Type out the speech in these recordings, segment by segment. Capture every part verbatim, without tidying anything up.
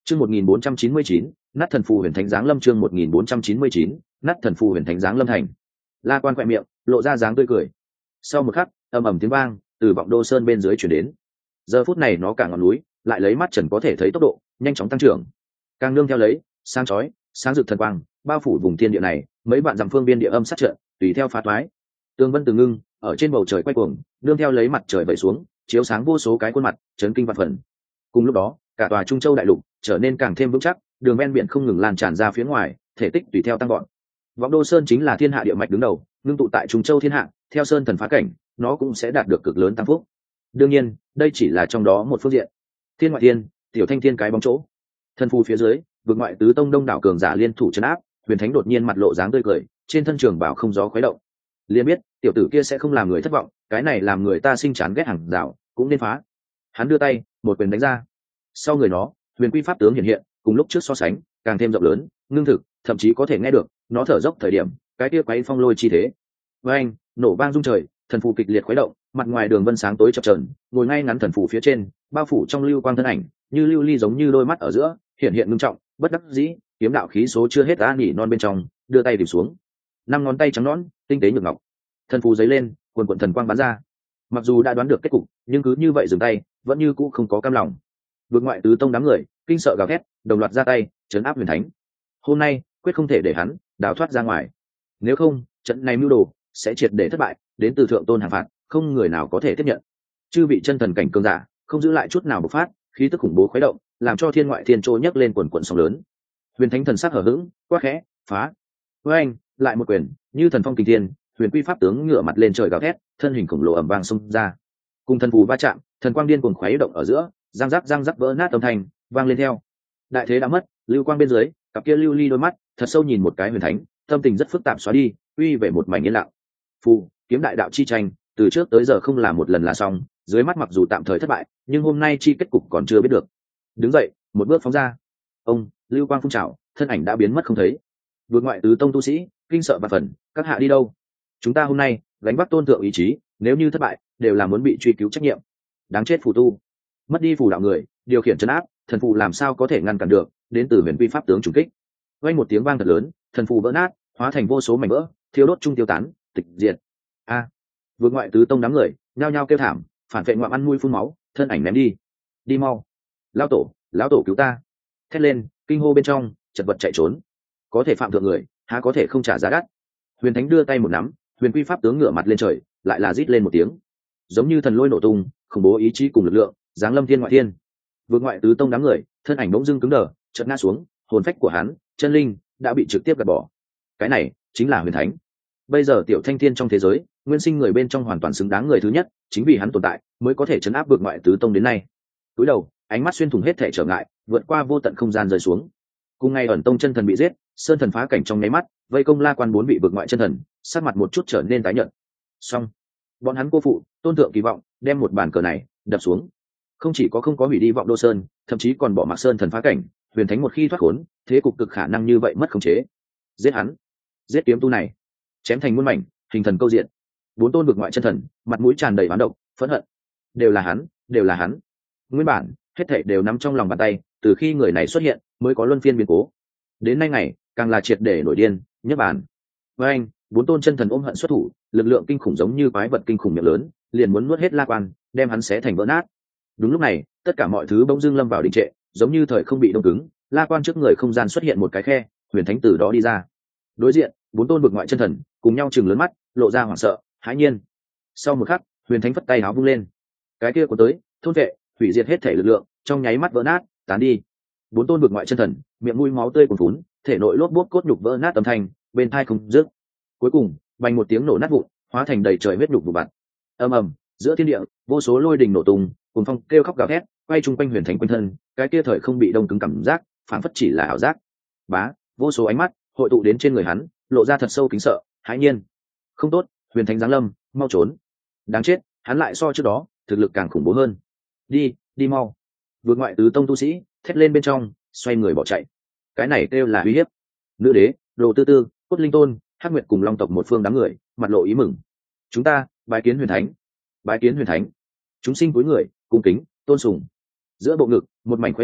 Chương một nghìn bốn trăm chín mươi chín, nát thần phù huyền thánh giáng lâm. Chương một nghìn bốn trăm chín mươi chín, nát thần phù huyền thánh giáng lâm thành. La Quan quẹt miệng, lộ ra dáng tươi cười. Sau một khắc, ầm ầm tiếng vang từ vọng đô sơn bên dưới truyền đến. Giờ phút này nó cả ngọn núi, lại lấy mắt trần có thể thấy tốc độ nhanh chóng tăng trưởng. Càng nương theo lấy, sáng chói, sáng rực thần quang, bao phủ vùng thiên địa này, mấy vạn dặm phương biên địa âm sát trận, tùy theo phá toái. Tường vân từ ngưng, ở trên bầu trời quay cuồng, nương theo lấy mặt trời vẩy xuống, chiếu sáng vô số cái khuôn mặt, chấn kinh vạn phần. Cùng lúc đó, cả tòa Trung Châu đại lục trở nên càng thêm vững chắc, đường ven biển không ngừng lan tràn ra phía ngoài, thể tích tùy theo tăng gọn. Vọng Đô Sơn chính là thiên hạ địa mạch đứng đầu, ngưng tụ tại Trung Châu thiên hạ, theo sơn thần phá cảnh, nó cũng sẽ đạt được cực lớn tăng phúc. Đương nhiên, đây chỉ là trong đó một phương diện. Thiên ngoại thiên, tiểu thanh thiên cái bóng chỗ. Thân phù phía dưới, vực ngoại tứ tông đông đảo cường giả liên thủ trấn áp, huyền thánh đột nhiên mặt lộ dáng tươi cười, trên thân trường bảo không gió khuấy động. Liền biết, tiểu tử kia sẽ không làm người thất vọng, cái này làm người ta sinh chán ghét hàng rào, cũng nên phá. Hắn đưa tay, một quyền đánh ra. Sau người nó, huyền quy pháp tướng hiện hiện, cùng lúc trước so sánh, càng thêm rộng lớn, ngưng thực, thậm chí có thể nghe được nó thở dốc thời điểm, cái kia quấy phong lôi chi thế. Với anh, nổ vang rung trời, thần phù kịch liệt khuấy động, mặt ngoài đường vân sáng tối chập chờn, ngồi ngay ngắn thần phù phía trên, bao phủ trong lưu quang thân ảnh, như lưu ly giống như đôi mắt ở giữa, hiện hiện ngưng trọng, bất đắc dĩ, kiếm đạo khí số chưa hết đã nhỉ non bên trong, đưa tay điểm xuống. Năm ngón tay trắng nõn, tinh tế nhược ngọc. Thần phù giấy lên, cuồn cuộn thần quang bắn ra. Mặc dù đã đoán được kết cục, nhưng cứ như vậy dừng tay, vẫn như cũ không có cam lòng. Vượt ngoại tứ tông đám người, kinh sợ gào thét, đồng loạt ra tay, trấn áp huyền thánh. Hôm nay, quyết không thể để hắn đào thoát ra ngoài. Nếu không, trận này mưu đồ sẽ triệt để thất bại, đến từ thượng tôn hàng phạt, không người nào có thể tiếp nhận. Chư vị chân thần cảnh cường giả, không giữ lại chút nào bộc phát, khí tức khủng bố khuấy động, làm cho thiên ngoại thiên trô nhấc lên quần quần sóng lớn. Huyền thánh thần sắc hở hững, quát khẽ, phá. Với anh, lại một quyền, như thần phong kinh thiên, huyền quy pháp tướng ngửa mặt lên trời gào thét, thân hình khổng lồ ầm vang xông ra. Cùng thần phù va chạm, thần quang điên cuồng khuấy động ở giữa, răng rắc răng rắc vỡ nát âm thanh vang lên theo. Đại thế đã mất, lưu quang bên dưới, cặp kia lưu ly đôi mắt thật sâu nhìn một cái huyền thánh, tâm tình rất phức tạp xóa đi, uy về một mảnh yên lặng. Phù, kiếm đại đạo chi tranh, từ trước tới giờ không là một lần là xong, dưới mắt mặc dù tạm thời thất bại, nhưng hôm nay chi kết cục còn chưa biết được. Đứng dậy, một bước phóng ra. Ông, lưu quang phun trào, thân ảnh đã biến mất không thấy. Vượt ngoại tứ tông tu sĩ, kinh sợ và phần, các hạ đi đâu? Chúng ta hôm nay gánh vác tôn thượng ý chí, nếu như thất bại, đều là muốn bị truy cứu trách nhiệm. Đáng chết phù tu, mất đi phù đạo người, điều khiển trấn áp, thần phù làm sao có thể ngăn cản được, đến từ huyền quy pháp tướng trùng kích. Vang một tiếng vang thật lớn, thần phù vỡ nát, hóa thành vô số mảnh vỡ, thiêu đốt trung tiêu tán, tịch diệt. A! À, vượt ngoại tứ tông đám người, nhao nhao kêu thảm, phản vệ ngoạm ăn mũi phun máu, thân ảnh ném đi. Đi mau! Lão tổ, lão tổ cứu ta! Thét lên, kinh hô bên trong, chật vật chạy trốn. Có thể phạm thượng người, há có thể không trả giá đắt. Huyền thánh đưa tay một nắm, huyền quy pháp tướng ngửa mặt lên trời, lại là rít lên một tiếng, giống như thần lôi nổ tung, khủng bố ý chí cùng lực lượng, giáng lâm thiên ngoại thiên. Vượt ngoại tứ tông đám người, thân ảnh bỗng dưng cứng đờ, chợt ngã xuống, hồn phách của hắn, chân linh đã bị trực tiếp gạt bỏ. Cái này chính là huyền thánh. Bây giờ tiểu thanh thiên trong thế giới, nguyên sinh người bên trong hoàn toàn xứng đáng người thứ nhất, chính vì hắn tồn tại, mới có thể chấn áp vượt ngoại tứ tông đến nay. Cúi đầu, ánh mắt xuyên thủng hết thể trở ngại, vượt qua vô tận không gian rơi xuống. Cùng ngày ẩn tông chân thần bị giết, sơn thần phá cảnh trong nháy mắt, vây công La Quan bốn vị vượt ngoại chân thần, sát mặt một chút trở nên tái nhợt. Xong, bọn hắn cô phụ tôn thượng kỳ vọng, đem một bàn cờ này đập xuống. Không chỉ có không có hủy đi Vọng Đô Sơn, thậm chí còn bỏ mặc sơn thần phá cảnh, huyền thánh một khi thoát khốn, thế cục cực khả năng như vậy mất khống chế. Giết hắn, giết kiếm tu này, chém thành muôn mảnh, hình thần câu diện. Bốn tôn vượt ngoại chân thần, mặt mũi tràn đầy oán độc, phẫn hận. Đều là hắn, đều là hắn. Nguyên bản, hết thảy đều nắm trong lòng bàn tay, từ khi người này xuất hiện, mới có luân phiên biến cố. Đến nay ngày, càng là triệt để nổi điên, nhất bản. Với anh, bốn tôn chân thần ôm hận xuất thủ, lực lượng kinh khủng giống như quái vật kinh khủng miệng lớn, liền muốn nuốt hết La Quan, đem hắn xé thành vỡ nát. Đúng lúc này, tất cả mọi thứ bỗng dưng lâm vào đình trệ, giống như thời không bị đông cứng, La Quan trước người không gian xuất hiện một cái khe, huyền thánh từ đó đi ra. Đối diện, bốn tôn vực ngoại chân thần cùng nhau chừng lớn mắt, lộ ra hoảng sợ, hãi nhiên. Sau một khắc, huyền thánh phất tay áo vung lên, cái kia của tới, thôn vệ, hủy diệt hết thể lực lượng, trong nháy mắt vỡ nát, tán đi. Bốn tôn vực ngoại chân thần, miệng mũi máu tươi cuồn phún, thể nội lốp bốt cốt nhục vỡ nát âm thanh, bên tai không dứt. Cuối cùng, vang một tiếng nổ nát vụn, hóa thành đầy trời huyết nhục vụ vặt. Ầm ầm, giữa thiên địa, vô số lôi đình nổ tung, cuồng phong kêu khóc gào thét, quay chung quanh huyền thánh quanh thân, cái kia thời không bị đông cứng cảm giác, phản phất chỉ là ảo giác. Bá, vô số ánh mắt hội tụ đến trên người hắn, lộ ra thật sâu kính sợ, hãi nhiên. Không tốt, huyền thánh giáng lâm, mau trốn. Đáng chết, hắn lại so trước đó, thực lực càng khủng bố hơn. Đi, đi mau. Vượt ngoại tứ tông tu sĩ, thét lên bên trong, xoay người bỏ chạy. Cái này kêu là uy hiếp. Nữ đế, Đồ Tư Tư, Cốt Linh Tôn, Hắc Nguyệt cùng Long tộc một phương đám người, mặt lộ ý mừng. Chúng ta, bái kiến huyền thánh. Bái kiến huyền thánh. Chúng sinh cúi người, cung kính, tôn sùng. Giữa bộ ngực, một mảnh khuấy động,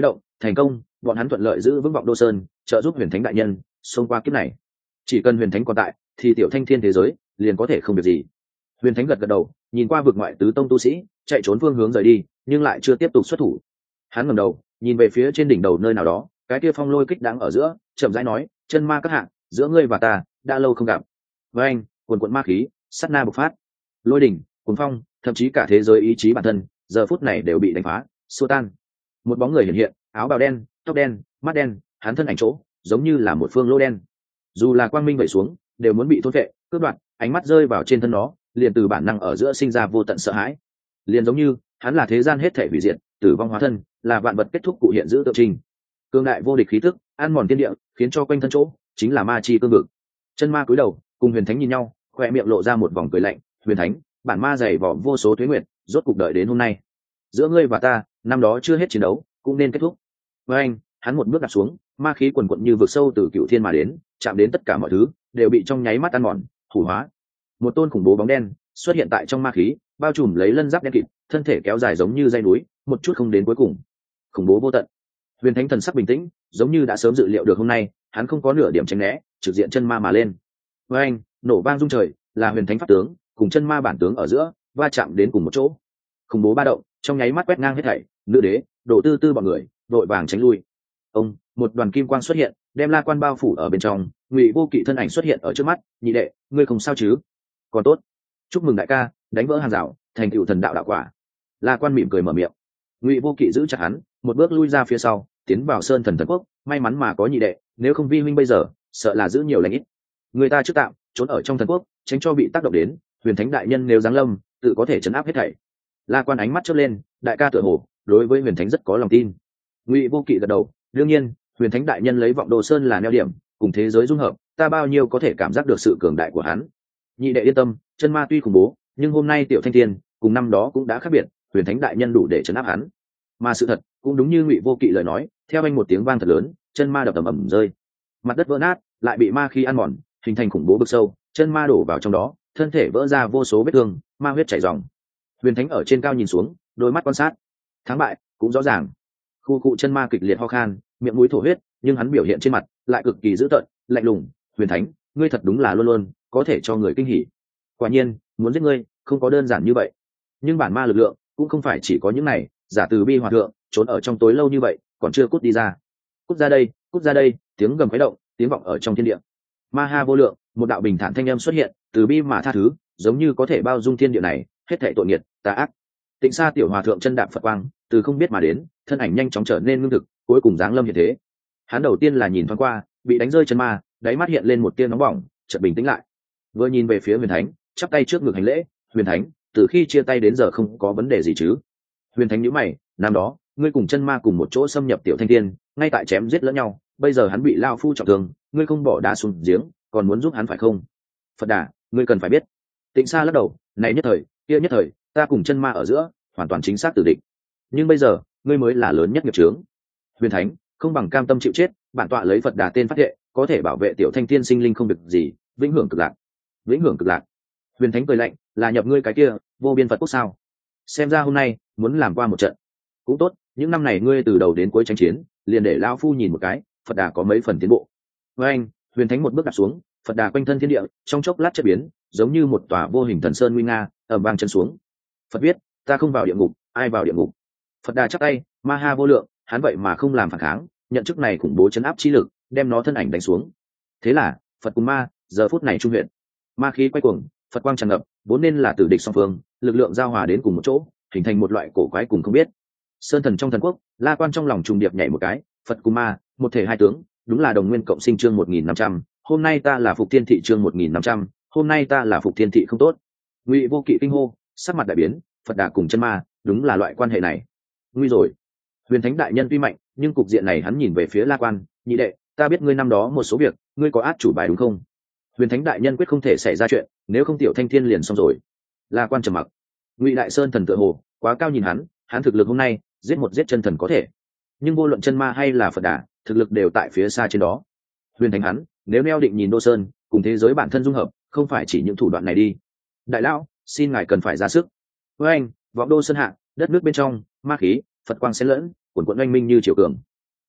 thành công, bọn hắn thuận lợi giữ vững vọng đô sơn, trợ giúp huyền thánh đại nhân xông qua kiếp này. Chỉ cần huyền thánh còn tại thì tiểu thanh thiên thế giới liền có thể không việc gì. Huyền thánh gật gật đầu, nhìn qua vực ngoại tứ tông tu sĩ chạy trốn phương hướng rời đi, nhưng lại chưa tiếp tục xuất thủ. Hắn ngẩng đầu nhìn về phía trên đỉnh đầu nơi nào đó, cái kia phong lôi kích đang ở giữa, chậm rãi nói, chân ma các hạng, giữa ngươi và ta đã lâu không gặp. Với anh quần quận ma khí sát na bộc phát, lôi đỉnh, cuồng phong, thậm chí cả thế giới ý chí bản thân giờ phút này đều bị đánh phá, xua tan. Một bóng người hiện hiện, áo bào đen, tóc đen, mắt đen, hắn thân ảnh chỗ giống như là một phương lô đen, dù là quang minh vẩy xuống đều muốn bị thôn vệ cướp đoạt. Ánh mắt rơi vào trên thân nó, liền từ bản năng ở giữa sinh ra vô tận sợ hãi, liền giống như hắn là thế gian hết thể hủy diệt, tử vong hóa thân, là vạn vật kết thúc cụ hiện giữ tượng trưng. Cương đại vô địch khí tức ăn mòn thiên địa, khiến cho quanh thân chỗ chính là ma chi cương vực. Chân ma cúi đầu cùng huyền thánh nhìn nhau, khoe miệng lộ ra một vòng cười lạnh. Huyền thánh, bản ma dày vỏ vô số tuế nguyệt, rốt cục đợi đến hôm nay. Giữa ngươi và ta năm đó chưa hết chiến đấu cũng nên kết thúc. Với anh hắn một bước đặt xuống, ma khí quần quận như vực sâu từ cựu thiên mà đến, chạm đến tất cả mọi thứ đều bị trong nháy mắt ăn mòn hủ hóa. Một tôn khủng bố bóng đen xuất hiện tại trong ma khí, bao trùm lấy lân giáp đen kịt, thân thể kéo dài giống như dây núi, một chút không đến cuối cùng, khủng bố vô tận. Huyền thánh thần sắc bình tĩnh, giống như đã sớm dự liệu được hôm nay, hắn không có nửa điểm tránh né, trực diện chân ma mà lên. Với anh nổ vang rung trời, là huyền thánh pháp tướng cùng chân ma bản tướng ở giữa va chạm đến cùng một chỗ, khủng bố ba động trong nháy mắt quét ngang hết thảy. Nữ đế, Đồ Tư Tư bọn người đội vàng tránh lui. Ông một đoàn kim quang xuất hiện, đem La Quan bao phủ ở bên trong. Ngụy Vô Kỵ thân ảnh xuất hiện ở trước mắt. Nhị đệ, ngươi không sao chứ? Còn tốt, chúc mừng đại ca đánh vỡ hàng rào, thành tựu thần đạo đạo quả. La Quan mỉm cười mở miệng. Ngụy Vô Kỵ giữ chặt hắn, một bước lui ra phía sau, tiến vào sơn thần thần quốc. May mắn mà có nhị đệ, nếu không vi huynh bây giờ sợ là giữ nhiều lãnh ít. Người ta trước tạm trốn ở trong thần quốc, tránh cho bị tác động đến. Huyền thánh đại nhân nếu giáng lâm, tự có thể chấn áp hết thảy. La Quan ánh mắt chớp lên, đại ca tựa hồ đối với huyền thánh rất có lòng tin. Ngụy Vô Kỵ gật đầu, đương nhiên huyền thánh đại nhân lấy vọng đồ sơn là neo điểm, cùng thế giới dung hợp, ta bao nhiêu có thể cảm giác được sự cường đại của hắn. Nhị đệ yên tâm, chân ma tuy khủng bố, nhưng hôm nay tiểu thanh thiên cùng năm đó cũng đã khác biệt, huyền thánh đại nhân đủ để chấn áp hắn. Mà sự thật cũng đúng như Ngụy Vô Kỵ lời nói, theo anh một tiếng vang thật lớn, chân ma đập ầm ầm rơi, mặt đất vỡ nát, lại bị ma khí ăn mòn, hình thành khủng bố vực sâu, chân ma đổ vào trong đó, thân thể vỡ ra vô số vết thương, ma huyết chảy ròng. Huyền thánh ở trên cao nhìn xuống, đôi mắt quan sát, thắng bại cũng rõ ràng. Khu cụ chân ma kịch liệt ho khan, miệng mũi thổ huyết, nhưng hắn biểu hiện trên mặt lại cực kỳ dữ tợn, lạnh lùng. Huyền thánh, ngươi thật đúng là luôn luôn có thể cho người kinh hỉ. Quả nhiên muốn giết ngươi không có đơn giản như vậy, nhưng bản ma lực lượng cũng không phải chỉ có những này. Giả từ bi hòa thượng trốn ở trong tối lâu như vậy, còn chưa cút đi ra. Cút ra đây, cút ra đây. Tiếng gầm khuấy động, tiếng vọng ở trong thiên địa. Ma ha vô lượng, một đạo bình thản thanh âm xuất hiện, từ bi mà tha thứ, giống như có thể bao dung thiên địa này hết thảy tội nghiệt tà ác. Tịnh Sa tiểu hòa thượng chân đạp Phật quang, từ không biết mà đến, thân ảnh nhanh chóng trở nên ngưng thực, cuối cùng giáng lâm hiện thế. Hắn đầu tiên là nhìn thoáng qua bị đánh rơi chân ma, đáy mắt hiện lên một tia nóng bỏng, chợt bình tĩnh lại. Vừa nhìn về phía Huyền Thánh, chắp tay trước ngực hành lễ. Huyền Thánh, từ khi chia tay đến giờ không có vấn đề gì chứ? Huyền Thánh nhíu mày, năm đó ngươi cùng chân ma cùng một chỗ xâm nhập tiểu thanh thiên, ngay tại chém giết lẫn nhau, bây giờ hắn bị lao phu trọng thương, ngươi không bỏ đá xuống giếng, còn muốn giúp hắn phải không? Phật đà, ngươi cần phải biết. Tịnh Sa lắc đầu, này nhất thời, kia nhất thời, ta cùng chân ma ở giữa hoàn toàn chính xác tử địch, nhưng bây giờ ngươi mới là lớn nhất nghiệp chướng. Huyền Thánh, không bằng cam tâm chịu chết, bản tọa lấy Phật đà tên phát thệ, có thể bảo vệ tiểu thanh thiên sinh linh không được gì, vĩnh hưởng cực lạc. Vĩnh hưởng cực lạc. Huyền Thánh cười lạnh, là nhập ngươi cái kia vô biên Phật quốc sao? Xem ra hôm nay muốn làm qua một trận cũng tốt, những năm này ngươi từ đầu đến cuối tranh chiến, liền để lão phu nhìn một cái Phật đà có mấy phần tiến bộ. Với anh Huyền Thánh một bước đặt xuống, Phật đà quanh thân thiên địa trong chốc lát chất biến, giống như một tòa vô hình thần sơn nguy nga ầm vang chân xuống. Phật biết, ta không vào địa ngục, ai vào địa ngục? Phật đà chắp tay, ma ha vô lượng, hắn vậy mà không làm phản kháng, nhận chức này khủng bố chấn áp chi lực, đem nó thân ảnh đánh xuống. Thế là Phật cùng ma giờ phút này trung huyện, ma khí quay cuồng, Phật quang tràn ngập, vốn nên là tử địch song phương, lực lượng giao hòa đến cùng một chỗ, hình thành một loại cổ quái cùng không biết. Sơn thần trong thần quốc, La Quan trong lòng trùng điệp nhảy một cái, Phật cùng ma một thể hai tướng, đúng là đồng nguyên cộng sinh chương một nghìn năm trăm. Hôm nay ta là Phục Thiên thị chương một nghìn năm trăm, hôm nay ta là Phục Thiên thị không tốt. Ngụy Vô Kỵ kinh hô, sắc mặt đại biến, Phật đà cùng chân ma đúng là loại quan hệ này. Nguy rồi. Huyền Thánh đại nhân tuy mạnh, nhưng cục diện này hắn nhìn về phía La Quan, nhị đệ, ta biết ngươi năm đó một số việc, ngươi có át chủ bài đúng không? Huyền Thánh đại nhân quyết không thể xảy ra chuyện, nếu không tiểu thanh thiên liền xong rồi. La Quan trầm mặc. Ngụy Đại Sơn thần tựa hồ quá cao nhìn hắn, hắn thực lực hôm nay giết một giết chân thần có thể, nhưng vô luận chân ma hay là Phật đà, thực lực đều tại phía xa trên đó. Huyền Thánh hắn nếu neo định nhìn Đô Sơn cùng thế giới bản thân dung hợp, không phải chỉ những thủ đoạn này đi. Đại lão, xin ngài cần phải ra sức. Với anh vọng Đô Sơn hạ, đất nước bên trong ma khí Phật quang xen lẫn, cuồn cuộn oanh minh như triều cường.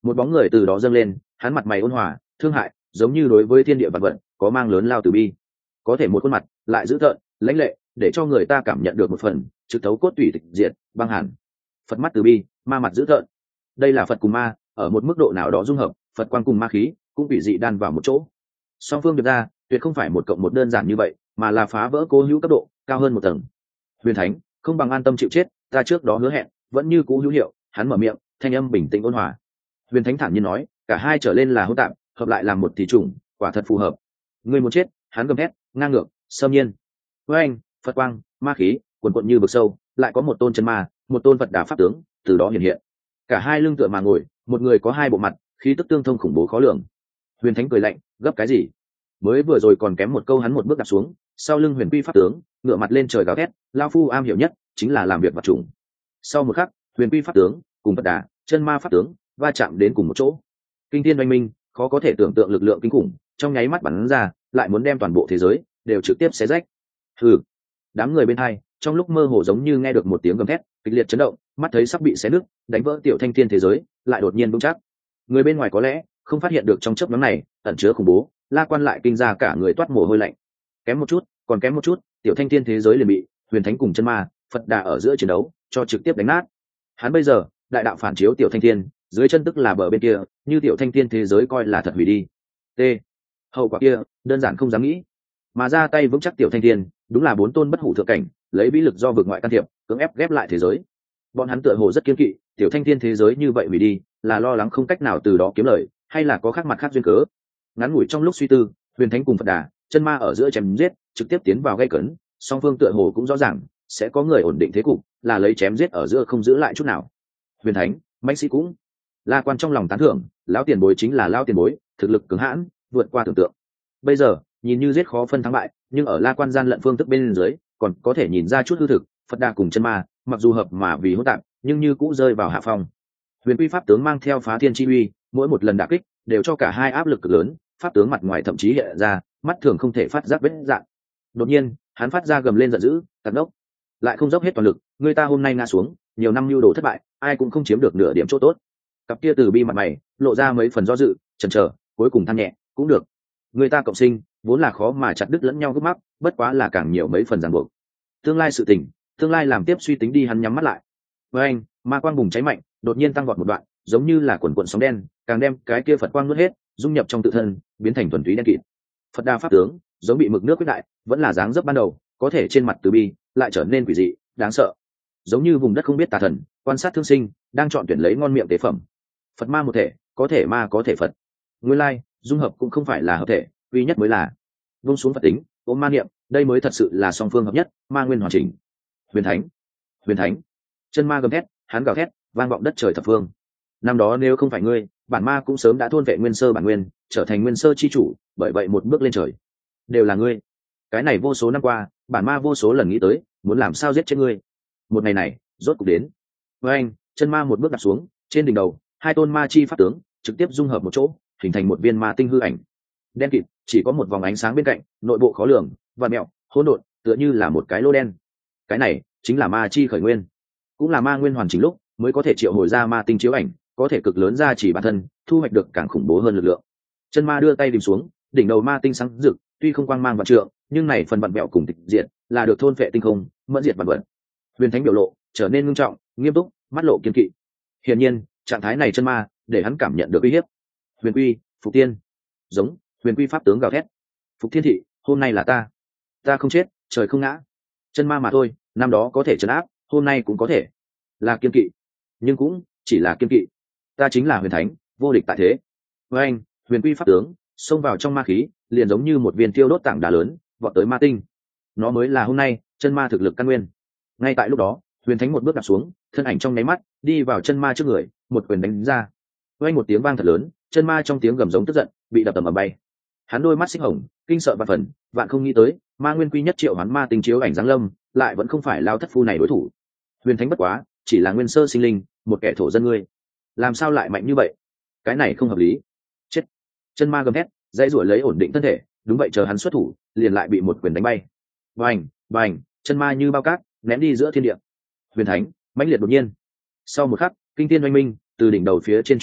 một bóng người từ đó dâng lên, hắn mặt mày ôn hòa thương hại, giống như đối với thiên địa vật vận có mang lớn lao từ bi, có thể một khuôn mặt lại dữ tợn lãnh lệ, để cho người ta cảm nhận được một phần trực thấu cốt tủy tịch diệt băng hẳn. Phật mắt từ bi, ma mặt dữ tợn, đây là Phật cùng ma ở một mức độ nào đó dung hợp, Phật quang cùng ma khí cũng bị dị đan vào một chỗ. Song phương được ra tuyệt không phải một cộng một đơn giản như vậy, mà là phá vỡ cố hữu cấp độ cao hơn một tầng. Huyền Thánh không bằng an tâm chịu chết, ta trước đó hứa hẹn vẫn như cũ hữu hiệu. Hắn mở miệng, thanh âm bình tĩnh ôn hòa. Huyền Thánh thản nhiên nói, cả hai trở lên là hỗn tạp, hợp lại làm một tỷ chủng, quả thật phù hợp. Ngươi muốn chết, hắn gầm thét, ngang ngược, xâm nhiên. Với anh, Phật quang, ma khí, cuồn cuộn như vực sâu, lại có một tôn chân ma, một tôn Phật đà pháp tướng, từ đó hiện hiện. Cả hai lưng tựa mà ngồi, một người có hai bộ mặt, khí tức tương thông khủng bố khó lường. Huyền Thánh cười lạnh, gấp cái gì? Mới vừa rồi còn kém một câu, hắn một bước đặt xuống, sau lưng Huyền Quy pháp tướng, ngửa mặt lên trời gào thét, lao phu am hiểu nhất chính là làm việc vật chủng. Sau một khắc, Huyền Quy pháp tướng cùng Phật đà, chân ma pháp tướng va chạm đến cùng một chỗ. Kinh thiên oanh minh, khó có thể tưởng tượng lực lượng kinh khủng, trong nháy mắt bắn ra, lại muốn đem toàn bộ thế giới đều trực tiếp xé rách. Hừ. Đám người bên hai, trong lúc mơ hồ giống như nghe được một tiếng gầm thét, kịch liệt chấn động, mắt thấy sắp bị xé nứt, đánh vỡ tiểu thanh thiên thế giới, lại đột nhiên vững chắc. Người bên ngoài có lẽ không phát hiện được trong chớp nhoáng này ẩn chứa khủng bố, La Quan lại kinh ra cả người toát mồ hôi lạnh. Kém một chút, còn kém một chút, tiểu thanh thiên thế giới liền bị Huyền Thánh cùng chân ma, Phật đà ở giữa chiến đấu cho trực tiếp đánh nát. Hắn bây giờ, đại đạo phản chiếu tiểu thanh thiên, dưới chân tức là bờ bên kia, như tiểu thanh thiên thế giới coi là thật hủy đi. T. Hậu quả kia, đơn giản không dám nghĩ. Mà ra tay vững chắc tiểu thanh thiên, đúng là bốn tôn bất hủ thượng cảnh, lấy bí lực do vực ngoại can thiệp, cưỡng ép ghép lại thế giới. Bọn hắn tựa hồ rất kiên kỵ, tiểu thanh thiên thế giới như vậy hủy đi, là lo lắng không cách nào từ đó kiếm lời, hay là có khác mặt khác duyên cớ. Ngắn ngủi trong lúc suy tư, Huyền Thánh cùng Phật đà, chân ma ở giữa chém giết, trực tiếp tiến vào gây cấn, song phương tựa hồ cũng rõ ràng sẽ có người ổn định thế cục, là lấy chém giết ở giữa không giữ lại chút nào. Huyền Thánh, mãnh sĩ cũng. La Quan trong lòng tán thưởng, lão tiền bối chính là lão tiền bối, thực lực cứng hãn, vượt qua tưởng tượng. Bây giờ, nhìn như giết khó phân thắng bại, nhưng ở La Quan gian lận phương thức bên dưới, còn có thể nhìn ra chút hư thực. Phật đà cùng chân ma, mặc dù hợp mà vì hỗn tạp, nhưng như cũng rơi vào hạ phong. Huyền Quy pháp tướng mang theo phá thiên chi uy, mỗi một lần đả kích đều cho cả hai áp lực cực lớn, pháp tướng mặt ngoài thậm chí hiện ra, mắt thường không thể phát giác vết dạn. Đột nhiên, hắn phát ra gầm lên giận dữ, tạt đốc, lại không dốc hết toàn lực, người ta hôm nay ngã xuống, nhiều năm lưu đồ thất bại, ai cũng không chiếm được nửa điểm chỗ tốt. Cặp kia từ bi mặt mày lộ ra mấy phần do dự, chần chờ, cuối cùng than nhẹ, cũng được. Người ta cộng sinh, vốn là khó mà chặt đứt lẫn nhau gấp mắc, bất quá là càng nhiều mấy phần ràng buộc. Tương lai sự tình, tương lai làm tiếp suy tính đi, hắn nhắm mắt lại. Với anh, ma quang bùng cháy mạnh, đột nhiên tăng vọt một đoạn, giống như là quần quần sóng đen, càng đem cái kia Phật quang nuốt hết, dung nhập trong tự thân, biến thành thuần túy đen kịt. Phật đà pháp tướng, giống bị mực nước quyết đại, vẫn là dáng dấp ban đầu, có thể trên mặt từ bi, lại trở nên quỷ dị, đáng sợ. Giống như vùng đất không biết tà thần, quan sát thương sinh, đang chọn tuyển lấy ngon miệng tế phẩm. Phật ma một thể, có thể ma có thể Phật. Nguyên lai, dung hợp cũng không phải là hợp thể, duy nhất mới là. Vung xuống Phật tính, ôm ma niệm, đây mới thật sự là song phương hợp nhất, ma nguyên hoàn chỉnh. Huyền Thánh, Huyền Thánh. Chân ma gầm thét, hắn gào thét, vang vọng đất trời thập phương. Năm đó nếu không phải ngươi, bản ma cũng sớm đã thôn vệ nguyên sơ bản nguyên, trở thành nguyên sơ chi chủ, bởi vậy một bước lên trời đều là ngươi. Cái này vô số năm qua, bản ma vô số lần nghĩ tới, muốn làm sao giết chết ngươi. Một ngày này, rốt cục đến. Với anh, chân ma một bước đặt xuống, trên đỉnh đầu, hai tôn ma chi pháp tướng trực tiếp dung hợp một chỗ, hình thành một viên ma tinh hư ảnh. Đen kịt, chỉ có một vòng ánh sáng bên cạnh, nội bộ khó lường, vặn mèo, hỗn độn, tựa như là một cái lô đen. Cái này chính là ma chi khởi nguyên, cũng là ma nguyên hoàn chỉnh lúc mới có thể triệu hồi ra ma tinh chiếu ảnh, có thể cực lớn ra chỉ bản thân, thu hoạch được càng khủng bố hơn lực lượng. Chân ma đưa tay tìm xuống, đỉnh đầu ma tinh sáng rực, tuy không quang mang vạn trượng, nhưng này phần vặn vẹo cùng tịch diệt, là được thôn phệ tinh không, mẫn diệt vạn vật. Huyền Thánh biểu lộ trở nên nghiêm trọng, nghiêm túc, mắt lộ kiên kỵ. Hiển nhiên, trạng thái này chân ma để hắn cảm nhận được uy hiếp. Huyền Quy, Phục Tiên, giống Huyền Quy pháp tướng gào thét. Phục Thiên thị, hôm nay là ta, ta không chết, trời không ngã. Chân ma mà thôi, năm đó có thể trấn áp, hôm nay cũng có thể là kiên kỵ, nhưng cũng chỉ là kiên kỵ. Ta chính là Huyền Thánh, vô địch tại thế. Với anh, Huyền Quy pháp tướng xông vào trong ma khí, liền giống như một viên tiêu đốt tảng đá lớn, vọt tới ma tinh. Nó mới là hôm nay chân ma thực lực căn nguyên. Ngay tại lúc đó, Huyền Thánh một bước đặt xuống, thân ảnh trong nháy mắt đi vào chân ma trước người, một quyền đánh ra. Với anh một tiếng vang thật lớn, chân ma trong tiếng gầm giống tức giận, bị đập tầm ầm bay. Hắn đôi mắt xích hồng, kinh sợ vạn phần, vạn không nghĩ tới, ma nguyên quy nhất triệu hoán ma tinh chiếu ảnh giáng lâm, lại vẫn không phải lao thất phu này đối thủ. Huyền Thánh bất quá chỉ là nguyên sơ sinh linh, một kẻ thổ dân ngươi, làm sao lại mạnh như vậy? Cái này không hợp lý. Chết! Chân ma gầm hét, dãy rủa lấy ổn định thân thể, đúng vậy, chờ hắn xuất thủ, liền lại bị một quyền đánh bay. Bành, bành, chân ma như bao cát, ném đi giữa thiên địa. Huyền Thánh mãnh liệt đột nhiên. Sau một khắc, kinh thiên oanh minh từ đỉnh đầu phía trên chuyển đến,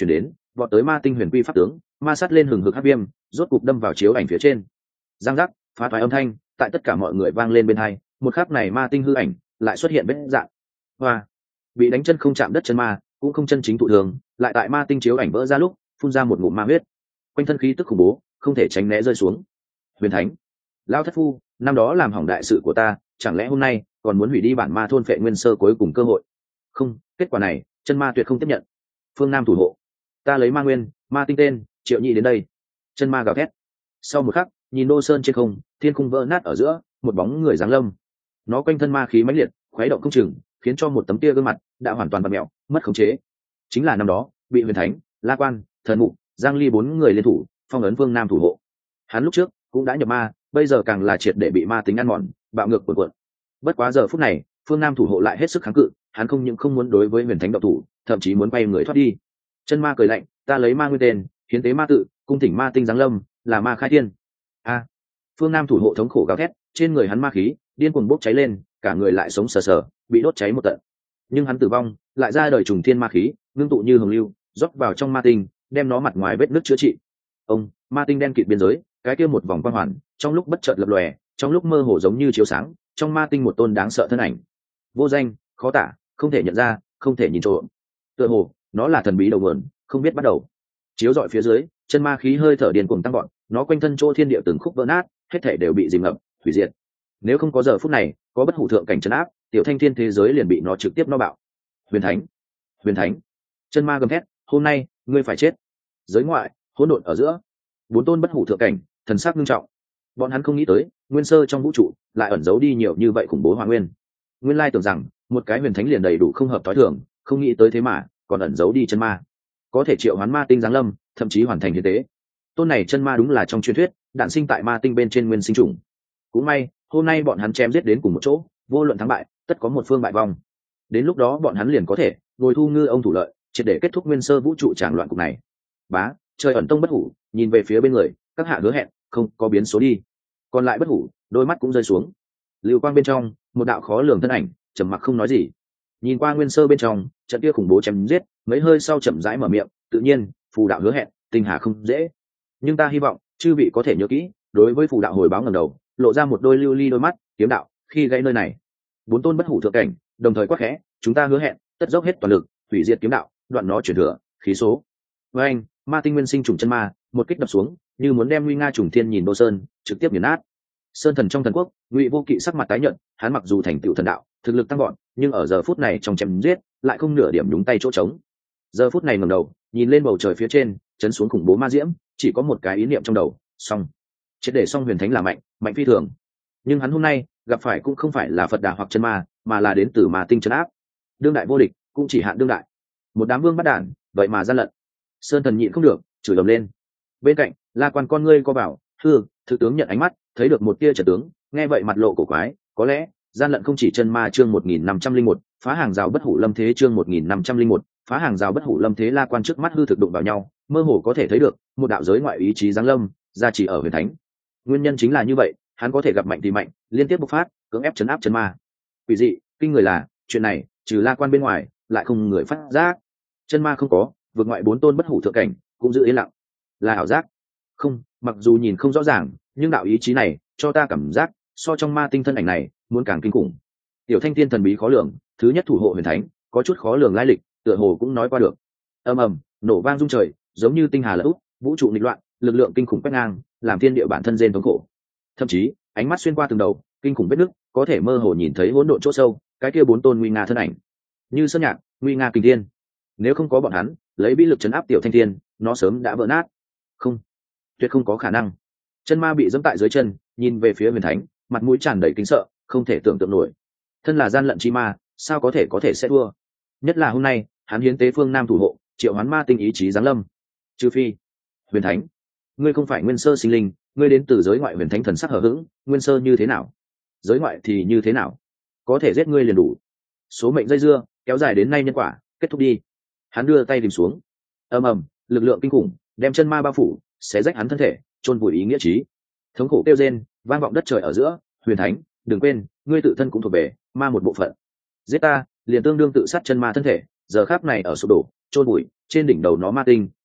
vọt tới ma tinh huyền quy pháp tướng, ma sát lên hừng hực hắc viêm, rốt cục đâm vào chiếu ảnh phía trên. Giang giác, phá thoái âm thanh tại tất cả mọi người vang lên bên hai, một khắc này ma tinh hư ảnh lại xuất hiện vết dạng. Hoa, bị đánh chân không chạm đất chân ma, cũng không chân chính thụ thường, lại tại ma tinh chiếu ảnh vỡ ra lúc, phun ra một ngụm ma huyết. Quanh thân khí tức khủng bố, không thể tránh né rơi xuống. Huyền Thánh, lão thất phu, năm đó làm hỏng đại sự của ta, chẳng lẽ hôm nay còn muốn hủy đi bản ma thôn phệ nguyên sơ cuối cùng cơ hội? Không, kết quả này, chân ma tuyệt không tiếp nhận. Phương Nam thủ hộ, ta lấy ma nguyên, ma tinh tên, Triệu Nhị đến đây. Chân ma gào thét. Sau một khắc, nhìn Đô Sơn trên không, thiên khung vỡ nát ở giữa, một bóng người giáng lâm. Nó quanh thân ma khí mãnh liệt, khuấy động không chừng, khiến cho một tấm tia gương mặt đã hoàn toàn bặm mẹo, mất khống chế. Chính là năm đó, bị Huyền Thánh, La Quan, Thần Mục, Giang Ly bốn người liên thủ, phong ấn Phương Nam thủ hộ. Hắn lúc trước cũng đã nhập ma, bây giờ càng là triệt để bị ma tính ăn mòn, bạo ngược cuộn cuộn. Bất quá giờ phút này, Phương Nam thủ hộ lại hết sức kháng cự, hắn không những không muốn đối với Huyền Thánh động thủ, thậm chí muốn quay người thoát đi. Chân ma cười lạnh, ta lấy ma nguyên tên, hiến tế ma tự, cung thỉnh ma tinh giáng lâm, là ma khai thiên. A, Phương Nam thủ hộ thống khổ gào thét, trên người hắn ma khí điên cuồng bốc cháy lên, cả người lại sống sờ sờ, bị đốt cháy một tận. Nhưng hắn tử vong, lại ra đời trùng thiên ma khí, ngưng tụ như hồng lưu, rót vào trong ma tinh, đem nó mặt ngoài vết nứt chữa trị. Ông, ma tinh đen kịt biên giới, cái kia một vòng quang hoàn, trong lúc bất chợt lập lòe, trong lúc mơ hồ giống như chiếu sáng, trong ma tinh một tôn đáng sợ thân ảnh. Vô danh, khó tả, không thể nhận ra, không thể nhìn trộm. Tựa hồ, nó là thần bí đầu nguồn, không biết bắt đầu. Chiếu rọi phía dưới, chân ma khí hơi thở điên cuồng tăng gọn, nó quanh thân chỗ thiên địa từng khúc vỡ nát, hết thảy đều bị dìm ngập, hủy diệt. Nếu không có giờ phút này, có bất hủ thượng cảnh trấn áp, tiểu thanh thiên thế giới liền bị nó trực tiếp no bạo. Huyền Thánh, Huyền Thánh, chân ma gầm thét, hôm nay ngươi phải chết. Giới ngoại, hỗn độn ở giữa, bốn tôn bất hủ thượng cảnh, thần sắc nghiêm trọng. Bọn hắn không nghĩ tới, nguyên sơ trong vũ trụ lại ẩn giấu đi nhiều như vậy khủng bố hỏa nguyên. Nguyên lai tưởng rằng một cái huyền thánh liền đầy đủ không hợp tối thường, không nghĩ tới thế mà còn ẩn giấu đi chân ma, có thể triệu hoán ma tinh giáng lâm, thậm chí hoàn thành hiến tế. Tôn này chân ma đúng là trong truyền thuyết đản sinh tại ma tinh bên trên nguyên sinh trùng. Cũng may hôm nay bọn hắn chém giết đến cùng một chỗ, vô luận thắng bại tất có một phương bại vong. Đến lúc đó bọn hắn liền có thể ngồi thu ngư ông thủ lợi, triệt để kết thúc nguyên sơ vũ trụ tràng loạn cục này. Bá, trời ẩn tông bất hủ nhìn về phía bên người, các hạ hứa hẹn không có biến số đi. Còn lại bất hủ đôi mắt cũng rơi xuống. Lưu quang bên trong, một đạo khó lường thân ảnh trầm mặc không nói gì. Nhìn qua nguyên sơ bên trong trận kia khủng bố chém giết, mấy hơi sau chậm rãi mở miệng, tự nhiên phù đạo hứa hẹn tinh hà không dễ, nhưng ta hy vọng chư vị có thể nhớ kỹ, đối với phù đạo hồi báo ngẩng đầu, lộ ra một đôi lưu ly đôi mắt kiếm đạo, khi gây nơi này bốn tôn bất hủ thượng cảnh đồng thời quát khẽ, chúng ta hứa hẹn tất dốc hết toàn lực hủy diệt kiếm đạo, đoạn nó chuyển thừa khí số. Với anh, ma tinh nguyên sinh trùng chân ma một kích đập xuống, như muốn đem nguy nga trùng thiên nhìn Đô Sơn trực tiếp nghiền nát. Sơn thần trong thần quốc, Ngụy Vô Kỵ sắc mặt tái nhợt, hắn mặc dù thành tựu thần đạo, thực lực tăng gọn, nhưng ở giờ phút này trong chém giết lại không nửa điểm nhúng tay chỗ trống. Giờ phút này ngẩng đầu nhìn lên bầu trời phía trên, chấn xuống khủng bố ma diễm, chỉ có một cái ý niệm trong đầu, xong, triệt để xong. Huyền Thánh là mạnh, mạnh phi thường, nhưng hắn hôm nay gặp phải cũng không phải là Phật Đà hoặc chân ma, mà là đến từ ma tinh trấn áp. Đương đại vô địch, cũng chỉ hạn đương đại. Một đám vương bắt đản, vậy mà gian lận. Sơn thần nhịn không được, chửi ầm lên. Bên cạnh, La Quan con ngươi co bảo, hư, thực tướng nhận ánh mắt, thấy được một tia trận tướng, nghe vậy mặt lộ cổ quái, có lẽ gian lận không chỉ chân ma chương một nghìn năm trăm linh một, phá hàng rào bất hủ lâm thế chương một nghìn năm trăm linh một, phá hàng rào bất hủ lâm thế. La Quan trước mắt hư thực đụng vào nhau, mơ hồ có thể thấy được một đạo giới ngoại ý chí giáng lâm, gia trì ở Huyền Thánh. Nguyên nhân chính là như vậy, hắn có thể gặp mạnh thì mạnh, liên tiếp bộc phát, cưỡng ép chấn áp chân ma. Quỷ dị, kinh người là, chuyện này, trừ La Quan bên ngoài, lại không người phát giác. Chân ma không có, vượt ngoại bốn tôn bất hủ thượng cảnh cũng giữ yên lặng. Là ảo giác? Không, mặc dù nhìn không rõ ràng, nhưng đạo ý chí này cho ta cảm giác so trong ma tinh thân ảnh này muốn càng kinh khủng. Tiểu Thanh Thiên thần bí khó lường, thứ nhất thủ hộ Huyền Thánh, có chút khó lường lai lịch, tựa hồ cũng nói qua được. Ầm ầm, nổ vang rung trời, giống như tinh hà lở úp, vũ trụ nghịch loạn, lực lượng kinh khủng quét ngang, làm thiên địa bản thân rên thống khổ. Thậm chí, ánh mắt xuyên qua từng đầu, kinh khủng vết nứt, có thể mơ hồ nhìn thấy hỗn độn chỗ sâu, cái kia bốn tôn nguy nga thân ảnh. Như sơn nhạc, nguy nga kình thiên. Nếu không có bọn hắn, lấy bí lực chấn áp Tiểu Thanh Thiên, nó sớm đã vỡ nát. Không, tuyệt không có khả năng. Chân ma bị giẫm tại dưới chân, nhìn về phía Huyền Thánh, mặt mũi tràn đầy kính sợ, không thể tưởng tượng nổi. Thân là gian lận chi ma, sao có thể có thể sẽ thua? Nhất là hôm nay, hắn hiến tế phương Nam thủ hộ, triệu hoán ma tinh ý chí giáng lâm. Trừ phi, Huyền Thánh, ngươi không phải nguyên sơ sinh linh, ngươi đến từ giới ngoại. Huyền Thánh thần sắc hờ hững, nguyên sơ như thế nào, giới ngoại thì như thế nào, có thể giết ngươi liền đủ. Số mệnh dây dưa kéo dài đến nay, nhân quả kết thúc đi. Hắn đưa tay tìm xuống, ầm ầm, lực lượng kinh khủng đem chân ma bao phủ, xé rách hắn thân thể, chôn vùi ý nghĩa trí. Thống khổ kêu rên vang vọng đất trời ở giữa. Huyền Thánh, đừng quên, ngươi tự thân cũng thuộc về ma một bộ phận. Giết ta liền tương đương tự sát chân ma thân thể, giờ khắc này ở sụp đổ, chôn vùi trên đỉnh đầu nó ma tinh,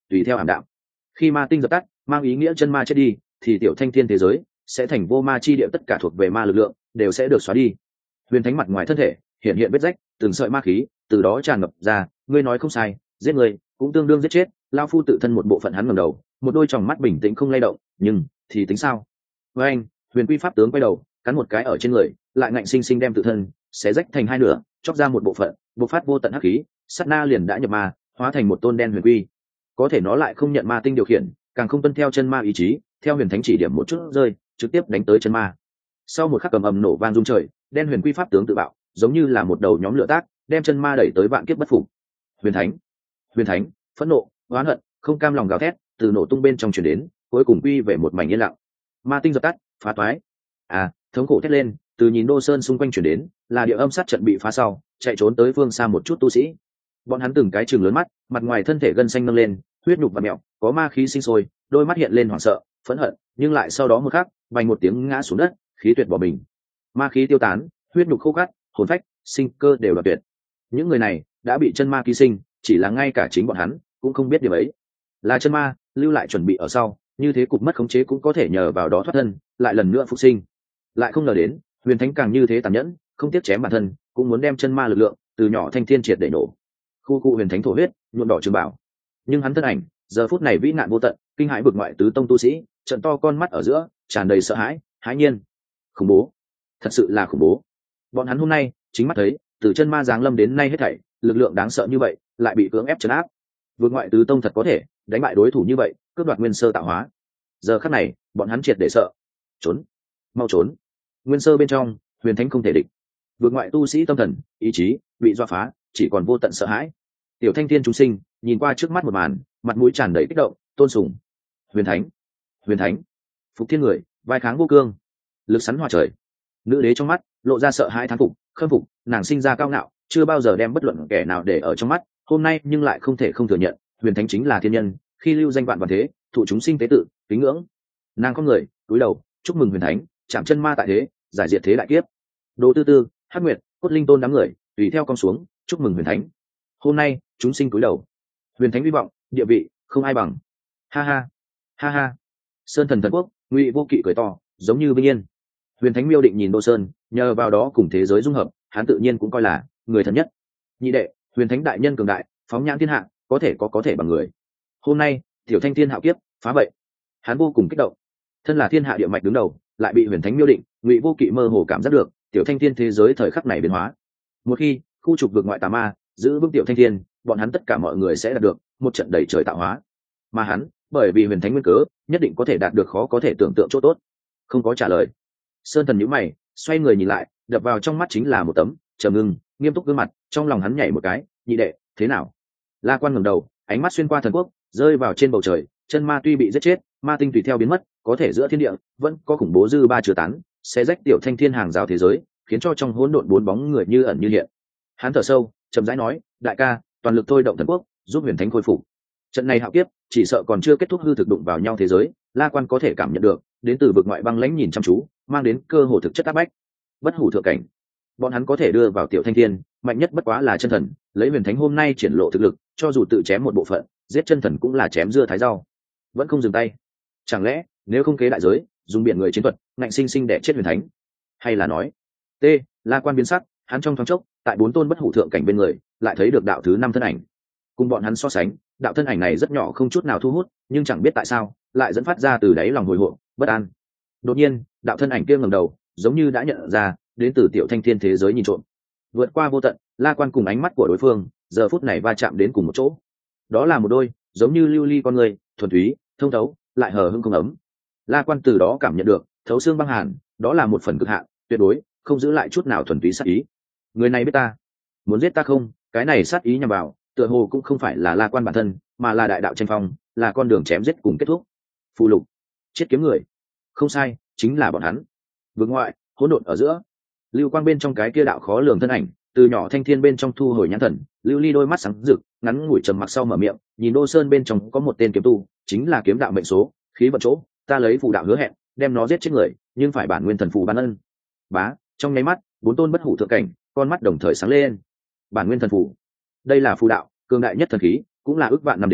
tùy theo ảm đạm. Khi ma tinh dập tắt, mang ý nghĩa chân ma chết đi, thì tiểu thanh thiên thế giới sẽ thành vô ma chi địa, tất cả thuộc về ma lực lượng đều sẽ được xóa đi. Huyền thánh mặt ngoài thân thể hiện hiện vết rách, từng sợi ma khí từ đó tràn ngập ra. Ngươi nói không sai, giết người cũng tương đương giết chết. Lao phu tự thân một bộ phận. Hắn ngẩng đầu, một đôi tròng mắt bình tĩnh không lay động. Nhưng thì tính sao? Với anh, huyền quy pháp tướng quay đầu cắn một cái ở trên người, lại ngạnh sinh sinh đem tự thân xé rách thành hai nửa, chóc ra một bộ phận, bộc phát vô tận hắc khí. Sát na liền đã nhập ma, hóa thành một tôn đen huyền quy. Có thể nó lại không nhận ma tinh điều khiển, càng không tuân theo chân ma ý chí, theo huyền thánh chỉ điểm một chút rơi, trực tiếp đánh tới chân ma. Sau một khắc cầm ầm nổ vang rung trời, đen huyền quy pháp tướng tự bạo, giống như là một đầu nhóm lửa tác, đem chân ma đẩy tới vạn kiếp bất phục. Huyền thánh, huyền thánh, phẫn nộ, oán hận, không cam lòng gào thét, từ nổ tung bên trong truyền đến, cuối cùng quy về một mảnh yên lặng. Ma tinh dập tắt, phá toái. À, thống khổ thét lên, từ nhìn Đô Sơn xung quanh truyền đến, là địa âm sát trận bị phá sau, chạy trốn tới phương xa một chút tu sĩ. Bọn hắn từng cái chừng lớn mắt, mặt ngoài thân thể gân xanh nâng lên, huyết nhục và mẹo, có ma khí sinh sôi, đôi mắt hiện lên hoảng sợ, phẫn hận, nhưng lại sau đó một khắc, vành một tiếng ngã xuống đất, khí tuyệt bỏ mình. Ma khí tiêu tán, huyết nhục khô cát, hồn phách, sinh cơ đều đoạn tuyệt. Những người này đã bị chân ma ký sinh, chỉ là ngay cả chính bọn hắn cũng không biết điều ấy. Là chân ma lưu lại chuẩn bị ở sau, như thế cục mất khống chế cũng có thể nhờ vào đó thoát thân, lại lần nữa phục sinh. Lại không ngờ đến, huyền thánh càng như thế tàn nhẫn, không tiếc chém bản thân, cũng muốn đem chân ma lực lượng từ nhỏ thanh thiên triệt để nổ. Khu cụ huyền thánh thổ huyết, nhuộm đỏ trường bảo. Nhưng hắn thân ảnh giờ phút này vĩ nạn vô tận, kinh hãi bực ngoại tứ tông tu sĩ, trận to con mắt ở giữa tràn đầy sợ hãi, hãi nhiên, khủng bố, thật sự là khủng bố. Bọn hắn hôm nay chính mắt thấy, từ chân ma giáng lâm đến nay hết thảy, lực lượng đáng sợ như vậy lại bị cưỡng ép trấn áp. Vượt ngoại tứ tông thật có thể đánh bại đối thủ như vậy, cướp đoạt nguyên sơ tạo hóa. Giờ khắc này bọn hắn triệt để sợ, trốn, mau trốn. Nguyên sơ bên trong, huyền thánh không thể địch. Vượt ngoại tu sĩ tâm thần ý chí bị doa phá, chỉ còn vô tận sợ hãi. Tiểu thanh thiên chúng sinh nhìn qua trước mắt một màn, mặt mũi tràn đầy kích động, tôn sùng. Huyền thánh, huyền thánh, phục thiên người, vai kháng vô cương, lực sắn hòa trời. Nữ đế trong mắt lộ ra sợ hãi thán phục, khâm phục. Nàng sinh ra cao ngạo, chưa bao giờ đem bất luận kẻ nào để ở trong mắt, hôm nay nhưng lại không thể không thừa nhận, huyền thánh chính là thiên nhân, khi lưu danh vạn vạn thế, thụ chúng sinh tế tự kính ngưỡng. Nàng có người cúi đầu chúc mừng huyền thánh chạm chân ma tại thế, giải diệt thế đại kiếp. Đồ Tư Tư, Hắc Nguyệt, Cốt Linh Tôn đám người tùy theo con xuống chúc mừng huyền thánh. Hôm nay chúng sinh cúi đầu, huyền thánh vi vọng địa vị không ai bằng. Ha ha ha ha. Sơn thần thần quốc Ngụy Vô Kỵ cười to giống như vinh yên. Huyền thánh miêu định nhìn Đô Sơn, nhờ vào đó cùng thế giới dung hợp, hắn tự nhiên cũng coi là người thần nhất. Nhị đệ, huyền thánh đại nhân cường đại, phóng nhãn thiên hạ có thể có có thể bằng người. Hôm nay tiểu thanh thiên hạo kiếp phá vậy, hắn vô cùng kích động. Thân là thiên hạ địa mạch đứng đầu, lại bị huyền thánh miêu định, Ngụy Vô Kỵ mơ hồ cảm giác được tiểu thanh thiên thế giới thời khắc này biến hóa. Một khi khu trục vượt ngoại tà ma, giữ vững tiểu thanh thiên, bọn hắn tất cả mọi người sẽ đạt được một trận đầy trời tạo hóa. Mà hắn bởi vì huyền thánh nguyên cớ, nhất định có thể đạt được khó có thể tưởng tượng chỗ tốt. Không có trả lời. Sơn thần nhíu mày, xoay người nhìn lại, đập vào trong mắt chính là một tấm trầm ngưng nghiêm túc gương mặt. Trong lòng hắn nhảy một cái, nhị đệ thế nào? La Quan ngẩng đầu, ánh mắt xuyên qua thần quốc, rơi vào trên bầu trời. Chân ma tuy bị giết chết, ma tinh tùy theo biến mất, có thể giữa thiên địa vẫn có khủng bố dư ba chứa tán, sẽ rách tiểu thanh thiên hàng rào thế giới, khiến cho trong hỗn độn bốn bóng người như ẩn như hiện. Hắn thở sâu, chậm rãi nói, đại ca, toàn lực thôi động thần quốc, giúp huyền thánh khôi phục. Trận này hạo kiếp chỉ sợ còn chưa kết thúc, hư thực đụng vào nhau thế giới, La Quan có thể cảm nhận được đến từ vực ngoại băng lãnh nhìn chăm chú, mang đến cơ hồ thực chất áp bách. Bất hủ thượng cảnh, bọn hắn có thể đưa vào tiểu thanh thiên, mạnh nhất bất quá là chân thần. Lấy huyền thánh hôm nay triển lộ thực lực, cho dù tự chém một bộ phận, giết chân thần cũng là chém dưa thái rau, vẫn không dừng tay. Chẳng lẽ nếu không kế đại giới, dùng biển người chiến thuật ngạnh sinh sinh để chết huyền thánh? Hay là nói t La Quan biến sắc, hắn trong thoáng chốc tại bốn tôn bất hủ thượng cảnh bên người lại thấy được đạo thứ năm thân ảnh. Cùng bọn hắn so sánh, đạo thân ảnh này rất nhỏ, không chút nào thu hút, nhưng chẳng biết tại sao lại dẫn phát ra từ đáy lòng hồi hộp bất an. Đột nhiên đạo thân ảnh kia ngẩng đầu, giống như đã nhận ra đến từ tiểu thanh thiên thế giới nhìn trộm. Vượt qua vô tận, La Quan cùng ánh mắt của đối phương giờ phút này va chạm đến cùng một chỗ. Đó là một đôi giống như lưu ly con người, thuần túy thông thấu, lại hờ hững không ấm. La Quan từ đó cảm nhận được thấu xương băng hàn, đó là một phần cực hạn, tuyệt đối không giữ lại chút nào thuần túy sát ý. Người này biết ta muốn giết ta không? Cái này sát ý nhằm vào tựa hồ cũng không phải là La Quan bản thân, mà là đại đạo tranh phong, là con đường chém giết cùng kết thúc. Phù lục, chết kiếm người, không sai, chính là bọn hắn. Vực ngoại hỗn độn ở giữa, lưu quang bên trong cái kia đạo khó lường thân ảnh từ nhỏ thanh thiên bên trong thu hồi nhãn thần, lưu ly đôi mắt sáng rực, ngắn ngủi trầm mặc sau mở miệng, nhìn Đô Sơn bên trong có một tên kiếm tu, chính là kiếm đạo mệnh số khí vận chỗ, ta lấy phù đạo hứa hẹn đem nó giết chết người, nhưng phải bản nguyên thần phù ban ân. Bá, trong nháy mắt bốn tôn bất hủ thượng cảnh con mắt đồng thời sáng lên. Bản nguyên thần phù, đây là phù đạo cường đại nhất thần khí, cũng là ước vạn năm đến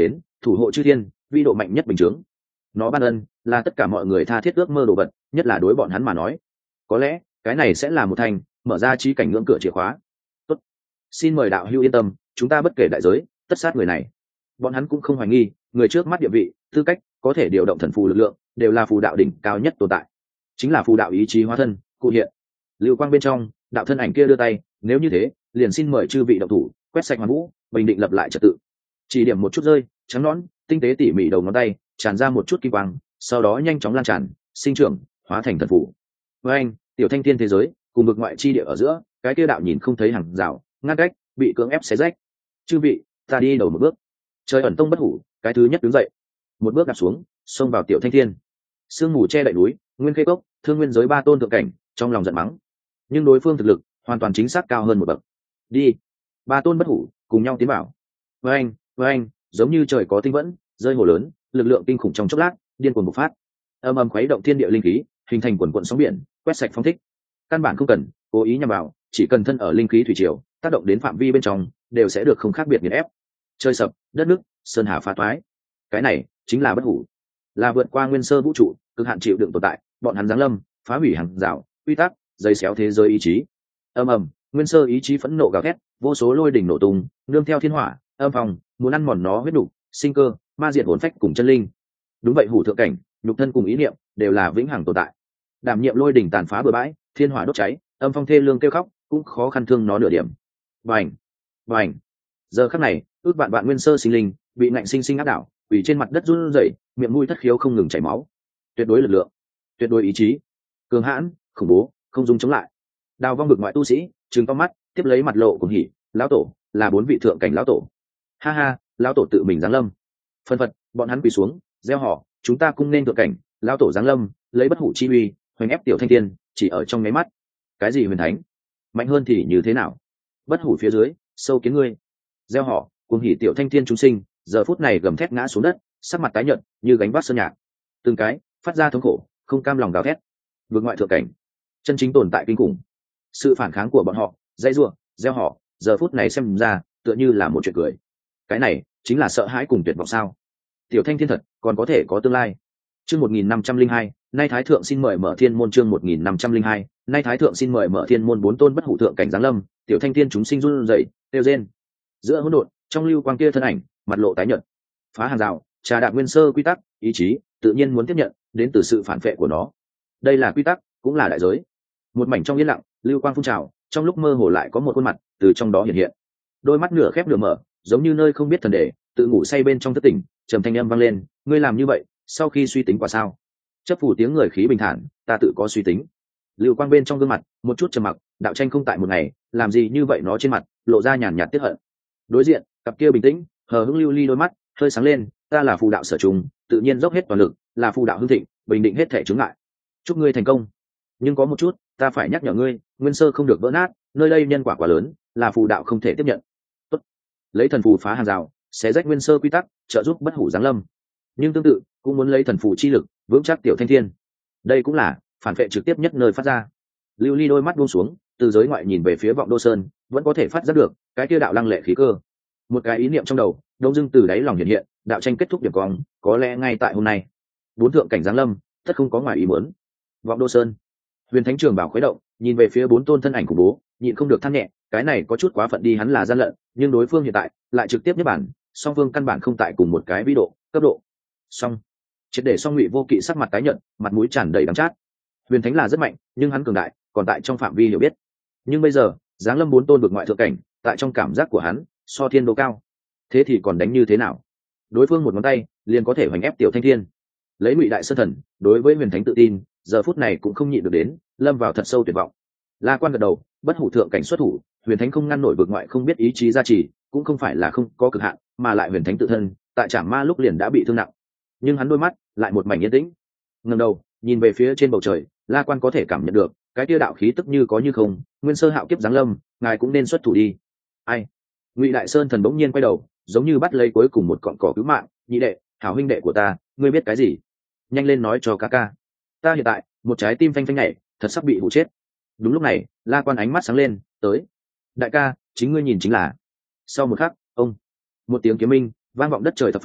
thủ hộ chư thiên, vi độ mạnh nhất bình chướng. Nó ban ân là tất cả mọi người tha thiết ước mơ đồ vật, nhất là đối bọn hắn mà nói, có lẽ cái này sẽ là một thành mở ra trí cảnh ngưỡng cửa chìa khóa. Tốt, xin mời đạo hữu yên tâm, chúng ta bất kể đại giới tất sát người này. Bọn hắn cũng không hoài nghi người trước mắt địa vị, tư cách, có thể điều động thần phù lực lượng, đều là phù đạo đỉnh cao nhất tồn tại, chính là phù đạo ý chí hóa thân cụ hiện. Lưu quang bên trong, đạo thân ảnh kia đưa tay, nếu như thế liền xin mời chư vị động thủ, quét sạch hoàn vũ, bình định lập lại trật tự. Chỉ điểm một chút rơi, trắng nõn tinh tế tỉ mỉ đầu ngón tay tràn ra một chút kim quang, sau đó nhanh chóng lan tràn, sinh trưởng, hóa thành thần phù. Với anh, tiểu thanh thiên thế giới cùng vực ngoại chi địa ở giữa, cái kia đạo nhìn không thấy hàng rào ngăn cách, bị cưỡng ép xé rách. Chư vị, ta đi đầu một bước. Trời ẩn tông bất hủ cái thứ nhất đứng dậy, một bước đạp xuống, xông vào tiểu thanh thiên. Sương mù che đậy núi, nguyên khê cốc, thương nguyên giới ba tôn thượng cảnh, trong lòng giận mắng, nhưng đối phương thực lực hoàn toàn chính xác cao hơn một bậc. Đi, ba tôn bất hủ cùng nhau tiến bảo. Với anh, với anh, giống như trời có tinh vẫn rơi hồ lớn, lực lượng kinh khủng trong chốc lát điên cuồng bộc phát, âm âm khuấy động thiên địa linh khí, hình thành quần quận sóng biển, quét sạch phong thích. Căn bản không cần cố ý nhằm vào, chỉ cần thân ở linh khí thủy triều tác động đến phạm vi bên trong, đều sẽ được không khác biệt nghiền ép. Chơi sập đất nước, sơn hà phá toái, cái này chính là bất hủ, là vượt qua nguyên sơ vũ trụ cực hạn chịu đựng tồn tại. Bọn hắn giáng lâm, phá hủy hàng rào quy tắc, dây xéo thế giới ý chí. Âm ầm, nguyên sơ ý chí phẫn nộ gào thét, vô số lôi đỉnh nổ tung, nương theo thiên hỏa âm phòng, muốn ăn mòn nó huyết đủ, sinh cơ, ma diệt hồn phách cùng chân linh. Đúng vậy, hủ thượng cảnh nhục thân cùng ý niệm đều là vĩnh hằng tồn tại. Đảm nhiệm lôi đỉnh tàn phá bừa bãi, thiên hỏa đốt cháy, âm phong thê lương kêu khóc, cũng khó khăn thương nó nửa điểm. Vành, vành. Giờ khắc này, ước vạn vạn nguyên sơ sinh linh bị ngạnh sinh sinh áp đảo, quỳ trên mặt đất run rẩy, miệng mũi thất khiếu không ngừng chảy máu. Tuyệt đối lực lượng, tuyệt đối ý chí, cường hãn, khủng bố, không dung chống lại. Đào vong vực ngoại tu sĩ trừng to mắt, tiếp lấy mặt lộ cùng hỉ, lão tổ là bốn vị thượng cảnh lão tổ. Ha ha, lão tổ tự mình giáng lâm. Phân phật, bọn hắn quỳ xuống gieo họ, chúng ta cung nên thượng cảnh lão tổ giáng lâm, lấy bất hủ chi uy hoành ép tiểu thanh thiên, chỉ ở trong mấy mắt. Cái gì huyền thánh, mạnh hơn thì như thế nào? Bất hủ phía dưới sâu kiến ngươi. Gieo họ cùng hỉ tiểu thanh thiên chúng sinh giờ phút này gầm thét ngã xuống đất, sắc mặt tái nhợt như gánh vác sơn nhạc, từng cái phát ra thống khổ không cam lòng gào thét. Vượt ngoại thượng cảnh chân chính tồn tại kinh khủng, sự phản kháng của bọn họ dãy rủa gieo họ giờ phút này xem ra tựa như là một chuyện cười. Cái này chính là sợ hãi cùng tuyệt vọng sao? Tiểu thanh thiên thật còn có thể có tương lai? Chương một nghìn năm trăm linh hai, nay thái thượng xin mời mở thiên môn. Chương một nghìn năm trăm linh hai, nay thái thượng xin mời mở thiên môn. Bốn tôn bất hủ thượng cảnh giáng lâm, tiểu thanh thiên chúng sinh run rẩy, kêu rên. Giữa hỗn độn, trong lưu quang kia thân ảnh, mặt lộ tái nhợt. Phá hàng rào, trà đạp nguyên sơ quy tắc, ý chí tự nhiên muốn tiếp nhận đến từ sự phản phệ của nó. Đây là quy tắc, cũng là đại giới. Một mảnh trong yên lặng, lưu quang phun trào, trong lúc mơ hồ lại có một khuôn mặt từ trong đó hiện hiện. Đôi mắt nửa khép nửa mở, giống như nơi không biết thần đề, tự ngủ say bên trong thất tỉnh, trầm thanh âm vang lên, ngươi làm như vậy sau khi suy tính quả sao? Chấp phủ tiếng người khí bình thản, ta tự có suy tính. Lưu quang bên trong gương mặt một chút trầm mặc, đạo tranh không tại một ngày, làm gì như vậy? Nó trên mặt lộ ra nhàn nhạt tiếc hận. Đối diện cặp kia bình tĩnh hờ hững lưu ly đôi mắt hơi sáng lên, ta là phù đạo sở trùng, tự nhiên dốc hết toàn lực, là phù đạo hưng thịnh, bình định hết thể chướng ngại. Chúc ngươi thành công, nhưng có một chút ta phải nhắc nhở ngươi, nguyên sơ không được vỡ nát, nơi đây nhân quả quá lớn, là phù đạo không thể tiếp nhận. Tốt, lấy thần phù phá hàng rào, xé rách nguyên sơ quy tắc, trợ giúp bất hủ giáng lâm, nhưng tương tự cũng muốn lấy thần phù chi lực vững chắc tiểu thanh thiên. Đây cũng là phản vệ trực tiếp nhất nơi phát ra. Lưu ly đôi mắt buông xuống, từ giới ngoại nhìn về phía vọng đô sơn, vẫn có thể phát giác được cái kia đạo lăng lệ khí cơ. Một cái ý niệm trong đầu đông dưng từ đáy lòng hiện hiện, đạo tranh kết thúc điểm cong, có lẽ ngay tại hôm nay bốn thượng cảnh giáng lâm, tất không có ngoài ý muốn. Vọng đô sơn, huyền thánh trường bảo khuấy động, nhìn về phía bốn tôn thân ảnh khủng bố, nhịn không được than nhẹ, cái này có chút quá phận đi. Hắn là gian lận, nhưng đối phương hiện tại lại trực tiếp nhất bản, song phương căn bản không tại cùng một cái vĩ độ cấp độ. Song triệt để song ngụy vô kỵ sắc mặt tái nhợt, mặt mũi tràn đầy đắng chát. Huyền thánh là rất mạnh, nhưng hắn cường đại còn tại trong phạm vi hiểu biết. Nhưng bây giờ giáng lâm bốn tôn vực ngoại thượng cảnh, tại trong cảm giác của hắn so thiên đô cao, thế thì còn đánh như thế nào? Đối phương một ngón tay liền có thể hoành ép tiểu thanh thiên. Lấy ngụy đại sơn thần đối với huyền thánh tự tin, giờ phút này cũng không nhịn được đến lâm vào thật sâu tuyệt vọng. La Quan gật đầu, bất hủ thượng cảnh xuất thủ, huyền thánh không ngăn nổi vực ngoại không biết ý chí gia trì, cũng không phải là không có cực hạn, mà lại huyền thánh tự thân tại trảm ma lúc liền đã bị thương nặng. Nhưng hắn đôi mắt lại một mảnh yên tĩnh, ngẩng đầu nhìn về phía trên bầu trời. La Quan có thể cảm nhận được cái tia đạo khí tức như có như không, nguyên sơ hạo kiếp giáng lâm, ngài cũng nên xuất thủ đi. Ai? Ngụy đại sơn thần bỗng nhiên quay đầu, giống như bắt lấy cuối cùng một cọng cỏ cứu mạng, nhị đệ, hảo huynh đệ của ta, ngươi biết cái gì? Nhanh lên nói cho ca ca. Ta hiện tại một trái tim phanh phanh nhảy, thật sắp bị hụ chết. Đúng lúc này, La Quan ánh mắt sáng lên, tới. Đại ca, chính ngươi nhìn chính là. Sau một khắc, ông, một tiếng kiếm minh vang vọng đất trời thập phương,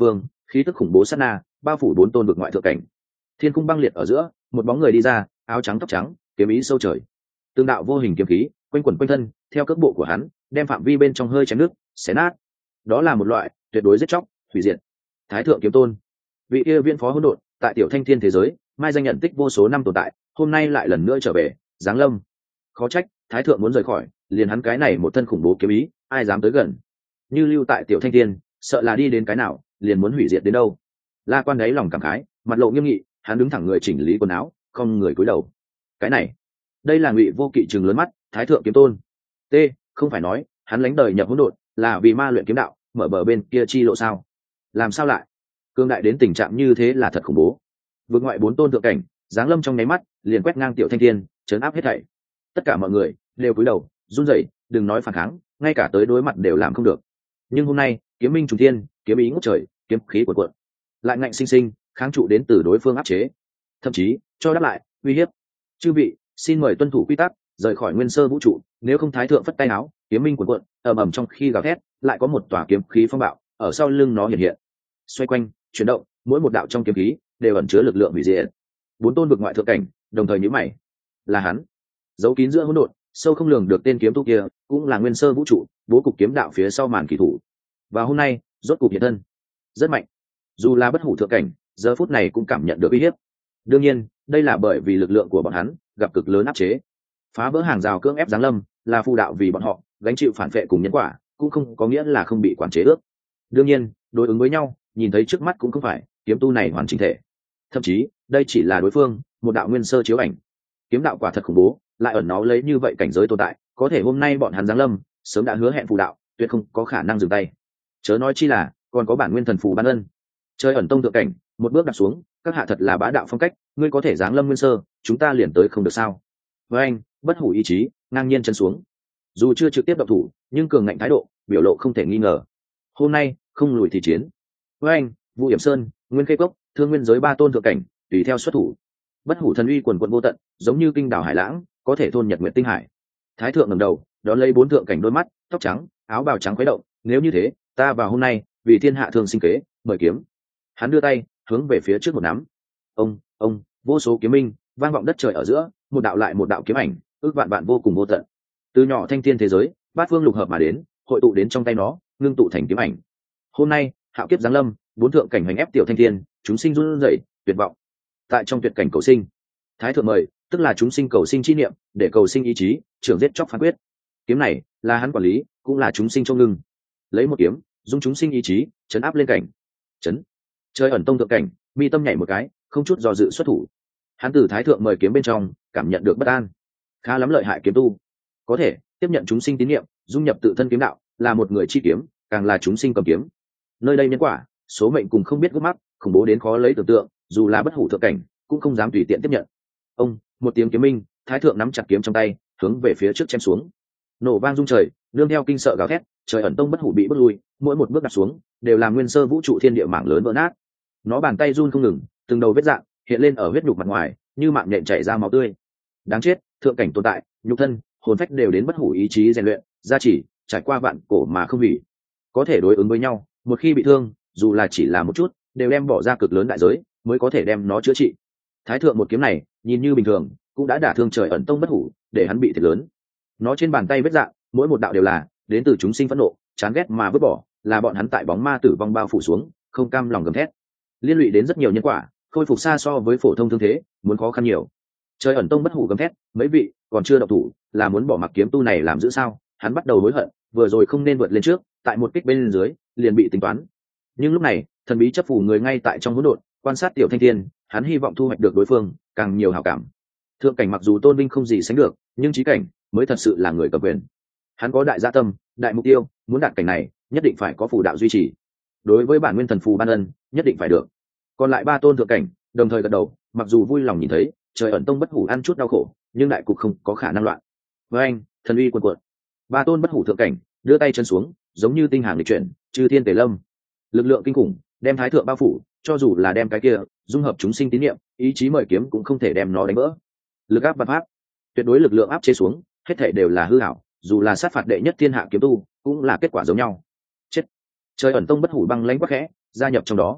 khí tức khủng bố sát na bao phủ bốn tôn vực ngoại thượng cảnh. Thiên cung băng liệt ở giữa, một bóng người đi ra, áo trắng tóc trắng, kiếm ý sâu trời. Tương đạo vô hình kiếm khí quanh quẩn quanh thân, theo cước bộ của hắn, đem phạm vi bên trong hơi chém nước, xé nát. Đó là một loại tuyệt đối giết chóc, hủy diệt. Thái thượng kiếm tôn, vị kia viên phó hỗn độn, tại tiểu thanh thiên thế giới, mai danh nhận tích vô số năm tồn tại, hôm nay lại lần nữa trở về, giáng lâm. Khó trách, thái thượng muốn rời khỏi, liền hắn cái này một thân khủng bố kiếm ý, ai dám tới gần. Như lưu tại tiểu thanh thiên, sợ là đi đến cái nào, liền muốn hủy diệt đến đâu. La Quan đấy lòng cảm khái, mặt lộ nghiêm nghị, hắn đứng thẳng người chỉnh lý quần áo, không người cúi đầu. Cái này, đây là Ngụy Vô Kỵ trừng lớn mắt, thái thượng kiếm tôn. T, không phải nói, hắn lánh đời nhập hỗn độn, là vì ma luyện kiếm đạo, mở bờ bên kia chi lộ sao? Làm sao lại? Cương đại đến tình trạng như thế là thật khủng bố. Vượt ngoại bốn tôn thượng cảnh, giáng lâm trong nháy mắt, liền quét ngang tiểu thanh thiên, chấn áp hết thảy. Tất cả mọi người đều cúi đầu, run rẩy, đừng nói phản kháng, ngay cả tới đối mặt đều làm không được. Nhưng hôm nay, kiếm minh trùng thiên, kiếm ý ngút trời, kiếm khí cuộn cuộn, lại ngạnh sinh sinh kháng trụ đến từ đối phương áp chế, thậm chí cho đáp lại uy hiếp. Chư vị, xin mời tuân thủ quy tắc, rời khỏi nguyên sơ vũ trụ, nếu không thái thượng phất tay áo, kiếm minh cuộn cuộn, ầm ầm trong khi gào thét, lại có một tòa kiếm khí phong bạo ở sau lưng nó hiện hiện, xoay quanh, chuyển động, mỗi một đạo trong kiếm khí đều ẩn chứa lực lượng hủy diệt. Bốn tôn vực ngoại thượng cảnh đồng thời nhíu mày, là hắn, giấu kín giữa hỗn độn, sâu không lường được tên kiếm tu kia, cũng là nguyên sơ vũ trụ, bố cục kiếm đạo phía sau màn kỳ thủ. Và hôm nay, rốt cục hiện thân, rất mạnh. Dù là bất hủ thượng cảnh, giờ phút này cũng cảm nhận được uy hiếp. Đương nhiên, đây là bởi vì lực lượng của bọn hắn gặp cực lớn áp chế. Phá vỡ hàng rào cưỡng ép giáng lâm, là phù đạo vì bọn họ gánh chịu phản vệ cùng nhân quả, cũng không có nghĩa là không bị quản chế ước. Đương nhiên, đối ứng với nhau, nhìn thấy trước mắt cũng không phải kiếm tu này hoàn chỉnh thể. Thậm chí, đây chỉ là đối phương một đạo nguyên sơ chiếu ảnh. Kiếm đạo quả thật khủng bố, lại ẩn nó lấy như vậy cảnh giới tồn tại, có thể hôm nay bọn hắn giáng lâm, sớm đã hứa hẹn phù đạo, tuyệt không có khả năng dừng tay. Chớ nói chi là còn có bản nguyên thần phù ban ân. Chơi ẩn tông thượng cảnh, một bước đặt xuống, các hạ thật là bá đạo phong cách, ngươi có thể giáng lâm nguyên sơ, chúng ta liền tới không được sao? Với anh, bất hủ ý chí, ngang nhiên chân xuống. Dù chưa trực tiếp động thủ, nhưng cường ngạnh thái độ, biểu lộ không thể nghi ngờ. Hôm nay, không lùi thì chiến. Với anh, Vũ Hiểm Sơn, Nguyên Khê Cốc, Thương Nguyên giới ba tôn thượng cảnh, tùy theo xuất thủ. Bất hủ thần uy quần quần vô tận, giống như kinh đảo hải lãng, có thể thôn nhật nguyệt tinh hải. Thái thượng ngẩng đầu, đón lấy bốn thượng cảnh đôi mắt, tóc trắng, áo bào trắng khuấy động, nếu như thế, ta vào hôm nay, vì thiên hạ thường sinh kế, mời kiếm. Hắn đưa tay hướng về phía trước một nắm, ông ông vô số kiếm minh vang vọng đất trời ở giữa, một đạo lại một đạo kiếm ảnh, ước vạn vạn vô cùng vô tận, từ nhỏ thanh thiên thế giới bát phương lục hợp mà đến, hội tụ đến trong tay nó, ngưng tụ thành kiếm ảnh. Hôm nay hạo kiếp giáng lâm, bốn thượng cảnh hành ép tiểu thanh thiên, chúng sinh run rẩy tuyệt vọng. Tại trong tuyệt cảnh cầu sinh, thái thượng mời, tức là chúng sinh cầu sinh chi niệm, để cầu sinh ý chí, trưởng giết chóc phán quyết. Kiếm này là hắn quản lý, cũng là chúng sinh trong ngưng. Lấy một kiếm dung chúng sinh ý chí, chấn áp lên cảnh. Chấn. Chơi ẩn tông thượng cảnh, mi tâm nhảy một cái, không chút do dự xuất thủ. Hắn từ thái thượng mời kiếm bên trong cảm nhận được bất an. Khá lắm lợi hại kiếm tu, có thể tiếp nhận chúng sinh tín niệm, dung nhập tự thân kiếm đạo, là một người chi kiếm, càng là chúng sinh cầm kiếm. Nơi đây nhân quả, số mệnh cùng không biết gốc mắc, khủng bố đến khó lấy tưởng tượng, dù là bất hủ thượng cảnh cũng không dám tùy tiện tiếp nhận. Ông, một tiếng kiếm minh, thái thượng nắm chặt kiếm trong tay, hướng về phía trước chém xuống. Nổ vang rung trời, nương theo kinh sợ gào thét, trời ẩn tông bất hủ bị bước lui, mỗi một bước đặt xuống đều làm nguyên sơ vũ trụ thiên địa mảng lớn vỡ nát. Nó bàn tay run không ngừng, từng đầu vết dạng hiện lên ở huyết nhục mặt ngoài, như mạng nhện chảy ra máu tươi. Đáng chết, thượng cảnh tồn tại, nhục thân, hồn phách đều đến bất hủ ý chí rèn luyện, gia trì, trải qua vạn cổ mà không hủy. Có thể đối ứng với nhau, một khi bị thương, dù là chỉ là một chút, đều đem bỏ ra cực lớn đại giới mới có thể đem nó chữa trị. Thái thượng một kiếm này, nhìn như bình thường, cũng đã đả thương trời ẩn tông bất hủ, để hắn bị thiệt lớn. Nó trên bàn tay vết dạng, mỗi một đạo đều là đến từ chúng sinh phẫn nộ, chán ghét mà vứt bỏ, là bọn hắn tại bóng ma tử vong bao phủ xuống, không cam lòng gầm thét. Liên lụy đến rất nhiều nhân quả, khôi phục xa so với phổ thông thương thế muốn khó khăn nhiều. Trời ẩn tông bất hủ gầm thét, mấy vị còn chưa động thủ, là muốn bỏ mặc kiếm tu này làm giữ sao? Hắn bắt đầu hối hận, vừa rồi không nên vượt lên trước, tại một kích bên dưới liền bị tính toán. Nhưng lúc này, thần bí chấp phủ người ngay tại trong hỗn độn, quan sát tiểu thanh thiên, hắn hy vọng thu hoạch được đối phương càng nhiều hảo cảm. Thượng cảnh mặc dù tôn vinh không gì sánh được, nhưng trí cảnh mới thật sự là người cầm quyền. Hắn có đại gia tâm, đại mục tiêu, muốn đạt cảnh này, nhất định phải có phù đạo duy trì. Đối với bản nguyên thần phù ban ân, nhất định phải được. Còn lại ba tôn thượng cảnh đồng thời gật đầu, mặc dù vui lòng nhìn thấy trời ẩn tông bất hủ ăn chút đau khổ, nhưng đại cục không có khả năng loạn. Với anh, thần uy cuồn cuộn, ba tôn bất hủ thượng cảnh đưa tay chân xuống, giống như tinh hàng lịch chuyển, chư thiên tề lâm, lực lượng kinh khủng đem thái thượng bao phủ, cho dù là đem cái kia dung hợp chúng sinh tín niệm, ý chí mời kiếm cũng không thể đem nó đánh vỡ. Lực áp bạt pháp, tuyệt đối lực lượng áp chế xuống, hết thảy đều là hư ảo, dù là sát phạt đệ nhất thiên hạ kiếm tu, cũng là kết quả giống nhau. Chết. Trời ẩn tông bất hủ băng lãnh quắc khẽ, gia nhập trong đó.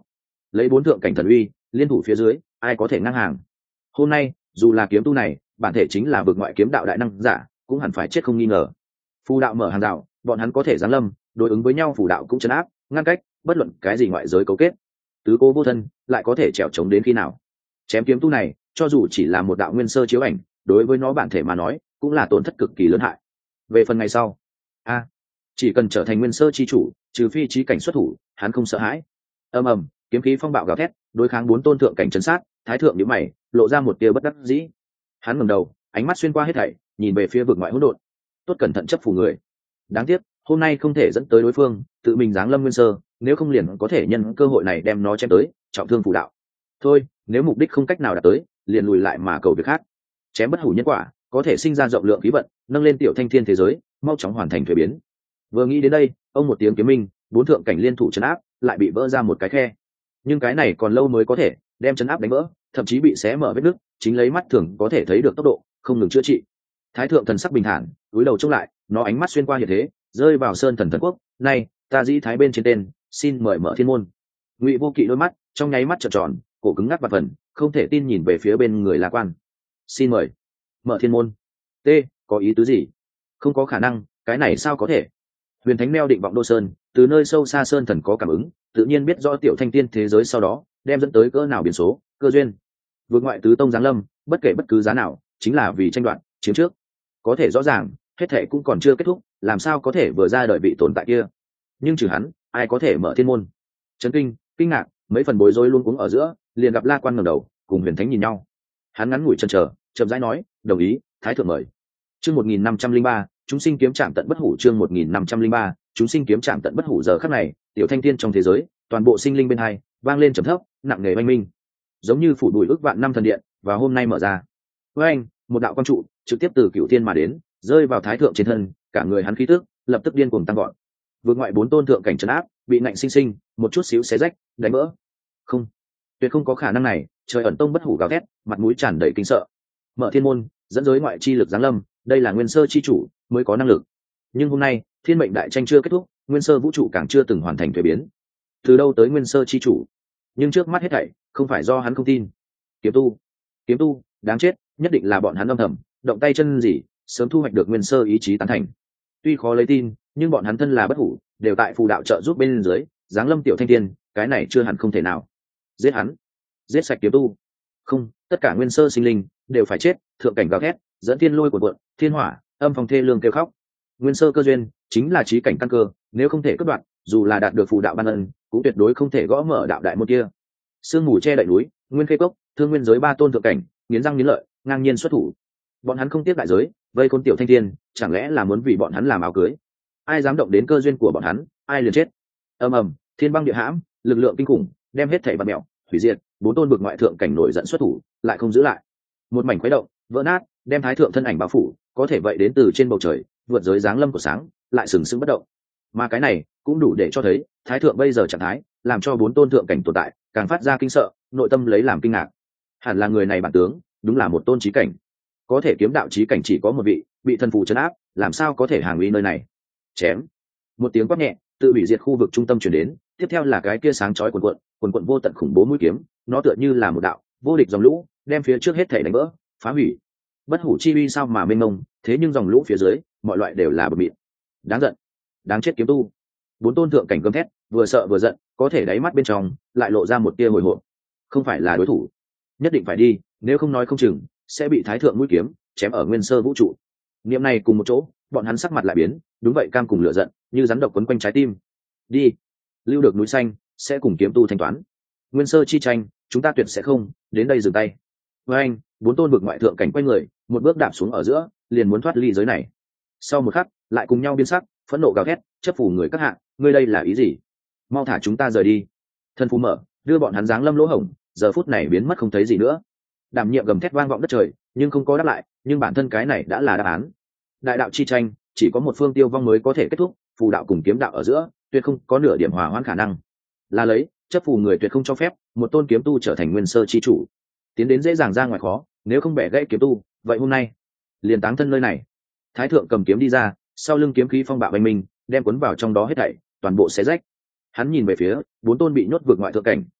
lấy bốn thượng cảnh thần uy liên thủ phía dưới ai có thể ngang hàng. Hôm nay dù là kiếm tu này bản thể chính là vực ngoại kiếm đạo đại năng giả cũng hẳn phải chết không nghi ngờ. Phù đạo mở hàng rào, bọn hắn có thể giáng lâm đối ứng với nhau, phù đạo cũng chấn áp ngăn cách bất luận cái gì ngoại giới cấu kết. Tứ cố vô thân lại có thể trèo trống đến khi nào? Chém kiếm tu này cho dù chỉ là một đạo nguyên sơ chiếu ảnh, đối với nó bản thể mà nói cũng là tổn thất cực kỳ lớn hại. Về phần ngày sau, a chỉ cần trở thành nguyên sơ chi chủ, trừ phi trí cảnh xuất thủ, hắn không sợ hãi. Ầm ầm, kiếm khí phong bạo gào thét đối kháng bốn tôn thượng cảnh chấn sát. Thái thượng nhíu mày lộ ra một tia bất đắc dĩ. Hắn ngẩng đầu, ánh mắt xuyên qua hết thảy nhìn về phía vực ngoại hỗn độn. Tốt cẩn thận chấp phù người, đáng tiếc hôm nay không thể dẫn tới đối phương tự mình giáng lâm nguyên sơ, nếu không liền có thể nhân cơ hội này đem nó chém tới trọng thương phù đạo. Thôi, nếu mục đích không cách nào đạt tới liền lùi lại mà cầu việc khác. Chém bất hủ nhân quả có thể sinh ra rộng lượng khí vận, nâng lên tiểu thanh thiên thế giới mau chóng hoàn thành thuế biến. Vừa nghĩ đến đây, ông một tiếng kiếm minh, bốn thượng cảnh liên thủ chấn áp lại bị vỡ ra một cái khe. Nhưng cái này còn lâu mới có thể đem chấn áp đánh vỡ, thậm chí bị xé mở vết nứt, chính lấy mắt thường có thể thấy được tốc độ không ngừng chữa trị. Thái thượng thần sắc bình thản cúi đầu trông lại, nó ánh mắt xuyên qua hiện thế rơi vào sơn thần thần quốc. Này, ta dĩ thái bên trên tên, xin mời mở thiên môn. Ngụy Vô Kỵ đôi mắt trong nháy mắt trợn tròn, cổ cứng ngắc và phần không thể tin nhìn về phía bên người La Quan. Xin mời mở thiên môn. T, có ý tứ gì? Không có khả năng, cái này sao có thể? Huyền Thánh neo định vọng Đô Sơn, từ nơi sâu xa sơn thần có cảm ứng, tự nhiên biết rõ tiểu thanh tiên thế giới sau đó đem dẫn tới cỡ nào biến số, cơ duyên. Vượt ngoại tứ tông giáng lâm, bất kể bất cứ giá nào, chính là vì tranh đoạt, chiếm trước. Có thể rõ ràng, hết thệ cũng còn chưa kết thúc, làm sao có thể vừa ra đợi vị tồn tại kia? Nhưng trừ hắn, ai có thể mở thiên môn? Chấn kinh, kinh ngạc, mấy phần bối rối luôn cuống ở giữa, liền gặp La Quan ngẩng đầu, cùng Huyền Thánh nhìn nhau. Hắn ngắn ngủi chần chờ, chậm rãi nói, đồng ý, thái thượng mời. Chương một nghìn năm trăm linh ba, chúng sinh kiếm chạm tận bất hủ. Chương một nghìn năm trăm linh ba, chúng sinh kiếm chạm tận bất hủ. Giờ khắc này, tiểu thanh tiên trong thế giới, toàn bộ sinh linh bên hai vang lên trầm thấp, nặng nề oanh minh, giống như phủ đùi ước vạn năm thần điện, và hôm nay mở ra. Với anh, một đạo quang trụ trực tiếp từ cửu thiên mà đến, rơi vào thái thượng trên thân, cả người hắn khí tức lập tức điên cuồng tăng gọn. Vượt ngoại bốn tôn thượng cảnh trấn áp, bị nạnh sinh sinh một chút xíu xé rách, đánh vỡ. Không, tuyệt không có khả năng này, trời ẩn tông bất hủ gào thét, mặt mũi tràn đầy kinh sợ. Mở thiên môn, dẫn giới ngoại chi lực giáng lâm, đây là nguyên sơ chi chủ mới có năng lực. Nhưng hôm nay, thiên mệnh đại tranh chưa kết thúc, nguyên sơ vũ trụ càng chưa từng hoàn thành thuế biến. Từ đâu tới nguyên sơ chi chủ? Nhưng trước mắt hết thảy không phải do hắn không tin. Kiếm tu, kiếm tu, đáng chết, nhất định là bọn hắn âm thầm động tay chân gì, sớm thu hoạch được nguyên sơ ý chí tán thành. Tuy khó lấy tin, nhưng bọn hắn thân là bất hủ, đều tại phù đạo trợ giúp bên dưới, giáng lâm tiểu thanh tiên, cái này chưa hẳn không thể nào. Giết hắn, giết sạch kiếm tu. Không, tất cả nguyên sơ sinh linh đều phải chết. Thượng cảnh gào thét, dẫn thiên lôi của vượn, thiên hỏa, âm phong thê lương kêu khóc. Nguyên sơ cơ duyên chính là trí cảnh căn cơ, nếu không thể cất đoạn, dù là đạt được phù đạo ban ân, cũng tuyệt đối không thể gõ mở đạo đại môn kia. Sương mù che đậy núi, nguyên khê cốc, thương nguyên giới ba tôn thượng cảnh, nghiến răng nghiến lợi, ngang nhiên xuất thủ. Bọn hắn không tiếc đại giới, vây khốn tiểu thanh thiên, chẳng lẽ là muốn vì bọn hắn làm áo cưới? Ai dám động đến cơ duyên của bọn hắn, ai liền chết. Ầm ầm, thiên băng địa hãm, lực lượng kinh khủng, đem hết thảy bạt mèo, hủy diệt. Bốn tôn bực ngoại thượng cảnh nổi giận xuất thủ, lại không giữ lại. Một mảnh khuấy động, vỡ nát, đem thái thượng thân ảnh bao phủ, có thể vậy đến từ trên bầu trời, vượt giới giáng lâm của sáng, lại sừng sững bất động. Mà cái này cũng đủ để cho thấy thái thượng bây giờ trạng thái, làm cho bốn tôn thượng cảnh tồn tại càng phát ra kinh sợ, nội tâm lấy làm kinh ngạc. Hẳn là người này bản tướng đúng là một tôn chí cảnh, có thể kiếm đạo chí cảnh chỉ có một vị, bị thần phù trấn áp, làm sao có thể hàng uy nơi này? Chém! Một tiếng quát nhẹ, tự hủy diệt khu vực trung tâm truyền đến, tiếp theo là cái kia sáng chói cuồn cuộn, cuồn cuộn vô tận khủng bố mũi kiếm, nó tựa như là một đạo vô địch dòng lũ, đem phía trước hết thảy đánh vỡ, phá hủy. Bất hủ chi uy sao mà mênh mông, thế nhưng dòng lũ phía dưới, mọi loại đều là bờ mịn. Đáng giận, đáng chết kiếm tu. Bốn tôn thượng cảnh gầm thét, vừa sợ vừa giận, có thể đáy mắt bên trong lại lộ ra một tia hồi hộp. Không phải là đối thủ, nhất định phải đi, nếu không nói không chừng sẽ bị thái thượng mũi kiếm chém ở nguyên sơ vũ trụ. Niệm này cùng một chỗ, bọn hắn sắc mặt lại biến, đúng vậy cam cùng lửa giận, như rắn độc quấn quanh trái tim. Đi, lưu được núi xanh, sẽ cùng kiếm tu thanh toán. Nguyên sơ chi tranh, chúng ta tuyệt sẽ không đến đây dừng tay. Với anh, bốn tôn vực ngoại thượng cảnh quay người, một bước đạp xuống ở giữa, liền muốn thoát ly giới này. Sau một khắc, lại cùng nhau biến sắc, phẫn nộ gào thét, chấp phủ người các hạ, ngươi đây là ý gì? Mau thả chúng ta rời đi. Thân phù mở, đưa bọn hắn giáng lâm lỗ hổng, giờ phút này biến mất không thấy gì nữa. Đảm nhiệm gầm thét vang vọng đất trời, nhưng không có đáp lại, nhưng bản thân cái này đã là đáp án. Đại đạo chi tranh, chỉ có một phương tiêu vong mới có thể kết thúc, phù đạo cùng kiếm đạo ở giữa, tuyệt không có nửa điểm hòa hoãn khả năng. Là lấy, chấp phù người tuyệt không cho phép một tôn kiếm tu trở thành nguyên sơ chi chủ. Tiến đến dễ dàng ra ngoài khó, nếu không bẻ gãy kiếm tu, vậy hôm nay liền táng thân nơi này. Thái thượng cầm kiếm đi ra, sau lưng kiếm khí phong bạo oanh minh, đem cuốn vào trong đó hết thảy, toàn bộ xé rách. Hắn nhìn về phía bốn tôn bị nhốt vượt ngoại thượng cảnh,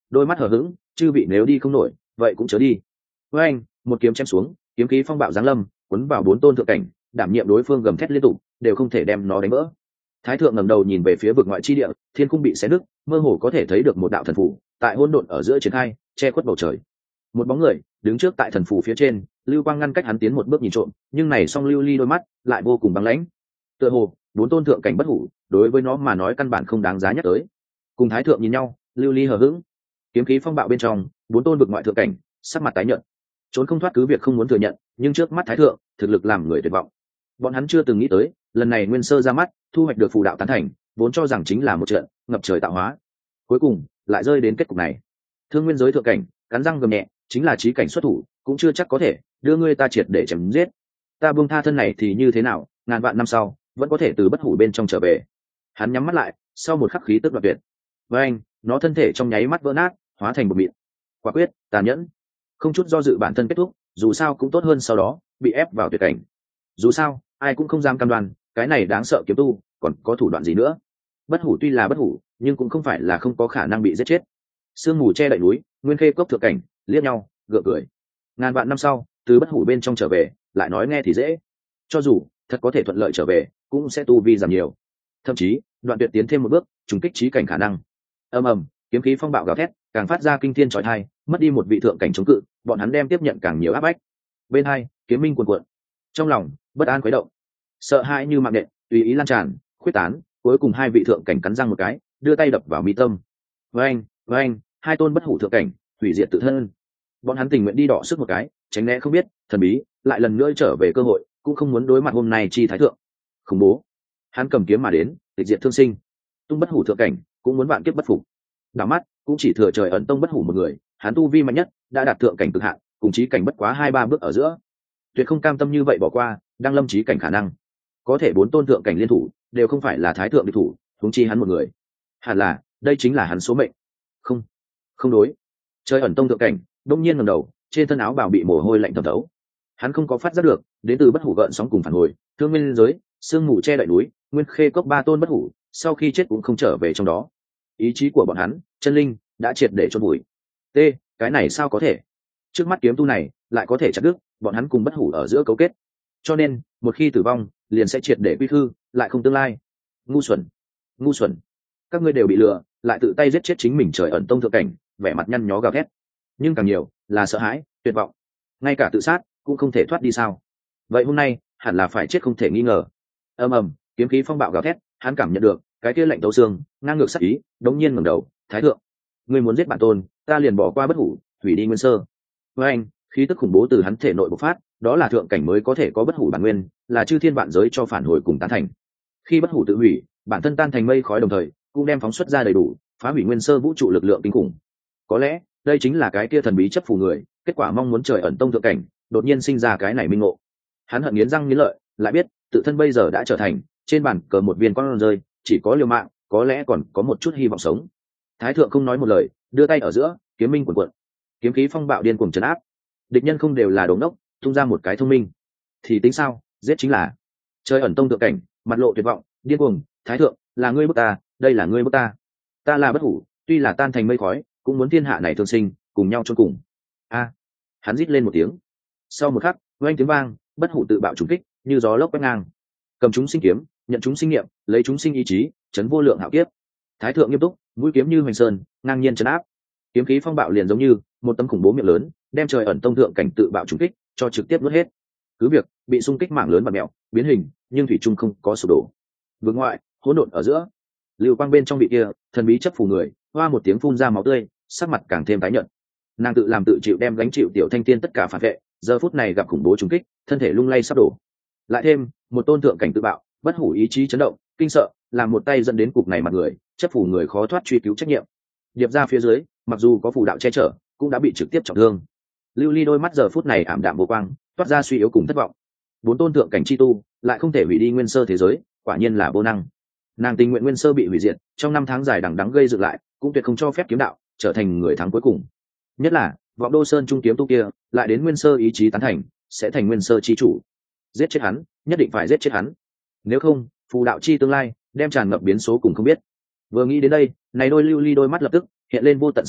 đôi mắt hờ hững, chư vị nếu đi không nổi vậy cũng chớ đi. Với anh, một kiếm chém xuống, kiếm khí phong bạo giáng lâm, cuốn vào bốn tôn thượng cảnh, đảm nhiệm đối phương gầm thét liên tục, đều không thể đem nó đánh vỡ. Thái thượng ngẩng đầu nhìn về phía vực ngoại chi địa, thiên cung bị xé nứt, mơ hồ có thể thấy được một đạo thần phù tại hỗn độn ở giữa triển khai, che khuất bầu trời. Một bóng người đứng trước tại thần phù phía trên, lưu quang ngăn cách hắn tiến một bước nhìn trộm, nhưng này song lưu ly đôi mắt lại vô cùng băng lãnh. Tựa hồ bốn tôn thượng cảnh bất hủ, đối với nó mà nói căn bản không đáng giá nhắc tới. Cùng thái thượng nhìn nhau, lưu ly hờ hững, kiếm khí phong bạo bên trong, bốn tôn vực ngoại thượng cảnh sắc mặt tái nhợt, trốn không thoát cứ việc không muốn thừa nhận, nhưng trước mắt thái thượng thực lực làm người tuyệt vọng. Bọn hắn chưa từng nghĩ tới lần này nguyên sơ ra mắt thu hoạch được phù đạo tán thành, vốn cho rằng chính là một trận ngập trời tạo hóa, cuối cùng lại rơi đến kết cục này. Thương nguyên giới thượng cảnh cắn răng gầm nhẹ, chính là trí cảnh xuất thủ cũng chưa chắc có thể đưa ngươi ta triệt để chém giết. Ta buông tha thân này thì như thế nào, ngàn vạn năm sau vẫn có thể từ bất hủ bên trong trở về. Hắn nhắm mắt lại, sau một khắc khí tức đoạt tuyệt, với anh nó thân thể trong nháy mắt vỡ nát, hóa thành một mịn. Quả quyết tàn nhẫn, không chút do dự bản thân kết thúc, dù sao cũng tốt hơn sau đó bị ép vào tuyệt cảnh. Dù sao ai cũng không dám cam đoan cái này đáng sợ kiếm tu còn có thủ đoạn gì nữa. Bất hủ tuy là bất hủ, nhưng cũng không phải là không có khả năng bị giết chết. Sương mù che đậy núi, nguyên khê cốc thượng cảnh liếc nhau gượng cười. Ngàn vạn năm sau từ bất hủ bên trong trở về, lại nói nghe thì dễ, cho dù thật có thể thuận lợi trở về cũng sẽ tu vi giảm nhiều, thậm chí đoạn tuyệt tiến thêm một bước trùng kích trí cảnh khả năng. Ầm ầm, kiếm khí phong bạo gào thét, càng phát ra kinh thiên chói tai, mất đi một vị thượng cảnh chống cự, bọn hắn đem tiếp nhận càng nhiều áp bách. Bên hai kiếm minh cuồn cuộn, trong lòng bất an khuấy động, sợ hãi như mạng nện tùy ý lan tràn khuyết tán. Cuối cùng hai vị thượng cảnh cắn răng một cái, đưa tay đập vào mi tâm. Với anh với anh hai tôn bất hủ thượng cảnh hủy diệt tự thân. Bọn hắn tình nguyện đi đọ sức một cái, tránh né không biết thần bí lại lần nữa trở về cơ hội, cũng không muốn đối mặt hôm nay chi thái thượng khủng bố. Hắn cầm kiếm mà đến, tịch diệt thương sinh. Tung bất hủ thượng cảnh cũng muốn vạn kiếp bất phục. Đảo mắt cũng chỉ thừa trời ẩn tông bất hủ một người, hắn tu vi mạnh nhất đã đạt thượng cảnh cực hạn, cùng chí cảnh bất quá hai ba bước ở giữa, tuyệt không cam tâm như vậy bỏ qua đang lâm chí cảnh khả năng. Có thể bốn tôn thượng cảnh liên thủ đều không phải là thái thượng địch thủ, huống chi hắn một người. Hẳn là đây chính là hắn số mệnh. Không, không đối. Trời ẩn tông thượng cảnh đông nhiên ngẩng đầu, trên thân áo bào bị mồ hôi lạnh thấm thấu. Hắn không có phát giác được đến từ bất hủ gợn sóng cùng phản hồi, thương nguyên giới sương mù che đậy núi, nguyên khê cốc ba tôn bất hủ sau khi chết cũng không trở về trong đó. Ý chí của bọn hắn chân linh đã triệt để chôn bụi. T, cái này sao có thể? Trước mắt kiếm tu này lại có thể chặt đứt bọn hắn cùng bất hủ ở giữa cấu kết, cho nên một khi tử vong liền sẽ triệt để quy khư, lại không tương lai. Ngu xuẩn, ngu xuẩn, các ngươi đều bị lừa, lại tự tay giết chết chính mình. Trời ẩn tông thượng cảnh vẻ mặt nhăn nhó gào thét, nhưng càng nhiều là sợ hãi tuyệt vọng, ngay cả tự sát cũng không thể thoát đi sao? Vậy hôm nay hẳn là phải chết không thể nghi ngờ. Ầm ầm, kiếm khí phong bạo gào thét, hắn cảm nhận được cái kia lạnh tấu xương ngang ngược sắc ý, đống nhiên ngẩng đầu. Thái thượng, ngươi muốn giết bản tôn, ta liền bỏ qua bất hủ, hủy đi nguyên sơ. Với anh khí tức khủng bố từ hắn thể nội bộc phát, đó là thượng cảnh mới có thể có bất hủ bản nguyên, là chư thiên vạn giới cho phản hồi cùng tán thành. Khi bất hủ tự hủy, bản thân tan thành mây khói, đồng thời cũng đem phóng xuất ra đầy đủ phá hủy nguyên sơ vũ trụ lực lượng kinh khủng. Có lẽ đây chính là cái kia thần bí chấp phù người, kết quả mong muốn trời ẩn tông thượng cảnh đột nhiên sinh ra cái này minh ngộ. Hắn hận nghiến răng nghiến lợi, lại biết tự thân bây giờ đã trở thành trên bàn cờ một viên con rơi, chỉ có liều mạng có lẽ còn có một chút hy vọng sống. Thái thượng không nói một lời, đưa tay ở giữa, kiếm minh cuộn cuộn, kiếm khí phong bạo điên cuồng trấn áp. Địch nhân không đều là đồ ngốc, tung ra một cái thông minh thì tính sao, giết chính là. Trời ẩn tông thượng cảnh mặt lộ tuyệt vọng, điên cuồng. Thái thượng, là ngươi bức ta, đây là ngươi bức ta. Ta là bất hủ, tuy là tan thành mây khói, cũng muốn thiên hạ này thương sinh cùng nhau chôn cùng. A, hắn rít lên một tiếng. Sau một khắc, oanh tiếng vang, bất hủ tự bạo trùng kích như gió lốc quét ngang. Cầm chúng sinh kiếm, nhận chúng sinh nghiệm, lấy chúng sinh ý chí, chấn vô lượng hạo kiếp. Thái thượng nghiêm túc, mũi kiếm như hoành sơn, ngang nhiên chấn áp. Kiếm khí phong bạo liền giống như một tấm khủng bố miệng lớn, đem trời ẩn tông thượng cảnh tự bạo trùng kích cho trực tiếp nuốt hết. Cứ việc bị xung kích mảng lớn và mẹo biến hình, nhưng thủy trung không có sụp đổ. Vương ngoại hỗn độn ở giữa, lưu quang bên trong vị kia thần bí chấp phù người hoa một tiếng phun ra máu tươi, sắc mặt càng thêm tái nhợt. Nàng tự làm tự chịu đem gánh chịu tiểu thanh tiên tất cả phản vệ, giờ phút này gặp khủng bố trùng kích, thân thể lung lay sắp đổ. Lại thêm một tôn thượng cảnh tự bạo, bất hủ ý chí chấn động kinh sợ, làm một tay dẫn đến cục này mặt người chấp phù người khó thoát truy cứu trách nhiệm. Điệp ra phía dưới, mặc dù có phù đạo che chở, cũng đã bị trực tiếp trọng thương. Lưu Ly đôi mắt giờ phút này ảm đạm vô quang, toát ra suy yếu cùng thất vọng. Bốn tôn thượng cảnh chi tu lại không thể hủy đi nguyên sơ thế giới, quả nhiên là vô năng. Nàng tình nguyện nguyên sơ bị hủy diệt, trong năm tháng dài đằng đẵng gây dựng lại, cũng tuyệt không cho phép kiếm đạo trở thành người thắng cuối cùng. Nhất là vọng đô sơn trung kiếm tu kia lại đến nguyên sơ ý chí tán thành, sẽ thành nguyên sơ chi chủ. Giết chết hắn, nhất định phải giết chết hắn. Nếu không, phù đạo chi tương lai đem tràn ngập biến số cùng không biết. Vừa nghĩ đến đây, này đôi Lưu Ly đôi mắt lập tức hiện lên vô tận sắc ý,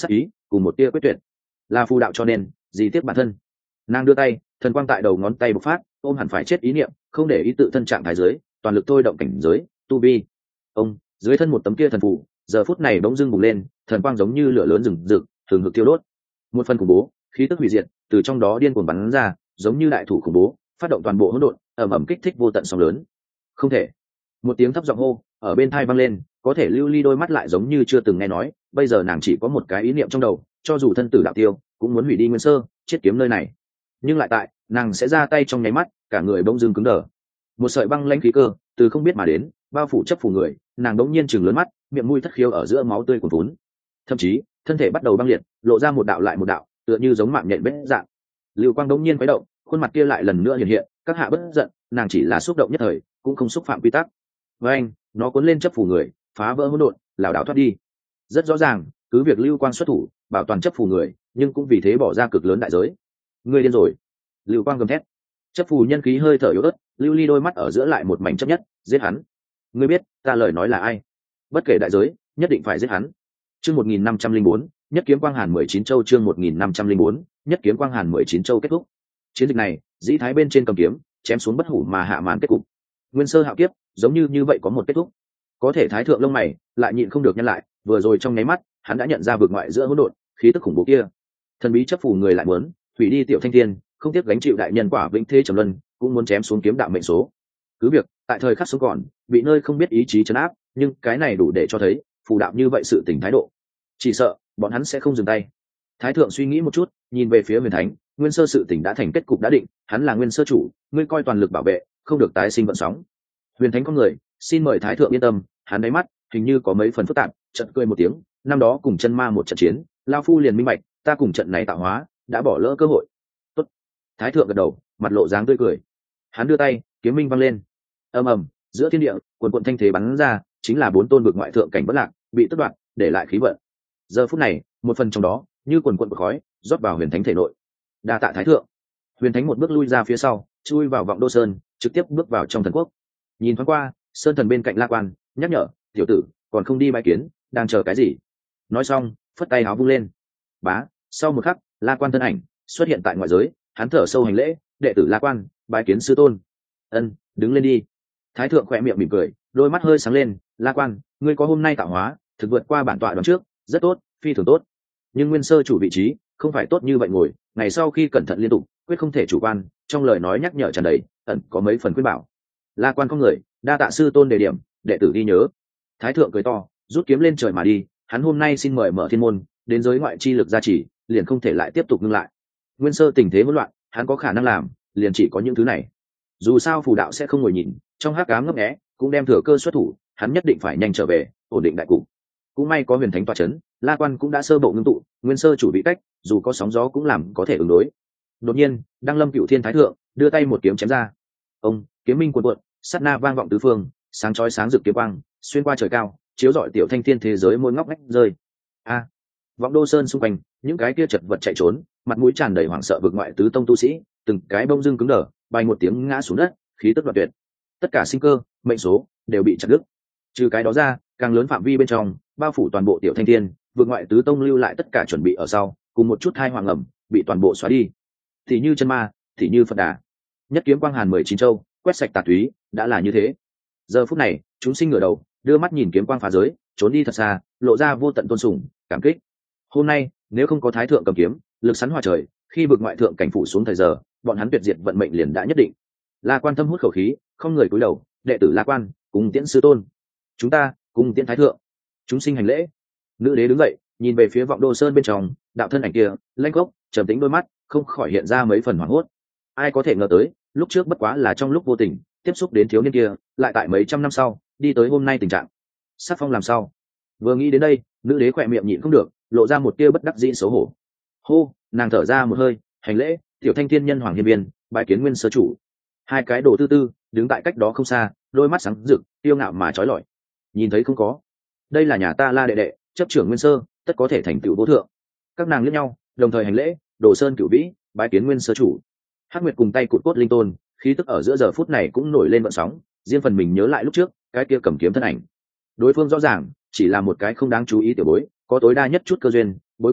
cùng một tia quyết tuyệt. Là phù đạo cho nên gì tiếc bản thân. Nàng đưa tay, thần quang tại đầu ngón tay bộc phát, ôm hẳn phải chết ý niệm, không để ý tự thân trạng thái giới, toàn lực thôi động cảnh giới tu vi. Ông dưới thân một tấm kia thần phù, giờ phút này bỗng dưng bùng lên, thần quang giống như lửa lớn rừng rực, thường hực tiêu đốt. Một phần khủng bố, khí tức hủy diệt từ trong đó điên cuồng bắn ra, giống như đại thủ khủng bố, phát động toàn bộ hỗn độn, ầm ầm kích thích vô tận sóng lớn. Không thể. Một tiếng thấp giọng hô ở bên tai vang lên, có thể Lưu Ly đôi mắt lại giống như chưa từng nghe nói, bây giờ nàng chỉ có một cái ý niệm trong đầu, cho dù thân tử đạo tiêu, cũng muốn hủy đi nguyên sơ, chết kiếm nơi này. Nhưng lại tại, nàng sẽ ra tay trong nháy mắt, cả người bỗng dưng cứng đờ. Một sợi băng lãnh khí cơ từ không biết mà đến, bao phủ chấp phủ người, nàng đống nhiên chừng lớn mắt, miệng mũi thất khiếu ở giữa máu tươi cuồn cuốn. Thậm chí, thân thể bắt đầu băng liệt, lộ ra một đạo lại một đạo, tựa như giống mạng nhện bết dạng. Lưu quang đống nhiên quấy động, khuôn mặt kia lại lần nữa hiện hiện, các hạ bất giận, nàng chỉ là xúc động nhất thời, cũng không xúc phạm quy tắc. Với anh, nó cuốn lên chấp phủ người, phá vỡ hỗn độn, lảo đảo thoát đi. Rất rõ ràng, cứ việc Lưu Quang xuất thủ, bảo toàn chấp phủ người, nhưng cũng vì thế bỏ ra cực lớn đại giới. Ngươi điên rồi! Lưu Quang gầm thét. Chấp phủ nhân khí hơi thở yếu ớt, Lưu Ly đôi mắt ở giữa lại một mảnh chấp nhất, giết hắn. Ngươi biết, ta lời nói là ai? Bất kể đại giới, nhất định phải giết hắn. Chương một nghìn năm trăm linh bốn, nhất kiếm quang hàn mười chín châu. Chương một nghìn năm trăm linh bốn, nhất kiếm quang hàn mười chín châu kết thúc. Chiến dịch này, dĩ thái bên trên cầm kiếm, chém xuống bất hủ mà hạ màn kết cục. Nguyên sơ hạo kiếp, giống như như vậy có một kết thúc. Có thể thái thượng lông mày lại nhịn không được nhăn lại, vừa rồi trong nháy mắt, hắn đã nhận ra vực ngoại giữa hỗn độn, khí tức khủng bố kia. Thần bí chấp phủ người lại muốn hủy đi tiểu thanh thiên, không tiếc gánh chịu đại nhân quả vĩnh thế trầm luân, cũng muốn chém xuống kiếm đạo mệnh số. Cứ việc tại thời khắc sống còn, bị nơi không biết ý chí trấn áp, nhưng cái này đủ để cho thấy phù đạo như vậy sự tỉnh thái độ. Chỉ sợ bọn hắn sẽ không dừng tay. Thái thượng suy nghĩ một chút, nhìn về phía Huyền Thánh, nguyên sơ sự tỉnh đã thành kết cục đã định, hắn là nguyên sơ chủ, ngươi coi toàn lực bảo vệ, không được tái sinh vận sóng. Huyền Thánh con người, xin mời thái thượng yên tâm, hắn đáy mắt hình như có mấy phần phức tạp, chợt cười một tiếng, năm đó cùng chân ma một trận chiến, lao phu liền minh bạch, ta cùng trận này tạo hóa, đã bỏ lỡ cơ hội. Tốt. Thái thượng gật đầu, mặt lộ dáng tươi cười. Hắn đưa tay, kiếm minh văng lên. Ầm ầm, giữa thiên địa, quần quần thanh thế bắn ra, chính là bốn tôn vực ngoại thượng cảnh bất lạc, bị tất đoạn, để lại khí vận. Giờ phút này, một phần trong đó, như quần quần khói, rót vào Huyền Thánh thể nội. Đa tạ thái thượng. Huyền Thánh một bước lui ra phía sau, chui vào vọng đô sơn, trực tiếp bước vào trong thần quốc. Nhìn thoáng qua, sơn thần bên cạnh La Quan nhắc nhở, tiểu tử còn không đi bái kiến, đang chờ cái gì? Nói xong, phất tay áo vung lên. Bá, sau một khắc, La Quan thân ảnh xuất hiện tại ngoại giới, hắn thở sâu hành lễ, đệ tử La Quan bái kiến sư tôn. Ân, đứng lên đi. Thái thượng khỏe miệng mỉm cười, đôi mắt hơi sáng lên. La Quan, ngươi có hôm nay tạo hóa, thực vượt qua bản tọa đoán trước, rất tốt, phi thường tốt. Nhưng nguyên sơ chủ vị trí không phải tốt như vậy ngồi, ngày sau khi cẩn thận liên tục, quyết không thể chủ quan. Trong lời nói nhắc nhở tràn đầy, ẩn có mấy phần khuyên bảo. La Quan có người, đa tạ sư tôn đề điểm, đệ tử ghi nhớ. Thái thượng cười to, rút kiếm lên trời mà đi. Hắn hôm nay xin mời mở thiên môn, đến giới ngoại chi lực gia trì, liền không thể lại tiếp tục ngưng lại. Nguyên sơ tình thế hỗn loạn, hắn có khả năng làm, liền chỉ có những thứ này. Dù sao phù đạo sẽ không ngồi nhìn, trong hắc ám ngấp nghé, cũng đem thừa cơ xuất thủ, hắn nhất định phải nhanh trở về, ổn định đại cục. Cũng may có Huyền Thánh tọa chấn, La Quan cũng đã sơ bộ ngưng tụ, nguyên sơ chủ bị cách, dù có sóng gió cũng làm có thể ứng đối. Đột nhiên, Đăng Lâm Cựu Thiên Thái thượng đưa tay một kiếm chém ra. Ông, kiếm minh cuồn cuộn, sát na vang vọng tứ phương, sáng chói sáng rực kiếm quang, xuyên qua trời cao, chiếu rọi tiểu thanh thiên thế giới mỗi ngóc ngách rơi. A, vọng đô sơn xung quanh, những cái kia chật vật chạy trốn, mặt mũi tràn đầy hoảng sợ vực ngoại tứ tông tu sĩ, từng cái bông dưng cứng đờ, bay một tiếng ngã xuống đất, khí tức đoạn tuyệt. Tất cả sinh cơ, mệnh số đều bị chặt đứt. Trừ cái đó ra, càng lớn phạm vi bên trong, bao phủ toàn bộ tiểu thanh thiên, vực ngoại tứ tông lưu lại tất cả chuẩn bị ở sau, cùng một chút thai hoàng ẩm, bị toàn bộ xóa đi. Thì như chân ma, thì như Phật Đà, nhất kiếm quang hàn mười chín châu, quét sạch tà túy, đã là như thế. Giờ phút này, chúng sinh ngửa đầu, đưa mắt nhìn kiếm quang phá giới, trốn đi thật xa, lộ ra vô tận tôn sùng, cảm kích. Hôm nay, nếu không có thái thượng cầm kiếm, lực sắn hòa trời, khi vực ngoại thượng cảnh phủ xuống thời giờ, bọn hắn tuyệt diệt vận mệnh liền đã nhất định. La Quan thâm hút khẩu khí, không người cúi đầu, đệ tử La Quan, cùng tiễn sư tôn. Chúng ta, cùng tiễn thái thượng. Chúng sinh hành lễ. Nữ đế đứng dậy, nhìn về phía vọng đô sơn bên trong, đạo thân ảnh kia, lanh gốc, trầm tĩnh đôi mắt, không khỏi hiện ra mấy phần hoảng hốt. Ai có thể ngờ tới, lúc trước bất quá là trong lúc vô tình tiếp xúc đến thiếu niên kia, lại tại mấy trăm năm sau đi tới hôm nay tình trạng. Sắc phong làm sao? Vừa nghĩ đến đây, nữ đế khỏe miệng nhịn không được, lộ ra một tia bất đắc dĩ xấu hổ. Hô, nàng thở ra một hơi, hành lễ, tiểu thanh thiên nhân hoàng hiên viên, bái kiến nguyên sơ chủ. Hai cái đồ tư tư đứng tại cách đó không xa, đôi mắt sáng rực, tiêu ngạo mà trói lọi. Nhìn thấy không có? Đây là nhà ta La đệ đệ, chấp trưởng nguyên sơ, tất có thể thành tựu vô thượng. Các nàng liếc nhau, đồng thời hành lễ, đồ sơn cửu vĩ, bái kiến nguyên sơ chủ. Hắc Nguyệt cùng tay cụt cốt linh tôn, khí tức ở giữa giờ phút này cũng nổi lên vận sóng, riêng phần mình nhớ lại lúc trước, cái kia cầm kiếm thân ảnh. Đối phương rõ ràng chỉ là một cái không đáng chú ý tiểu bối, có tối đa nhất chút cơ duyên, bối cảnh,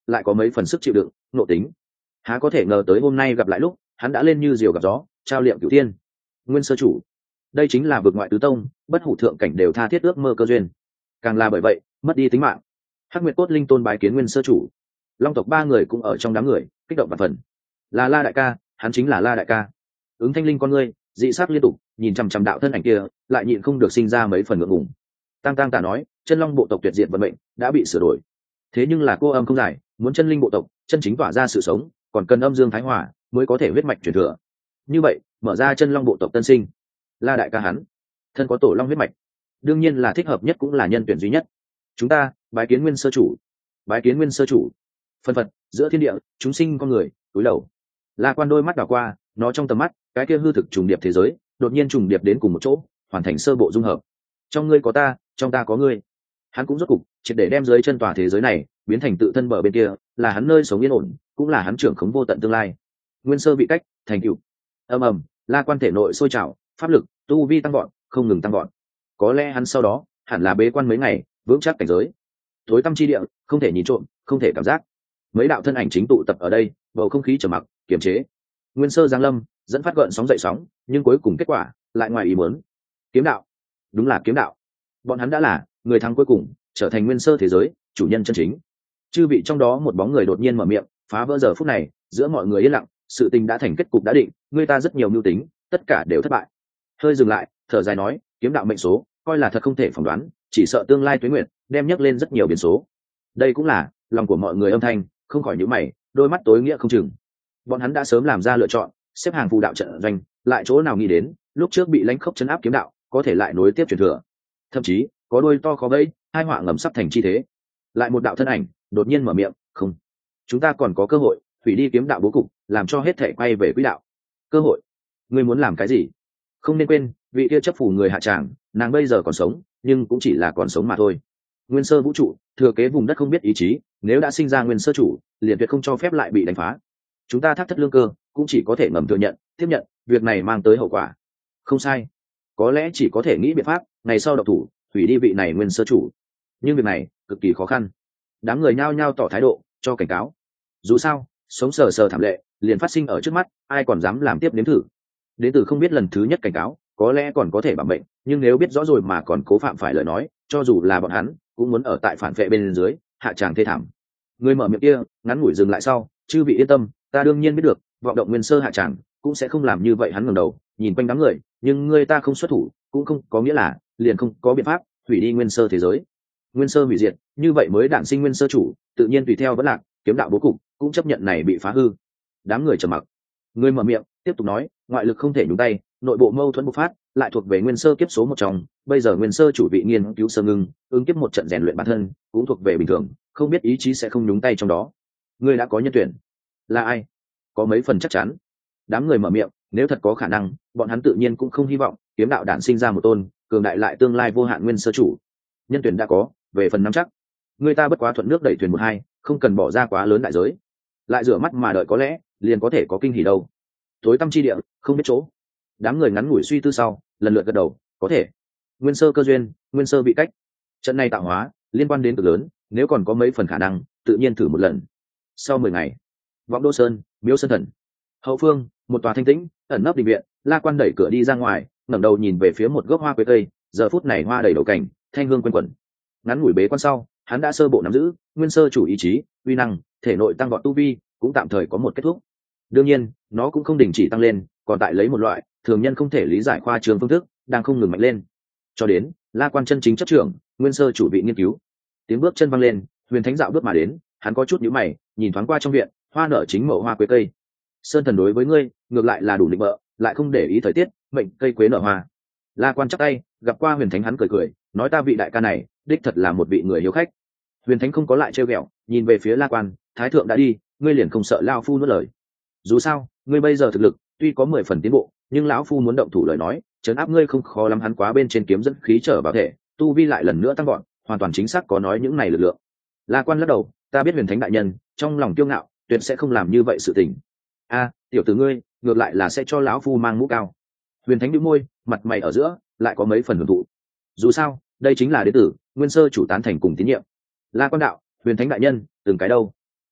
lại có mấy phần sức chịu đựng nộ tính. Há có thể ngờ tới hôm nay gặp lại lúc hắn đã lên như diều gặp gió, trao liệm cửu thiên. Nguyên sơ chủ, đây chính là vực ngoại tứ tông, bất hủ thượng cảnh đều tha thiết ước mơ cơ duyên, càng là bởi vậy mất đi tính mạng. Hắc Nguyệt Cốt Linh Tôn bái kiến Nguyên sơ chủ. Long tộc ba người cũng ở trong đám người kích động và phần. Là La đại ca, hắn chính là La đại ca. Ứng Thanh Linh con ngươi dị sắc liên tục nhìn chằm chằm đạo thân ảnh kia, lại nhịn không được sinh ra mấy phần ngượng ngùng. Tăng Tăng Tả nói, chân long bộ tộc tuyệt diệt vận mệnh đã bị sửa đổi, thế nhưng là cô âm không giải, muốn chân linh bộ tộc chân chính tỏa ra sự sống, còn cần âm dương thái hòa mới có thể huyết mạch truyền thừa. Như vậy mở ra chân long bộ tộc tân sinh. La đại ca hắn thân có tổ long huyết mạch, đương nhiên là thích hợp nhất cũng là nhân tuyển duy nhất. Chúng ta bái kiến Nguyên sơ chủ. Bái kiến Nguyên sơ chủ. Phân phật giữa thiên địa chúng sinh con người túi đầu. La Quan đôi mắt đảo qua, nó trong tầm mắt cái kia hư thực trùng điệp thế giới đột nhiên trùng điệp đến cùng một chỗ, hoàn thành sơ bộ dung hợp. Trong ngươi có ta, trong ta có ngươi. Hắn cũng rốt cục triệt để đem dưới chân tòa thế giới này biến thành tự thân bờ bên kia, là hắn nơi sống yên ổn, cũng là hắn trưởng khống vô tận tương lai. Nguyên sơ bị cách thành cựu. Ầm ầm, La Quan thể nội sôi trào, pháp lực tu vi tăng gọn, không ngừng tăng gọn. Có lẽ hắn sau đó hẳn là bế quan mấy ngày, vững chắc cảnh giới. Tối tăm chi địa không thể nhìn trộm, không thể cảm giác. Mấy đạo thân ảnh chính tụ tập ở đây, bầu không khí trầm mặc kiềm chế. Nguyên sơ giáng lâm dẫn phát gợn sóng dậy sóng, nhưng cuối cùng kết quả lại ngoài ý muốn. Kiếm đạo, đúng là kiếm đạo. Bọn hắn đã là người thắng cuối cùng, trở thành nguyên sơ thế giới chủ nhân chân chính. Chư vị trong đó một bóng người đột nhiên mở miệng, phá vỡ giờ phút này giữa mọi người yên lặng. Sự tình đã thành kết cục đã định, người ta rất nhiều mưu tính, tất cả đều thất bại. Hơi dừng lại, thở dài nói, kiếm đạo mệnh số coi là thật không thể phỏng đoán, chỉ sợ tương lai tuế nguyện đem nhắc lên rất nhiều biến số. Đây cũng là lòng của mọi người âm thanh, không khỏi nhíu mày, đôi mắt tối nghĩa không chừng. Bọn hắn đã sớm làm ra lựa chọn, xếp hàng phù đạo trận doanh, lại chỗ nào nghĩ đến lúc trước bị lãnh khốc chấn áp kiếm đạo có thể lại nối tiếp truyền thừa, thậm chí có đôi to khó vây, hai họa ngầm sắp thành chi thế. Lại một đạo thân ảnh đột nhiên mở miệng, không, chúng ta còn có cơ hội hủy đi kiếm đạo bố cục, làm cho hết thể quay về quỹ đạo. Cơ hội? Ngươi muốn làm cái gì? Không nên quên vị kia chấp phủ người hạ tràng, nàng bây giờ còn sống nhưng cũng chỉ là còn sống mà thôi. Nguyên sơ vũ trụ thừa kế vùng đất không biết ý chí, nếu đã sinh ra nguyên sơ chủ, liền tuyệt không cho phép lại bị đánh phá. Chúng ta thác thất lương cơ cũng chỉ có thể ngầm thừa nhận tiếp nhận việc này mang tới hậu quả. Không sai, có lẽ chỉ có thể nghĩ biện pháp ngày sau độc thủ hủy đi vị này nguyên sơ chủ, nhưng việc này cực kỳ khó khăn. Đám người nhao nhao tỏ thái độ cho cảnh cáo. Dù sao sống sờ sờ thảm lệ liền phát sinh ở trước mắt, ai còn dám làm tiếp nếm thử. Đến từ không biết lần thứ nhất cảnh cáo có lẽ còn có thể bảo mệnh, nhưng nếu biết rõ rồi mà còn cố phạm phải lời nói, cho dù là bọn hắn cũng muốn ở tại phản vệ bên dưới hạ tràng thê thảm. Người mở miệng kia ngắn ngủi dừng lại sau, chư vị yên tâm, ta đương nhiên biết được vọng động nguyên sơ hạ tràng cũng sẽ không làm như vậy. Hắn ngẩng đầu nhìn quanh đám người, nhưng người ta không xuất thủ cũng không có nghĩa là liền không có biện pháp hủy đi nguyên sơ thế giới. Nguyên sơ hủy diệt, như vậy mới đản sinh nguyên sơ chủ, tự nhiên tùy theo vẫn lạc, kiếm đạo bố cục cũng chấp nhận này bị phá hư. Đám người trầm mặc. Người mở miệng tiếp tục nói, ngoại lực không thể nhúng tay, nội bộ mâu thuẫn bộc phát lại thuộc về nguyên sơ kiếp số một trong. Bây giờ nguyên sơ chủ vị nghiên cứu sơ ngưng ứng kiếp một trận rèn luyện bản thân cũng thuộc về bình thường, không biết ý chí sẽ không nhúng tay trong đó. Ngươi đã có nhân tuyển, là ai? Có mấy phần chắc chắn. Đám người mở miệng, nếu thật có khả năng, bọn hắn tự nhiên cũng không hy vọng kiếm đạo đản sinh ra một tôn cường đại lại tương lai vô hạn nguyên sơ chủ. Nhân tuyển đã có, về phần nắm chắc, người ta bất quá thuận nước đẩy thuyền một hai, không cần bỏ ra quá lớn đại giới, lại rửa mắt mà đợi có lẽ liền có thể có kinh hỉ đâu. Tối tâm chi địa không biết chỗ. Đám người ngắn ngủi suy tư sau lần lượt gật đầu, có thể. Nguyên sơ cơ duyên, nguyên sơ bị cách, trận này tạo hóa liên quan đến cực lớn, nếu còn có mấy phần khả năng tự nhiên thử một lần. Sau mười ngày, Vọng Đô Sơn, Miếu Sơn Thần hậu phương, một tòa thanh tĩnh ẩn nấp đình viện. La Quan đẩy cửa đi ra ngoài, ngẩng đầu nhìn về phía một gốc hoa quế cây, giờ phút này hoa đầy đầu cảnh, thanh hương quanh quẩn. Ngắn ngủi bế quan sau, hắn đã sơ bộ nắm giữ nguyên sơ chủ ý chí, uy năng, thể nội tăng vọt tu vi cũng tạm thời có một kết thúc. Đương nhiên nó cũng không đình chỉ tăng lên, còn tại lấy một loại thường nhân không thể lý giải khoa trương phương thức đang không ngừng mạnh lên, cho đến La Quan chân chính chấp trưởng nguyên sơ chủ vị nghiên cứu. Tiếng bước chân văng lên, Huyền Thánh dạo bước mà đến, hắn có chút nhíu mày, nhìn thoáng qua trong viện, hoa nở chính mậu hoa quế cây. Sơn Thần đối với ngươi ngược lại là đủ định bợ, lại không để ý thời tiết, mệnh cây quế nở hoa. La Quan chắp tay gặp qua Huyền Thánh, hắn cười cười nói, ta vị đại ca này đích thật là một vị người hiếu khách. Huyền Thánh không có lại trêu ghẹo, nhìn về phía La Quan, thái thượng đã đi, ngươi liền không sợ lao phu nuốt lời? Dù sao ngươi bây giờ thực lực tuy có mười phần tiến bộ, nhưng lão phu muốn động thủ lời nói, trấn áp ngươi không khó lắm. Hắn quá bên trên kiếm dẫn khí trở vào thể, tu vi lại lần nữa tăng gọn, hoàn toàn chính xác có nói những này lực lượng. La Quan lắc đầu, ta biết Huyền Thánh đại nhân trong lòng kiêu ngạo, tuyệt sẽ không làm như vậy sự tình. A, tiểu tử ngươi ngược lại là sẽ cho lão phu mang mũ cao. Huyền Thánh nhíu môi, mặt mày ở giữa lại có mấy phần hưởng thụ. Dù sao đây chính là đế tử nguyên sơ chủ tán thành cùng tín nhiệm. La Quan đạo, Huyền Thánh đại nhân từng cái đâu?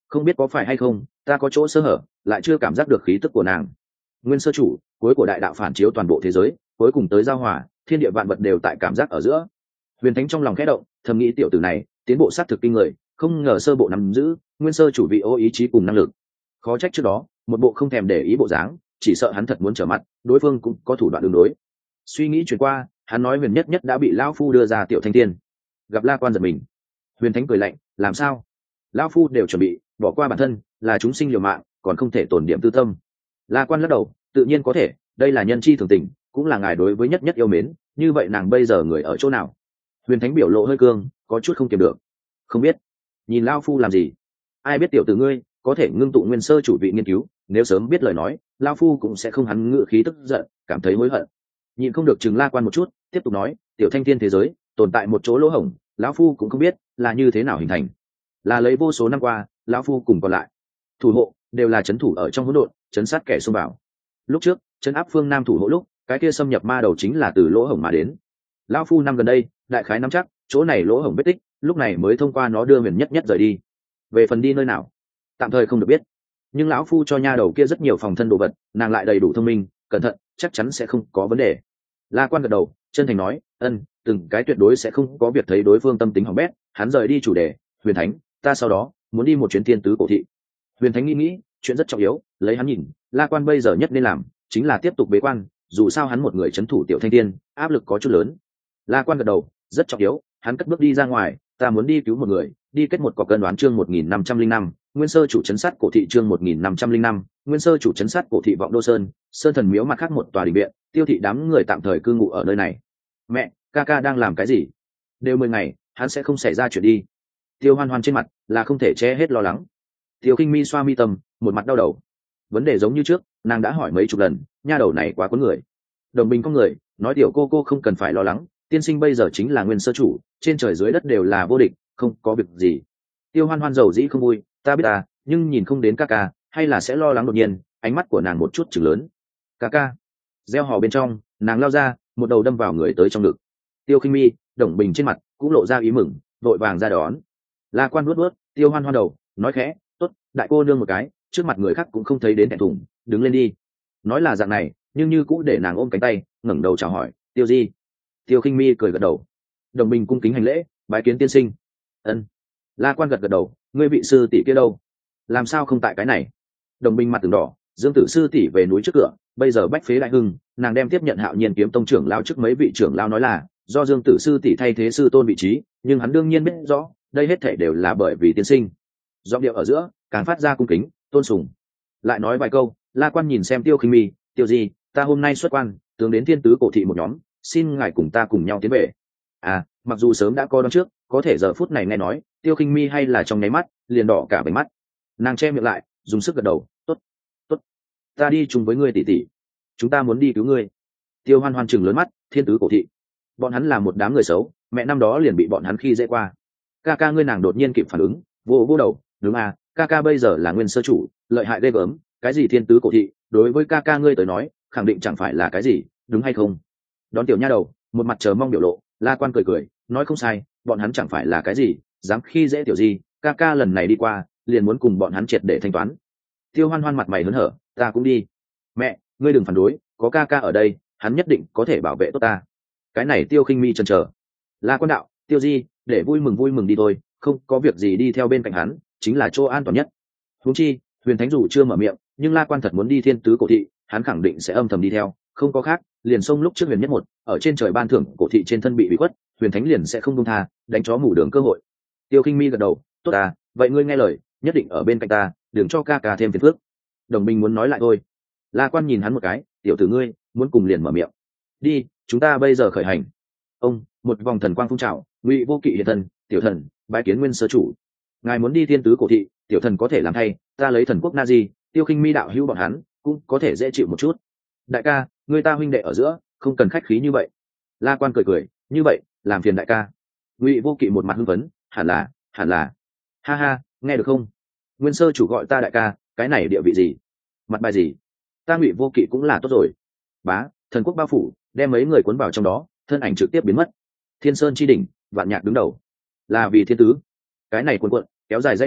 không biết có phải hay không ta có chỗ sơ hở lại chưa cảm giác được khí tức của nàng. Nguyên sơ chủ, cuối của đại đạo phản chiếu toàn bộ thế giới, cuối cùng tới giao hòa, thiên địa vạn vật đều tại cảm giác ở giữa. Huyền Thánh trong lòng khẽ động, thầm nghĩ tiểu tử này tiến bộ sát thực kinh người, không ngờ sơ bộ nắm giữ nguyên sơ chủ vị ô ý chí cùng năng lực. Khó trách trước đó một bộ không thèm để ý bộ dáng, chỉ sợ hắn thật muốn trở mặt, đối phương cũng có thủ đoạn đường đối. Suy nghĩ chuyển qua, hắn nói Huyền Nhất Nhất đã bị lão phu đưa ra tiểu thanh tiên. Gặp La Quan giật mình. Huyền Thánh cười lạnh, làm sao? Lão phu đều chuẩn bị bỏ qua bản thân, là chúng sinh liều mạng, còn không thể tổn điểm tư tâm. La Quan lắc đầu, tự nhiên có thể, đây là nhân chi thường tình, cũng là ngài đối với Nhất Nhất yêu mến, như vậy nàng bây giờ người ở chỗ nào? Huyền Thánh biểu lộ hơi cương, có chút không kiềm được. Không biết. Nhìn lão phu làm gì? Ai biết tiểu tử ngươi có thể ngưng tụ nguyên sơ chủ vị nghiên cứu, nếu sớm biết lời nói, lão phu cũng sẽ không hắn ngự khí tức giận, cảm thấy hối hận. Nhìn không được chừng La Quan một chút, tiếp tục nói, tiểu thanh thiên thế giới tồn tại một chỗ lỗ hổng, lão phu cũng không biết là như thế nào hình thành, là lấy vô số năm qua lão phu cùng còn lại thủ hộ đều là chấn thủ ở trong hỗn độn, chấn sát kẻ xông vào. Lúc trước chấn áp phương Nam thủ hộ lúc, cái kia xâm nhập ma đầu chính là từ lỗ hổng mà đến. Lão phu năm gần đây đại khái nắm chắc chỗ này lỗ hổng vết tích, lúc này mới thông qua nó đưa Huyền Nhất Nhất rời đi. Về phần đi nơi nào, tạm thời không được biết, nhưng lão phu cho nha đầu kia rất nhiều phòng thân đồ vật, nàng lại đầy đủ thông minh cẩn thận, chắc chắn sẽ không có vấn đề. La Quan gật đầu, chân thành nói, ân, từng cái tuyệt đối sẽ không có việc thấy đối phương tâm tính hỏng bét. Hắn rời đi chủ đề, Huyền Thánh, ta sau đó muốn đi một chuyến thiên tứ cổ thị. Huyền Thánh nghĩ nghĩ, chuyện rất trọng yếu, lấy hắn nhìn, La Quan bây giờ nhất nên làm chính là tiếp tục bế quan, dù sao hắn một người trấn thủ tiểu thanh tiên, áp lực có chút lớn. La Quan gật đầu, rất trọng yếu. Hắn cất bước đi ra ngoài, ta muốn đi cứu một người, đi kết một cọc cân đoán. Chương một nghìn năm trăm linh năm, nguyên sơ chủ trấn sát cổ thị. Chương một nghìn năm trăm linh năm, nguyên sơ chủ trấn sát cổ thị Vọng Đô Sơn, Sơn Thần Miếu mặt khác một tòa đình viện, Tiêu thị đám người tạm thời cư ngụ ở nơi này. Mẹ, ca ca đang làm cái gì? Đều mười ngày, hắn sẽ không xảy ra chuyện đi. Tiêu Hoan Hoan trên mặt là không thể che hết lo lắng. Tiêu Kinh Mi xoa mi tâm, một mặt đau đầu. Vấn đề giống như trước, nàng đã hỏi mấy chục lần, nha đầu này quá cuốn người. Đồng Bình có người nói tiểu cô cô không cần phải lo lắng, tiên sinh bây giờ chính là nguyên sơ chủ, trên trời dưới đất đều là vô địch, không có việc gì. Tiêu Hoan Hoan dầu dĩ không vui, ta biết ta, nhưng nhìn không đến ca ca, hay là sẽ lo lắng. Đột nhiên, ánh mắt của nàng một chút chừng lớn. Ca ca. Gieo hò bên trong, nàng lao ra, một đầu đâm vào người tới trong ngực. Tiêu Khinh Mi, Đồng Bình trên mặt cũng lộ ra ý mừng, vội vàng ra đón. La Quan nuốt nuốt, Tiêu Hoan Hoan đầu, nói khẽ, tốt, đại cô nương một cái, trước mặt người khác cũng không thấy đến thẹn thùng, đứng lên đi. Nói là dạng này, nhưng như cũ để nàng ôm cánh tay, ngẩng đầu chào hỏi, Tiêu Di. Tiêu Khinh Mi cười gật đầu. Đồng Bình cung kính hành lễ, bái kiến tiên sinh. Ân. La Quan gật gật đầu, ngươi vị sư tỷ kia đâu? Làm sao không tại cái này? Đồng Bình mặt từng đỏ, Dương Tử sư tỷ về núi trước cửa, bây giờ bách phế đại hưng, nàng đem tiếp nhận Hạo Nhiên kiếm tông trưởng lao trước mấy vị trưởng lao nói là do Dương Tử sư tỷ thay thế sư tôn vị trí, nhưng hắn đương nhiên biết rõ, đây hết thảy đều là bởi vì tiên sinh. Giọng điệu ở giữa càng phát ra cung kính, tôn sùng. Lại nói vài câu, La Quan nhìn xem Tiêu Khinh Mi, Tiêu Di, ta hôm nay xuất quan, tướng đến thiên tứ cổ thị một nhóm, xin ngài cùng ta cùng nhau tiến về. À, mặc dù sớm đã có đón trước, có thể giờ phút này nghe nói, Tiêu Khinh Mi hay là trong nháy mắt liền đỏ cả bánh mắt. Nàng che miệng lại, dùng sức gật đầu, tốt, tốt, ta đi chung với ngươi tỷ tỷ, chúng ta muốn đi cứu ngươi. Tiêu Hoan Hoan chừng lớn mắt, thiên tứ cổ thị, bọn hắn là một đám người xấu, mẹ năm đó liền bị bọn hắn khi dễ qua. Ca ca ngươi. Nàng đột nhiên kịp phản ứng, vô vô đầu, đúng à, ca ca bây giờ là nguyên sơ chủ, lợi hại ghê gớm, cái gì thiên tứ cổ thị, đối với ca ca ngươi tới nói, khẳng định chẳng phải là cái gì, đúng hay không? Đón tiểu nha đầu, một mặt chờ mong biểu lộ, La Quan cười cười, nói không sai, bọn hắn chẳng phải là cái gì, dám khi dễ tiểu Di, ca ca lần này đi qua, liền muốn cùng bọn hắn triệt để thanh toán. Tiêu Hoan Hoan mặt mày hớn hở, ta cũng đi. Mẹ, ngươi đừng phản đối, có ca ca ở đây, hắn nhất định có thể bảo vệ tốt ta. Cái này Tiêu Khinh Mi chần chờ. La Quan đạo, Tiêu Di, để vui mừng vui mừng đi thôi, không có việc gì đi theo bên cạnh hắn, chính là chỗ an toàn nhất. Huống chi, Huyền Thánh dù chưa mở miệng, nhưng La Quan thật muốn đi thiên tứ cổ thị, hắn khẳng định sẽ âm thầm đi theo, không có khác, liền xông lúc trước Huyền Nhất một, ở trên trời ban thưởng cổ thị trên thân bị bị quất, Huyền Thánh liền sẽ không buông tha, đánh chó mù đường cơ hội. Tiêu Khinh Mi gật đầu, tốt à, vậy ngươi nghe lời, nhất định ở bên cạnh ta, đừng cho ca ca thêm phiền phức. Đồng Minh muốn nói lại thôi. La Quan nhìn hắn một cái, tiểu tử ngươi muốn cùng liền mở miệng. Đi, chúng ta bây giờ khởi hành. Ông, một vòng thần quang phun trào, Ngụy Vô Kỵ hiện thân, tiểu thần, bái kiến nguyên sơ chủ. Ngài muốn đi thiên tứ cổ thị, tiểu thần có thể làm thay, ta lấy thần quốc na di, Tiêu Khinh Mi đạo hữu bọn hắn cũng có thể dễ chịu một chút. Đại ca, người ta huynh đệ ở giữa, không cần khách khí như vậy. La Quan cười cười, như vậy, làm phiền đại ca. Ngụy Vô Kỵ một mặt hưng phấn, hẳn là, hẳn là. Ha ha, nghe được không? Nguyên sơ chủ gọi ta đại ca, cái này địa vị gì? Mặt bài gì? Ta Ngụy Vô Kỵ cũng là tốt rồi. Bá, thần quốc bao phủ, đem mấy người cuốn vào trong đó, thân ảnh trực tiếp biến mất. Thiên Sơn chi đỉnh, Vạn Nhạc đứng đầu, là vì thiên tứ. Cái này cuộn cuộn, kéo dài dây núi,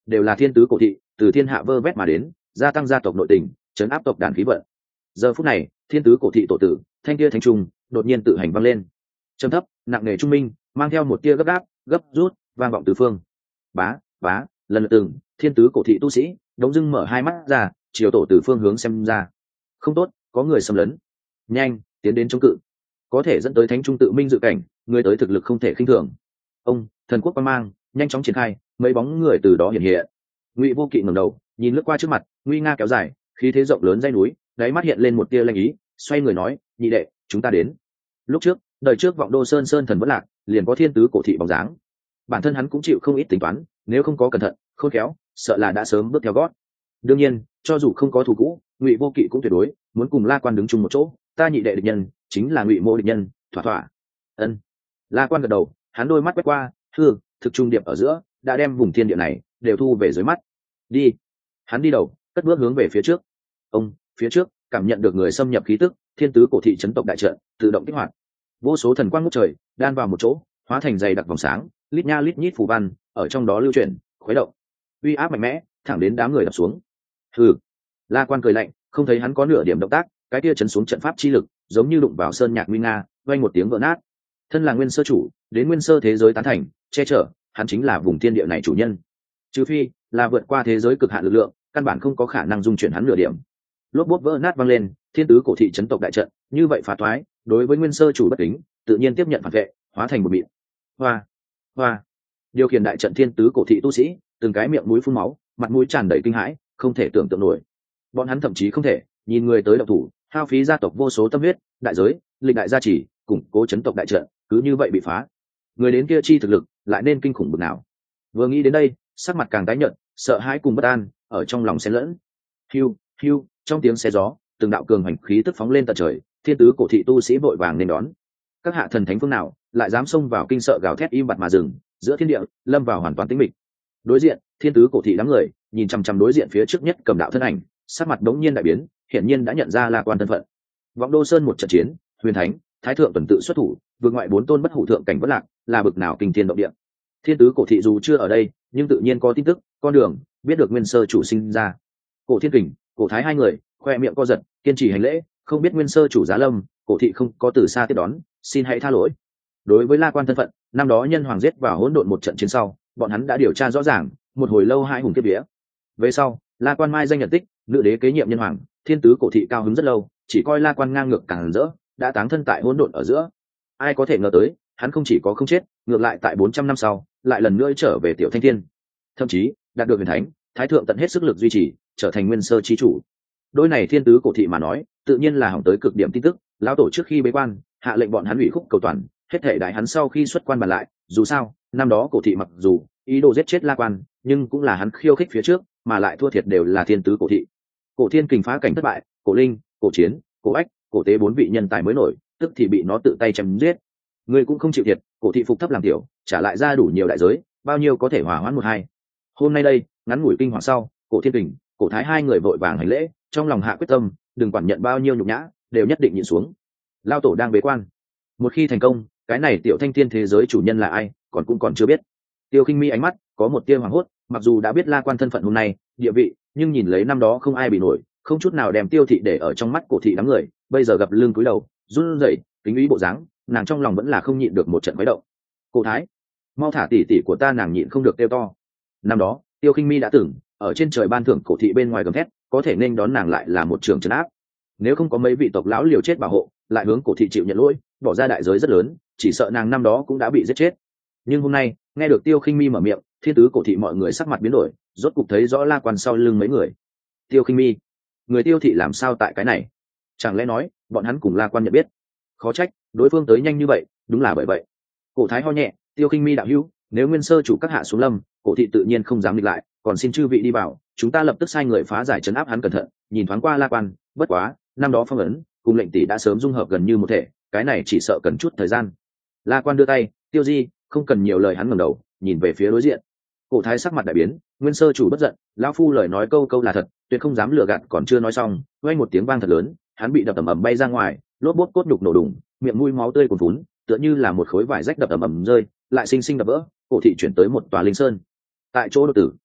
đều là thiên tứ cổ thị từ thiên hạ vơ vét mà đến, gia tăng gia tộc nội tình, chấn áp tộc đàn khí vận. Giờ phút này thiên tứ cổ thị tổ tử thanh kia thánh trung đột nhiên tự hành vang lên, trầm thấp nặng nề trung minh, mang theo một tia gấp gáp gấp rút vang vọng tứ phương. Bá bá lần lượt từng thiên tứ cổ thị tu sĩ đống dưng mở hai mắt ra, chiều tổ tử phương hướng xem ra. Không tốt, có người xâm lấn, nhanh tiến đến chống cự. Có thể dẫn tới thánh trung tự minh dự cảnh, người tới thực lực không thể khinh thường. Ông thần quốc quan mang nhanh chóng triển khai, mấy bóng người từ đó hiện hiện. Ngụy Vô Kỵ ngẩng đầu nhìn lướt qua trước mặt, nguy nga kéo dài, khí thế rộng lớn dãy núi, đáy mắt hiện lên một tia lanh ý, xoay người nói, nhị đệ, chúng ta đến. Lúc trước đời trước vọng đô sơn sơn thần vẫn lạc, liền có thiên tứ cổ thị bóng dáng. Bản thân hắn cũng chịu không ít tính toán, nếu không có cẩn thận khôn khéo, sợ là đã sớm bước theo gót. Đương nhiên cho dù không có thù cũ, Ngụy Vô Kỵ cũng tuyệt đối muốn cùng La Quan đứng chung một chỗ. Ta nhị đệ địch nhân chính là Ngụy Mô địch nhân, thỏa thỏa. Ân. La Quan gật đầu, hắn đôi mắt quét qua, hư thực trung điệp ở giữa đã đem vùng thiên địa này đều thu về dưới mắt. Đi. Hắn đi đầu cất bước hướng về phía trước. Ông phía trước cảm nhận được người xâm nhập khí tức, thiên tứ cổ thị chấn tộc đại trận tự động kích hoạt, vô số thần quang ngút trời đan vào một chỗ, hóa thành dày đặc vòng sáng, lít nha lít nhít phù văn ở trong đó lưu chuyển khuấy động, uy áp mạnh mẽ thẳng đến đám người đập xuống. Hừ. La Quan cười lạnh, không thấy hắn có nửa điểm động tác, cái kia chấn xuống trận pháp chi lực giống như đụng vào sơn nhạc nguy nga, vang một tiếng vỡ nát. Thân là nguyên sơ chủ, đến nguyên sơ thế giới tán thành che chở, hắn chính là vùng thiên địa này chủ nhân, trừ phi là vượt qua thế giới cực hạn lực lượng, căn bản không có khả năng dung chuyển hắn nửa điểm. Lốp bốp vỡ nát vang lên, thiên tứ cổ thị chấn tộc đại trận như vậy phá thoái, đối với nguyên sơ chủ bất kính, tự nhiên tiếp nhận phản vệ, hóa thành một mịn. Hoa, hoa. Điều khiển đại trận thiên tứ cổ thị tu sĩ, từng cái miệng mũi phun máu, mặt mũi tràn đầy kinh hãi, không thể tưởng tượng nổi. Bọn hắn thậm chí không thể nhìn người tới động thủ, hao phí gia tộc vô số tâm huyết, đại giới, lịch đại gia trì, củng cố chấn tộc đại trận, cứ như vậy bị phá. Người đến kia chi thực lực lại nên kinh khủng bực nào. Vừa nghĩ đến đây, sắc mặt càng tái nhợt, sợ hãi cùng bất an ở trong lòng xen lẫn. Hiu, hiu, trong tiếng xe gió, từng đạo cường hành khí tức phóng lên tận trời, thiên tứ cổ thị tu sĩ vội vàng nên đón. Các hạ thần thánh phương nào lại dám xông vào kinh sợ gào thét im bặt mà dừng, giữa thiên địa lâm vào hoàn toàn tĩnh mịch. Đối diện thiên tứ cổ thị đám người nhìn chằm chằm đối diện phía trước nhất cầm đạo thân ảnh, sắc mặt đống nhiên đại biến, hiển nhiên đã nhận ra La Quan thân phận. Vọng Đô Sơn một trận chiến, huyền thánh thái thượng tuần tự xuất thủ, vượt ngoại bốn tôn bất hủ thượng cảnh vất lạc, là bực nào kinh thiên động địa. Thiên tứ cổ thị dù chưa ở đây, nhưng tự nhiên có tin tức, con đường biết được nguyên sơ chủ sinh ra. Cổ Thiên Kình, Cổ Thái hai người khoe miệng co giật, kiên trì hành lễ, không biết nguyên sơ chủ giá lâm, cổ thị không có từ xa tiếp đón, xin hãy tha lỗi. Đối với La Quan thân phận, năm đó nhân hoàng giết vào hỗn độn một trận chiến sau, bọn hắn đã điều tra rõ ràng, một hồi lâu hai hùng kiếp vía. Về sau La Quan mai danh nhận tích, nữ đế kế nhiệm nhân hoàng, thiên tứ cổ thị cao hứng rất lâu, chỉ coi La Quan ngang ngược càng rỡ, đã táng thân tại hỗn độn ở giữa. Ai có thể ngờ tới, hắn không chỉ có không chết, ngược lại tại bốn trăm năm sau lại lần nữa trở về tiểu thanh thiên, thậm chí đạt được huyền thánh thái thượng tận hết sức lực duy trì, trở thành nguyên sơ chi chủ. Đôi này thiên tứ cổ thị mà nói, tự nhiên là hỏng tới cực điểm tin tức. Lão tổ trước khi bế quan hạ lệnh bọn hắn ủy khúc cầu toàn, hết thể đại hắn sau khi xuất quan bàn lại. Dù sao năm đó cổ thị mặc dù ý đồ giết chết La Quan, nhưng cũng là hắn khiêu khích phía trước, mà lại thua thiệt đều là thiên tứ cổ thị. Cổ Thiên Kình phá cảnh thất bại, cổ linh, cổ chiến, cổ ách, cổ tế bốn vị nhân tài mới nổi, tức thì bị nó tự tay chém giết. Người cũng không chịu thiệt, cổ thị phục thấp làm tiểu, trả lại ra đủ nhiều đại giới, bao nhiêu có thể hòa hoãn một hai. Hôm nay đây ngắn ngủi kinh hoàng sau, cổ Thiên Kình, cổ Thái hai người vội vàng hành lễ, trong lòng hạ quyết tâm, đừng quản nhận bao nhiêu nhục nhã, đều nhất định nhịn xuống. Lao tổ đang bế quan, một khi thành công, cái này tiểu thanh thiên thế giới chủ nhân là ai, còn cũng còn chưa biết. Tiêu Khinh Mi ánh mắt có một tia hoảng hốt, mặc dù đã biết La Quan thân phận hôm nay, địa vị, nhưng nhìn lấy năm đó không ai bị nổi, không chút nào đem Tiêu thị để ở trong mắt cổ thị đám người, bây giờ gặp lưng cúi đầu, run rẩy, kính ý bộ dáng, nàng trong lòng vẫn là không nhịn được một trận quấy động. Cổ Thái, mau thả tỷ tỷ của ta, nàng nhịn không được kêu to. Năm đó Tiêu Khinh Mi đã từng ở trên trời ban thưởng cổ thị bên ngoài gầm thét, có thể nên đón nàng lại là một trường trấn áp. Nếu không có mấy vị tộc lão liều chết bảo hộ, lại hướng cổ thị chịu nhận lỗi, bỏ ra đại giới rất lớn, chỉ sợ nàng năm đó cũng đã bị giết chết. Nhưng hôm nay nghe được Tiêu Khinh Mi mở miệng, thiên tứ cổ thị mọi người sắc mặt biến đổi, rốt cục thấy rõ La Quan sau lưng mấy người. Tiêu Khinh Mi, người Tiêu thị làm sao tại cái này? Chẳng lẽ nói bọn hắn cùng La Quan nhận biết? Khó trách đối phương tới nhanh như vậy, đúng là bởi vậy. Cổ Thái ho nhẹ, Tiêu Khinh Mi đạo hữu, nếu nguyên sơ chủ các hạ xuống lâm, cổ thị tự nhiên không dám địch lại, còn xin chư vị đi vào, chúng ta lập tức sai người phá giải trấn áp hắn. Cẩn thận nhìn thoáng qua La Quan, bất quá năm đó phong ấn cùng lệnh tỷ đã sớm dung hợp gần như một thể, cái này chỉ sợ cần chút thời gian. La Quan đưa tay, Tiêu Di, không cần nhiều lời. Hắn ngẩng đầu nhìn về phía đối diện. Cổ Thái sắc mặt đại biến, nguyên sơ chủ bất giận, lão phu lời nói câu câu là thật, tuyệt không dám lừa gạt. Còn chưa nói xong, vang một tiếng vang thật lớn, hắn bị đập ầm ầm bay ra ngoài, lốp bốt cốt nhục nổ đùng, miệng mũi máu tươi cuồn vún, tựa như là một khối vải rách đập ầm ầm rơi, lại sinh sinh đập vỡ. Cổ thị chuyển tới một tòa linh sơn, tại chỗ đột tử.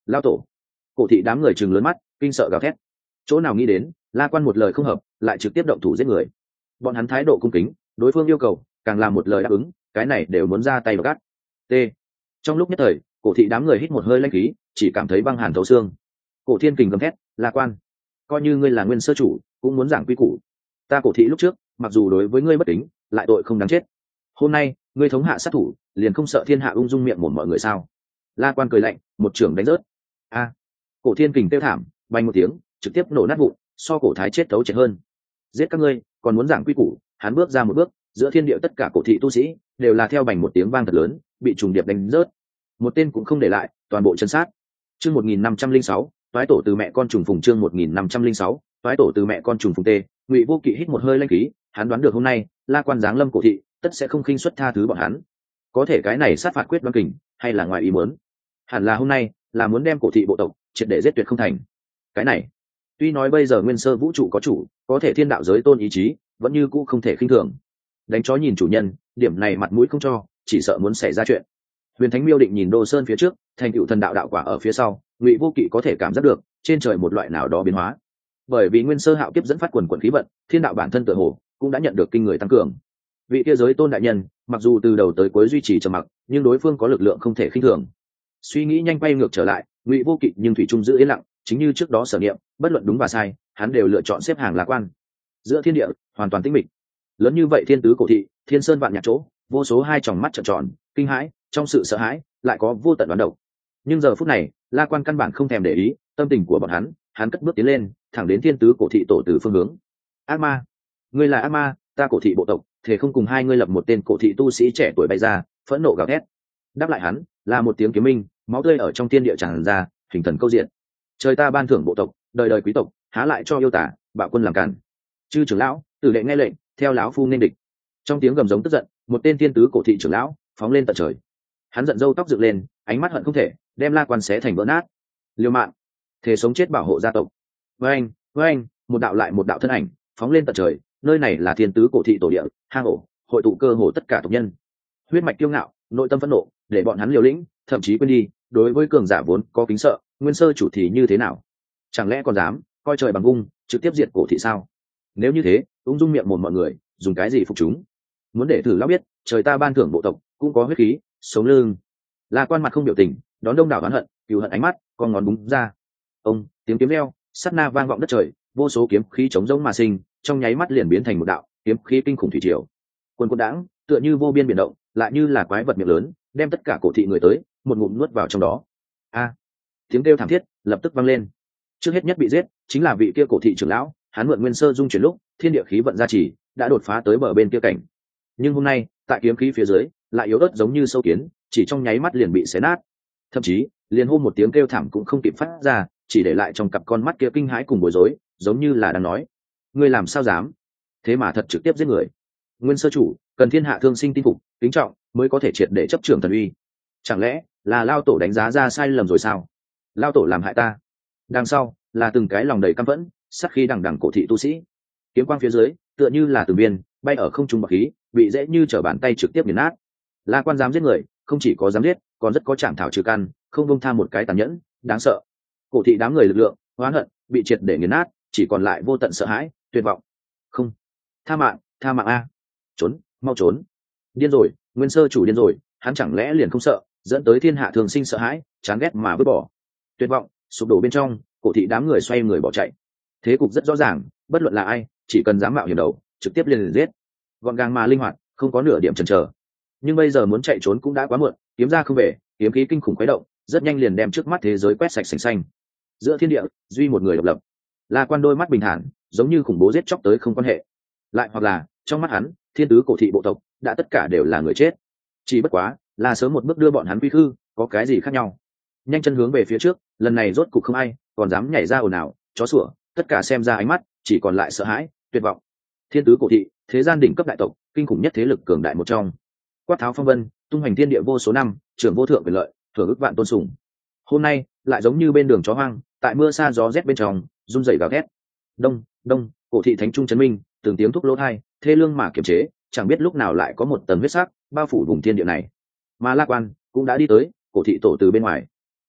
Lao tổ. Cổ thị đám người chừng lớn mắt kinh sợ gào thét. Chỗ nào nghĩ đến La Quan một lời không hợp lại trực tiếp động thủ giết người. Bọn hắn thái độ cung kính, đối phương yêu cầu càng làm một lời đáp ứng, cái này đều muốn ra tay gắt. T. Trong lúc nhất thời, cổ thị đám người hít một hơi lãnh khí, chỉ cảm thấy băng hàn thấu xương. Cổ Thiên Kình gầm thét, La Quan, coi như ngươi là nguyên sơ chủ cũng muốn giảng quy củ. Ta cổ thị lúc trước mặc dù đối với ngươi bất kính, lại tội không đáng chết. Hôm nay ngươi thống hạ sát thủ, liền không sợ thiên hạ ung dung miệng một mọi người sao? La Quan cười lạnh, một trưởng đánh rớt. A. Cổ Thiên Kình kêu thảm, bay một tiếng, trực tiếp nổ nát vụn, so cổ thái chết thấu chết hơn. Giết các ngươi, còn muốn giảng quy củ? Hắn bước ra một bước, giữa thiên địa tất cả cổ thị tu sĩ đều là theo bành một tiếng vang thật lớn, bị trùng điệp đánh rớt, một tên cũng không để lại, toàn bộ chân sát. Chương một nghìn năm trăm linh sáu, toái tổ từ mẹ con trùng phùng. Chương một nghìn năm trăm linh sáu, toái tổ từ mẹ con trùng phùng. Tê. Ngụy Vô Kỵ hít một hơi lãnh khí, hắn đoán được hôm nay La Quan giáng lâm cổ thị, tất sẽ không khinh suất tha thứ bọn hắn. Có thể cái này sát phạt quyết đoán kình, hay là ngoài ý muốn? Hẳn là hôm nay là muốn đem cổ thị bộ tộc triệt để giết tuyệt không thành. Cái này, tuy nói bây giờ nguyên sơ vũ trụ có chủ, có thể thiên đạo giới tôn ý chí vẫn như cũ không thể khinh thường. Đánh chó nhìn chủ nhân, điểm này mặt mũi không cho, chỉ sợ muốn xảy ra chuyện. Huyền Thánh Miêu Định nhìn Đô Sơn phía trước, thành tựu thần đạo đạo quả ở phía sau, Ngụy Vô Kỵ có thể cảm giác được trên trời một loại nào đó biến hóa. Bởi vì nguyên sơ hạo kiếp dẫn phát quần quần khí vận, thiên đạo bản thân tựa hồ cũng đã nhận được kinh người tăng cường. Vị kia giới tôn đại nhân, mặc dù từ đầu tới cuối duy trì trầm mặc, nhưng đối phương có lực lượng không thể khinh thường. Suy nghĩ nhanh quay ngược trở lại, Ngụy Vô Kỵ nhưng thủy chung giữ yên lặng, chính như trước đó sở niệm, bất luận đúng và sai, hắn đều lựa chọn xếp hàng La Quan. Giữa thiên địa hoàn toàn tĩnh mịch. Lớn như vậy thiên tứ cổ thị, thiên sơn vạn nhạc chỗ, vô số hai tròng mắt trợn tròn, kinh hãi, trong sự sợ hãi lại có vô tận đoán độc. Nhưng giờ phút này La Quan căn bản không thèm để ý tâm tình của bọn hắn, hắn cất bước tiến lên thẳng đến thiên tứ cổ thị tổ từ phương hướng. Ác ma, ngươi là ác ma, ta cổ thị bộ tộc thể không cùng hai ngươi lập một tên cổ thị tu sĩ trẻ tuổi bay ra, phẫn nộ gào thét. Đáp lại hắn là một tiếng kiếm minh, máu tươi ở trong thiên địa tràn ra, hình thần câu diện. Trời ta ban thưởng bộ tộc, đời đời quý tộc, há lại cho yêu tả bạo quân làm cản. Chư trưởng lão, tử đệ nghe lệnh, theo lão phu nên địch. Trong tiếng gầm giống tức giận, một tên thiên tứ cổ thị trưởng lão phóng lên tận trời. Hắn giận râu tóc dựng lên, ánh mắt hận không thể đem La Quan xé thành vỡ nát. Liều mạng, thể sống chết bảo hộ gia tộc. Với anh, với anh, một đạo lại một đạo thân ảnh phóng lên tận trời. Nơi này là thiên tứ cổ thị tổ địa, hang ổ, hội tụ cơ hồ tất cả tộc nhân. Huyết mạch kiêu ngạo, nội tâm phẫn nộ, để bọn hắn liều lĩnh, thậm chí quên đi đối với cường giả vốn có kính sợ, nguyên sơ chủ thì như thế nào? Chẳng lẽ còn dám coi trời bằng vung, trực tiếp diệt cổ thị sao? Nếu như thế, ung dung miệng một mọi người, dùng cái gì phục chúng? Muốn để thử lão biết, trời ta ban thưởng bộ tộc cũng có huyết khí, sống lưng. La Quan mặt không biểu tình, đón đông đảo oán hận, cừu hận ánh mắt, con ngón búng ra. Ông, tiếng kiếm reo, sát na vang vọng đất trời, vô số kiếm khí chống rỗng mà sinh, trong nháy mắt liền biến thành một đạo kiếm khí kinh khủng thủy triều. Quân quân đãng, tựa như vô biên biển động, lại như là quái vật miệng lớn, đem tất cả cổ thị người tới, một ngụm nuốt vào trong đó. A! Tiếng kêu thảm thiết lập tức vang lên. Trước hết nhất bị giết chính là vị kia cổ thị trưởng lão, hắn mượn nguyên sơ dung chuyển lúc, thiên địa khí vận gia trì, đã đột phá tới bờ bên kia cảnh. Nhưng hôm nay, tại kiếm khí phía dưới, lại yếu ớt giống như sâu kiến, chỉ trong nháy mắt liền bị xé nát. Thậm chí, liền hô một tiếng kêu thảm cũng không kịp phát ra, chỉ để lại trong cặp con mắt kia kinh hãi cùng bối rối, giống như là đang nói: ngươi làm sao dám? Thế mà thật trực tiếp giết người. Nguyên sơ chủ, cần thiên hạ thương sinh tin phục, kính trọng, mới có thể triệt để chấp trưởng thần uy. Chẳng lẽ là lao tổ đánh giá ra sai lầm rồi sao? Lao tổ làm hại ta. Đằng sau là từng cái lòng đầy căm phẫn, sát khí đằng đằng cổ thị tu sĩ. Kiếm quang phía dưới, tựa như là từng viên bay ở không trung bạc khí, bị dễ như trở bàn tay trực tiếp nghiền nát. La Quan dám giết người, không chỉ có dám giết, còn rất có chạm thảo trừ căn, không buông tha một cái tàn nhẫn, đáng sợ. Cổ thị đám người lực lượng, oán hận, bị triệt để nghiền nát, chỉ còn lại vô tận sợ hãi, tuyệt vọng. Không, tha mạng, tha mạng a, trốn, mau trốn. Điên rồi, nguyên sơ chủ điên rồi, hắn chẳng lẽ liền không sợ, dẫn tới thiên hạ thường sinh sợ hãi, chán ghét mà vứt bỏ. Tuyệt vọng, sụp đổ bên trong, cổ thị đám người xoay người bỏ chạy. Thế cục rất rõ ràng, bất luận là ai, chỉ cần dám mạo hiểm đầu, trực tiếp liền giết. Gọn gàng mà linh hoạt, không có nửa điểm chần chờ. Nhưng bây giờ muốn chạy trốn cũng đã quá muộn, kiếm ra không về, kiếm khí kinh khủng khuấy động, rất nhanh liền đem trước mắt thế giới quét sạch sành xanh. Giữa thiên địa, duy một người độc lập. La Quan đôi mắt bình thản, giống như khủng bố giết chóc tới không quan hệ. Lại hoặc là, trong mắt hắn, thiên tứ cổ thị bộ tộc đã tất cả đều là người chết. Chỉ bất quá, là sớm một bước đưa bọn hắn quy khư, có cái gì khác nhau? Nhanh chân hướng về phía trước, lần này rốt cục không ai còn dám nhảy ra ồn ào, chó sủa, tất cả xem ra ánh mắt chỉ còn lại sợ hãi, tuyệt vọng. Thiên tứ cổ thị, thế gian đỉnh cấp đại tộc, kinh khủng nhất thế lực cường đại một trong. Quát tháo phong vân, tung hoành thiên địa vô số năm, trưởng vô thượng quyền lợi, thưởng ức vạn tôn sùng. Hôm nay, lại giống như bên đường chó hoang, tại mưa sa gió rét bên trong, run rẩy gào thét. Đông, đông, cổ thị thánh trung chấn minh, từng tiếng thúc lỗ thai, thê lương mà kiềm chế, chẳng biết lúc nào lại có một tầng huyết sắc bao phủ vùng thiên địa này. Mà La Quan cũng đã đi tới cổ thị tổ từ bên ngoài. Ông,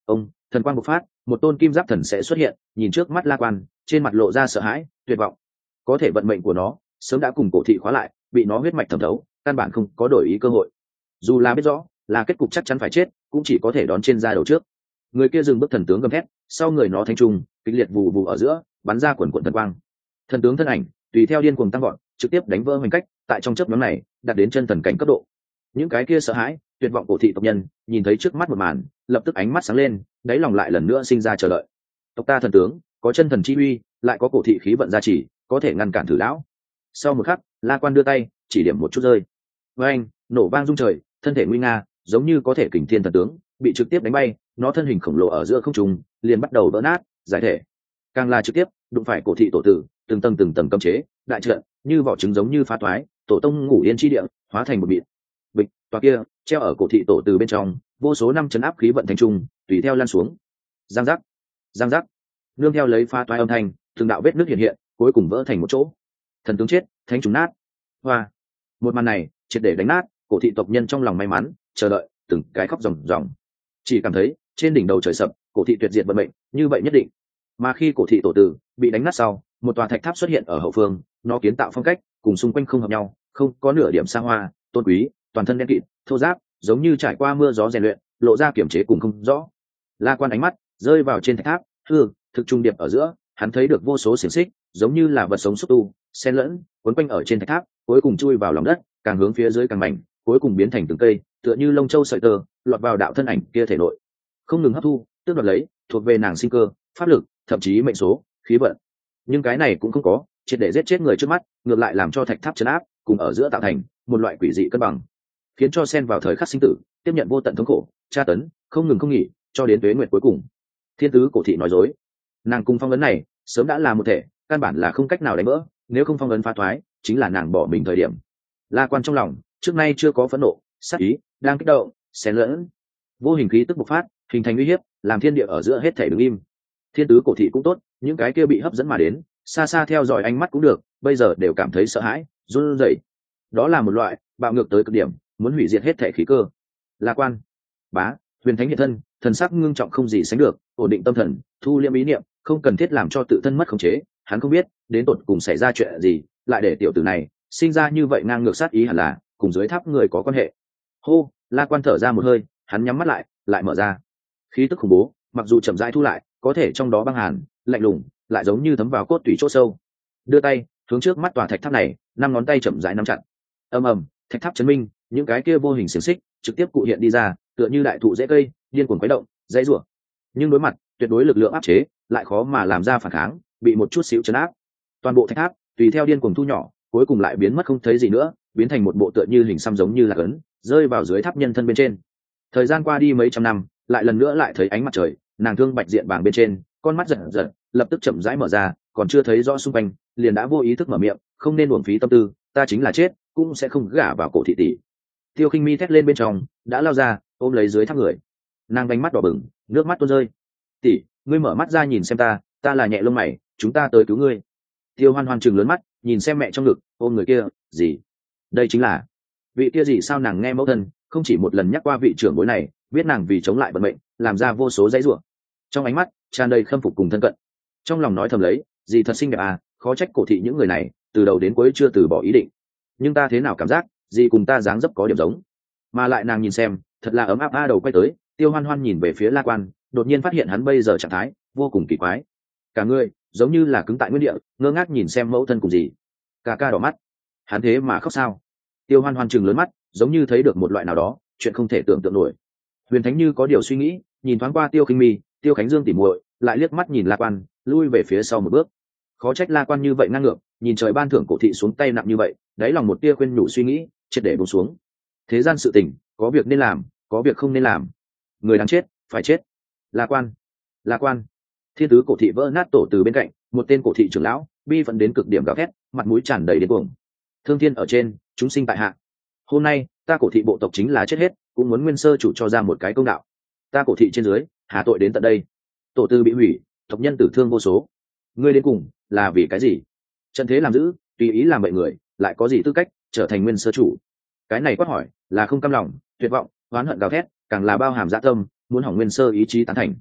thần quang bộc phát, một tôn kim giáp thần sẽ xuất hiện, nhìn trước mắt La Quan, trên mặt lộ ra sợ hãi, tuyệt vọng. Có thể vận mệnh của nó sớm đã cùng cổ thị khóa lại, bị nó huyết mạch thẩm thấu, căn bản không có đổi ý cơ hội. Dù là biết rõ là kết cục chắc chắn phải chết, cũng chỉ có thể đón trên da đầu trước. Người kia dừng bước, thần tướng gầm thét, sau người nó thanh trung kịch liệt vù vù ở giữa, bắn ra quần quần thần quang. Thần tướng thân ảnh tùy theo điên cuồng tăng vọt, trực tiếp đánh vỡ hoành cách, tại trong chớp nhoáng này đạt đến chân thần cảnh cấp độ. Những cái kia sợ hãi tuyệt vọng cổ thị tộc nhân nhìn thấy trước mắt một màn, lập tức ánh mắt sáng lên, đáy lòng lại lần nữa sinh ra chờ đợi. Tộc ta thần tướng có chân thần chi uy, lại có cổ thị khí vận gia trì, có thể ngăn cản thử lão. Sau một khắc, La Quan đưa tay chỉ điểm một chút rơi, với anh nổ vang rung trời, thân thể nguy nga giống như có thể kình thiên thần tướng bị trực tiếp đánh bay, nó thân hình khổng lồ ở giữa không trung liền bắt đầu vỡ nát giải thể. Càng là trực tiếp đụng phải cổ thị tổ tử, từng tầng từng tầng cấm chế đại trận như vỏ trứng giống như phá toái, tổ tông ngủ yên chi địa hóa thành một bịt. Bịch, tòa kia treo ở cổ thị tổ từ bên trong vô số năm chấn áp khí vận thành trung tùy theo lan xuống. Giang giác, giang giác, nương theo lấy phá toái âm thanh, từng đạo vết nước hiện hiện, cuối cùng vỡ thành một chỗ. Thần tướng chết, thánh chúng nát. Hoa, một màn này triệt để đánh nát cổ thị tộc nhân trong lòng may mắn chờ đợi, từng cái khóc ròng ròng, chỉ cảm thấy trên đỉnh đầu trời sập, cổ thị tuyệt diệt vận mệnh như vậy nhất định. Mà khi cổ thị tổ tử bị đánh nát sau, một tòa thạch tháp xuất hiện ở hậu phương, nó kiến tạo phong cách cùng xung quanh không hợp nhau, không có nửa điểm xa hoa tôn quý, toàn thân đen kịt thô ráp, giống như trải qua mưa gió rèn luyện, lộ ra kiểm chế cùng không rõ. La Quan ánh mắt rơi vào trên thạch tháp, hư thực trung điệp ở giữa, hắn thấy được vô số xiềng xích giống như là vật sống xúc tu xen lẫn quấn quanh ở trên thạch tháp, cuối cùng chui vào lòng đất, càng hướng phía dưới càng mảnh, cuối cùng biến thành từng cây tựa như lông châu sợi tơ lọt vào đạo thân ảnh kia thể nội, không ngừng hấp thu tước đoạt lấy thuộc về nàng sinh cơ, pháp lực, thậm chí mệnh số, khí vận. Nhưng cái này cũng không có triệt để giết chết người trước mắt, ngược lại làm cho thạch tháp chấn áp cùng ở giữa tạo thành một loại quỷ dị cân bằng, khiến cho sen vào thời khắc sinh tử tiếp nhận vô tận thống khổ tra tấn, không ngừng không nghỉ cho đến tuế nguyệt cuối cùng. Thiên tứ cổ thị nói dối, nàng cùng phong ấn này sớm đã là một thể, căn bản là không cách nào đánh vỡ, nếu không phong ấn phá thoái chính là nàng bỏ mình thời điểm. La Quan trong lòng trước nay chưa có phẫn nộ, sát ý đang kích động xen lẫn, vô hình khí tức bộc phát, hình thành uy hiếp, làm thiên địa ở giữa hết thể đứng im. Thiên tứ cổ thị cũng tốt, những cái kia bị hấp dẫn mà đến xa xa theo dõi ánh mắt cũng được, bây giờ đều cảm thấy sợ hãi run rẩy. Đó là một loại bạo ngược tới cực điểm, muốn hủy diệt hết thể khí cơ. La Quan bá huyền thánh hiện thân, thần sắc ngưng trọng không gì sánh được, ổn định tâm thần, thu liễm ý niệm, không cần thiết làm cho tự thân mất khống chế. Hắn không biết đến tột cùng xảy ra chuyện gì, lại để tiểu tử này sinh ra như vậy ngang ngược sát ý, hẳn là cùng dưới tháp người có quan hệ. Hô, La Quan thở ra một hơi, hắn nhắm mắt lại, lại mở ra. Khí tức khủng bố mặc dù chậm rãi thu lại, có thể trong đó băng hàn lạnh lùng lại giống như thấm vào cốt tủy chỗ sâu. Đưa tay hướng trước mắt tòa thạch tháp này, năm ngón tay chậm rãi nắm chặt. Ầm ầm, thạch tháp chấn minh, những cái kia vô hình xiềng xích trực tiếp cụ hiện đi ra, tựa như đại thụ rễ cây điên cuồng quấy động dãy rủa. Nhưng đối mặt tuyệt đối lực lượng áp chế, lại khó mà làm ra phản kháng, bị một chút xíu chấn áp. Toàn bộ thạch tháp tùy theo điên cuồng thu nhỏ, cuối cùng lại biến mất không thấy gì nữa, biến thành một bộ tựa như hình xăm giống như là ấn, rơi vào dưới tháp nhân thân bên trên. Thời gian qua đi mấy trăm năm, lại lần nữa lại thấy ánh mặt trời, nàng thương bạch diện bảng bên trên, con mắt giật giật, lập tức chậm rãi mở ra, còn chưa thấy rõ xung quanh, liền đã vô ý thức mở miệng, không nên uổng phí tâm tư, ta chính là chết cũng sẽ không gả vào cổ thị tỷ. Tiêu Khinh Mi thét lên bên trong, đã lao ra, ôm lấy dưới tháp người. Nàng đánh mắt đỏ bừng, nước mắt tuôn rơi. Tỷ, ngươi mở mắt ra nhìn xem ta, ta là nhẹ lông mày, chúng ta tới cứu ngươi. Tiêu Hoan Hoan trừng lớn mắt, nhìn xem mẹ trong ngực, ôm người kia, gì? Đây chính là vị kia gì? Sao nàng nghe mẫu thân không chỉ một lần nhắc qua vị trưởng bối này, biết nàng vì chống lại vận mệnh, làm ra vô số dãy rủa. Trong ánh mắt tràn đầy khâm phục cùng thân cận, trong lòng nói thầm lấy, gì thật xinh đẹp à, khó trách cổ thị những người này từ đầu đến cuối chưa từ bỏ ý định. Nhưng ta thế nào cảm giác gì cùng ta dáng dấp có điểm giống, mà lại nàng nhìn xem thật là ấm áp. A đầu quay tới, Tiêu Hoan Hoan nhìn về phía La Quan, đột nhiên phát hiện hắn bây giờ trạng thái vô cùng kỳ quái, cả người giống như là cứng tại nguyên địa, ngơ ngác nhìn xem mẫu thân cùng gì. Ca ca đỏ mắt, hắn thế mà khóc sao? Tiêu Hoan Hoan trừng lớn mắt, giống như thấy được một loại nào đó chuyện không thể tưởng tượng nổi. Huyền Thánh như có điều suy nghĩ, nhìn thoáng qua Tiêu Khinh Mi, Tiêu Khánh Dương tỉ muội, lại liếc mắt nhìn La Quan, lui về phía sau một bước. Khó trách La Quan như vậy ngang ngược, nhìn trời ban thưởng cổ thị xuống tay nặng như vậy, đáy lòng một tia khuyên nhủ suy nghĩ triệt để buông xuống. Thế gian sự tình, có việc nên làm, có việc không nên làm. Người đáng chết phải chết. La Quan, La Quan. Thiên tứ cổ thị vỡ nát tổ từ bên cạnh, một tên cổ thị trưởng lão bi phẫn đến cực điểm gào thét, mặt mũi tràn đầy điên cuồng. Thương thiên ở trên, chúng sinh tại hạ. Hôm nay ta cổ thị bộ tộc chính là chết hết, cũng muốn nguyên sơ chủ cho ra một cái công đạo. Ta cổ thị trên dưới hà tội đến tận đây, tổ tư bị hủy, tộc nhân tử thương vô số. Ngươi đến cùng là vì cái gì? Trận thế làm giữ, tùy ý làm bậy người, lại có gì tư cách trở thành nguyên sơ chủ? Cái này quát hỏi là không cam lòng, tuyệt vọng, oán hận gào thét, càng là bao hàm dã tâm, muốn hỏng nguyên sơ ý chí tán thành.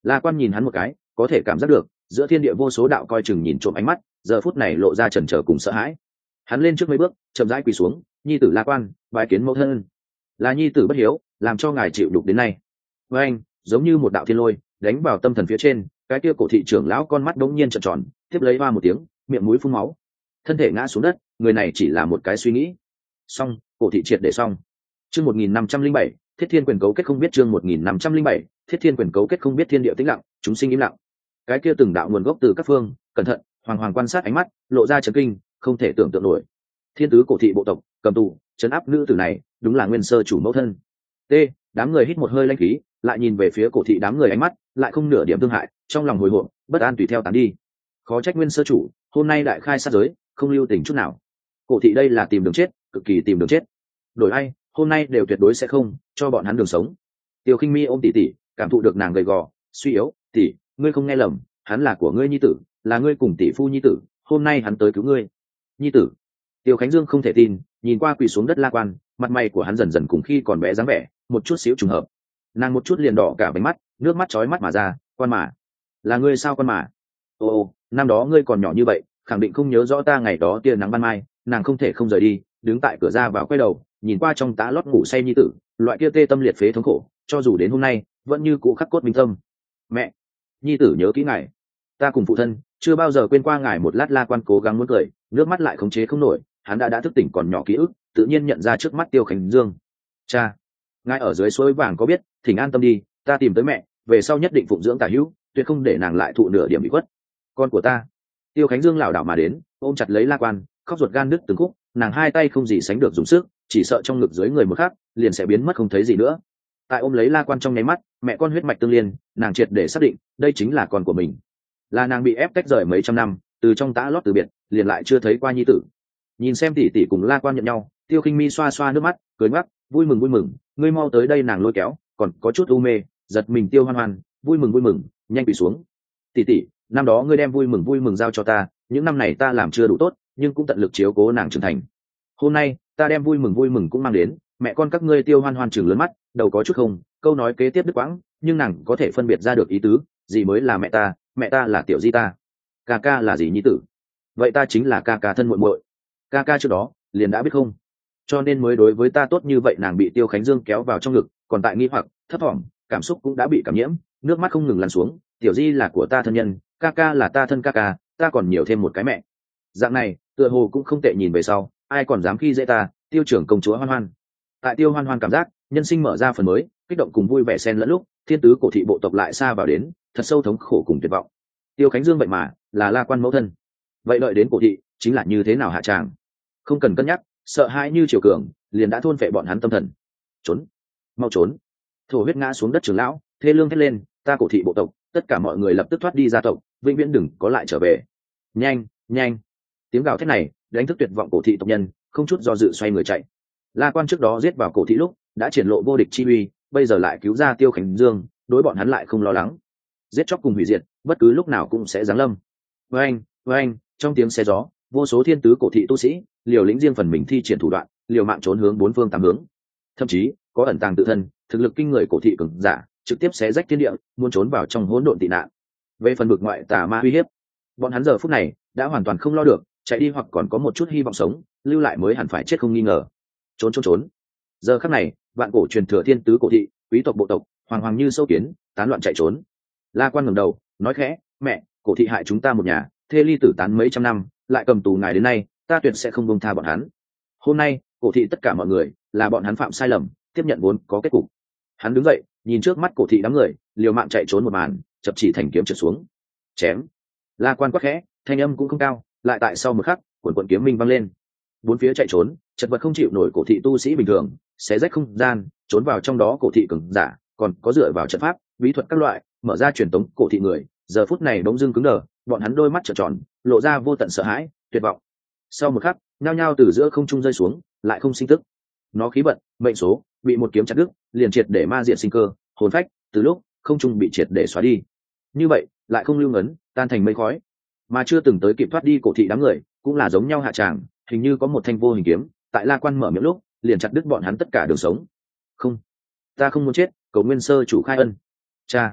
La Quan nhìn hắn một cái, có thể cảm giác được giữa thiên địa vô số đạo coi chừng nhìn trộm ánh mắt, giờ phút này lộ ra chần chờ cùng sợ hãi. Hắn lên trước mấy bước, chậm rãi quỳ xuống, nhi tử La Quan, bái kiến mẫu thân. Là nhi tử bất hiếu, làm cho ngài chịu đục đến nay. Với anh, giống như một đạo thiên lôi đánh vào tâm thần phía trên, cái kia cổ thị trưởng lão con mắt đống nhiên trợn tròn, tiếp lấy hoa một tiếng, miệng mũi phun máu, thân thể ngã xuống đất. Người này chỉ là một cái suy nghĩ. Xong, cổ thị triệt để xong. Chương một nghìn năm trăm linh bảy, Thiết Thiên quyền cấu kết không biết chương một nghìn năm trăm linh bảy, Thiết Thiên quyền cấu kết không biết thiên địa tĩnh lặng, chúng sinh im lặng. Cái kia từng đạo nguồn gốc từ các phương, cẩn thận, hoàng hoàng quan sát ánh mắt, lộ ra chấn kinh, không thể tưởng tượng nổi. Thiên tứ cổ thị bộ tộc, cầm tù, trấn áp nữ tử này, đúng là nguyên sơ chủ mẫu thân. T, đám người hít một hơi lãnh khí, lại nhìn về phía cổ thị đám người ánh mắt, lại không nửa điểm thương hại, trong lòng hồi hộp, bất an tùy theo tán đi. Khó trách nguyên sơ chủ, hôm nay đại khai sát giới, không lưu tình chút nào. Cổ thị đây là tìm đường chết, cực kỳ tìm đường chết. Đổi ai, hôm nay đều tuyệt đối sẽ không cho bọn hắn đường sống. Tiêu Khinh Mi ôm tỷ tỷ, cảm thụ được nàng gầy gò, suy yếu, tỷ, ngươi không nghe lầm, hắn là của ngươi nhi tử, là ngươi cùng tỷ phu nhi tử, hôm nay hắn tới cứu ngươi. Nhi tử. Tiêu Khánh Dương không thể tin, nhìn qua quỳ xuống đất La Quan, mặt mày của hắn dần dần cùng khi còn bé dáng vẻ, một chút xíu trùng hợp. Nàng một chút liền đỏ cả bánh mắt, nước mắt chói mắt mà ra, Quan mà, là ngươi sao Quan mà? Ô ô, năm đó ngươi còn nhỏ như vậy, khẳng định không nhớ rõ ta ngày đó tia nắng ban mai, nàng không thể không rời đi, đứng tại cửa ra vào quay đầu, nhìn qua trong tá lót ngủ say nhi tử, loại kia tê tâm liệt phế thống khổ, cho dù đến hôm nay, vẫn như cũ khắc cốt minh tâm. Mẹ, nhi tử nhớ kỹ ngài, ta cùng phụ thân chưa bao giờ quên qua ngài. Một lát La Quan cố gắng muốn cười, nước mắt lại khống chế không nổi, hắn đã đã thức tỉnh còn nhỏ ký ức, tự nhiên nhận ra trước mắt Tiêu Khánh Dương. Cha, ngài ở dưới suối vàng có biết, thỉnh an tâm đi, ta tìm tới mẹ, về sau nhất định phụng dưỡng Tả Hữu, tuyệt không để nàng lại thụ nửa điểm bị khuất. Con của ta. Tiêu Khánh Dương lảo đảo mà đến, ôm chặt lấy La Quan, khóc ruột gan nứt từng khúc, nàng hai tay không gì sánh được dùng sức, chỉ sợ trong ngực dưới người một khắc liền sẽ biến mất không thấy gì nữa. Tại ôm lấy La Quan trong nháy mắt, mẹ con huyết mạch tương liên, nàng triệt để xác định đây chính là con của mình. Là nàng bị ép tách rời mấy trăm năm, từ trong tã lót từ biệt, liền lại chưa thấy qua nhi tử. Nhìn xem tỷ tỷ cùng La Quan nhận nhau, Tiêu Khinh Mi xoa xoa nước mắt, cười ngoắc, vui mừng vui mừng, ngươi mau tới đây. Nàng lôi kéo, còn có chút u mê, giật mình Tiêu Hoan Hoan, vui mừng vui mừng, nhanh quỳ xuống. Tỷ tỷ, năm đó ngươi đem vui mừng vui mừng giao cho ta, những năm này ta làm chưa đủ tốt, nhưng cũng tận lực chiếu cố nàng trưởng thành. Hôm nay ta đem vui mừng vui mừng cũng mang đến, mẹ con các ngươi. Tiêu Hoan Hoan chừng lớn mắt, đầu có chút không, câu nói kế tiếp đứt quãng, nhưng nàng có thể phân biệt ra được ý tứ, gì mới là mẹ ta, mẹ ta là tiểu di ta, ca ca là gì nhi tử, vậy ta chính là ca ca thân muội muội. Ca ca trước đó liền đã biết không, cho nên mới đối với ta tốt như vậy. Nàng bị Tiêu Khánh Dương kéo vào trong ngực, còn tại nghi hoặc thấp thỏm, cảm xúc cũng đã bị cảm nhiễm, nước mắt không ngừng lăn xuống. Tiểu di là của ta thân nhân, ca ca là ta thân ca ca, ta còn nhiều thêm một cái mẹ. Dạng này tựa hồ cũng không tệ, nhìn về sau ai còn dám khi dễ ta. Tiêu trưởng công chúa Hoan Hoan. Tại Tiêu Hoan Hoan cảm giác nhân sinh mở ra phần mới, kích động cùng vui vẻ xen lẫn lúc, thiên tứ cổ thị bộ tộc lại xa vào đến thật sâu thống khổ cùng tuyệt vọng. Tiêu Khánh Dương vậy mà là La Quan mẫu thân, vậy đợi đến cổ thị chính là như thế nào hạ tràng? Không cần cân nhắc, sợ hãi như triều cường liền đã thôn phệ bọn hắn tâm thần. Trốn, mau trốn! Thổ huyết ngã xuống đất trưởng lão, thê lương thét lên, ta cổ thị bộ tộc, tất cả mọi người lập tức thoát đi gia tộc, vĩnh viễn đừng có lại trở về. Nhanh, nhanh! Tiếng gào thét này đánh thức tuyệt vọng cổ thị tộc nhân, không chút do dự xoay người chạy. La Quan trước đó giết vào cổ thị lúc đã triển lộ vô địch chi uy, bây giờ lại cứu ra Tiêu Khánh Dương, đối bọn hắn lại không lo lắng. Giết chóc cùng hủy diệt bất cứ lúc nào cũng sẽ giáng lâm. Với anh, với anh, trong tiếng xe gió, vô số thiên tứ cổ thị tu sĩ liều lĩnh riêng phần mình thi triển thủ đoạn, liều mạng trốn hướng bốn phương tám hướng. Thậm chí có ẩn tàng tự thân, thực lực kinh người cổ thị cường giả trực tiếp xé rách thiên địa, muốn trốn vào trong hỗn độn tị nạn. Về phần bực ngoại tà ma uy hiếp, bọn hắn giờ phút này đã hoàn toàn không lo được, chạy đi hoặc còn có một chút hy vọng sống, lưu lại mới hẳn phải chết không nghi ngờ. Trốn trốn trốn! Giờ khắc này, vạn cổ truyền thừa thiên tứ cổ thị, quý tộc bộ tộc, hoàng hoàng như sâu kiến, tán loạn chạy trốn. La Quan ngẩng đầu, nói khẽ, mẹ, cổ thị hại chúng ta một nhà, thê ly tử tán mấy trăm năm, lại cầm tù ngài đến nay, ta tuyệt sẽ không buông tha bọn hắn. Hôm nay, cổ thị tất cả mọi người là bọn hắn phạm sai lầm, tiếp nhận vốn có kết cục. Hắn đứng dậy, nhìn trước mắt cổ thị đám người, liều mạng chạy trốn một màn, chập chỉ thành kiếm trượt xuống, chém. La Quan quát khẽ, thanh âm cũng không cao, lại tại sau một khắc, cuộn cuộn kiếm minh vang lên. Bốn phía chạy trốn, chật vật không chịu nổi cổ thị tu sĩ bình thường, xé rách không gian, trốn vào trong đó cổ thị cường giả, còn có dựa vào trận pháp, bí thuật các loại, mở ra truyền tống cổ thị người, giờ phút này bỗng dưng cứng đờ, bọn hắn đôi mắt trợn tròn, lộ ra vô tận sợ hãi, tuyệt vọng. Sau một khắc, nhao nhao từ giữa không trung rơi xuống, lại không sinh tức. Nó khí vận, mệnh số, bị một kiếm chặt đứt, liền triệt để ma diệt sinh cơ, hồn phách, từ lúc không trung bị triệt để xóa đi. Như vậy, lại không lưu ngấn, tan thành mây khói. Mà chưa từng tới kịp thoát đi cổ thị đám người, cũng là giống nhau hạ tràng, hình như có một thanh vô hình kiếm, tại La Quan mở miệng lúc, liền chặt đứt bọn hắn tất cả đường sống. Không, ta không muốn chết, cầu nguyên sơ chủ khai ân. Cha,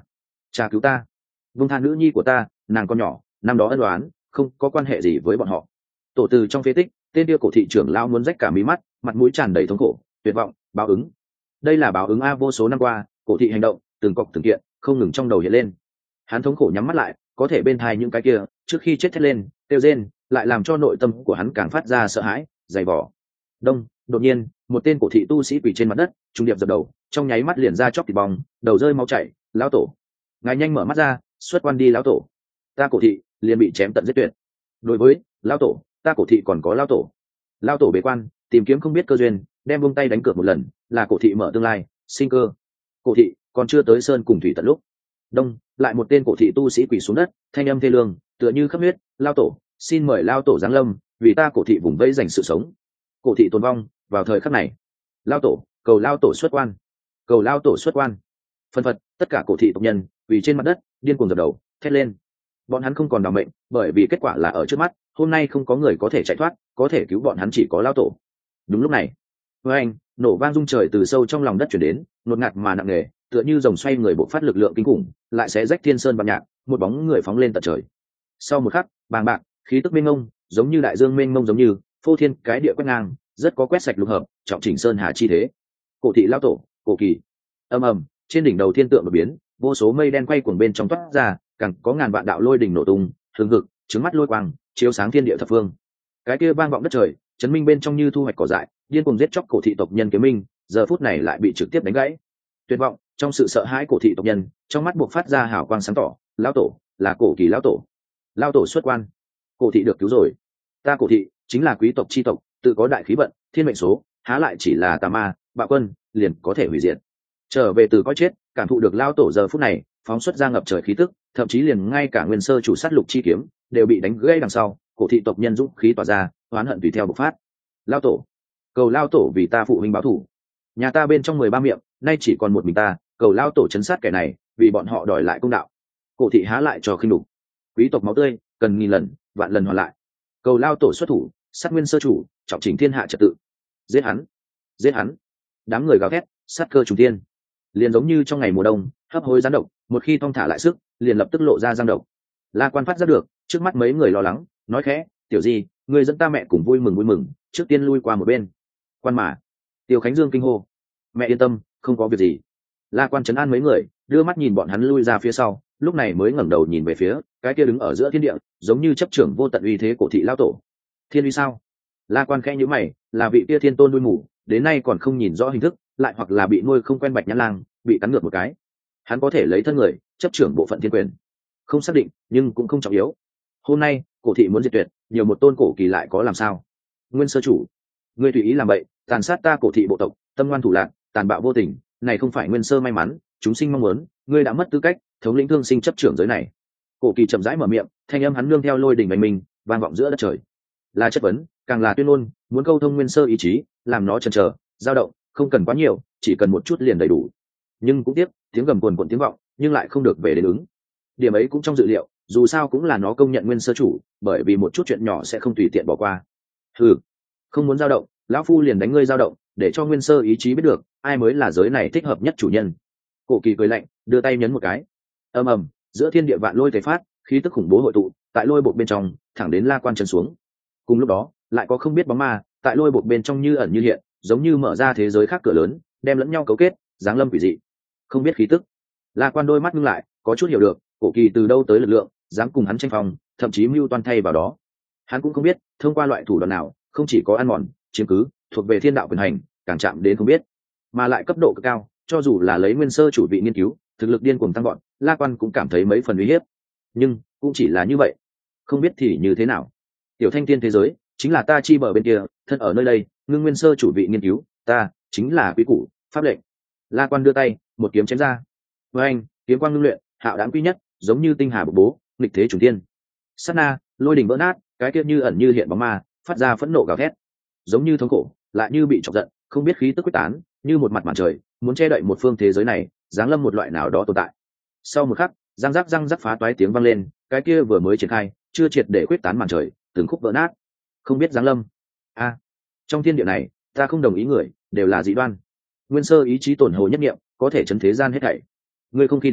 cha cứu ta, vung tha nữ nhi của ta, nàng con nhỏ năm đó ân đoán không có quan hệ gì với bọn họ. Tổ từ trong phế tích, tên kia cổ thị trưởng lao muốn rách cả mí mắt, mặt mũi tràn đầy thống khổ tuyệt vọng. Báo ứng, đây là báo ứng a. Vô số năm qua cổ thị hành động từng cọc từng kiện không ngừng trong đầu hiện lên. Hắn thống khổ nhắm mắt lại, có thể bên thai những cái kia trước khi chết thét lên kêu rên lại làm cho nội tâm của hắn càng phát ra sợ hãi dày vỏ. Đông, đột nhiên một tên cổ thị tu sĩ quỳ trên mặt đất, trung điệp dập đầu, trong nháy mắt liền ra chóc thịt bong, đầu rơi máu chảy. Lão tổ, ngài nhanh mở mắt ra, xuất quan đi lão tổ, ta cổ thị liền bị chém tận giết tuyệt. Đối với lão tổ, ta cổ thị còn có lão tổ. Lão tổ bế quan tìm kiếm không biết cơ duyên, đem vung tay đánh cược một lần, là cổ thị mở tương lai sinh cơ. Cổ thị còn chưa tới sơn cùng thủy tận lúc. Đông, lại một tên cổ thị tu sĩ quỳ xuống đất, thanh âm thê lương tựa như khắp huyết. Lão tổ, xin mời lão tổ giáng lâm, vì ta cổ thị vùng vẫy dành sự sống. Cổ thị tồn vong vào thời khắc này. Lão tổ, cầu lão tổ xuất quan, cầu lão tổ xuất quan. Phân phật, tất cả cổ thị tộc nhân vì trên mặt đất điên cuồng dập đầu thét lên. Bọn hắn không còn đảm mệnh, bởi vì kết quả là ở trước mắt. Hôm nay không có người có thể chạy thoát, có thể cứu bọn hắn chỉ có lão tổ. Đúng lúc này, với anh nổ vang rung trời từ sâu trong lòng đất chuyển đến, ngột ngạt mà nặng nề, tựa như dòng xoay người bộc phát lực lượng kinh khủng, lại sẽ rách thiên sơn băng nhạc. Một bóng người phóng lên tận trời. Sau một khắc, bàng bạc khí tức mênh mông, giống như đại dương mênh mông, giống như phô thiên cái địa quét ngang, rất có quét sạch lục hợp, trọng chỉnh sơn hà chi thế. Cổ thị lão tổ, cổ kỳ. Ầm ầm, trên đỉnh đầu thiên tượng đột biến, vô số mây đen quay cuồng bên trong toát ra, càng có ngàn vạn đạo lôi đỉnh nổ tung, hừng hực, trứng mắt lôi quang, chiếu sáng thiên địa thập phương. Cái kia vang vọng đất trời, chấn minh bên trong như thu hoạch cỏ dại, điên cuồng giết chóc cổ thị tộc nhân kiếm minh, giờ phút này lại bị trực tiếp đánh gãy. Tuyệt vọng, trong sự sợ hãi cổ thị tộc nhân, trong mắt buộc phát ra hào quang sáng tỏ. Lão tổ, là cổ kỳ lão tổ. Lão tổ xuất quan, cổ thị được cứu rồi. Ta cổ thị chính là quý tộc chi tộc, tự có đại khí vận, thiên mệnh số, há lại chỉ là tà ma bạo quân liền có thể hủy diệt. Trở về từ cõi chết, cảm thụ được lão tổ giờ phút này phóng xuất ra ngập trời khí tức, thậm chí liền ngay cả nguyên sơ chủ sát lục chi kiếm đều bị đánh gãy đằng sau. Cổ thị tộc nhân dũng khí tỏa ra, oán hận tùy theo bộc phát. Lão tổ, cầu lão tổ vì ta phụ huynh báo thù. Nhà ta bên trong mười ba miệng, nay chỉ còn một mình ta, cầu lão tổ chấn sát kẻ này, vì bọn họ đòi lại công đạo. Cổ thị há lại cho khinh đục, quý tộc máu tươi cần nghìn lần vạn lần hoàn lại. Cầu lão tổ xuất thủ, sát nguyên sơ chủ, trọng chỉnh thiên hạ trật tự. Giết hắn, giết hắn. Đám người gào thét, sát cơ trùng thiên. Liền giống như trong ngày mùa đông hấp hối gián độc, một khi thong thả lại sức liền lập tức lộ ra giang độc. La Quan phát ra được, trước mắt mấy người lo lắng, nói khẽ, tiểu di, người dẫn ta mẹ cùng vui mừng vui mừng, trước tiên lui qua một bên. Quan mà. Tiêu Khánh Dương kinh hô, mẹ yên tâm, không có việc gì. La Quan trấn an mấy người, đưa mắt nhìn bọn hắn lui ra phía sau, lúc này mới ngẩng đầu nhìn về phía cái kia đứng ở giữa thiên địa, giống như chấp trưởng vô tận uy thế cổ thị lão tổ. Thiên uy sao? La Quan khẽ nhíu mày, là vị kia thiên tôn nuôi mù, đến nay còn không nhìn rõ hình thức, lại hoặc là bị nuôi không quen bạch nhãn lang, bị cắn ngược một cái. Hắn có thể lấy thân người chấp trưởng bộ phận thiên quyền, không xác định, nhưng cũng không trọng yếu. Hôm nay cổ thị muốn diệt tuyệt, nhiều một tôn cổ kỳ lại có làm sao? Nguyên sơ chủ, ngươi tùy ý làm vậy, tàn sát ta cổ thị bộ tộc, tâm ngoan thủ lạc, tàn bạo vô tình, này không phải nguyên sơ may mắn, chúng sinh mong muốn, ngươi đã mất tư cách thống lĩnh thương sinh chấp trưởng giới này. Cổ kỳ chậm rãi mở miệng, thanh âm hắn nương theo lôi đỉnh bành mình, vang vọng giữa đất trời. Là chất vấn, càng là tuyên ngôn, muốn câu thông nguyên sơ ý chí, làm nó chần chờ, dao động, không cần quá nhiều, chỉ cần một chút liền đầy đủ. Nhưng cũng tiếc, tiếng gầm cuồn cuộn tiếng vọng, nhưng lại không được về đến ứng. Điểm ấy cũng trong dự liệu, dù sao cũng là nó công nhận nguyên sơ chủ, bởi vì một chút chuyện nhỏ sẽ không tùy tiện bỏ qua. Hừ, không muốn dao động, lão phu liền đánh ngươi dao động, để cho nguyên sơ ý chí biết được ai mới là giới này thích hợp nhất chủ nhân. Cổ kỳ cười lạnh, đưa tay nhấn một cái. Ầm ầm, giữa thiên địa vạn lôi tề phát, khí tức khủng bố hội tụ, tại lôi bộ bên trong, thẳng đến La Quan chân xuống. Cùng lúc đó, lại có không biết bóng ma, tại lôi bộ bên trong như ẩn như hiện, giống như mở ra thế giới khác cửa lớn, đem lẫn nhau cấu kết, giáng lâm quỷ dị. Không biết khí tức. La Quan đôi mắt ngưng lại, có chút hiểu được, cổ kỳ từ đâu tới lực lượng, dám cùng hắn tranh phòng, thậm chí mưu toan thay vào đó. Hắn cũng không biết, thông qua loại thủ đoạn nào, không chỉ có ăn mòn, chiếm cứ, thuộc về thiên đạo quyền hành, càng chạm đến không biết, mà lại cấp độ cực cao, cho dù là lấy nguyên sơ chủ vị nghiên cứu, thực lực điên cuồng tăng gọn, La Quan cũng cảm thấy mấy phần uy hiếp. Nhưng cũng chỉ là như vậy, không biết thì như thế nào. Tiểu Thanh Tiên thế giới chính là ta chi bờ bên kia, thân ở nơi đây, ngưng nguyên sơ chủ vị nghiên cứu, ta chính là quý củ, pháp lệnh. La Quan đưa tay, một kiếm chém ra. Với anh, kiếm quang ngưng luyện, hạo đáng quý nhất, giống như tinh hà bộc bố, nghịch thế trùng thiên. Sát na, lôi đỉnh vỡ nát, cái kia như ẩn như hiện bóng ma, phát ra phẫn nộ gào thét, giống như thống khổ, lại như bị chọc giận, không biết khí tức quyết tán, như một mặt màn trời, muốn che đậy một phương thế giới này, giáng lâm một loại nào đó tồn tại. Sau một khắc, răng rắc răng rắc phá toái tiếng vang lên, cái kia vừa mới triển khai, chưa triệt để quyết tán màn trời, từng khúc vỡ nát. Không biết giáng lâm. A, trong thiên địa này, ta không đồng ý người, đều là dị đoan. Nguyên sơ ý chí tổn hồ nhất niệm, có thể chấn thế gian hết thảy. Ngươi không khi đến,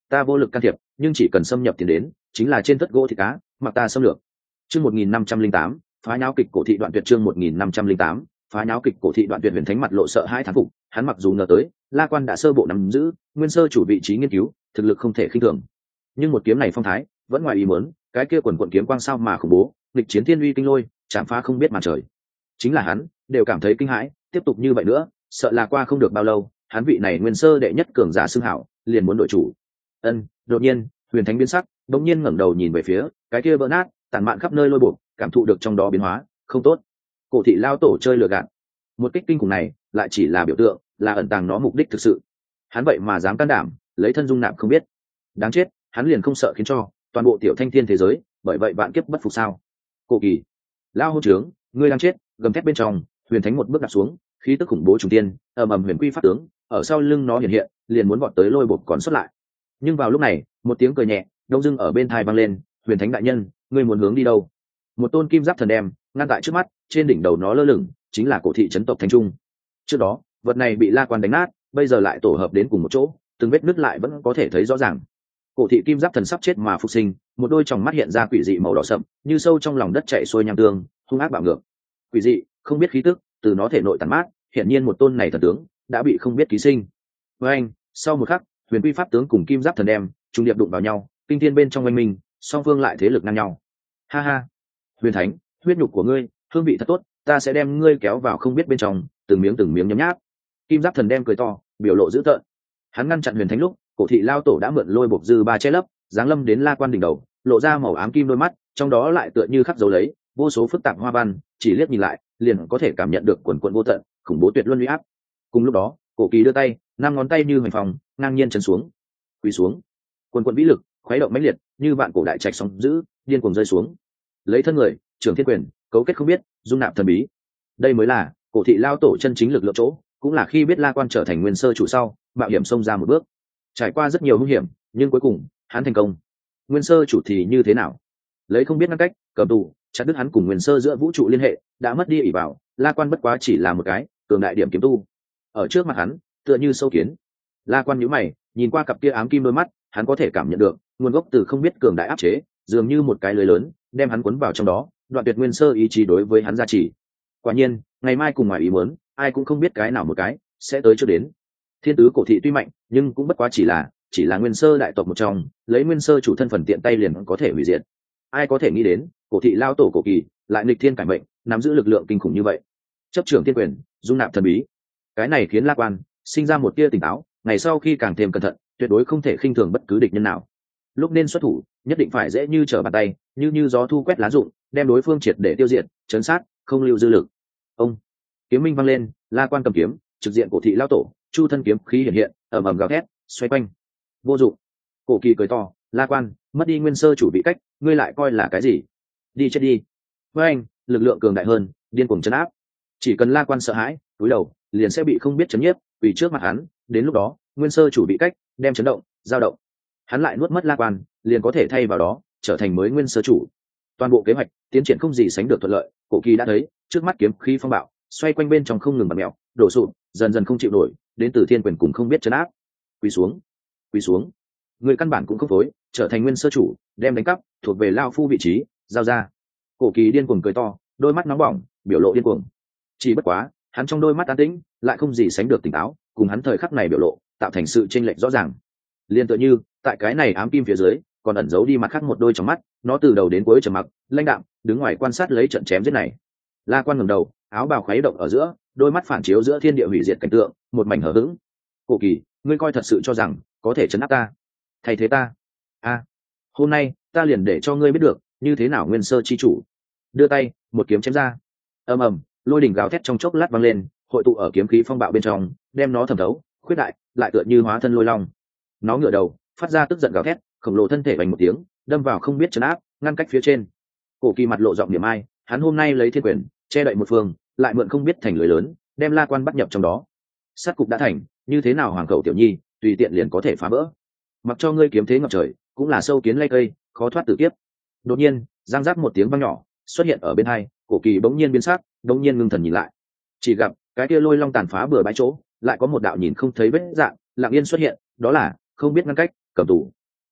ta vô lực can thiệp, nhưng chỉ cần xâm nhập tiến đến chính là trên tất gỗ thì cá, mặc ta xâm lược. Chương một nghìn năm trăm linh tám, phá nháo kịch cổ thị đoạn tuyệt. Chương một nghìn năm trăm linh tám, phá nháo kịch cổ thị đoạn tuyệt. Huyền Thánh mặt lộ sợ hai thán phục, hắn mặc dù ngờ tới La Quan đã sơ bộ nắm giữ nguyên sơ chủ vị trí nghiên cứu, thực lực không thể khinh thường, nhưng một kiếm này phong thái vẫn ngoài ý muốn, cái kia quần quần kiếm quang sao mà khủng bố, nghịch chiến thiên uy kinh lôi, chạm phá không biết màn trời. Chính là hắn đều cảm thấy kinh hãi, tiếp tục như vậy nữa, sợ là qua không được bao lâu, hắn vị này nguyên sơ đệ nhất cường giả xưng hảo liền muốn đội chủ. Ân, đột nhiên, Huyền Thánh biến sắc, đột nhiên ngẩng đầu nhìn về phía cái kia vỡ nát, tản mạn khắp nơi lôi buộc, cảm thụ được trong đó biến hóa, không tốt. Cổ thị lao tổ chơi lừa gạt. Một kích kinh khủng này lại chỉ là biểu tượng, là ẩn tàng nó mục đích thực sự. Hắn vậy mà dám can đảm, lấy thân dung nạp không biết. Đáng chết, hắn liền không sợ khiến cho toàn bộ tiểu thanh thiên thế giới, bởi vậy vạn kiếp bất phục sao? Cổ kỳ, lao hôn trướng, ngươi đang chết, gầm thét bên trong, Huyền Thánh một bước đặt xuống, khí tức khủng bố trùng tiên, ầm ầm huyền quy pháp tướng, ở sau lưng nó hiện hiện, liền muốn vọt tới lôi buộc còn xuất lại. Nhưng vào lúc này, một tiếng cười nhẹ đông dưng ở bên tai vang lên, Huyền Thánh đại nhân, ngươi muốn hướng đi đâu? Một tôn kim giáp thần đem ngăn tại trước mắt, trên đỉnh đầu nó lơ lửng chính là cổ thị trấn tộc Thanh Trung. Trước đó vật này bị La Quan đánh nát, bây giờ lại tổ hợp đến cùng một chỗ, từng vết nứt lại vẫn có thể thấy rõ ràng. Cổ thị kim giáp thần sắp chết mà phục sinh, một đôi tròng mắt hiện ra quỷ dị màu đỏ sậm, như sâu trong lòng đất chạy xuôi nham tương, hung ác bạo ngược. Quỷ dị, không biết khí tức từ nó thể nội tàn mát, hiện nhiên một tôn này thần tướng đã bị không biết ký sinh. Với anh, sau một khắc, huyền quy pháp tướng cùng kim giáp thần đem trung điệp đụng vào nhau, kinh thiên bên trong oanh minh, song phương lại thế lực ngang nhau. Ha ha, Huyền Thánh, huyết nhục của ngươi hương vị thật tốt, ta sẽ đem ngươi kéo vào không biết bên trong, từng miếng từng miếng nhấm nháp. Kim giáp thần đem cười to, biểu lộ dữ tợn. Hắn ngăn chặn Huyền Thánh lúc, cổ thị lao tổ đã mượn lôi bộc dư ba che lấp, giáng lâm đến La Quan đỉnh đầu, lộ ra màu ám kim đôi mắt, trong đó lại tựa như khắc dấu lấy vô số phức tạp hoa văn, chỉ liếc nhìn lại liền có thể cảm nhận được quần quần vô tận khủng bố tuyệt luân uy áp. Cùng lúc đó, cổ kỳ đưa tay, năm ngón tay như hoành phòng ngang nhiên chấn xuống, quỳ xuống, quần quần vĩ lực khuấy động mãnh liệt, như vạn cổ đại trạch sóng dữ điên cuồng rơi xuống. Lấy thân người trưởng thiên quyền, cấu kết không biết, dung nạp thần bí, đây mới là cổ thị lao tổ chân chính lực lượng chỗ, cũng là khi biết La Quan trở thành nguyên sơ chủ sau, mạo hiểm xông ra một bước, trải qua rất nhiều hung hiểm, nhưng cuối cùng hắn thành công. Nguyên sơ chủ thì như thế nào? Lấy không biết ngăn cách, cầm tù, chặt đứt hắn cùng nguyên sơ giữa vũ trụ liên hệ, đã mất đi ỷ vào, La Quan bất quá chỉ là một cái cường đại điểm kiếm tu. Ở trước mặt hắn, tựa như sâu kiến. La Quan nhíu mày, nhìn qua cặp kia ám kim đôi mắt, hắn có thể cảm nhận được nguồn gốc từ không biết cường đại áp chế, dường như một cái lưới lớn, đem hắn cuốn vào trong đó, đoạn tuyệt nguyên sơ ý chí đối với hắn gia trì. Quả nhiên, ngày mai cùng ngoài ý muốn, ai cũng không biết cái nào một cái sẽ tới trước đến. Thiên tứ cổ thị tuy mạnh, nhưng cũng bất quá chỉ là chỉ là nguyên sơ đại tộc một trong, lấy nguyên sơ chủ thân phần tiện tay liền có thể hủy diệt. Ai có thể nghĩ đến, cổ thị lao tổ cổ kỳ lại nghịch thiên cải mệnh, nắm giữ lực lượng kinh khủng như vậy, chấp trưởng thiên quyền, dung nạp thần bí. Cái này khiến La Quan sinh ra một tia tỉnh táo, ngày sau khi càng thêm cẩn thận, tuyệt đối không thể khinh thường bất cứ địch nhân nào. Lúc nên xuất thủ, nhất định phải dễ như trở bàn tay, như như gió thu quét lá rụng, đem đối phương triệt để tiêu diệt, chấn sát, không lưu dư lực. Ông kiếm minh vang lên, La Quan cầm kiếm trực diện cổ thị lao tổ, chu thân kiếm khí hiện hiện, ầm ầm gào thét, xoay quanh. Vô dụng. Cổ kỳ cười to, La Quan, mất đi nguyên sơ chủ vị cách, ngươi lại coi là cái gì? Đi chết đi. Với anh, lực lượng cường đại hơn, điên cuồng chấn áp. Chỉ cần La Quan sợ hãi, cúi đầu, liền sẽ bị không biết chấn nhiếp, vì trước mặt hắn, đến lúc đó, nguyên sơ chủ vị cách đem chấn động, dao động. Hắn lại nuốt mất La Quan, liền có thể thay vào đó, trở thành mới nguyên sơ chủ. Toàn bộ kế hoạch tiến triển không gì sánh được thuận lợi, cổ kỳ đã thấy, trước mắt kiếm khí phong bạo, xoay quanh bên trong không ngừng bật mèo, đổ sụp, dần dần không chịu nổi, đến từ thiên quyền cùng không biết chấn áp. Quỳ xuống, quỳ xuống. Người căn bản cũng không phối, trở thành nguyên sơ chủ, đem đánh cắp thuộc về lao phu vị trí, giao ra. Cổ kỳ điên cuồng cười to, đôi mắt nóng bỏng, biểu lộ điên cuồng. Chỉ bất quá, hắn trong đôi mắt an tĩnh, lại không gì sánh được tỉnh táo, cùng hắn thời khắc này biểu lộ, tạo thành sự chênh lệch rõ ràng. Liên tựa như, tại cái này ám kim phía dưới, còn ẩn giấu đi mặt khác một đôi trong mắt, nó từ đầu đến cuối trầm mặc, lãnh đạm, đứng ngoài quan sát lấy trận chém giết này. La Quan ngẩng đầu, áo bào khuấy động ở giữa, đôi mắt phản chiếu giữa thiên địa hủy diệt cảnh tượng, một mảnh hờ hững. Cổ kỳ, ngươi coi thật sự cho rằng có thể chấn áp ta, thay thế ta? A, à, hôm nay ta liền để cho ngươi biết được như thế nào nguyên sơ chi chủ. Đưa tay, một kiếm chém ra. Ầm ầm, lôi đỉnh gào thét trong chốc lát vang lên, hội tụ ở kiếm khí phong bạo bên trong, đem nó thẩm thấu, khuyết đại, lại tựa như hóa thân lôi long. Nó ngửa đầu, phát ra tức giận gào thét, khổng lồ thân thể vành một tiếng, đâm vào không biết chấn áp, ngăn cách phía trên. Cổ kỳ mặt lộ giọng niệm ai, hắn hôm nay lấy thiên quyền che đậy một phương, lại mượn không biết thành lưới lớn, đem La Quan bắt nhập trong đó. Sát cục đã thành, như thế nào hoàng khẩu tiểu nhi, tùy tiện liền có thể phá vỡ. Mặc cho ngươi kiếm thế ngập trời, cũng là sâu kiến lay cây, khó thoát tử kiếp. Đột nhiên, giang giác một tiếng vang nhỏ xuất hiện ở bên hai, cổ kỳ bỗng nhiên biến sắc, bỗng nhiên ngưng thần nhìn lại, chỉ gặp cái kia lôi long tàn phá bừa bãi chỗ, lại có một đạo nhìn không thấy vết dạng lặng yên xuất hiện, đó là không biết ngăn cách cầm tù,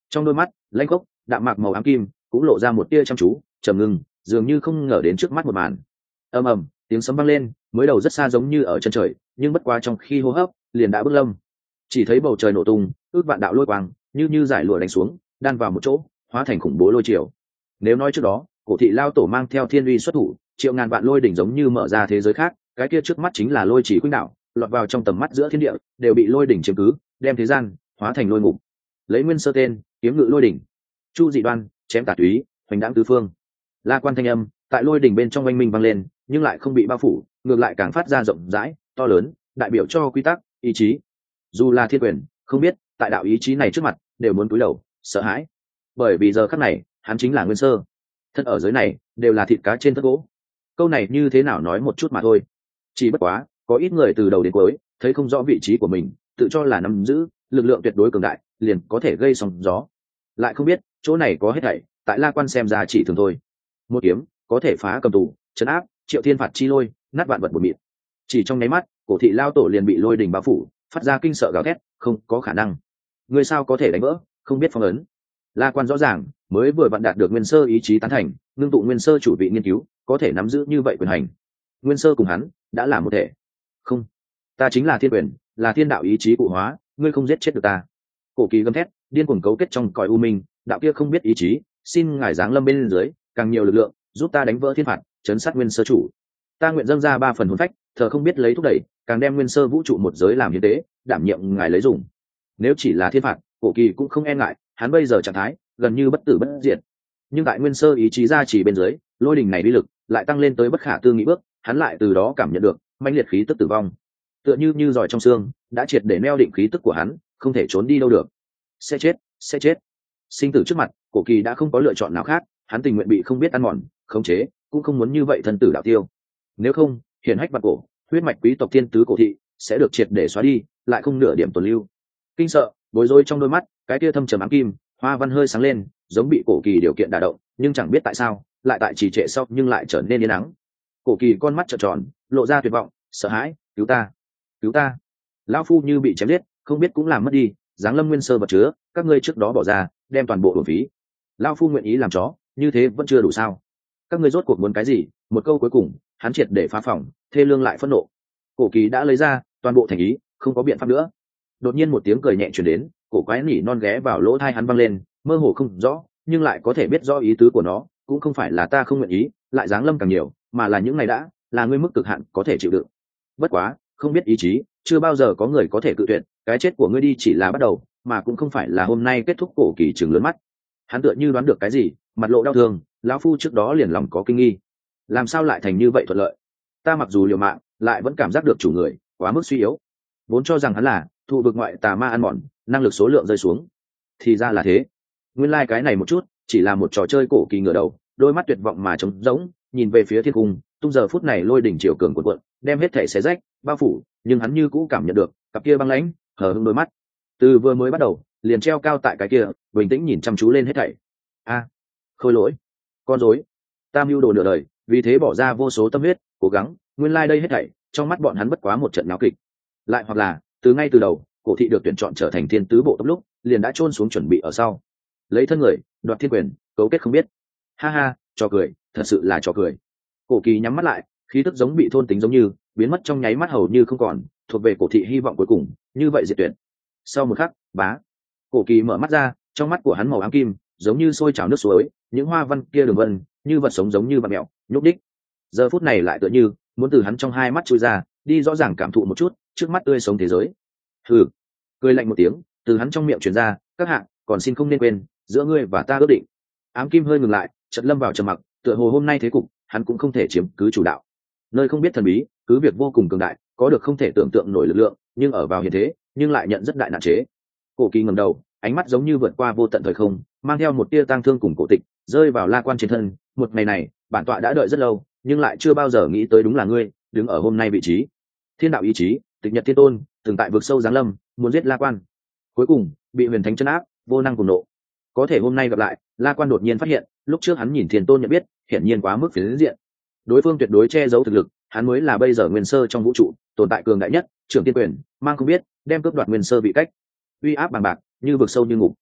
Trong đôi mắt lãnh khốc đạm mạc màu ám kim cũng lộ ra một tia chăm chú trầm ngưng, dường như không ngờ đến trước mắt một màn. Ầm ầm, tiếng sấm vang lên, mới đầu rất xa giống như ở chân trời, nhưng bất quá trong khi hô hấp liền đã bước lâm. Chỉ thấy bầu trời nổ tung, ước vạn đạo lôi quang như như giải lụa đánh xuống, đan vào một chỗ, hóa thành khủng bố lôi triều. Nếu nói trước đó cổ thị lao tổ mang theo thiên uy xuất thủ, triệu ngàn vạn lôi đỉnh giống như mở ra thế giới khác, cái kia trước mắt chính là lôi chỉ khuynh đảo, lọt vào trong tầm mắt giữa thiên địa, đều bị lôi đỉnh chiếm cứ, đem thế gian hóa thành lôi ngục. Lấy nguyên sơ tên, kiếm ngự lôi đỉnh, chu dị đoan, chém tà túy, hoành đãng tứ phương. La quan thanh âm tại lôi đỉnh bên trong oanh minh vang lên, nhưng lại không bị bao phủ, ngược lại càng phát ra rộng rãi to lớn, đại biểu cho quy tắc ý chí. Dù là thiên quyền không biết tại đạo ý chí này trước mặt đều muốn cúi đầu sợ hãi, bởi vì giờ khắc này hắn chính là nguyên sơ, thân ở giới này đều là thịt cá trên thớt gỗ. Câu này như thế nào nói một chút mà thôi, chỉ bất quá có ít người từ đầu đến cuối thấy không rõ vị trí của mình, tự cho là nắm giữ lực lượng tuyệt đối cường đại, liền có thể gây sóng gió, lại không biết chỗ này có hết thảy tại La Quan xem ra chỉ thường thôi. Một kiếm có thể phá cầm tù trấn áp triệu thiên phạt chi lôi, nát vạn vật bột mịn. Chỉ trong nháy mắt cổ thị lao tổ liền bị lôi đình bao phủ, phát ra kinh sợ gào thét, không có khả năng, người sao có thể đánh vỡ, không biết phong ấn. La Quan rõ ràng mới vừa vặn đạt được nguyên sơ ý chí tán thành, ngưng tụ nguyên sơ chủ vị nghiên cứu, có thể nắm giữ như vậy quyền hành. Nguyên sơ cùng hắn đã là một thể. Không, ta chính là thiên quyền, là thiên đạo ý chí cụ hóa, ngươi không giết chết được ta. Cổ kỳ gầm thét, điên cuồng cấu kết trong cõi u minh, đạo kia không biết ý chí, xin ngài giáng lâm bên dưới, càng nhiều lực lượng, giúp ta đánh vỡ thiên phạt, chấn sát nguyên sơ chủ. Ta nguyện dâng ra ba phần hồn phách, thờ không biết lấy thúc đẩy, càng đem nguyên sơ vũ trụ một giới làm hiến tế, đảm nhiệm ngài lấy dùng. Nếu chỉ là thiên phạt, cổ kỳ cũng không e ngại, hắn bây giờ trạng thái gần như bất tử bất diệt. Nhưng tại nguyên sơ ý chí ra chỉ bên dưới, lôi đình này uy lực lại tăng lên tới bất khả tư nghị bước, hắn lại từ đó cảm nhận được mãnh liệt khí tức tử vong, tựa như như giỏi trong xương, đã triệt để neo định khí tức của hắn, không thể trốn đi đâu được. Sẽ chết, sẽ chết. Sinh tử trước mặt, cổ kỳ đã không có lựa chọn nào khác, hắn tình nguyện bị không biết ăn mòn, khống chế, cũng không muốn như vậy thân tử đạo tiêu. Nếu không, hiển hách bạc cổ, huyết mạch quý tộc thiên tứ cổ thị sẽ được triệt để xóa đi, lại không nửa điểm tồn lưu. Kinh sợ, bối rối trong đôi mắt, cái kia thâm trầm ám kim, hoa văn hơi sáng lên, giống bị cổ kỳ điều kiện đả động, nhưng chẳng biết tại sao, lại tại trì trệ sau nhưng lại trở nên yên nắng. Cổ kỳ con mắt trợn tròn, lộ ra tuyệt vọng, sợ hãi, cứu ta, cứu ta. Lão phu như bị chém giết, không biết cũng làm mất đi, giáng lâm nguyên sơ vật chứa, các ngươi trước đó bỏ ra, đem toàn bộ đồn phí. Lão phu nguyện ý làm chó, như thế vẫn chưa đủ sao? Các ngươi rốt cuộc muốn cái gì? Một câu cuối cùng, hắn triệt để phá phòng, thê lương lại phẫn nộ. Cổ kỳ đã lấy ra toàn bộ thành ý, không có biện pháp nữa. Đột nhiên một tiếng cười nhẹ truyền đến, cổ quái nỉ non ghé vào lỗ tai hắn vang lên, mơ hồ không rõ, nhưng lại có thể biết rõ ý tứ của nó, cũng không phải là ta không nguyện ý, lại giáng lâm càng nhiều, mà là những ngày đã, là ngươi mức cực hạn có thể chịu đựng. Bất quá, không biết ý chí, chưa bao giờ có người có thể cự tuyệt, cái chết của ngươi đi chỉ là bắt đầu, mà cũng không phải là hôm nay kết thúc. Cổ kỳ trừng lớn mắt, hắn tựa như đoán được cái gì, mặt lộ đau thương, lão phu trước đó liền lòng có kinh nghi, làm sao lại thành như vậy thuận lợi? Ta mặc dù liều mạng, lại vẫn cảm giác được chủ người quá mức suy yếu, vốn cho rằng hắn là thụ vực ngoại tà ma ăn mòn, năng lực số lượng rơi xuống, thì ra là thế. Nguyên lai like cái này một chút chỉ là một trò chơi. Cổ kỳ ngửa đầu, đôi mắt tuyệt vọng mà trống rỗng, nhìn về phía thiên cung, tung giờ phút này lôi đỉnh chiều cường cuộn cuộn, đem hết thể xé rách bao phủ, nhưng hắn như cũ cảm nhận được cặp kia băng lãnh hờ hững đôi mắt, từ vừa mới bắt đầu liền treo cao tại cái kia, bình tĩnh nhìn chăm chú lên hết thảy. A, khôi lỗi, con rối, ta mưu đồ nửa đời, vì thế bỏ ra vô số tâm huyết cố gắng, nguyên lai like đây hết thảy trong mắt bọn hắn bất quá một trận náo kịch. Lại hoặc là từ ngay từ đầu cổ thị được tuyển chọn trở thành thiên tứ bộ tốc lúc liền đã chôn xuống chuẩn bị ở sau, lấy thân người đoạt thiên quyền, cấu kết không biết. Ha ha, trò cười, thật sự là trò cười. Cổ kỳ nhắm mắt lại, khí tức giống bị thôn tính giống như biến mất trong nháy mắt, hầu như không còn, thuộc về cổ thị hy vọng cuối cùng như vậy diệt tuyệt. Sau một khắc, bá, cổ kỳ mở mắt ra, trong mắt của hắn màu ám kim giống như sôi trào nước suối, những hoa văn kia đường vân như vật sống giống như vật mèo nhúc đích, giờ phút này lại tựa như muốn từ hắn trong hai mắt chui ra đi, rõ ràng cảm thụ một chút trước mắt tươi sống thế giới. Hừ, cười lạnh một tiếng từ hắn trong miệng truyền ra, các hạ còn xin không nên quên giữa ngươi và ta ước định. Ám kim hơi ngừng lại, chợt lâm vào trầm mặc, tựa hồ hôm nay thế cục hắn cũng không thể chiếm cứ chủ đạo. Nơi không biết thần bí, cứ việc vô cùng cường đại, có được không thể tưởng tượng nổi lực lượng, nhưng ở vào hiện thế nhưng lại nhận rất đại nạn chế. Cổ kỳ ngẩng đầu, ánh mắt giống như vượt qua vô tận thời không, mang theo một tia tang thương cùng cổ tịch, rơi vào La Quan trên thân. Một ngày này bản tọa đã đợi rất lâu, nhưng lại chưa bao giờ nghĩ tới đúng là ngươi đứng ở hôm nay vị trí. Thiên đạo ý chí, tịch nhật thiên tôn, từng tại vực sâu giáng lâm, muốn giết La Quan, cuối cùng bị huyền thánh chân áp, vô năng cùng nộ. Có thể hôm nay gặp lại, La Quan đột nhiên phát hiện, lúc trước hắn nhìn thiên tôn nhận biết, hiển nhiên quá mức phiến diện. Đối phương tuyệt đối che giấu thực lực, hắn mới là bây giờ nguyên sơ trong vũ trụ tồn tại cường đại nhất, trưởng tiên quyền, mang không biết đem cướp đoạt nguyên sơ bị cách, uy áp bằng bạc như vực sâu như ngục.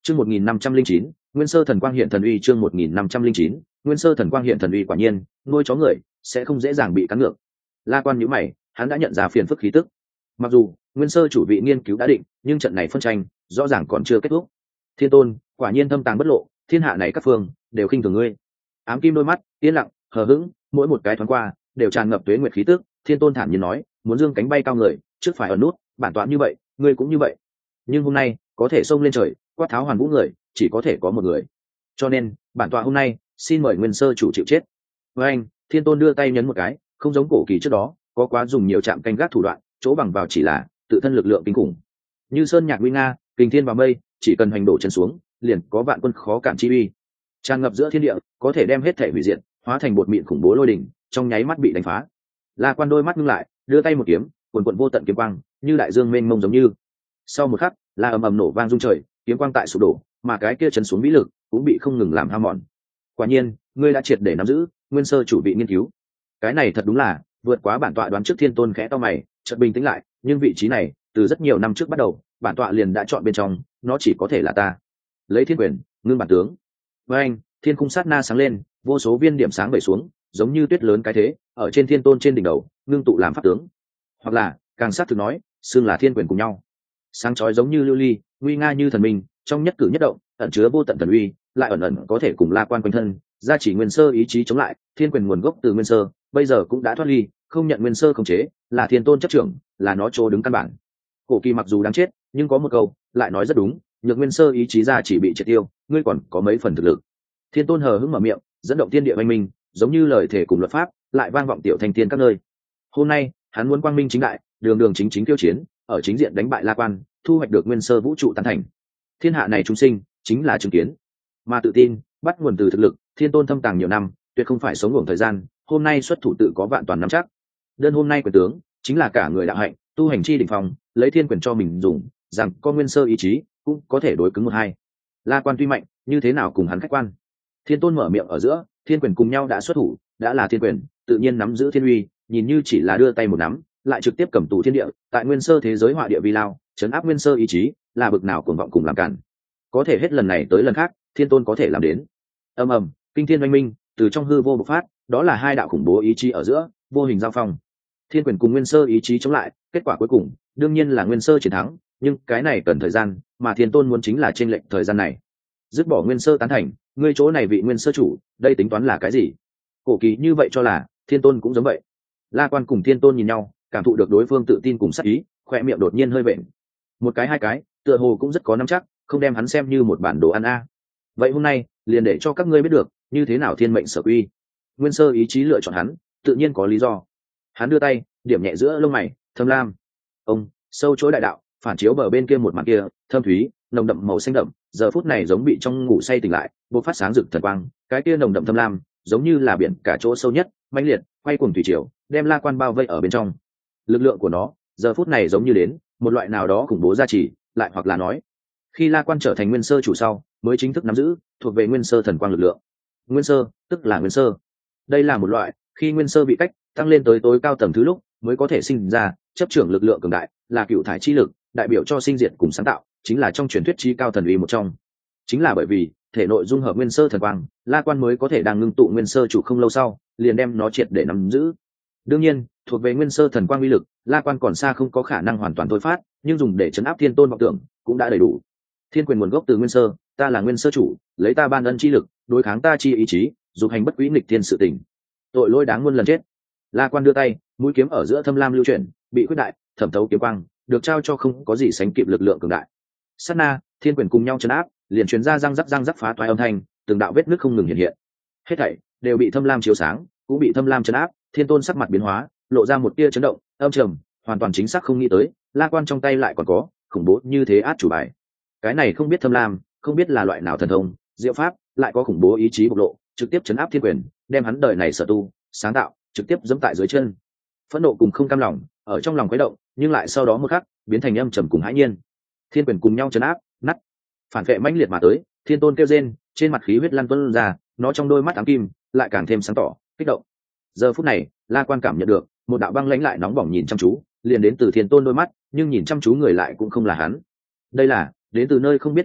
chương một nghìn năm trăm linh chín nguyên sơ thần quang hiện thần uy. chương một nghìn năm trăm linh chín nguyên sơ thần quang hiện thần uy. Quả nhiên nuôi chó người sẽ không dễ dàng bị cắn ngược. La Quan nhíu mày, hắn đã nhận ra phiền phức khí tức. Mặc dù nguyên sơ chủ vị nghiên cứu đã định, nhưng trận này phân tranh rõ ràng còn chưa kết thúc. Thiên Tôn quả nhiên thâm tàng bất lộ, thiên hạ này các phương đều khinh thường ngươi. Ám kim đôi mắt yên lặng hờ hững, mỗi một cái thoáng qua đều tràn ngập tuế nguyệt khí tức. Thiên Tôn thản nhiên nói, muốn dương cánh bay cao người trước phải ở nút, bản tọa như vậy ngươi cũng như vậy, nhưng hôm nay có thể xông lên trời quát tháo hoàn vũ người chỉ có thể có một người, cho nên bản tọa hôm nay xin mời nguyên sơ chủ chịu chết. Với anh, Thiên Tôn đưa tay nhấn một cái, không giống cổ kỳ trước đó có quá dùng nhiều chạm canh gác thủ đoạn, chỗ bằng vào chỉ là tự thân lực lượng kinh khủng, như sơn nhạc nguy nga kình thiên vào mây, chỉ cần hành đổ chân xuống liền có vạn quân khó cản chi uy, tràn ngập giữa thiên địa, có thể đem hết thể hủy diệt hóa thành bột mịn khủng bố lôi đỉnh, trong nháy mắt bị đánh phá. La Quan đôi mắt ngưng lại, đưa tay một kiếm, cuồn cuộn vô tận kiếm quang như đại dương mênh mông giống như. Sau một khắc, la ầm ầm nổ vang rung trời, kiếm quang tại sụp đổ, mà cái kia chấn xuống vĩ lực cũng bị không ngừng làm hao mòn. Quả nhiên, ngươi đã triệt để nắm giữ nguyên sơ chủ vị nghiên cứu. Cái này thật đúng là vượt quá bản tọa đoán trước. Thiên Tôn khẽ to mày, chợt bình tĩnh lại, nhưng vị trí này từ rất nhiều năm trước bắt đầu bản tọa liền đã chọn bên trong, nó chỉ có thể là ta. Lấy thiên quyền ngưng bản tướng. Với anh, thiên khung sát na sáng lên, vô số viên điểm sáng vẩy xuống, giống như tuyết lớn cái thế, ở trên Thiên Tôn trên đỉnh đầu ngưng tụ làm pháp tướng, hoặc là càng sát thực nói xưng là thiên quyền cùng nhau, sáng chói giống như lưu ly, nguy nga như thần minh, trong nhất cử nhất động ẩn chứa vô tận thần uy, lại ẩn ẩn có thể cùng La Quan quanh thân gia chỉ nguyên sơ ý chí chống lại. Thiên quyền nguồn gốc từ nguyên sơ, bây giờ cũng đã thoát ly, không nhận nguyên sơ khống chế, là Thiên Tôn chấp trưởng, là nó chỗ đứng căn bản. Cổ kỳ mặc dù đáng chết, nhưng có một câu lại nói rất đúng, nhược nguyên sơ ý chí ra chỉ bị triệt tiêu, ngươi còn có mấy phần thực lực. Thiên Tôn hờ hững mở miệng, dẫn động thiên địa oanh minh, giống như lời thể cùng luật pháp lại vang vọng tiểu thành tiên các nơi. Hôm nay hắn muốn quang minh chính đại, đường đường chính chính tiêu chiến, ở chính diện đánh bại La Quan, thu hoạch được nguyên sơ vũ trụ tán thành. Thiên hạ này chúng sinh chính là chứng kiến, mà tự tin bắt nguồn từ thực lực. Thiên Tôn thâm tàng nhiều năm, tuyệt không phải sống ngủ thời gian, hôm nay xuất thủ tự có vạn toàn nắm chắc. Đơn hôm nay quyền tướng chính là cả người đạo hạnh, tu hành chi đỉnh phong, lấy thiên quyền cho mình dùng, rằng có nguyên sơ ý chí cũng có thể đối cứng một hai. La Quan tuy mạnh, như thế nào cùng hắn khách quan. Thiên Tôn mở miệng ở giữa, thiên quyền cùng nhau đã xuất thủ, đã là thiên quyền tự nhiên nắm giữ thiên uy, nhìn như chỉ là đưa tay một nắm lại trực tiếp cầm tù thiên địa, tại nguyên sơ thế giới họa địa vi lao, chấn áp nguyên sơ ý chí, là bực nào cuồng vọng cùng làm cản. Có thể hết lần này tới lần khác, Thiên Tôn có thể làm đến. Ầm ầm, kinh thiên oanh minh từ trong hư vô bộc phát, đó là hai đạo khủng bố ý chí ở giữa vô hình giao phong. Thiên quyền cùng nguyên sơ ý chí chống lại, kết quả cuối cùng đương nhiên là nguyên sơ chiến thắng, nhưng cái này cần thời gian, mà Thiên Tôn muốn chính là chênh lệch thời gian này. Dứt bỏ nguyên sơ tán thành, ngươi chỗ này vị nguyên sơ chủ, đây tính toán là cái gì? Cổ kỳ như vậy cho là, Thiên Tôn cũng giống vậy. La Quan cùng Thiên Tôn nhìn nhau, cảm thụ được đối phương tự tin cùng sắc ý, khoe miệng đột nhiên hơi vện. Một cái hai cái, tựa hồ cũng rất có nắm chắc, không đem hắn xem như một bản đồ ăn a. Vậy hôm nay, liền để cho các ngươi biết được, như thế nào thiên mệnh sở quy. Nguyên sơ ý chí lựa chọn hắn, tự nhiên có lý do. Hắn đưa tay, điểm nhẹ giữa lông mày, thâm lam. Ông, sâu chỗ đại đạo, phản chiếu bờ bên kia một mặt kia, thâm thúy, nồng đậm màu xanh đậm, giờ phút này giống bị trong ngủ say tỉnh lại, bộc phát sáng rực thần quang, cái kia nồng đậm thâm lam, giống như là biển cả chỗ sâu nhất, mãnh liệt, quay cuồng thủy triều, đem La Quan bao vây ở bên trong. Lực lượng của nó, giờ phút này giống như đến một loại nào đó khủng bố gia trì, lại hoặc là nói, khi La Quan trở thành nguyên sơ chủ sau, mới chính thức nắm giữ thuộc về nguyên sơ thần quang lực lượng. Nguyên sơ, tức là nguyên sơ. Đây là một loại khi nguyên sơ bị cách tăng lên tới tối cao tầng thứ lúc mới có thể sinh ra chấp trưởng lực lượng cường đại, là cựu thải chi lực, đại biểu cho sinh diệt cùng sáng tạo, chính là trong truyền thuyết chi cao thần uy một trong. Chính là bởi vì thể nội dung hợp nguyên sơ thần quang, La Quan mới có thể đang ngưng tụ nguyên sơ chủ không lâu sau, liền đem nó triệt để nắm giữ. Đương nhiên, thuộc về nguyên sơ thần quang uy lực, La Quan còn xa không có khả năng hoàn toàn thôi phát, nhưng dùng để chấn áp Thiên Tôn vọng tưởng cũng đã đầy đủ. Thiên quyền nguồn gốc từ nguyên sơ, ta là nguyên sơ chủ, lấy ta ban ân chi lực đối kháng ta chi ý chí, dục hành bất quý nghịch thiên sự tình, tội lỗi đáng muôn lần chết. La Quan đưa tay, mũi kiếm ở giữa thâm lam lưu chuyển, bị khuyết đại, thẩm thấu kiếm quang, được trao cho không có gì sánh kịp lực lượng cường đại. Sát na, thiên quyền cùng nhau chấn áp, liền truyền ra răng rắc răng rắc phá toái âm thanh, từng đạo vết nứt không ngừng hiện hiện. Hết thảy đều bị thâm lam chiếu sáng, cũng bị thâm lam chấn áp. Thiên Tôn sắc mặt biến hóa, lộ ra một tia chấn động, âm trầm, hoàn toàn chính xác không nghĩ tới, La Quan trong tay lại còn có khủng bố như thế át chủ bài. Cái này không biết thâm lam, không biết là loại nào thần thông, diệu pháp, lại có khủng bố ý chí bộc lộ, trực tiếp chấn áp thiên quyền, đem hắn đời này sở tu, sáng tạo, trực tiếp giẫm tại dưới chân. Phẫn nộ cùng không cam lòng ở trong lòng khuấy động, nhưng lại sau đó một khắc biến thành âm trầm cùng hãi nhiên. Thiên quyền cùng nhau chấn áp, nắt, phản vệ mãnh liệt mà tới. Thiên Tôn kêu rên, trên mặt khí huyết lan tuôn ra, nó trong đôi mắt ám kim lại càng thêm sáng tỏ, kích động. Giờ phút này, La Quan cảm nhận được một đạo băng lãnh lại nóng bỏng nhìn chăm chú, liền đến từ Thiên Tôn đôi mắt, nhưng nhìn chăm chú người lại cũng không là hắn. Đây là đến từ nơi không biết thần bí,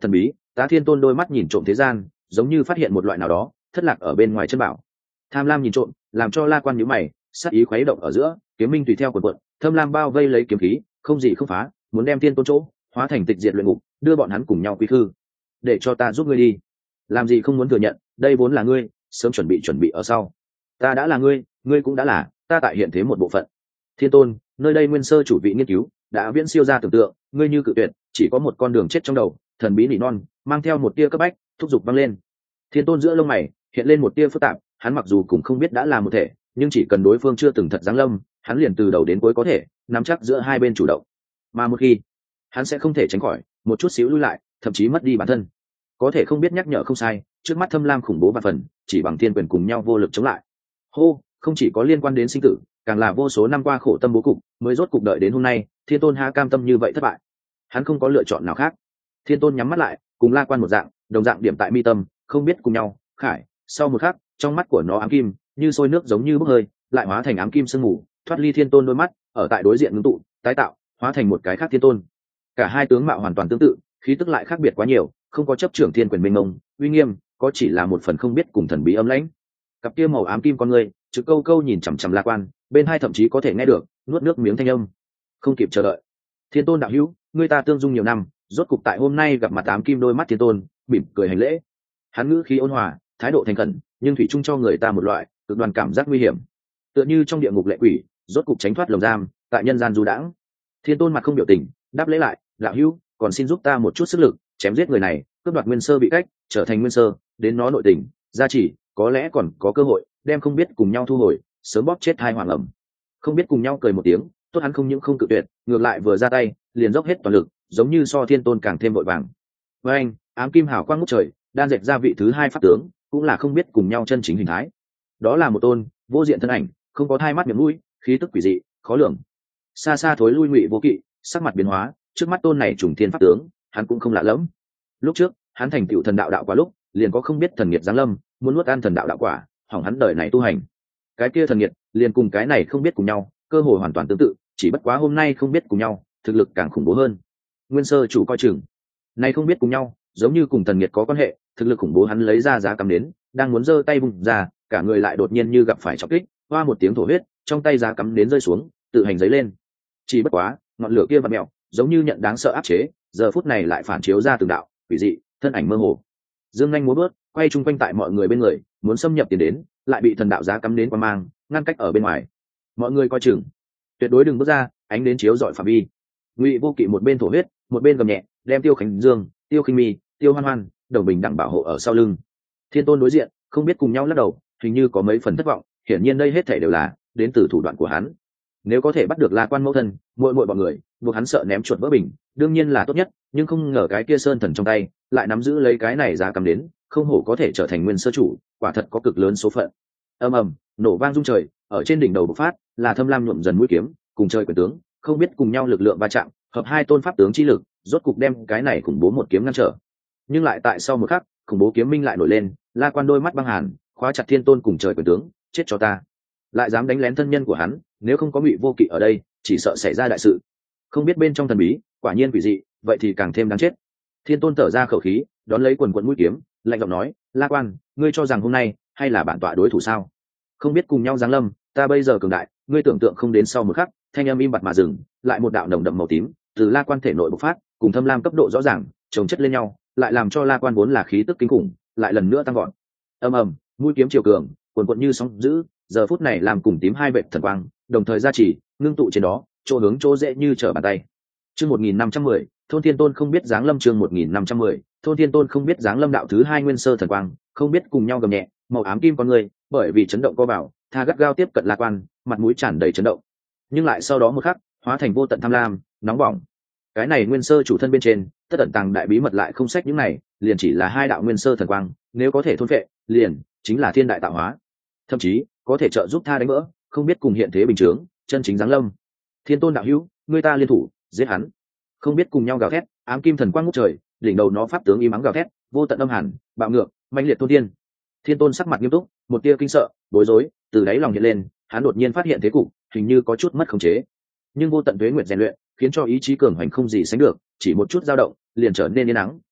Tá Thiên Tôn đôi mắt nhìn trộm thế gian, giống như phát hiện một loại nào đó thất lạc ở bên ngoài chân bảo. Tham lam nhìn trộm, làm cho La Quan nhíu mày, sát ý khuấy động ở giữa, kiếm minh tùy theo quần quận, thâm lam bao vây lấy kiếm khí, không gì không phá, muốn đem Thiên Tôn chỗ hóa thành tịch diệt luyện ngục, đưa bọn hắn cùng nhau quy khư. Để cho ta giúp ngươi đi. Làm gì không muốn thừa nhận, đây vốn là ngươi, sớm chuẩn bị chuẩn bị ở sau. Ta đã là ngươi, ngươi cũng đã là, ta tại hiện thế một bộ phận. Thiên Tôn, nơi đây nguyên sơ chủ vị nghiên cứu đã viễn siêu ra tưởng tượng, ngươi như cự tuyệt, chỉ có một con đường chết trong đầu. Thần bí nỉ non mang theo một tia cấp bách, thúc giục văng lên. Thiên Tôn giữa lông mày hiện lên một tia phức tạp, hắn mặc dù cũng không biết đã là một thể, nhưng chỉ cần đối phương chưa từng thật giáng lâm, hắn liền từ đầu đến cuối có thể nắm chắc giữa hai bên chủ động. Mà một khi hắn sẽ không thể tránh khỏi một chút xíu lui lại, thậm chí mất đi bản thân. Có thể không biết nhắc nhở không sai, trước mắt thâm lam khủng bố và phần, chỉ bằng thiên quyền cùng nhau vô lực chống lại. Hô, không chỉ có liên quan đến sinh tử, càng là vô số năm qua khổ tâm bố cục, mới rốt cục đợi đến hôm nay, Thiên Tôn há cam tâm như vậy thất bại. Hắn không có lựa chọn nào khác. Thiên Tôn nhắm mắt lại, cùng La Quan một dạng, đồng dạng điểm tại mi tâm, không biết cùng nhau, khải. Sau một khắc, trong mắt của nó ám kim, như sôi nước giống như bốc hơi, lại hóa thành ám kim sương mù, thoát ly Thiên Tôn đôi mắt, ở tại đối diện ngưng tụ, tái tạo, hóa thành một cái khác Thiên Tôn. Cả hai tướng mạo hoàn toàn tương tự, khí tức lại khác biệt quá nhiều, không có chấp trưởng thiên quyền mênh mông, uy nghiêm, có chỉ là một phần không biết cùng thần bí âm lãnh. Cặp kia màu ám kim con người, trực câu câu nhìn chằm chằm La Quan, bên hai thậm chí có thể nghe được nuốt nước miếng thanh âm. Không kịp chờ đợi. Thiên Tôn đạo hữu, người ta tương dung nhiều năm, rốt cục tại hôm nay gặp mặt ám kim đôi mắt Thiên Tôn, mỉm cười hành lễ. Hắn ngữ khí ôn hòa, thái độ thành khẩn, nhưng thủy chung cho người ta một loại cực đoan cảm giác nguy hiểm, tựa như trong địa ngục lệ quỷ, rốt cục tránh thoát lồng giam, tại nhân gian du đãng. Thiên Tôn mặt không biểu tình, đáp lễ lại, đạo hữu, còn xin giúp ta một chút sức lực, chém giết người này, cướp đoạt nguyên sơ bị cách, trở thành nguyên sơ, đến nó nội tình, gia chỉ, có lẽ còn có cơ hội đem không biết cùng nhau thu hồi, sớm bóp chết hai hoàng ẩm. Không biết cùng nhau cười một tiếng, tốt hắn không những không cự tuyệt, ngược lại vừa ra tay, liền dốc hết toàn lực, giống như so Thiên Tôn càng thêm vội vàng. Với anh, ám kim hào quang ngút trời, đan dệt ra vị thứ hai pháp tướng, cũng là không biết cùng nhau chân chính hình thái. Đó là một tôn vô diện thân ảnh, không có hai mắt miệng mũi, khí tức quỷ dị, khó lường. Xa xa thối lui Ngụy Vô Kỵ, sắc mặt biến hóa, trước mắt tôn này trùng thiên pháp tướng, hắn cũng không lạ lẫm. Lúc trước, hắn thành tựu thần đạo đạo quả lúc, liền có không biết thần nghiệt giáng lâm, muốn nuốt ăn thần đạo đạo quả, hỏng hắn đời này tu hành. Cái kia thần nghiệt, liền cùng cái này không biết cùng nhau, cơ hội hoàn toàn tương tự, chỉ bất quá hôm nay không biết cùng nhau, thực lực càng khủng bố hơn. Nguyên sơ chủ coi chừng, nay không biết cùng nhau, giống như cùng thần nghiệt có quan hệ, thực lực khủng bố hắn lấy ra giá cắm đến, đang muốn giơ tay vùng ra, cả người lại đột nhiên như gặp phải trọng kích, hoa một tiếng thổ huyết, trong tay giá cắm đến rơi xuống, tự hành giấy lên. Chỉ bất quá, ngọn lửa kia vặn mèo, giống như nhận đáng sợ áp chế, giờ phút này lại phản chiếu ra từng đạo quỷ dị, thân ảnh mơ hồ. Dương nhanh múa bước, quay chung quanh tại mọi người bên người, muốn xâm nhập tiến đến, lại bị thần đạo giá cắm đến qua mang, ngăn cách ở bên ngoài. Mọi người coi chừng, tuyệt đối đừng bước ra, ánh đến chiếu dọi phạm vi. Ngụy Vô Kỵ một bên thổ huyết, một bên gầm nhẹ, đem Tiêu Khánh Dương, Tiêu Khinh Mi, Tiêu Hoan Hoan, Đồng Bình đẳng bảo hộ ở sau lưng. Thiên Tôn đối diện, không biết cùng nhau lắc đầu, hình như có mấy phần thất vọng, hiển nhiên đây hết thảy đều là đến từ thủ đoạn của hắn. Nếu có thể bắt được La Quan mẫu thân, muội muội bọn người, buộc hắn sợ ném chuột vỡ bình, đương nhiên là tốt nhất, nhưng không ngờ cái kia sơn thần trong tay lại nắm giữ lấy cái này giá cầm đến, không hổ có thể trở thành nguyên sơ chủ, quả thật có cực lớn số phận. Ầm ầm, nổ vang rung trời, ở trên đỉnh đầu bộc phát, là thâm lam nhuộm dần mũi kiếm, cùng trời quyền tướng, không biết cùng nhau lực lượng va chạm, hợp hai tôn pháp tướng chi lực, rốt cục đem cái này khủng bố một kiếm ngăn trở. Nhưng lại tại sau một khắc, khủng bố kiếm minh lại nổi lên, La Quan đôi mắt băng hàn, khóa chặt Thiên Tôn cùng trời quyền tướng, chết cho ta. Lại dám đánh lén thân nhân của hắn, nếu không có Ngụy Vô Kỵ ở đây, chỉ sợ xảy ra đại sự. Không biết bên trong thần bí, quả nhiên quỷ dị, vậy thì càng thêm đáng chết. Thiên Tôn thở ra khẩu khí, đón lấy quần quần mũi kiếm, lạnh giọng nói, La Quan, ngươi cho rằng hôm nay hay là bản tọa đối thủ sao? Không biết cùng nhau giáng lâm, ta bây giờ cường đại, ngươi tưởng tượng không đến sau một khắc, thanh âm im bặt mà dừng, lại một đạo nồng đậm màu tím từ La Quan thể nội bộc phát, cùng thâm lam cấp độ rõ ràng, chồng chất lên nhau, lại làm cho La Quan vốn là khí tức kinh khủng, lại lần nữa tăng gọn. Ầm ầm, mũi kiếm chiều cường, cuồn cuộn như sóng dữ, giờ phút này làm cùng tím hai vệt thần quang, đồng thời gia trì, ngưng tụ trên đó, chỗ hướng chỗ dễ như trở bàn tay. Chương một nghìn năm trăm mười, thôn Thiên Tôn không biết dáng lâm chương một nghìn năm trăm mười, thôn Thiên Tôn không biết dáng lâm đạo thứ hai nguyên sơ thần quang, không biết cùng nhau gầm nhẹ, màu ám kim con người, bởi vì chấn động co bảo, tha gắt gao tiếp cận La Quan, mặt mũi tràn đầy chấn động. Nhưng lại sau đó một khắc, hóa thành vô tận tham lam, nóng bỏng. Cái này nguyên sơ chủ thân bên trên, tất tận tàng đại bí mật lại không sách những này, liền chỉ là hai đạo nguyên sơ thần quang, nếu có thể thôn phệ, liền chính là thiên đại tạo hóa. Thậm chí, có thể trợ giúp tha đánh vỡ, không biết cùng hiện thế bình chướng, chân chính giáng lâm. Thiên Tôn đạo hữu, người ta liên thủ, giết hắn. Không biết cùng nhau gào thét, ám kim thần quang ngút trời, đỉnh đầu nó pháp tướng y mắng gào thét, vô tận âm hàn, bạo ngược, mãnh liệt thôn thiên. Thiên Tôn sắc mặt nghiêm túc, một tia kinh sợ, bối rối, từ đáy lòng hiện lên, hắn đột nhiên phát hiện thế cục, hình như có chút mất khống chế. Nhưng vô tận tuế nguyệt rèn luyện, khiến cho ý chí cường hành không gì sánh được, chỉ một chút dao động, liền trở nên yên nắng. Tốt,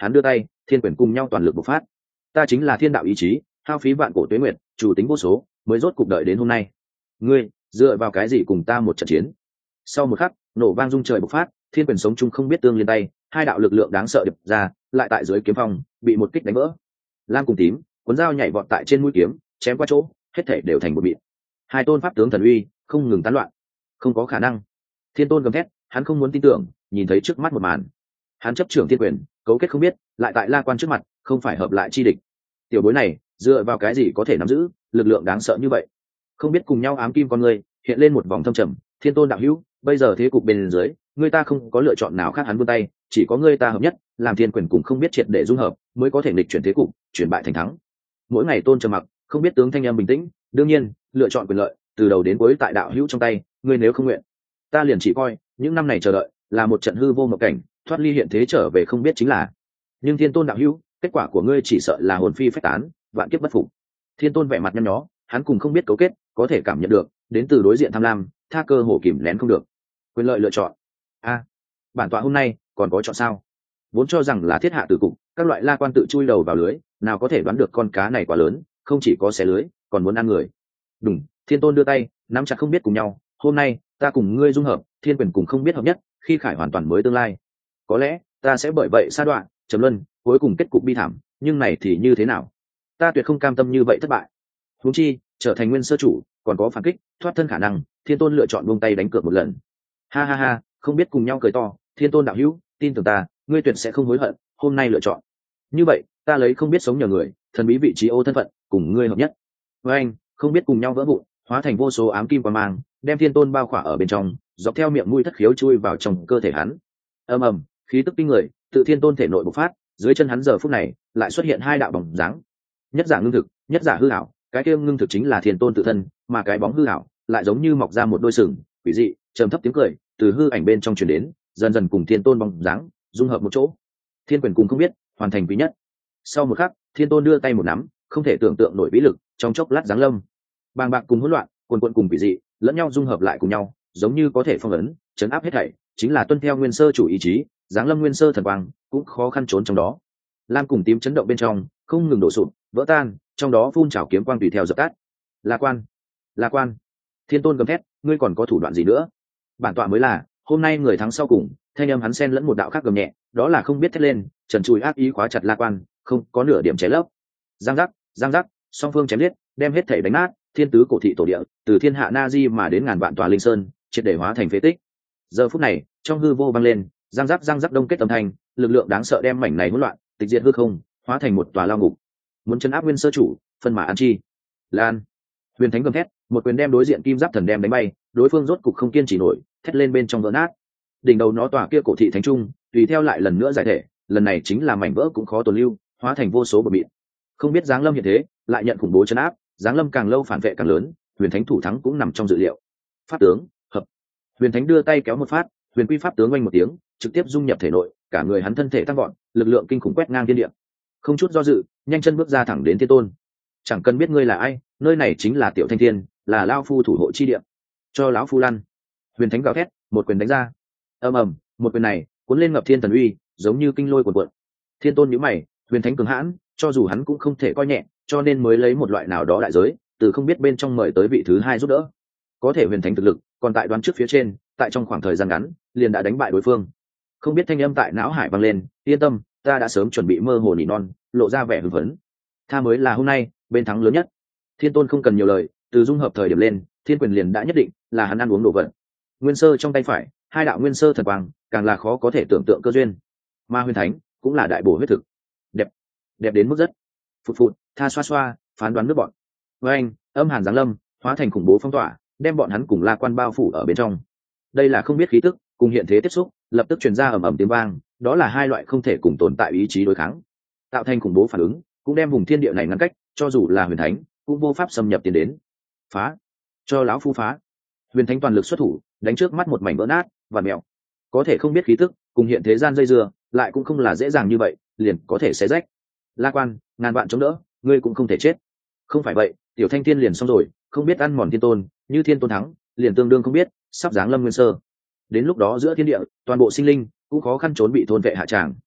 hắn đưa tay, thiên quyền cùng nhau toàn lực bộc phát. Ta chính là thiên đạo ý chí, hao phí vạn cổ tuế nguyệt, chủ tính vô số, mới rốt cục đợi đến hôm nay. Ngươi dựa vào cái gì cùng ta một trận chiến? Sau một khắc, nổ vang rung trời bộc phát, thiên quyền sống chung không biết tương liên tay, hai đạo lực lượng đáng sợ đập ra, lại tại dưới kiếm phong bị một kích đánh vỡ. Lam cùng tím cuốn dao nhảy vọt tại trên mũi kiếm, chém qua chỗ, hết thảy đều thành một mịn. Hai tôn pháp tướng thần uy không ngừng tán loạn. Không có khả năng. Thiên tôn gầm thét, hắn không muốn tin tưởng, nhìn thấy trước mắt một màn. Hắn chấp trưởng thiên quyền, cấu kết không biết, lại tại La Quan trước mặt, không phải hợp lại chi địch. Tiểu bối này, dựa vào cái gì có thể nắm giữ lực lượng đáng sợ như vậy? Không biết cùng nhau ám kim con người hiện lên một vòng thâm trầm. Thiên tôn đạo hữu, bây giờ thế cục bên dưới, người ta không có lựa chọn nào khác, hắn vươn tay, chỉ có người ta hợp nhất, làm thiên quyền cùng không biết triệt để dung hợp, mới có thể nghịch chuyển thế cục, chuyển bại thành thắng. Mỗi ngày tôn trầm mặc, không biết tướng thanh em bình tĩnh, đương nhiên, lựa chọn quyền lợi, từ đầu đến cuối tại đạo hữu trong tay, ngươi nếu không nguyện, ta liền chỉ coi những năm này chờ đợi là một trận hư vô mộng cảnh, thoát ly hiện thế trở về không biết chính là. Nhưng thiên tôn đạo hữu, kết quả của ngươi chỉ sợ là hồn phi phách tán, vạn kiếp bất phục. Thiên tôn vẻ mặt nhăn nhó, hắn cùng không biết cấu kết, có thể cảm nhận được đến từ đối diện tham lam, tha cơ hồ kìm nén không được. Quyền lợi lựa chọn. A, bản tọa hôm nay còn có chọn sao? Vốn cho rằng là thiết hạ tử cục, các loại La Quan tự chui đầu vào lưới, nào có thể đoán được con cá này quá lớn, không chỉ có xé lưới, còn muốn ăn người. Đùng, thiên tôn đưa tay, nắm chặt không biết cùng nhau. Hôm nay ta cùng ngươi dung hợp, thiên quyền cùng không biết hợp nhất, khi khải hoàn toàn mới tương lai. Có lẽ ta sẽ bởi vậy sa đoạn, trầm luân, cuối cùng kết cục bi thảm, nhưng này thì như thế nào? Ta tuyệt không cam tâm như vậy thất bại. Huống chi trở thành nguyên sơ chủ, còn có phản kích, thoát thân khả năng. Thiên tôn lựa chọn buông tay đánh cược một lần. Ha ha ha, không biết cùng nhau cười to. Thiên tôn đạo hữu, tin tưởng ta, ngươi tuyệt sẽ không hối hận. Hôm nay lựa chọn như vậy, ta lấy không biết sống nhờ người, thần bí vị trí ô thân phận, cùng ngươi hợp nhất. Với anh, không biết cùng nhau vỡ vụn, hóa thành vô số ám kim quang mang, đem thiên tôn bao khỏa ở bên trong, dọc theo miệng mũi thất khiếu chui vào trong cơ thể hắn. Ầm ầm, khí tức kinh người tự thiên tôn thể nội bộc phát, dưới chân hắn giờ phút này lại xuất hiện hai đạo bóng dáng, nhất giả ngưng thực, nhất giả hư ảo. Cái kia ngưng thực chính là thiên tôn tự thân, mà cái bóng hư ảo lại giống như mọc ra một đôi sừng quỷ dị, trầm thấp tiếng cười từ hư ảnh bên trong truyền đến, dần dần cùng thiên tôn bóng dáng dung hợp một chỗ. Thiên quyền cùng không biết hoàn thành quý nhất. Sau một khắc, thiên tôn đưa tay một nắm, không thể tưởng tượng nổi vĩ lực trong chốc lát giáng lâm, bàng bạc cùng hỗn loạn, cuồn cuộn cùng quỷ dị lẫn nhau dung hợp lại cùng nhau, giống như có thể phong ấn chấn áp hết thảy, chính là tuân theo nguyên sơ chủ ý chí, giáng lâm nguyên sơ thần quang cũng khó khăn trốn trong đó. Lam cùng tím chấn động bên trong không ngừng đổ sụp vỡ tan, trong đó phun trào kiếm quang tùy theo dập tắt. La Quan, La Quan, thiên tôn gầm thét, ngươi còn có thủ đoạn gì nữa? Bản tọa mới là hôm nay người thắng sau cùng. Thanh âm hắn xen lẫn một đạo khác gầm nhẹ, đó là không biết thét lên, trần trụi ác ý khóa chặt La Quan, không có nửa điểm cháy lấp. Giang giác, giang giác, song phương chém liệt, đem hết thảy đánh nát, thiên tứ cổ thị tổ địa, từ thiên hạ na di mà đến ngàn vạn tòa linh sơn, triệt để hóa thành phế tích. Giờ phút này, trong hư vô vang lên, giang giác giang giác đông kết âm thanh, lực lượng đáng sợ đem mảnh này hỗn loạn, tịch diệt hư không, hóa thành một tòa lao ngục. Muốn chấn áp nguyên sơ chủ, phân mà ăn chi. Lan, huyền thánh gầm thét, một quyền đem đối diện kim giáp thần đem đánh bay, đối phương rốt cục không kiên trì nổi, thét lên bên trong vỡ nát. Đỉnh đầu nó tòa kia cổ thị thánh trung, tùy theo lại lần nữa giải thể, lần này chính là mảnh vỡ cũng khó tồn lưu, hóa thành vô số bờ mịn. Không biết giáng lâm hiện thế, lại nhận khủng bố chấn áp, giáng lâm càng lâu phản vệ càng lớn, huyền thánh thủ thắng cũng nằm trong dự liệu. Pháp tướng hợp, huyền thánh đưa tay kéo một phát, huyền quy pháp tướng oanh một tiếng, trực tiếp dung nhập thể nội, cả người hắn thân thể tăng vọt, lực lượng kinh khủng quét ngang thiên địa. Không chút do dự, nhanh chân bước ra thẳng đến thiên tôn. Chẳng cần biết ngươi là ai, nơi này chính là tiểu thanh thiên, là lao phu thủ hộ chi địa, cho lão phu lăn. Huyền thánh gào thét, một quyền đánh ra. Ầm ầm, một quyền này cuốn lên ngập thiên thần uy, giống như kinh lôi cuồn cuộn. Thiên tôn nhíu mày, huyền thánh cường hãn, cho dù hắn cũng không thể coi nhẹ, cho nên mới lấy một loại nào đó đại giới, từ không biết bên trong mời tới vị thứ hai giúp đỡ. Có thể huyền thánh thực lực còn tại đoán trước phía trên, tại trong khoảng thời gian ngắn liền đã đánh bại đối phương. Không biết thanh âm tại não hải vang lên, yên tâm, ta đã sớm chuẩn bị mơ hồ nỉ non, lộ ra vẻ hưng phấn. Tha mới là hôm nay bên thắng lớn nhất. Thiên tôn không cần nhiều lời, từ dung hợp thời điểm lên, thiên quyền liền đã nhất định là hắn ăn uống đồ vật. Nguyên sơ trong tay phải, hai đạo nguyên sơ thần quang, càng là khó có thể tưởng tượng cơ duyên. Ma huyền thánh cũng là đại bổ huyết thực, đẹp, đẹp đến mức rất. Phụt phụt, tha xoa xoa, phán đoán nước bọn. Với anh, âm hàn giáng lâm, hóa thành khủng bố phong tỏa, đem bọn hắn cùng La Quan bao phủ ở bên trong. Đây là không biết khí tức, cùng hiện thế tiếp xúc, lập tức truyền ra ầm ầm tiếng vang, đó là hai loại không thể cùng tồn tại ý chí đối kháng, tạo thành khủng bố phản ứng, cũng đem vùng thiên địa này ngăn cách, cho dù là huyền thánh, cũng vô pháp xâm nhập tiến đến. Phá, cho lão phu phá. Huyền thánh toàn lực xuất thủ, đánh trước mắt một mảnh vỡ nát và mèo. Có thể không biết khí tức, cùng hiện thế gian dây dưa, lại cũng không là dễ dàng như vậy, liền có thể xé rách. La Quan, ngàn vạn chống đỡ, ngươi cũng không thể chết. Không phải vậy, tiểu thanh thiên liền xong rồi, không biết ăn mòn thiên tôn, như thiên tôn thắng, liền tương đương không biết sắp giáng lâm nguyên sơ. Đến lúc đó giữa thiên địa, toàn bộ sinh linh cũng khó khăn trốn bị thôn vệ hạ tràng.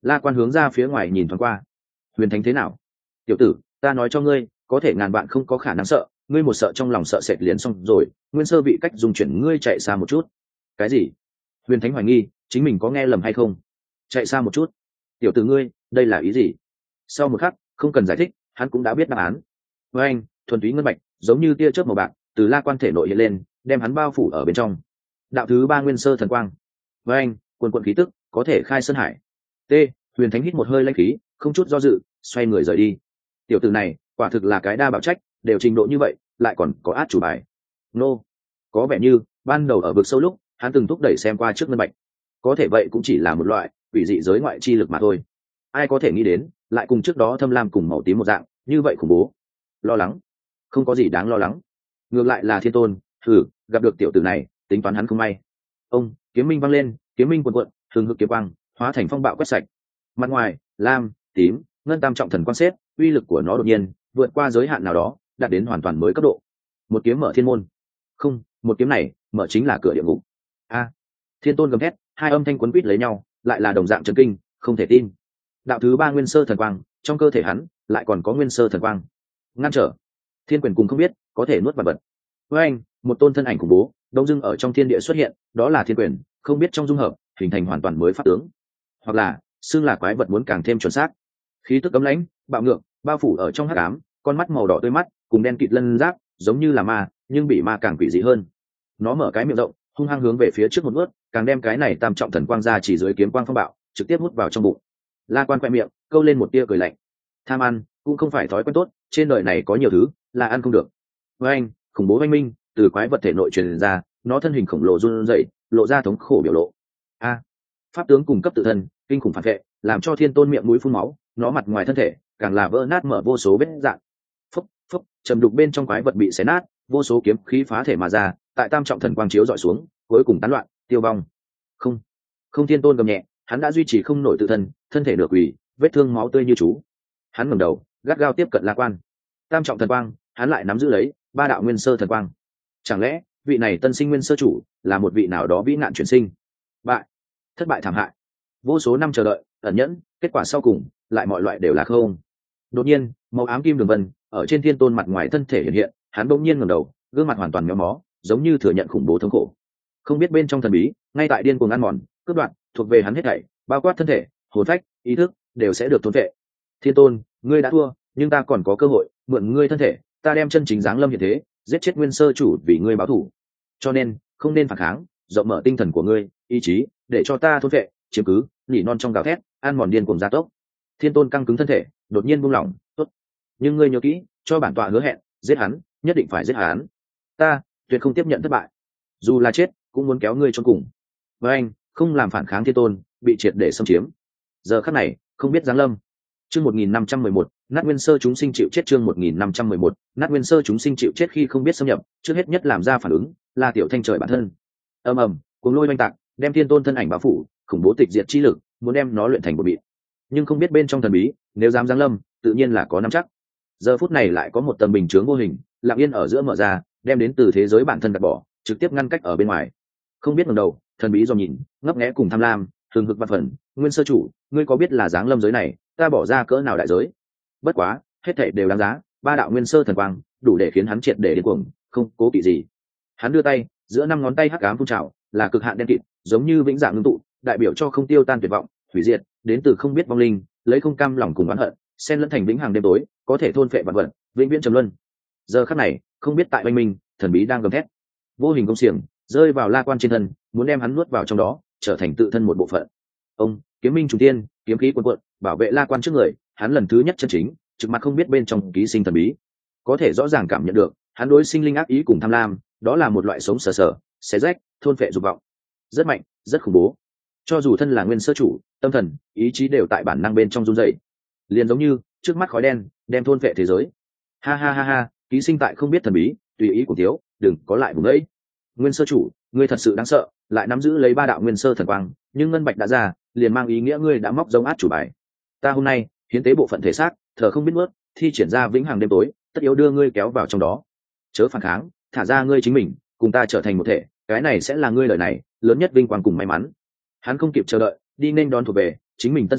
La Quan hướng ra phía ngoài nhìn thoáng qua. Huyền Thánh thế nào? Tiểu tử, ta nói cho ngươi, có thể ngàn bạn không có khả năng sợ, ngươi một sợ trong lòng sợ sệt liền xong rồi, nguyên sơ vị cách dùng chuyển ngươi chạy xa một chút. Cái gì? Huyền Thánh hoài nghi chính mình có nghe lầm hay không. Chạy xa một chút? Tiểu tử ngươi, đây là ý gì? Sau một khắc, không cần giải thích, hắn cũng đã biết đáp án. Với anh, thuần túy ngân bạch, giống như tia chớp màu bạc, từ La Quan thể nội hiện lên, đem hắn bao phủ ở bên trong. Đạo thứ ba nguyên sơ thần quang. Với anh, quần quần khí tức, có thể khai sơn hải. T. Huyền Thánh hít một hơi lãnh khí, không chút do dự, xoay người rời đi. Tiểu tử này, quả thực là cái đa bảo trách, đều trình độ như vậy, lại còn có át chủ bài. Nô, có vẻ như ban đầu ở vực sâu lúc, hắn từng thúc đẩy xem qua trước ngân bạch, có thể vậy cũng chỉ là một loại quỷ dị giới ngoại chi lực mà thôi. Ai có thể nghĩ đến, lại cùng trước đó thâm lam cùng màu tím một dạng, như vậy khủng bố. Lo lắng? Không có gì đáng lo lắng. Ngược lại là Thiên Tôn, thử gặp được tiểu tử này, tính toán hắn không may. Ông kiếm minh văng lên, kiếm minh cuồn cuộn, hừng hực kiếm quang, hóa thành phong bạo quét sạch. Mặt ngoài, lam, tím, ngân tam trọng thần quan xếp, uy lực của nó đột nhiên vượt qua giới hạn nào đó, đạt đến hoàn toàn mới cấp độ. Một kiếm mở thiên môn. Không, một kiếm này mở chính là cửa địa ngục. A! Thiên Tôn gầm thét, hai âm thanh quấn quýt lấy nhau, lại là đồng dạng chấn kinh, không thể tin. Đạo thứ ba nguyên sơ thần quang, trong cơ thể hắn lại còn có nguyên sơ thần quang ngăn trở. Thiên quyền cùng không biết có thể nuốt vật vật. Với anh, một tôn thân ảnh khủng bố đông dưng ở trong thiên địa xuất hiện, đó là thiên quyền, không biết trong dung hợp hình thành hoàn toàn mới pháp tướng, hoặc là xưng là quái vật muốn càng thêm chuẩn xác. Khí tức cấm lãnh bạo ngược bao phủ ở trong hắc ám, con mắt màu đỏ tươi mắt cùng đen kịt lân giáp, giống như là ma nhưng bị ma càng quỷ dị hơn. Nó mở cái miệng rộng, hung hăng hướng về phía trước một bước, càng đem cái này tam trọng thần quang ra chỉ dưới kiếm quang phong bạo trực tiếp hút vào trong bụng. La Quan quẹ miệng câu lên một tia cười lạnh. Tham ăn cũng không phải thói quen tốt, trên đời này có nhiều thứ là ăn không được. Với anh, khủng bố oanh minh từ quái vật thể nội truyền ra, nó thân hình khổng lồ run rẩy, lộ ra thống khổ biểu lộ. A, pháp tướng cùng cấp tự thân kinh khủng phản vệ, làm cho Thiên Tôn miệng mũi phun máu, nó mặt ngoài thân thể càng là vỡ nát mở vô số vết rạn. Phúc phúc, trầm đục bên trong quái vật bị xé nát, vô số kiếm khí phá thể mà ra, tại tam trọng thần quang chiếu dọi xuống, cuối cùng tán loạn tiêu vong. Không, không, Thiên Tôn gầm nhẹ, hắn đã duy trì không nổi tự thân, thân thể được quỳ, vết thương máu tươi như chú. Hắn ngẩng đầu, gắt gao tiếp cận La Quan. Tam trọng thần quang, hắn lại nắm giữ lấy ba đạo nguyên sơ thần quang. Chẳng lẽ vị này tân sinh nguyên sơ chủ là một vị nào đó vĩ nạn chuyển sinh? Bại, thất bại thảm hại. Vô số năm chờ đợi, ẩn nhẫn, kết quả sau cùng lại mọi loại đều là không. Đột nhiên, màu ám kim đường vân ở trên Thiên Tôn mặt ngoài thân thể hiện hiện, hắn bỗng nhiên ngẩng đầu, gương mặt hoàn toàn méo mó, giống như thừa nhận khủng bố thống khổ. Không biết bên trong thần bí, ngay tại điên cuồng ăn mòn, cướp đoạt, thuộc về hắn hết thảy, bao quát thân thể, hồn phách, ý thức, đều sẽ được thôn vệ. Thiên Tôn, ngươi đã thua, nhưng ta còn có cơ hội, mượn ngươi thân thể, ta đem chân chính giáng lâm hiện thế, giết chết nguyên sơ chủ vì ngươi báo thù. Cho nên, không nên phản kháng, rộng mở tinh thần của ngươi, ý chí, để cho ta thôn vệ, chiếm cứ, nỉ non trong gào thét, ăn mòn điên cuồng gia tốc. Thiên Tôn căng cứng thân thể, đột nhiên buông lỏng, tốt. Nhưng ngươi nhớ kỹ, cho bản tọa hứa hẹn, giết hắn, nhất định phải giết hắn. Ta tuyệt không tiếp nhận thất bại, dù là chết, cũng muốn kéo ngươi cho cùng. Với anh, không làm phản kháng Thiên Tôn, bị triệt để xâm chiếm. Giờ khắc này, không biết giáng lâm. Chương một nghìn năm trăm mười một, nát nguyên sơ chúng sinh chịu chết. Chương một nghìn năm trăm mười một, nát nguyên sơ chúng sinh chịu chết. Khi không biết xâm nhập, trước hết nhất làm ra phản ứng là Tiểu Thanh trời bản thân. Ầm ầm, cuồng lôi oanh tạc, đem Thiên Tôn thân ảnh bao phủ, khủng bố tịch diệt chi lực, muốn đem nó luyện thành một bịt. Nhưng không biết bên trong thần bí, nếu dám giáng lâm, tự nhiên là có nắm chắc. Giờ phút này lại có một tầng bình chướng vô hình, lặng yên ở giữa mở ra, đem đến từ thế giới bản thân đặt bỏ, trực tiếp ngăn cách ở bên ngoài. Không biết ngẩng đầu, thần bí do nhìn, ngấp nghé cùng tham lam, thường hực văn phần, nguyên sơ chủ, ngươi có biết là giáng lâm giới này, ta bỏ ra cỡ nào đại giới? Bất quá, hết thảy đều đáng giá, ba đạo nguyên sơ thần quang, đủ để khiến hắn triệt để điên cuồng, không cố kỵ gì. Hắn đưa tay, giữa năm ngón tay hắc ám phun trào, là cực hạn đen kịt, giống như vĩnh dạng ngưng tụ, đại biểu cho không tiêu tan tuyệt vọng, hủy diệt, đến từ không biết vong linh, lấy không cam lòng cùng oán hận, xen lẫn thành vĩnh hằng đêm tối, có thể thôn phệ vạn vật, vĩnh viễn trầm luân. Giờ khắc này, không biết tại oanh minh, thần bí đang gầm thét, vô hình công xiềng rơi vào La Quan trên thân, muốn đem hắn nuốt vào trong đó, trở thành tự thân một bộ phận. Ông kiếm minh trùng tiên, kiếm khí cuồn cuộn, bảo vệ La Quan trước người, hắn lần thứ nhất chân chính, trực mặt không biết bên trong ký sinh thần bí, có thể rõ ràng cảm nhận được, hắn đối sinh linh ác ý cùng tham lam, đó là một loại sống sờ sờ, xé rách, thôn phệ dục vọng, rất mạnh, rất khủng bố. Cho dù thân là nguyên sơ chủ, tâm thần, ý chí đều tại bản năng bên trong run rẩy, liền giống như trước mắt khói đen đem thôn phệ thế giới. Ha ha ha ha, ký sinh tại không biết thần bí, tùy ý của thiếu, đừng có lại vùng ấy. Nguyên sơ chủ, ngươi thật sự đáng sợ, lại nắm giữ lấy ba đạo nguyên sơ thần quang, nhưng ngân bạch đã ra, liền mang ý nghĩa ngươi đã móc giống át chủ bài. Ta hôm nay hiến tế bộ phận thể xác, thờ không biết nuốt, thi triển ra vĩnh hằng đêm tối, tất yếu đưa ngươi kéo vào trong đó. Chớ phản kháng, thả ra ngươi chính mình, cùng ta trở thành một thể, cái này sẽ là ngươi lời này lớn nhất vinh quang cùng may mắn. Hắn không kịp chờ đợi, đi nên đón thuộc về chính mình tân sinh,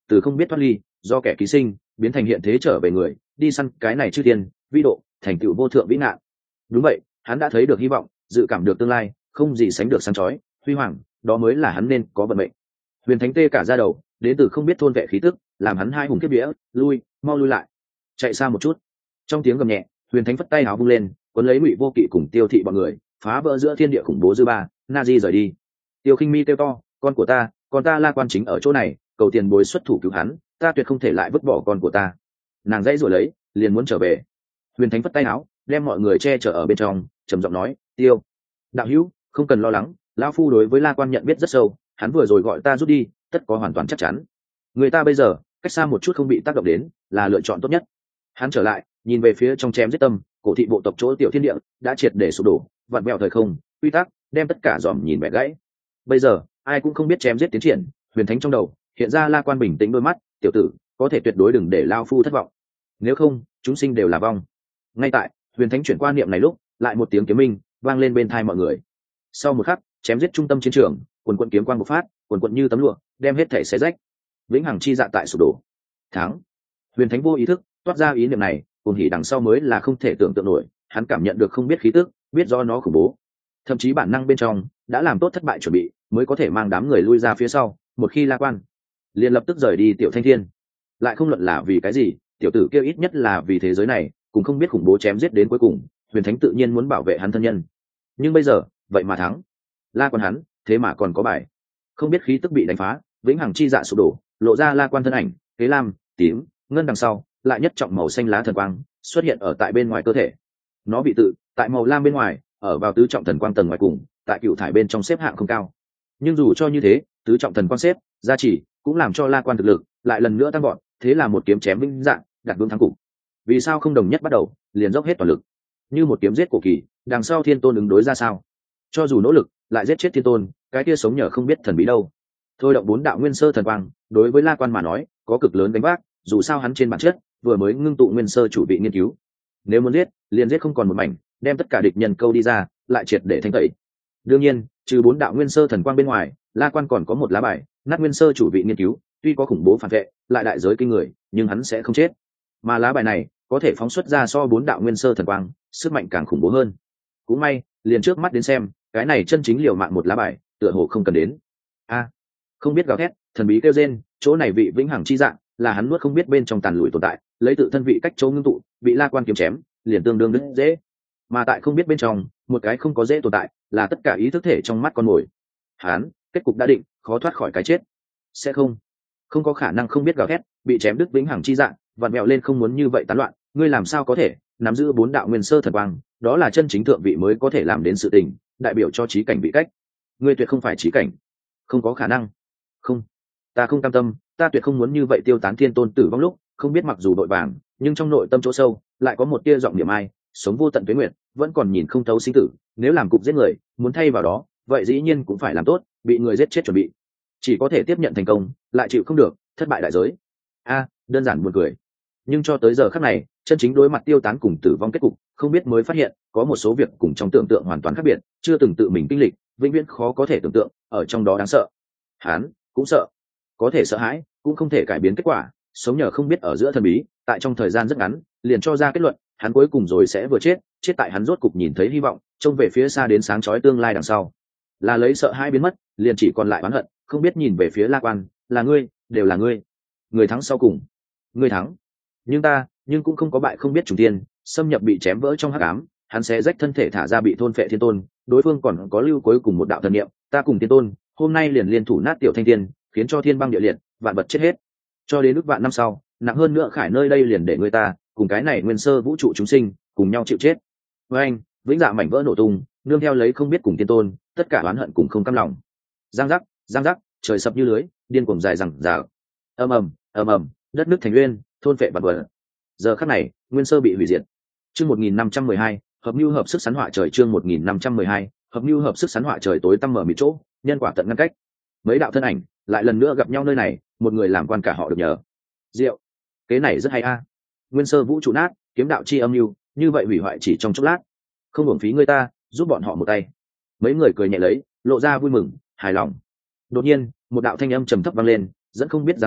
từ không biết thoát ly do kẻ ký sinh biến thành hiện thế trở về người, đi săn cái này chư thiên vĩ độ, thành tựu vô thượng vĩ nạn. Đúng vậy, hắn đã thấy được hy vọng, dự cảm được tương lai không gì sánh được sáng chói huy hoàng, đó mới là hắn nên có vận mệnh. Huyền Thánh tê cả ra đầu, đến từ không biết thôn vệ khí tức, làm hắn hai hùng kiếp vía, lui, mau lui lại, chạy xa một chút. Trong tiếng gầm nhẹ, Huyền Thánh phất tay áo vung lên, cuốn lấy Ngụy Vô Kỵ cùng Tiêu Thị bọn người, phá vỡ giữa thiên địa khủng bố dư ba, na di rời đi. Tiêu Khinh Mi kêu to, con của ta, con ta La Quan chính ở chỗ này, cầu tiền bối xuất thủ cứu hắn, ta tuyệt không thể lại vứt bỏ con của ta. Nàng dãy rồi lấy, liền muốn trở về. Huyền Thánh phất tay áo, đem mọi người che chở ở bên trong, trầm giọng nói, Tiêu đạo hữu, không cần lo lắng, lão phu đối với La Quan nhận biết rất sâu, hắn vừa rồi gọi ta rút đi, tất có hoàn toàn chắc chắn. Người ta bây giờ cách xa một chút không bị tác động đến, là lựa chọn tốt nhất. Hắn trở lại, nhìn về phía trong chém giết tâm, cổ thị bộ tộc chỗ tiểu thiên địa đã triệt để sụp đổ, vặn vẹo thời không, quy tắc đem tất cả dòm nhìn bẻ gãy. Bây giờ ai cũng không biết chém giết tiến triển. Huyền Thánh trong đầu hiện ra La Quan bình tĩnh đôi mắt, tiểu tử, có thể tuyệt đối đừng để lao phu thất vọng, nếu không chúng sinh đều là vong. Ngay tại Huyền Thánh chuyển qua niệm này lúc, lại một tiếng kiếm minh vang lên bên tai mọi người. Sau một khắc, chém giết trung tâm chiến trường, quần quận kiếm quang bộc phát, quần quận như tấm lụa, đem hết thể xé rách. Vĩnh hằng chi dạ tại sụp đổ. Thắng. Huyền Thánh vô ý thức toát ra ý niệm này, cùng hỉ đằng sau mới là không thể tưởng tượng nổi. Hắn cảm nhận được không biết khí tức, biết do nó khủng bố, thậm chí bản năng bên trong đã làm tốt thất bại chuẩn bị, mới có thể mang đám người lui ra phía sau. Một khi La Quan liền lập tức rời đi Tiểu Thanh Thiên, lại không luận là vì cái gì, tiểu tử kia ít nhất là vì thế giới này, cũng không biết khủng bố chém giết đến cuối cùng. Huyền Thánh tự nhiên muốn bảo vệ hắn thân nhân, nhưng bây giờ vậy mà thắng. La Quan hắn thế mà còn có bài, không biết khí tức bị đánh phá, vĩnh hằng chi dạ sụp đổ, lộ ra La Quan thân ảnh, kế lam, tím, ngân đằng sau lại nhất trọng màu xanh lá thần quang xuất hiện ở tại bên ngoài cơ thể. Nó bị tự tại màu lam bên ngoài, ở vào tứ trọng thần quang tầng ngoài cùng, tại cựu thải bên trong xếp hạng không cao. Nhưng dù cho như thế, tứ trọng thần quang xếp gia trì cũng làm cho La Quan thực lực lại lần nữa tăng gọn. Thế là một kiếm chém vĩnh dạng, đặt vững thắng cục. Vì sao không đồng nhất bắt đầu liền dốc hết toàn lực, như một kiếm giết cổ kỳ, đằng sau thiên tôn ứng đối ra sao? Cho dù nỗ lực lại giết chết thiên tôn, cái kia sống nhờ không biết thần bí đâu. Thôi động bốn đạo nguyên sơ thần quang, đối với La Quan mà nói có cực lớn đánh vác. Dù sao hắn trên bản chất vừa mới ngưng tụ nguyên sơ chủ vị nghiên cứu, nếu muốn giết liền giết không còn một mảnh, đem tất cả địch nhân câu đi ra, lại triệt để thanh tẩy. Đương nhiên, trừ bốn đạo nguyên sơ thần quang bên ngoài, La Quan còn có một lá bài, nát nguyên sơ chủ vị nghiên cứu. Tuy có khủng bố phản vệ, lại đại giới kinh người, nhưng hắn sẽ không chết. Mà lá bài này có thể phóng xuất ra so bốn đạo nguyên sơ thần quang sức mạnh càng khủng bố hơn. Cũng may, liền trước mắt đến xem, cái này chân chính liều mạng một lá bài, tựa hồ không cần đến. A, không biết gào thét, thần bí kêu rên, chỗ này vị vĩnh hằng chi dạng, là hắn nuốt không biết bên trong tàn lùi tồn tại, lấy tự thân vị cách chỗ ngưng tụ, bị La Quan kiếm chém, liền tương đương đứt dễ. Mà tại không biết bên trong, một cái không có dễ tồn tại, là tất cả ý thức thể trong mắt con mồi. Hắn, kết cục đã định, khó thoát khỏi cái chết. Sẽ không, không có khả năng không biết gào thét, bị chém đứt vĩnh hằng chi dạng, vặn mèo lên không muốn như vậy tán loạn. Ngươi làm sao có thể nắm giữ bốn đạo nguyên sơ thần quang? Đó là chân chính thượng vị mới có thể làm đến sự tình, đại biểu cho trí cảnh vị cách. Ngươi tuyệt không phải trí cảnh, không có khả năng. Không, ta không cam tâm, ta tuyệt không muốn như vậy tiêu tán thiên tôn tử vong lúc. Không biết mặc dù đội vàng, nhưng trong nội tâm chỗ sâu lại có một tia giọng niệm ai, sống vô tận tuế nguyệt, vẫn còn nhìn không thấu sinh tử. Nếu làm cục giết người, muốn thay vào đó, vậy dĩ nhiên cũng phải làm tốt bị người giết chết chuẩn bị. Chỉ có thể tiếp nhận thành công, lại chịu không được thất bại đại giới. A, đơn giản buồn cười. Nhưng cho tới giờ khắc này, chân chính đối mặt tiêu tán cùng tử vong kết cục, không biết mới phát hiện có một số việc cùng trong tưởng tượng hoàn toàn khác biệt, chưa từng tự mình kinh lịch, vĩnh viễn khó có thể tưởng tượng, ở trong đó đáng sợ. Hắn cũng sợ, có thể sợ hãi, cũng không thể cải biến kết quả. Sống nhờ không biết ở giữa thần bí, tại trong thời gian rất ngắn liền cho ra kết luận, hắn cuối cùng rồi sẽ vừa chết. Chết tại hắn rốt cục nhìn thấy hy vọng, trông về phía xa đến sáng chói tương lai đằng sau, là lấy sợ hãi biến mất, liền chỉ còn lại oán hận. Không biết nhìn về phía La Quan, là ngươi, đều là ngươi, người thắng sau cùng, ngươi thắng. Nhưng ta, nhưng cũng không có bại. Không biết trùng tiên xâm nhập bị chém vỡ trong hắc ám, hắn sẽ rách thân thể thả ra bị thôn phệ thiên tôn. Đối phương còn có lưu cuối cùng một đạo thần niệm, ta cùng thiên tôn hôm nay liền liên thủ nát tiểu thanh thiên, khiến cho thiên băng địa liệt, vạn vật chết hết. Cho đến ước vạn năm sau, nặng hơn nữa khải nơi đây liền để người ta cùng cái này nguyên sơ vũ trụ chúng sinh cùng nhau chịu chết. Với anh, vĩnh dạ mảnh vỡ nổ tung, nương theo lấy không biết cùng thiên tôn, tất cả oán hận cùng không cam lòng. Giang giác, giang giác, trời sập như lưới, điên cuồng dài rằng rào. Ầm ầm, ầm ầm, đất nước thành nguyên, thôn phệ bạt bờ. Giờ khắc này, nguyên sơ bị hủy diệt. Chương một nghìn năm trăm mười hai, hợp nhu hợp sức sắn họa trời. Chương một nghìn năm trăm mười hai, hợp nhu hợp sức sắn họa trời. Tối tăm mở mịt chỗ, nhân quả tận ngăn cách. Mấy đạo thân ảnh lại lần nữa gặp nhau nơi này, một người làm quan cả họ được nhờ. Diệu, cái này rất hay a. Nguyên sơ vũ trụ nát, kiếm đạo chi âm mưu, như vậy hủy hoại chỉ trong chốc lát, không uổng phí người ta giúp bọn họ một tay. Mấy người cười nhẹ lấy, lộ ra vui mừng hài lòng. Đột nhiên, một đạo thanh âm trầm thấp vang lên, dẫn không biết giáng lâm,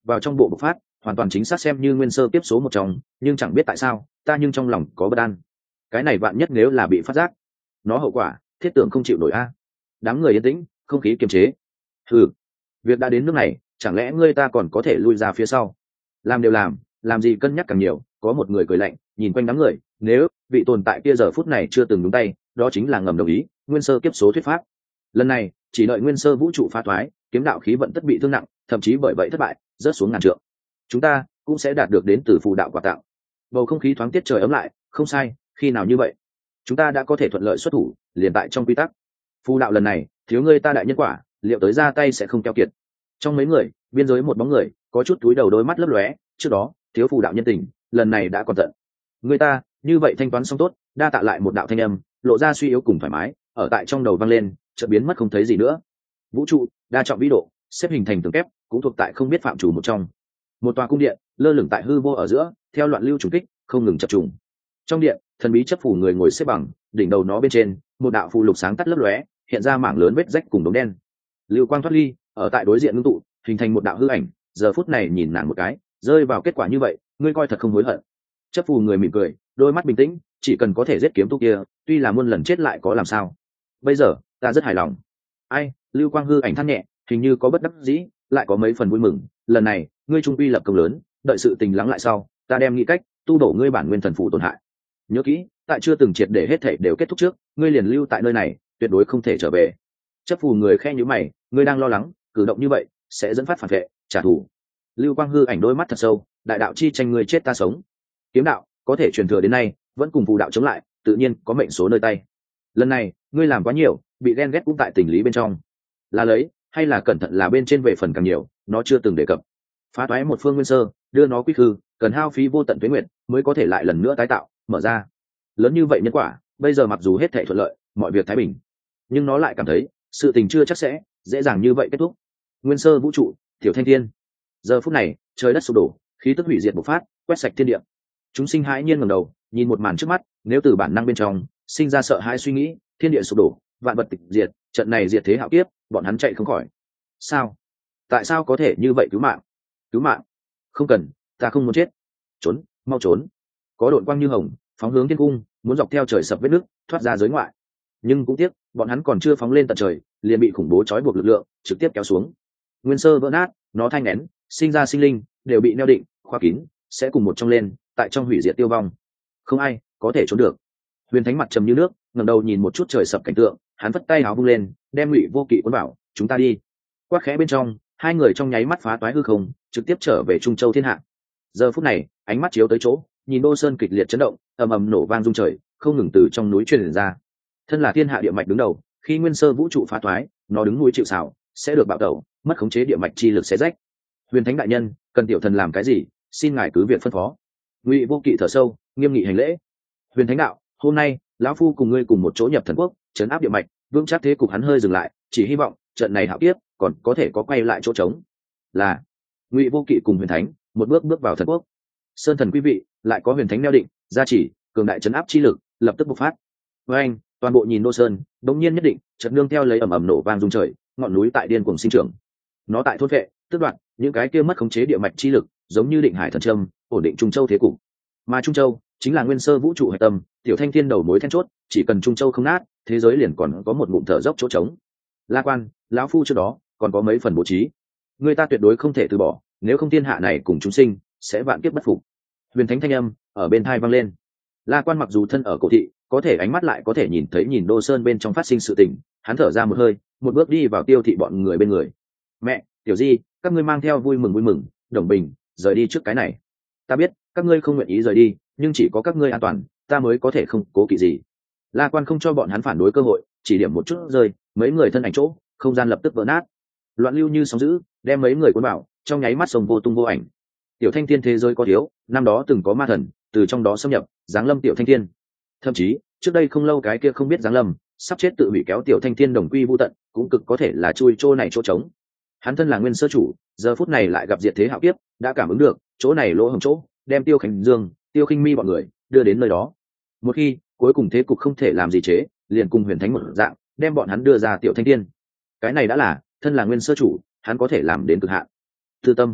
vào trong bộ bộc phát, hoàn toàn chính xác xem như nguyên sơ tiếp số một trong, nhưng chẳng biết tại sao ta nhưng trong lòng có bất an. Cái này vạn nhất nếu là bị phát giác, nó hậu quả thiết tưởng không chịu nổi a. Đám người yên tĩnh, không khí kiềm chế. Ừ, việc đã đến nước này, chẳng lẽ ngươi ta còn có thể lui ra phía sau? Làm đều làm, làm gì cân nhắc càng nhiều. Có một người cười lạnh, nhìn quanh đám người, nếu vị tồn tại kia giờ phút này chưa từng đúng tay, đó chính là ngầm đồng ý nguyên sơ kiếp số thuyết pháp. Lần này chỉ đợi nguyên sơ vũ trụ phá thoái, kiếm đạo khí vận tất bị thương nặng, thậm chí bởi vậy thất bại, rớt xuống ngàn trượng, chúng ta cũng sẽ đạt được đến từ phù đạo quà tặng. Bầu không khí thoáng tiết trời ấm lại. Không sai, khi nào như vậy chúng ta đã có thể thuận lợi xuất thủ, liền tại trong quy tắc. Phù đạo lần này thiếu ngươi ta đại nhân quả, liệu tới ra tay sẽ không keo kiệt. Trong mấy người biên giới một bóng người có chút túi đầu, đôi mắt lấp lóe. Trước đó thiếu phù đạo nhân tình, lần này đã còn tận. Người ta như vậy thanh toán xong tốt. Đa tạ lại một đạo thanh âm lộ ra suy yếu cùng thoải mái ở tại trong đầu vang lên, chợt biến mất không thấy gì nữa. Vũ trụ đa trọng vĩ độ xếp hình thành tường kép, cũng thuộc tại không biết phạm chủ một trong. Một tòa cung điện lơ lửng tại hư vô ở giữa, theo loạn lưu trùng kích không ngừng chập trùng. Trong điện thần bí chấp phủ người ngồi xếp bằng, đỉnh đầu nó bên trên một đạo phù lục sáng tắt lấp lóe, hiện ra mảng lớn vết rách cùng đốm đen. Lưu quang thoát ly, ở tại đối diện ngưng tụ hình thành một đạo hư ảnh. Giờ phút này nhìn nàng một cái, rơi vào kết quả như vậy, ngươi coi thật không hối hận. Chấp phù người mỉm cười, đôi mắt bình tĩnh, chỉ cần có thể giết kiếm tu kia, tuy là muôn lần chết lại có làm sao. Bây giờ ta rất hài lòng. Ai? Lưu quang hư ảnh than nhẹ, hình như có bất đắc dĩ, lại có mấy phần vui mừng. Lần này ngươi trung quy lập công lớn, đợi sự tình lắng lại sau, ta đem nghĩ cách tu đổ ngươi bản nguyên thần phù tổn hại. Nhớ kỹ, tại chưa từng triệt để hết thảy đều kết thúc trước, ngươi liền lưu tại nơi này, tuyệt đối không thể trở về. Chấp phù người khe nhíu mày, ngươi đang lo lắng cử động như vậy sẽ dẫn phát phản vệ, trả thù. Lưu quang hư ảnh đôi mắt thật sâu, đại đạo chi tranh, ngươi chết ta sống. Kiếm đạo có thể truyền thừa đến nay, vẫn cùng phù đạo chống lại, tự nhiên có mệnh số nơi tay. Lần này ngươi làm quá nhiều, bị ghen ghét cũng tại tình lý bên trong. Là lấy hay là cẩn thận là bên trên về phần càng nhiều, nó chưa từng đề cập. Phá toái một phương nguyên sơ, đưa nó quy khư, cần hao phí vô tận tuế nguyện mới có thể lại lần nữa tái tạo, mở ra. Lớn như vậy nhân quả, bây giờ mặc dù hết thảy thuận lợi, mọi việc thái bình, nhưng nó lại cảm thấy sự tình chưa chắc sẽ dễ dàng như vậy kết thúc. Nguyên sơ vũ trụ, tiểu thanh thiên. Giờ phút này trời đất sụp đổ, khí tức hủy diệt bộc phát, quét sạch thiên địa. Chúng sinh hãi nhiên ngẩng đầu nhìn một màn trước mắt, nếu từ bản năng bên trong sinh ra sợ hãi suy nghĩ, thiên địa sụp đổ, vạn vật tịch diệt, trận này diệt thế hạo kiếp, bọn hắn chạy không khỏi. Sao? Tại sao có thể như vậy? Cứu mạng, cứu mạng! Không cần, ta không muốn chết. Trốn, mau trốn! Có đội quang như hồng phóng hướng thiên cung, muốn dọc theo trời sập vết nước thoát ra giới ngoại. Nhưng cũng tiếc, bọn hắn còn chưa phóng lên tận trời, liền bị khủng bố trói buộc lực lượng trực tiếp kéo xuống. Nguyên sơ vỡ nát, nó thanh nén, sinh ra sinh linh đều bị neo định, khóa kín, sẽ cùng một trong lên, tại trong hủy diệt tiêu vong. Không ai có thể trốn được. Huyền Thánh mặt trầm như nước, ngẩng đầu nhìn một chút trời sập cảnh tượng, hắn vất tay áo vung lên, đem Ngụy Vô Kỵ cuốn vào, chúng ta đi. Quát khẽ bên trong, hai người trong nháy mắt phá toái hư không, trực tiếp trở về Trung Châu thiên hạ. Giờ phút này, ánh mắt chiếu tới chỗ, nhìn Đô Sơn kịch liệt chấn động, ầm ầm nổ vang rung trời, không ngừng từ trong núi truyền ra. Thân là thiên hạ địa mạch đứng đầu, khi nguyên sơ vũ trụ phá toái, nó đứng núi chịu sào, sẽ được bạo tẩu, mất khống chế địa mạch chi lực xé rách. Huyền Thánh đại nhân, cần tiểu thần làm cái gì, xin ngài cứ việc phân phó. Ngụy Vô Kỵ thở sâu, nghiêm nghị hành lễ. Huyền Thánh đạo, hôm nay lão phu cùng ngươi cùng một chỗ nhập thần quốc, trấn áp địa mạch, vững chắc thế cục. Hắn hơi dừng lại, chỉ hy vọng trận này hạo kiếp còn có thể có quay lại chỗ trống. Là Ngụy Vô Kỵ cùng Huyền Thánh một bước bước vào thần quốc. Sơn thần quý vị, lại có Huyền Thánh neo định, gia chỉ, cường đại trấn áp chi lực lập tức bộc phát. Với anh, toàn bộ nhìn Đô Sơn, đống nhiên nhất định, chợt nương theo lấy ầm ầm nổ vang rung trời, ngọn núi tại điên cuồng sinh trưởng. Nó tại thôn vệ, tước đoạt những cái kia mất khống chế địa mạch chi lực, giống như định hải thần châm, ổn định Trung Châu thế cục. Mà Trung Châu chính là nguyên sơ vũ trụ hệ tâm, tiểu thanh thiên đầu mối then chốt, chỉ cần Trung Châu không nát, thế giới liền còn có một ngụm thở dốc chỗ trống. La Quan, lão phu trước đó còn có mấy phần bố trí, người ta tuyệt đối không thể từ bỏ, nếu không thiên hạ này cùng chúng sinh sẽ vạn kiếp bất phục. Huyền Thánh thanh âm ở bên tai vang lên. La Quan mặc dù thân ở cổ thị, có thể ánh mắt lại có thể nhìn thấy nhìn Đô Sơn bên trong phát sinh sự tình, hắn thở ra một hơi, một bước đi vào Tiêu Thị bọn người bên người. Mẹ, Tiểu Di, các ngươi mang theo vui mừng vui mừng, Đồng Bình rời đi trước cái này. Ta biết các ngươi không nguyện ý rời đi, nhưng chỉ có các ngươi an toàn, ta mới có thể không cố kỵ gì. La Quan không cho bọn hắn phản đối cơ hội, chỉ điểm một chút rơi, mấy người thân ảnh chỗ, không gian lập tức vỡ nát, loạn lưu như sóng dữ, đem mấy người cuốn vào, trong nháy mắt sông vô tung vô ảnh. Tiểu Thanh Thiên thế giới có thiếu, năm đó từng có ma thần từ trong đó xâm nhập, giáng lâm Tiểu Thanh Thiên. Thậm chí trước đây không lâu cái kia không biết giáng lâm, sắp chết tự hủy kéo Tiểu Thanh Thiên đồng quy vu tận, cũng cực có thể là chui chỗ này chỗ trống. Hắn thân là nguyên sơ chủ, giờ phút này lại gặp diệt thế hạo kiếp, đã cảm ứng được chỗ này lỗ hổng chỗ, đem Tiêu Khánh Dương, Tiêu Khinh Mi bọn người đưa đến nơi đó. Một khi cuối cùng thế cục không thể làm gì chế, liền cùng Huyền Thánh một dạng, đem bọn hắn đưa ra Tiểu Thanh Thiên. Cái này đã là thân là nguyên sơ chủ, hắn có thể làm đến cực hạn. Tư tâm,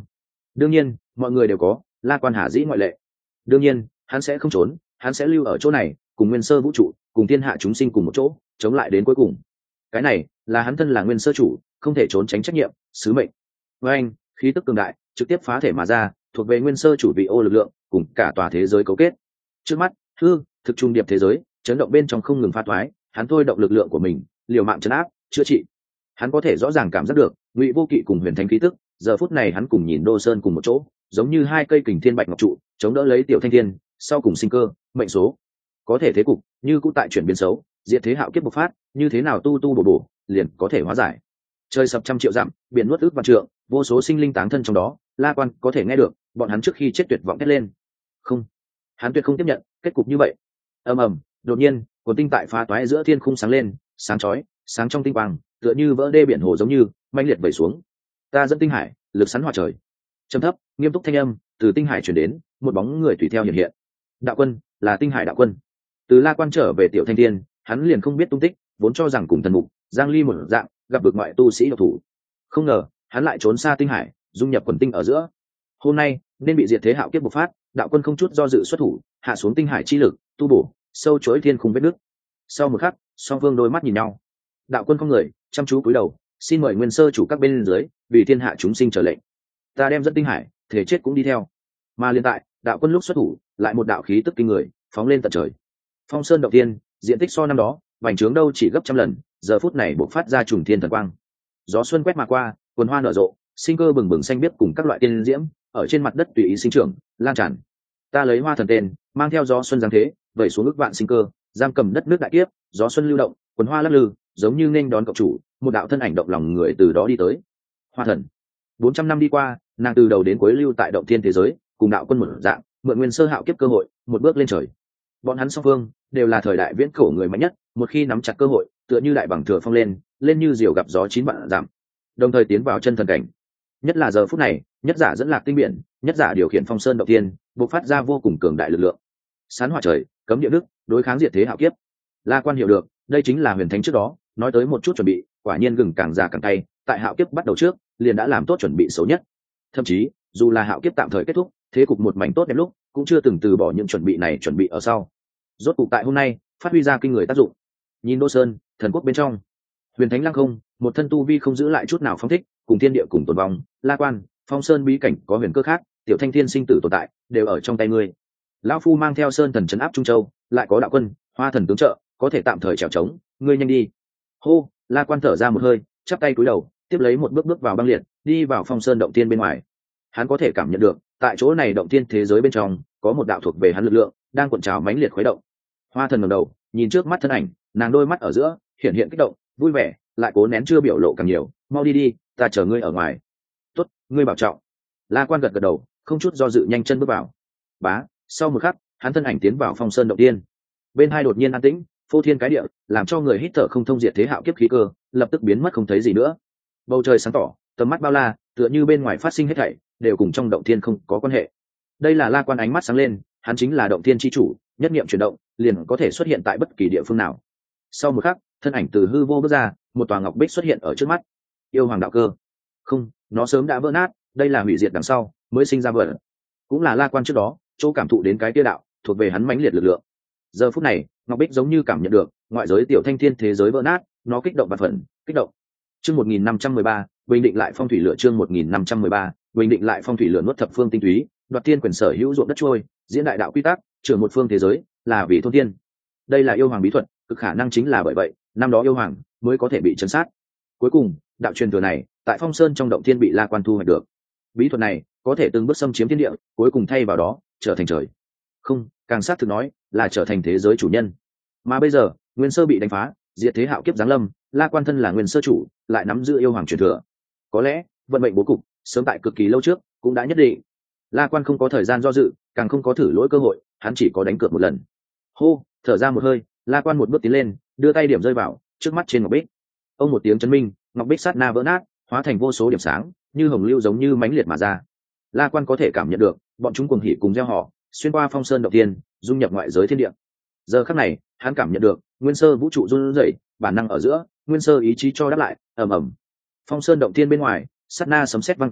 đương nhiên mọi người đều có, La Quan Hà dĩ ngoại lệ. Đương nhiên hắn sẽ không trốn, hắn sẽ lưu ở chỗ này cùng nguyên sơ vũ trụ, cùng thiên hạ chúng sinh cùng một chỗ chống lại đến cuối cùng. Cái này là hắn thân là nguyên sơ chủ không thể trốn tránh trách nhiệm, sứ mệnh. Với anh, khí tức cường đại trực tiếp phá thể mà ra, thuộc về nguyên sơ chủ vị ô lực lượng cùng cả tòa thế giới cấu kết. Trước mắt hư thực trung điệp thế giới chấn động bên trong không ngừng pha thoái, hắn thôi động lực lượng của mình liều mạng chấn áp chữa trị. Hắn có thể rõ ràng cảm giác được Ngụy Vô Kỵ cùng Huyền Thánh khí tức, giờ phút này hắn cùng nhìn Đô Sơn cùng một chỗ, giống như hai cây kình thiên bạch ngọc trụ chống đỡ lấy tiểu thanh thiên, sau cùng sinh cơ mệnh số. Có thể thế cục như cũng tại chuyển biến xấu, diệt thế hạo kiếp bộc phát, như thế nào tu tu bổ bổ liền có thể hóa giải. Trời sập trăm triệu dặm, biển nuốt ước vạn trượng, vô số sinh linh táng thân trong đó, La Quan có thể nghe được bọn hắn trước khi chết tuyệt vọng thét lên. Không, hắn tuyệt không tiếp nhận kết cục như vậy. Ầm ầm, đột nhiên cột tinh tại phá toái giữa thiên khung sáng lên, sáng chói sáng trong tinh quang, tựa như vỡ đê biển hồ giống như mãnh liệt vẩy xuống. Ta dẫn tinh hải lực sắn hòa trời. Trầm thấp nghiêm túc thanh âm từ tinh hải truyền đến, một bóng người tùy theo hiện hiện. Đạo quân, là tinh hải đạo quân. Từ La Quan trở về tiểu thanh thiên, hắn liền không biết tung tích, vốn cho rằng cùng thần mục Giang Ly một dạng gặp được ngoại tu sĩ độc thủ, không ngờ hắn lại trốn xa tinh hải, dung nhập quần tinh ở giữa. Hôm nay nên bị diệt thế hạo kiếp bộc phát, đạo quân không chút do dự xuất thủ, hạ xuống tinh hải chi lực tu bổ sâu chối thiên khung vết nước. Sau một khắc, song phương đôi mắt nhìn nhau. Đạo quân không người chăm chú cúi đầu, xin mời nguyên sơ chủ các bên dưới vì thiên hạ chúng sinh trở lệnh. Ta đem dẫn tinh hải, thể chết cũng đi theo. Mà liên tại đạo quân lúc xuất thủ, lại một đạo khí tức kinh người phóng lên tận trời. Phong sơn động tiên, diện tích so năm đó vành trướng đâu chỉ gấp trăm lần, giờ phút này bộc phát ra trùng thiên thần quang. Gió xuân quét mà qua, quần hoa nở rộ, sinh cơ bừng bừng xanh biếc cùng các loại tiên diễm ở trên mặt đất tùy ý sinh trưởng lan tràn. Ta lấy hoa thần tên, mang theo gió xuân giáng thế, vẩy xuống ức vạn sinh cơ, giam cầm đất nước đại kiếp, gió xuân lưu động, quần hoa lắc lư, giống như nên đón cậu chủ, một đạo thân ảnh động lòng người từ đó đi tới. Hoa thần. bốn trăm năm đi qua, nàng từ đầu đến cuối lưu tại động thiên thế giới, cùng đạo quân một dạng, mượn nguyên sơ hạo kiếp cơ hội, một bước lên trời. Bọn hắn song phương đều là thời đại viễn cổ người mạnh nhất, một khi nắm chặt cơ hội, tựa như đại bằng thừa phong lên, lên như diều gặp gió chín vạn giảm, đồng thời tiến vào chân thần cảnh. Nhất là giờ phút này, nhất giả dẫn lạc tinh biển, nhất giả điều khiển phong sơn động tiên, bộc phát ra vô cùng cường đại lực lượng. Sán hỏa trời, cấm địa đức, đối kháng diệt thế hạo kiếp. La Quan hiểu được, đây chính là huyền thánh trước đó nói tới một chút chuẩn bị, quả nhiên gừng càng già càng cay, tại hạo kiếp bắt đầu trước, liền đã làm tốt chuẩn bị xấu nhất. Thậm chí, dù là hạo kiếp tạm thời kết thúc, thế cục một mảnh tốt đẹp lúc, cũng chưa từng từ bỏ những chuẩn bị này chuẩn bị ở sau. Rốt cục tại hôm nay, phát huy ra kinh người tác dụng. Nhìn Đô Sơn, thần quốc bên trong, huyền thánh lăng không, một thân tu vi không giữ lại chút nào phong thích, cùng thiên địa cùng tồn vong. La Quan, phong sơn bí cảnh có huyền cơ khác, tiểu thanh thiên sinh tử tồn tại, đều ở trong tay ngươi. Lão phu mang theo sơn thần trấn áp Trung Châu, lại có đạo quân, hoa thần tướng trợ, có thể tạm thời trèo trống, ngươi nhanh đi. Hô, La Quan thở ra một hơi, chắp tay cúi đầu, tiếp lấy một bước bước vào băng liệt, đi vào phong sơn động tiên bên ngoài. Hắn có thể cảm nhận được, tại chỗ này động tiên thế giới bên trong, có một đạo thuộc về hắn lực lượng đang cuộn trào mãnh liệt khuấy động. Hoa thần ngẩng đầu, nhìn trước mắt thân ảnh, nàng đôi mắt ở giữa hiện hiện kích động, vui vẻ, lại cố nén chưa biểu lộ càng nhiều. Mau đi đi, ta chờ ngươi ở ngoài. Tốt, ngươi bảo trọng. La Quan gật gật đầu, không chút do dự nhanh chân bước vào. Bá, sau một khắc, hắn thân ảnh tiến vào phong sơn động tiên. Bên hai đột nhiên an tĩnh, phô thiên cái địa, làm cho người hít thở không thông, diệt thế hạo kiếp khí cơ lập tức biến mất không thấy gì nữa. Bầu trời sáng tỏ, tầm mắt bao la, tựa như bên ngoài phát sinh hết thảy đều cùng trong động thiên không có quan hệ. Đây là La Quan ánh mắt sáng lên, hắn chính là động thiên chi chủ, nhất niệm chuyển động liền có thể xuất hiện tại bất kỳ địa phương nào. Sau một khắc, thân ảnh từ hư vô bước ra, một tòa ngọc bích xuất hiện ở trước mắt. Yêu hoàng đạo cơ. Không, nó sớm đã vỡ nát, đây là hủy diệt đằng sau mới sinh ra vỡ. Cũng là La Quan trước đó chỗ cảm thụ đến cái kia đạo thuộc về hắn mãnh liệt lực lượng. Giờ phút này, ngọc bích giống như cảm nhận được ngoại giới tiểu thanh thiên thế giới vỡ nát, nó kích động và phần kích động. Chương một nghìn năm trăm mười ba, bình định lại phong thủy lửa. Chương một nghìn năm trăm mười ba, bình định lại phong thủy lửa. Nuốt thập phương tinh túy, đoạt thiên quyền sở hữu ruộng đất trôi, diễn đại đạo quy tắc, trưởng một phương thế giới, là vì thôn thiên. Đây là yêu hoàng bí thuật, cực khả năng chính là bởi vậy năm đó yêu hoàng mới có thể bị chấn sát. Cuối cùng, đạo truyền thừa này tại phong sơn trong động thiên bị La Quan thu hoạch được. Bí thuật này có thể từng bước xâm chiếm thiên địa, cuối cùng thay vào đó trở thành trời. Không, càng sát thực nói là trở thành thế giới chủ nhân. Mà bây giờ, nguyên sơ bị đánh phá, diệt thế hạo kiếp giáng lâm, La Quan thân là nguyên sơ chủ, lại nắm giữ yêu hoàng truyền thừa. Có lẽ vận mệnh bố cục sớm tại cực kỳ lâu trước cũng đã nhất định. La Quan không có thời gian do dự, càng không có thử lỗi cơ hội, hắn chỉ có đánh cược một lần. Hô, thở ra một hơi, La Quan một bước tiến lên, đưa tay điểm rơi vào trước mắt trên ngọc bích. Ông một tiếng chấn minh, ngọc bích sát na vỡ nát, hóa thành vô số điểm sáng, như hồng lưu giống như mãnh liệt mà ra. La Quan có thể cảm nhận được, bọn chúng cuồng hỉ cùng gieo họ, xuyên qua phong sơn động tiên, dung nhập ngoại giới thiên địa. Giờ khắc này, hắn cảm nhận được nguyên sơ vũ trụ run rẩy, bản năng ở giữa, nguyên sơ ý chí cho đáp lại, ầm ầm. Phong sơn động thiên bên ngoài, sát na sấm sét vang rội,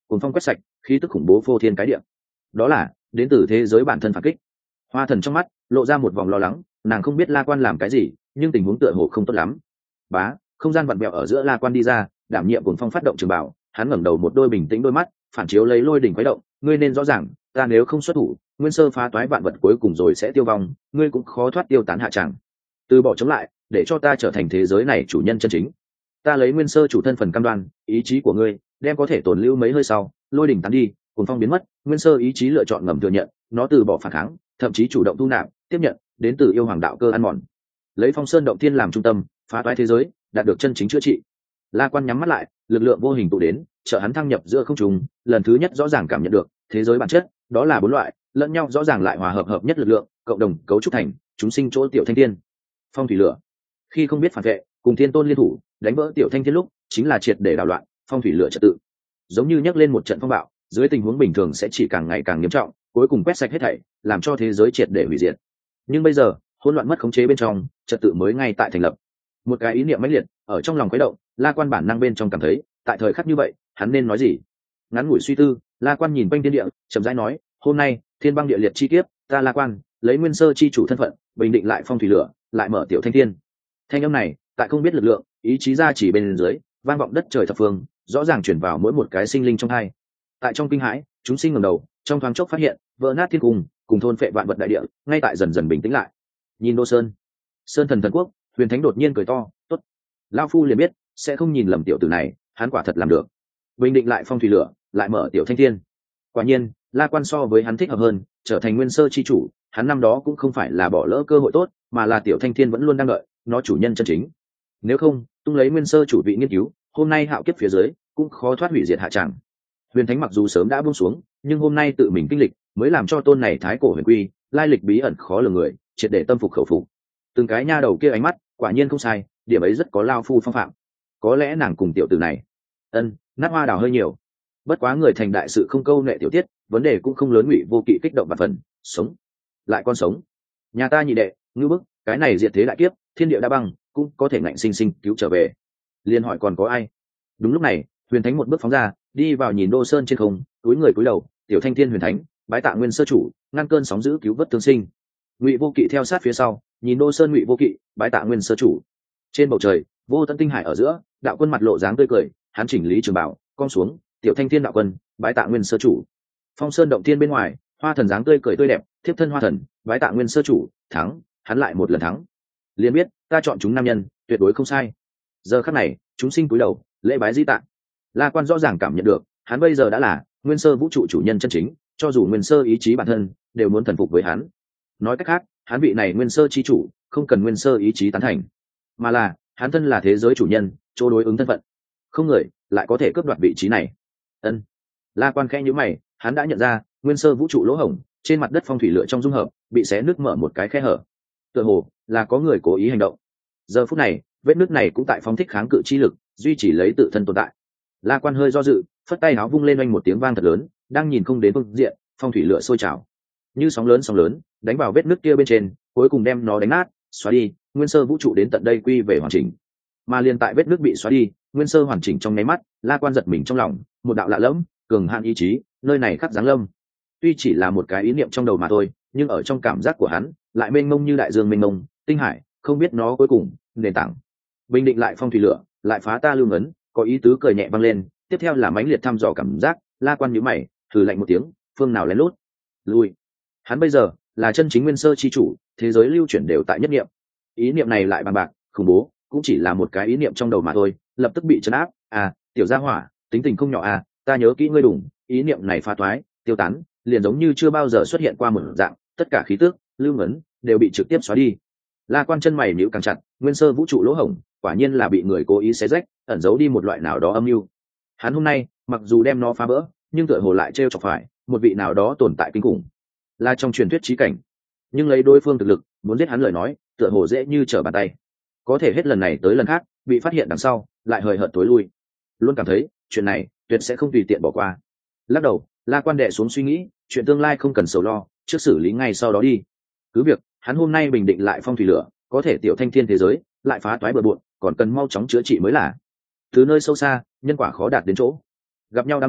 cuồng phong quét sạch, khí tức khủng bố phô thiên cái địa. Đó là đến từ thế giới bản thân phản kích. Hoa Thần trong mắt lộ ra một vòng lo lắng, nàng không biết La Quan làm cái gì, nhưng tình huống tựa hồ không tốt lắm. Bá, không gian vặn vẹo ở giữa La Quan đi ra, đảm nhiệm cuồng phong phát động trường bảo, hắn ngẩng đầu một đôi bình tĩnh đôi mắt, phản chiếu lấy lôi đỉnh quấy động, ngươi nên rõ ràng, ta nếu không xuất thủ, nguyên sơ phá toái vạn vật cuối cùng rồi sẽ tiêu vong, ngươi cũng khó thoát tiêu tán hạ tràng. Từ bỏ chống lại, để cho ta trở thành thế giới này chủ nhân chân chính. Ta lấy nguyên sơ chủ thân phần cam đoan, ý chí của ngươi đem có thể tồn lưu mấy hơi sau, lôi đỉnh tán đi, cuồng phong biến mất, nguyên sơ ý chí lựa chọn ngầm thừa nhận, nó từ bỏ phản kháng, thậm chí chủ động thu nạp, tiếp nhận đến từ yêu hoàng đạo cơ ăn mòn, lấy Phong Sơn động thiên làm trung tâm, phá toái thế giới, đạt được chân chính chữa trị. La Quan nhắm mắt lại, lực lượng vô hình tụ đến, trợ hắn thăng nhập giữa không trung, lần thứ nhất rõ ràng cảm nhận được thế giới bản chất, đó là bốn loại, lẫn nhau rõ ràng lại hòa hợp hợp nhất lực lượng, cộng đồng cấu trúc thành chúng sinh chỗ tiểu thanh thiên. Phong thủy lửa. Khi không biết phản vệ, cùng thiên tôn liên thủ, đánh vỡ tiểu thanh thiên lúc, chính là triệt để đảo loạn phong thủy lửa trật tự. Giống như nhắc lên một trận phong bạo, dưới tình huống bình thường sẽ chỉ càng ngày càng nghiêm trọng, cuối cùng quét sạch hết thảy, làm cho thế giới triệt để hủy diệt. Nhưng bây giờ, hỗn loạn mất khống chế bên trong, trật tự mới ngay tại thành lập. Một cái ý niệm mãnh liệt ở trong lòng khuấy động, La Quan bản năng bên trong cảm thấy, tại thời khắc như vậy, hắn nên nói gì? Ngắn ngủi suy tư, La Quan nhìn quanh thiên địa, chậm rãi nói, hôm nay, thiên băng địa liệt chi kiếp, ta La Quan, lấy nguyên sơ chi chủ thân phận, bình định lại phong thủy lửa, lại mở tiểu thanh thiên. Thanh âm này, tại không biết lực lượng, ý chí ra chỉ bên dưới, vang vọng đất trời thập phương, rõ ràng chuyển vào mỗi một cái sinh linh trong hai. Tại trong kinh hãi, chúng sinh ngẩng đầu, trong thoáng chốc phát hiện, vỡ nát thiên cung, cùng thôn phệ vạn vật đại địa, ngay tại dần dần bình tĩnh lại. Nhìn Đô Sơn, Sơn Thần Thần Quốc, Huyền Thánh đột nhiên cười to, tốt, lão phu liền biết, sẽ không nhìn lầm tiểu tử này, hắn quả thật làm được. Bình định lại phong thủy lửa, lại mở tiểu thanh thiên. Quả nhiên, La Quan so với hắn thích hợp hơn, trở thành nguyên sơ chi chủ, hắn năm đó cũng không phải là bỏ lỡ cơ hội tốt, mà là tiểu thanh thiên vẫn luôn đang đợi, nó chủ nhân chân chính. Nếu không, tung lấy nguyên sơ chủ vị nghiên cứu, hôm nay hạo kiếp phía dưới, cũng khó thoát hủy diệt hạ tràng. Huyền Thánh mặc dù sớm đã buông xuống, nhưng hôm nay tự mình kinh lịch, mới làm cho tôn này thái cổ huyền quy, lai lịch bí ẩn khó lường người, triệt để tâm phục khẩu phục. Từng cái nha đầu kia ánh mắt, quả nhiên không sai, điểm ấy rất có lao phu phong phạm. Có lẽ nàng cùng tiểu tử này, ân, nát hoa đào hơi nhiều. Bất quá người thành đại sự không câu nệ tiểu tiết, vấn đề cũng không lớn, Ngụy Vô Kỵ kích động và phần, sống, lại con sống. Nhà ta nhị đệ, ngưu bức, cái này diệt thế đại kiếp, thiên địa đã băng, cũng có thể ngạnh sinh sinh cứu trở về. Liên hỏi còn có ai? Đúng lúc này, Huyền Thánh một bước phóng ra, đi vào nhìn Đô Sơn trên không, túi người cúi đầu, tiểu thanh thiên Huyền Thánh, bái tạ nguyên sơ chủ, ngăn cơn sóng dữ cứu vớt thương sinh. Ngụy Vô Kỵ theo sát phía sau, nhìn Đô Sơn Ngụy Vô Kỵ, bái tạ nguyên sơ chủ. Trên bầu trời, vô tận tinh hải ở giữa, đạo quân mặt lộ dáng tươi cười, hắn chỉnh lý trường bảo, cong xuống, tiểu thanh thiên đạo quân, bái tạ nguyên sơ chủ. Phong Sơn động thiên bên ngoài, Hoa Thần dáng tươi cười tươi đẹp, thiếp thân Hoa Thần, bái tạ nguyên sơ chủ, thắng, hắn lại một lần thắng. Liền biết, ta chọn chúng nam nhân, tuyệt đối không sai. Giờ khắc này, chúng sinh cúi đầu, lễ bái di tạ. La Quan rõ ràng cảm nhận được, hắn bây giờ đã là nguyên sơ vũ trụ chủ nhân chân chính, cho dù nguyên sơ ý chí bản thân đều muốn thần phục với hắn. Nói cách khác, hắn vị này nguyên sơ chi chủ, không cần nguyên sơ ý chí tán thành, mà là hắn thân là thế giới chủ nhân, chỗ đối ứng thân phận, không người lại có thể cướp đoạt vị trí này. Ân. La Quan khẽ nhíu mày, hắn đã nhận ra nguyên sơ vũ trụ lỗ hổng trên mặt đất phong thủy lửa trong dung hợp bị xé nứt mở một cái khe hở, tựa hồ là có người cố ý hành động. Giờ phút này, vết nứt này cũng tại phóng thích kháng cự chi lực, duy trì lấy tự thân tồn tại. La Quan hơi do dự, phất tay áo vung lên oanh một tiếng vang thật lớn, đang nhìn không đến phương diện, phong thủy lửa sôi trào, như sóng lớn sóng lớn đánh vào vết nứt kia bên trên, cuối cùng đem nó đánh nát, xóa đi, nguyên sơ vũ trụ đến tận đây quy về hoàn chỉnh. Mà liền tại vết nứt bị xóa đi, nguyên sơ hoàn chỉnh trong nháy mắt, La Quan giật mình trong lòng, một đạo lạ lẫm, cường hạn ý chí, nơi này khắc giáng lâm. Tuy chỉ là một cái ý niệm trong đầu mà thôi, nhưng ở trong cảm giác của hắn, lại mênh mông như đại dương mênh mông, tinh hải, không biết nó cuối cùng nền tảng. Bình định lại phong thủy lửa, lại phá ta lưu ngấn, có ý tứ cười nhẹ vang lên, tiếp theo là mãnh liệt thăm dò cảm giác. La Quan nhíu mày, thử lạnh một tiếng, phương nào lén lút, lui. Hắn bây giờ là chân chính nguyên sơ chi chủ, thế giới lưu chuyển đều tại nhất niệm. Ý niệm này lại bằng bạc, khủng bố, cũng chỉ là một cái ý niệm trong đầu mà thôi, lập tức bị trấn áp. À, tiểu gia hỏa, tính tình không nhỏ à, ta nhớ kỹ ngươi đủng, ý niệm này phá toái, tiêu tán, liền giống như chưa bao giờ xuất hiện qua một dạng, tất cả khí tức, lưu ngấn đều bị trực tiếp xóa đi. La Quan chân mày nhíu càng chặt, nguyên sơ vũ trụ lỗ hổng, quả nhiên là bị người cố ý xé rách, ẩn giấu đi một loại nào đó âm mưu. Hắn hôm nay, mặc dù đem nó phá vỡ, nhưng tựa hồ lại trêu chọc phải một vị nào đó tồn tại kinh khủng, là trong truyền thuyết chí cảnh. Nhưng lấy đối phương thực lực, muốn giết hắn lời nói, tựa hồ dễ như trở bàn tay. Có thể hết lần này tới lần khác, bị phát hiện đằng sau, lại hời hợt tối lui. Luôn cảm thấy, chuyện này tuyệt sẽ không tùy tiện bỏ qua. Lắc đầu, La Quan đệ xuống suy nghĩ, chuyện tương lai không cần sầu lo, trước xử lý ngay sau đó đi. Cứ việc, hắn hôm nay bình định lại phong thủy lửa, có thể tiểu thanh thiên thế giới, lại phá toái bừa bộn, còn cần mau chóng chữa trị mới là. Từ nơi sâu xa, nhân quả khó đạt đến chỗ. Gặp nhau đám người,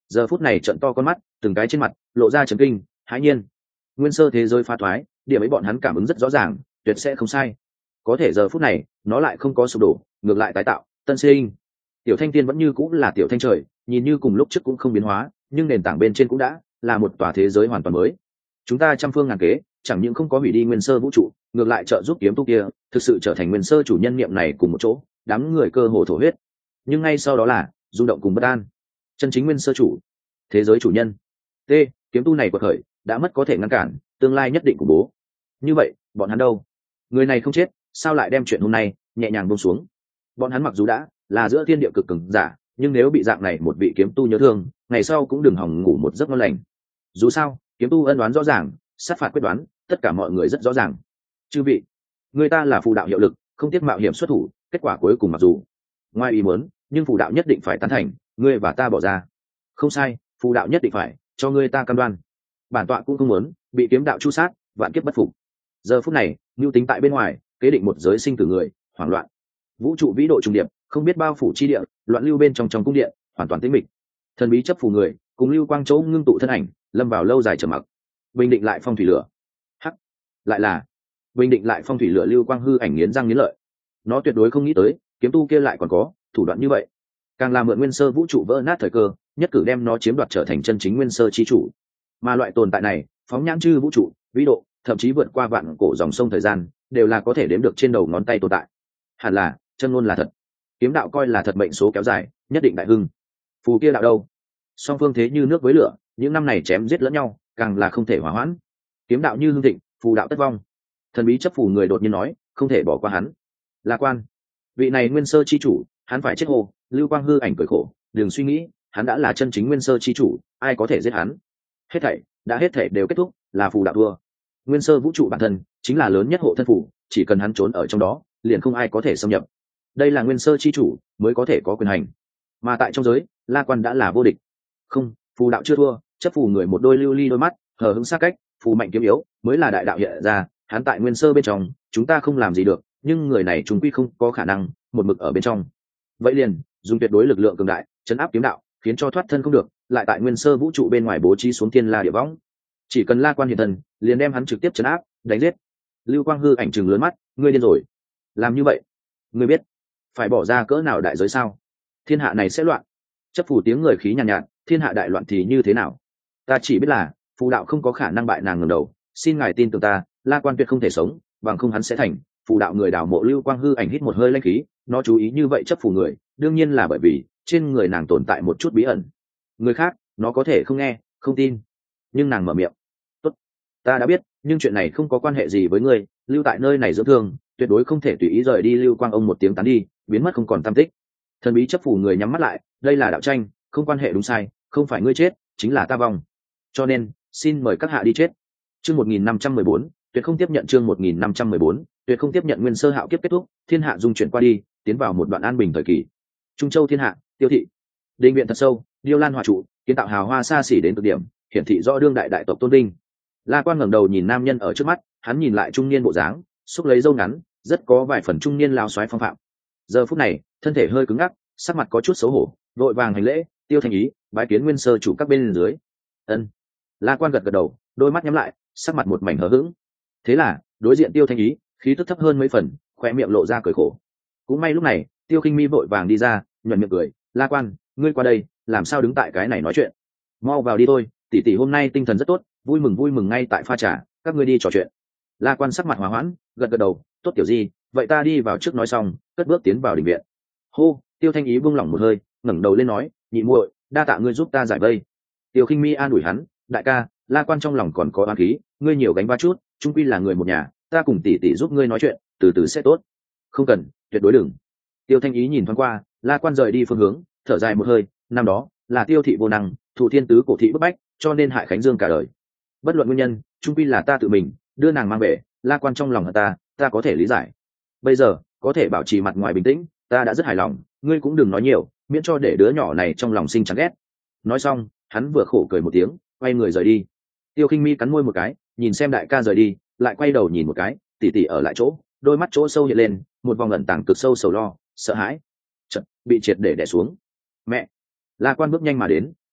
giờ phút này trận to con mắt, từng cái trên mặt lộ ra trấn kinh hãi nhiên. Nguyên sơ thế giới phá thoái, điểm ấy bọn hắn cảm ứng rất rõ ràng, tuyệt sẽ không sai. Có thể giờ phút này nó lại không có sụp đổ, ngược lại tái tạo tân sinh. Tiểu thanh tiên vẫn như cũng là tiểu thanh trời, nhìn như cùng lúc trước cũng không biến hóa, nhưng nền tảng bên trên cũng đã là một tòa thế giới hoàn toàn mới. Chúng ta trăm phương ngàn kế, chẳng những không có hủy đi nguyên sơ vũ trụ, ngược lại trợ giúp kiếm tu kia thực sự trở thành nguyên sơ chủ nhân niệm này cùng một chỗ, đám người cơ hồ thổ huyết. Nhưng ngay sau đó là rung động cùng bất an. Chân chính nguyên sơ chủ, thế giới chủ nhân. T, kiếm tu này quật khởi đã mất có thể ngăn cản, tương lai nhất định của bố. Như vậy bọn hắn đâu? Người này không chết, sao lại đem chuyện hôm nay nhẹ nhàng buông xuống? Bọn hắn mặc dù đã là giữa thiên địa cực cường giả, nhưng nếu bị dạng này một vị kiếm tu nhớ thương, ngày sau cũng đừng hòng ngủ một giấc ngon lành. Dù sao kiếm tu ân đoán rõ ràng, sát phạt quyết đoán, tất cả mọi người rất rõ ràng. Chư vị, người ta là phù đạo hiệu lực, không tiếc mạo hiểm xuất thủ, kết quả cuối cùng mặc dù ngoài ý muốn, nhưng phù đạo nhất định phải tán thành, ngươi và ta bỏ ra. Không sai, phù đạo nhất định phải cho ngươi ta cam đoan. Bản tọa cũng không muốn bị kiếm đạo chu sát, vạn kiếp bất phục. Giờ phút này mưu tính tại bên ngoài, kế định một giới sinh tử người, hoảng loạn. Vũ trụ vĩ độ trùng điệp, không biết bao phủ chi địa, loạn lưu bên trong trong cung điện, hoàn toàn tĩnh mịch. Thần bí chấp phù người cùng lưu quang chỗ ngưng tụ thân ảnh, lâm vào lâu dài trầm mặc. Bình định lại phong thủy lửa. Hắc, lại là bình định lại phong thủy lửa. Lưu quang hư ảnh nghiến răng nghiến lợi, nó tuyệt đối không nghĩ tới kiếm tu kia lại còn có thủ đoạn như vậy, càng làm mượn nguyên sơ vũ trụ vỡ nát thời cơ, nhất cử đem nó chiếm đoạt trở thành chân chính nguyên sơ chi chủ. Mà loại tồn tại này phóng nhãn chư vũ trụ vĩ độ, thậm chí vượt qua vạn cổ dòng sông thời gian, đều là có thể đếm được trên đầu ngón tay tồn tại. Hẳn là chân ngôn là thật, kiếm đạo coi là thật, mệnh số kéo dài nhất định đại hưng. Phù kia đạo đâu? Song phương thế như nước với lửa, những năm này chém giết lẫn nhau, càng là không thể hòa hoãn. Kiếm đạo như hưng thịnh, phù đạo tất vong. Thần bí chấp phù người đột nhiên nói, không thể bỏ qua hắn. La Quan, vị này nguyên sơ chi chủ, hắn phải chết hồ. Lưu quang hư ảnh cười khổ, đừng suy nghĩ, hắn đã là chân chính nguyên sơ chi chủ, ai có thể giết hắn? Hết thảy đã hết thảy đều kết thúc, là phù đạo thua. Nguyên sơ vũ trụ bản thân chính là lớn nhất hộ thân phù, chỉ cần hắn trốn ở trong đó, liền không ai có thể xâm nhập. Đây là nguyên sơ chi chủ mới có thể có quyền hành, mà tại trong giới La Quan đã là vô địch. Không, phù đạo chưa thua. Chấp phù người một đôi lưu ly đôi mắt hờ hững sát cách, phù mạnh kiếm yếu mới là đại đạo hiện ra. Hắn tại nguyên sơ bên trong, chúng ta không làm gì được, nhưng người này chúng quy không có khả năng một mực ở bên trong. Vậy liền dùng tuyệt đối lực lượng cường đại chấn áp kiếm đạo, khiến cho thoát thân không được, lại tại nguyên sơ vũ trụ bên ngoài bố trí xuống thiên la địa võng. Chỉ cần La Quan hiện thân, liền đem hắn trực tiếp chấn áp đánh giết. Lưu quang hư ảnh chừng lớn mắt, ngươi điên rồi? Làm như vậy ngươi biết phải bỏ ra cỡ nào đại giới sao? Thiên hạ này sẽ loạn. Chấp phù tiếng người khí nhàn nhạt, nhạt, thiên hạ đại loạn thì như thế nào? Ta chỉ biết là phù đạo không có khả năng bại nàng ngẩng đầu, xin ngài tin tưởng ta, La Quan tuyệt không thể sống, bằng không hắn sẽ thành phù đạo người đào mộ. Lưu quang hư ảnh hít một hơi lanh khí, nó chú ý như vậy chấp phù người, đương nhiên là bởi vì trên người nàng tồn tại một chút bí ẩn. Người khác nó có thể không nghe không tin, nhưng nàng mở miệng, tốt, ta đã biết, nhưng chuyện này không có quan hệ gì với ngươi, lưu tại nơi này dưỡng thương, tuyệt đối không thể tùy ý rời đi. Lưu quang ông một tiếng tán đi, biến mất không còn tăm tích. Thần bí chấp phù người nhắm mắt lại, đây là đạo tranh, không quan hệ đúng sai, không phải ngươi chết chính là ta vong, cho nên xin mời các hạ đi chết. Chương một nghìn năm trăm mười bốn, tuyệt không tiếp nhận. Chương một nghìn năm trăm mười bốn, tuyệt không tiếp nhận. Nguyên sơ hạo kiếp kết thúc, thiên hạ dung chuyển qua đi, tiến vào một đoạn an bình thời kỳ. Trung châu thiên hạ, Tiêu thị đình viện thật sâu, điêu lan hòa trụ, kiến tạo hào hoa xa xỉ đến cực điểm, hiển thị rõ đương đại đại tộc tôn vinh. La Quan ngẩng đầu nhìn nam nhân ở trước mắt, hắn nhìn lại trung niên bộ dáng, xúc lấy râu ngắn, rất có vài phần trung niên lao xoáy phong phạm. Giờ phút này thân thể hơi cứng ngắc, sắc mặt có chút xấu hổ, vội vàng hành lễ, Tiêu Thanh Ý bái kiến nguyên sơ chủ các bên dưới. Ân. La Quan gật gật đầu, đôi mắt nhắm lại, sắc mặt một mảnh hờ hững. Thế là đối diện Tiêu Thanh Ý khí tức thấp hơn mấy phần, khoe miệng lộ ra cười khổ. Cũng may lúc này Tiêu Khinh Mi vội vàng đi ra, nhuận miệng cười, La Quan, ngươi qua đây làm sao đứng tại cái này nói chuyện? Mau vào đi thôi, tỷ tỷ hôm nay tinh thần rất tốt, vui mừng vui mừng ngay tại pha trà, các ngươi đi trò chuyện. La Quan sắc mặt hòa hoãn, gật gật đầu, tốt tiểu gì, vậy ta đi vào trước nói xong, cất bước tiến vào đình viện. Hô, Tiêu Thanh Ý buông lỏng một hơi, ngẩng đầu lên nói, nhị muội, đa tạ ngươi giúp ta giải vây. Tiêu Khinh Mi an ủi hắn, đại ca, La Quan trong lòng còn có oán khí, ngươi nhiều gánh vác chút, chung quy là người một nhà, ta cùng tỷ tỷ giúp ngươi nói chuyện, từ từ sẽ tốt. Không cần, tuyệt đối đừng. Tiêu Thanh Ý nhìn thoáng qua, La Quan rời đi phương hướng, thở dài một hơi, năm đó là Tiêu thị vô năng, thủ thiên tứ cổ thị bức bách, cho nên hại Khánh Dương cả đời. Bất luận nguyên nhân, chung quy là ta tự mình đưa nàng mang về, La Quan trong lòng hận ta, ta có thể lý giải. Bây giờ có thể bảo trì mặt ngoài bình tĩnh, ta đã rất hài lòng, ngươi cũng đừng nói nhiều, miễn cho để đứa nhỏ này trong lòng sinh chán ghét. Nói xong, hắn vừa khổ cười một tiếng, quay người rời đi. Tiêu Khinh Mi cắn môi một cái, nhìn xem đại ca rời đi, lại quay đầu nhìn một cái, tỷ tỷ ở lại chỗ, đôi mắt chỗ sâu hiện lên một vòng ẩn tàng cực sâu sầu lo, sợ hãi, chợt bị triệt để đè xuống. Mẹ! La Quan bước nhanh mà đến,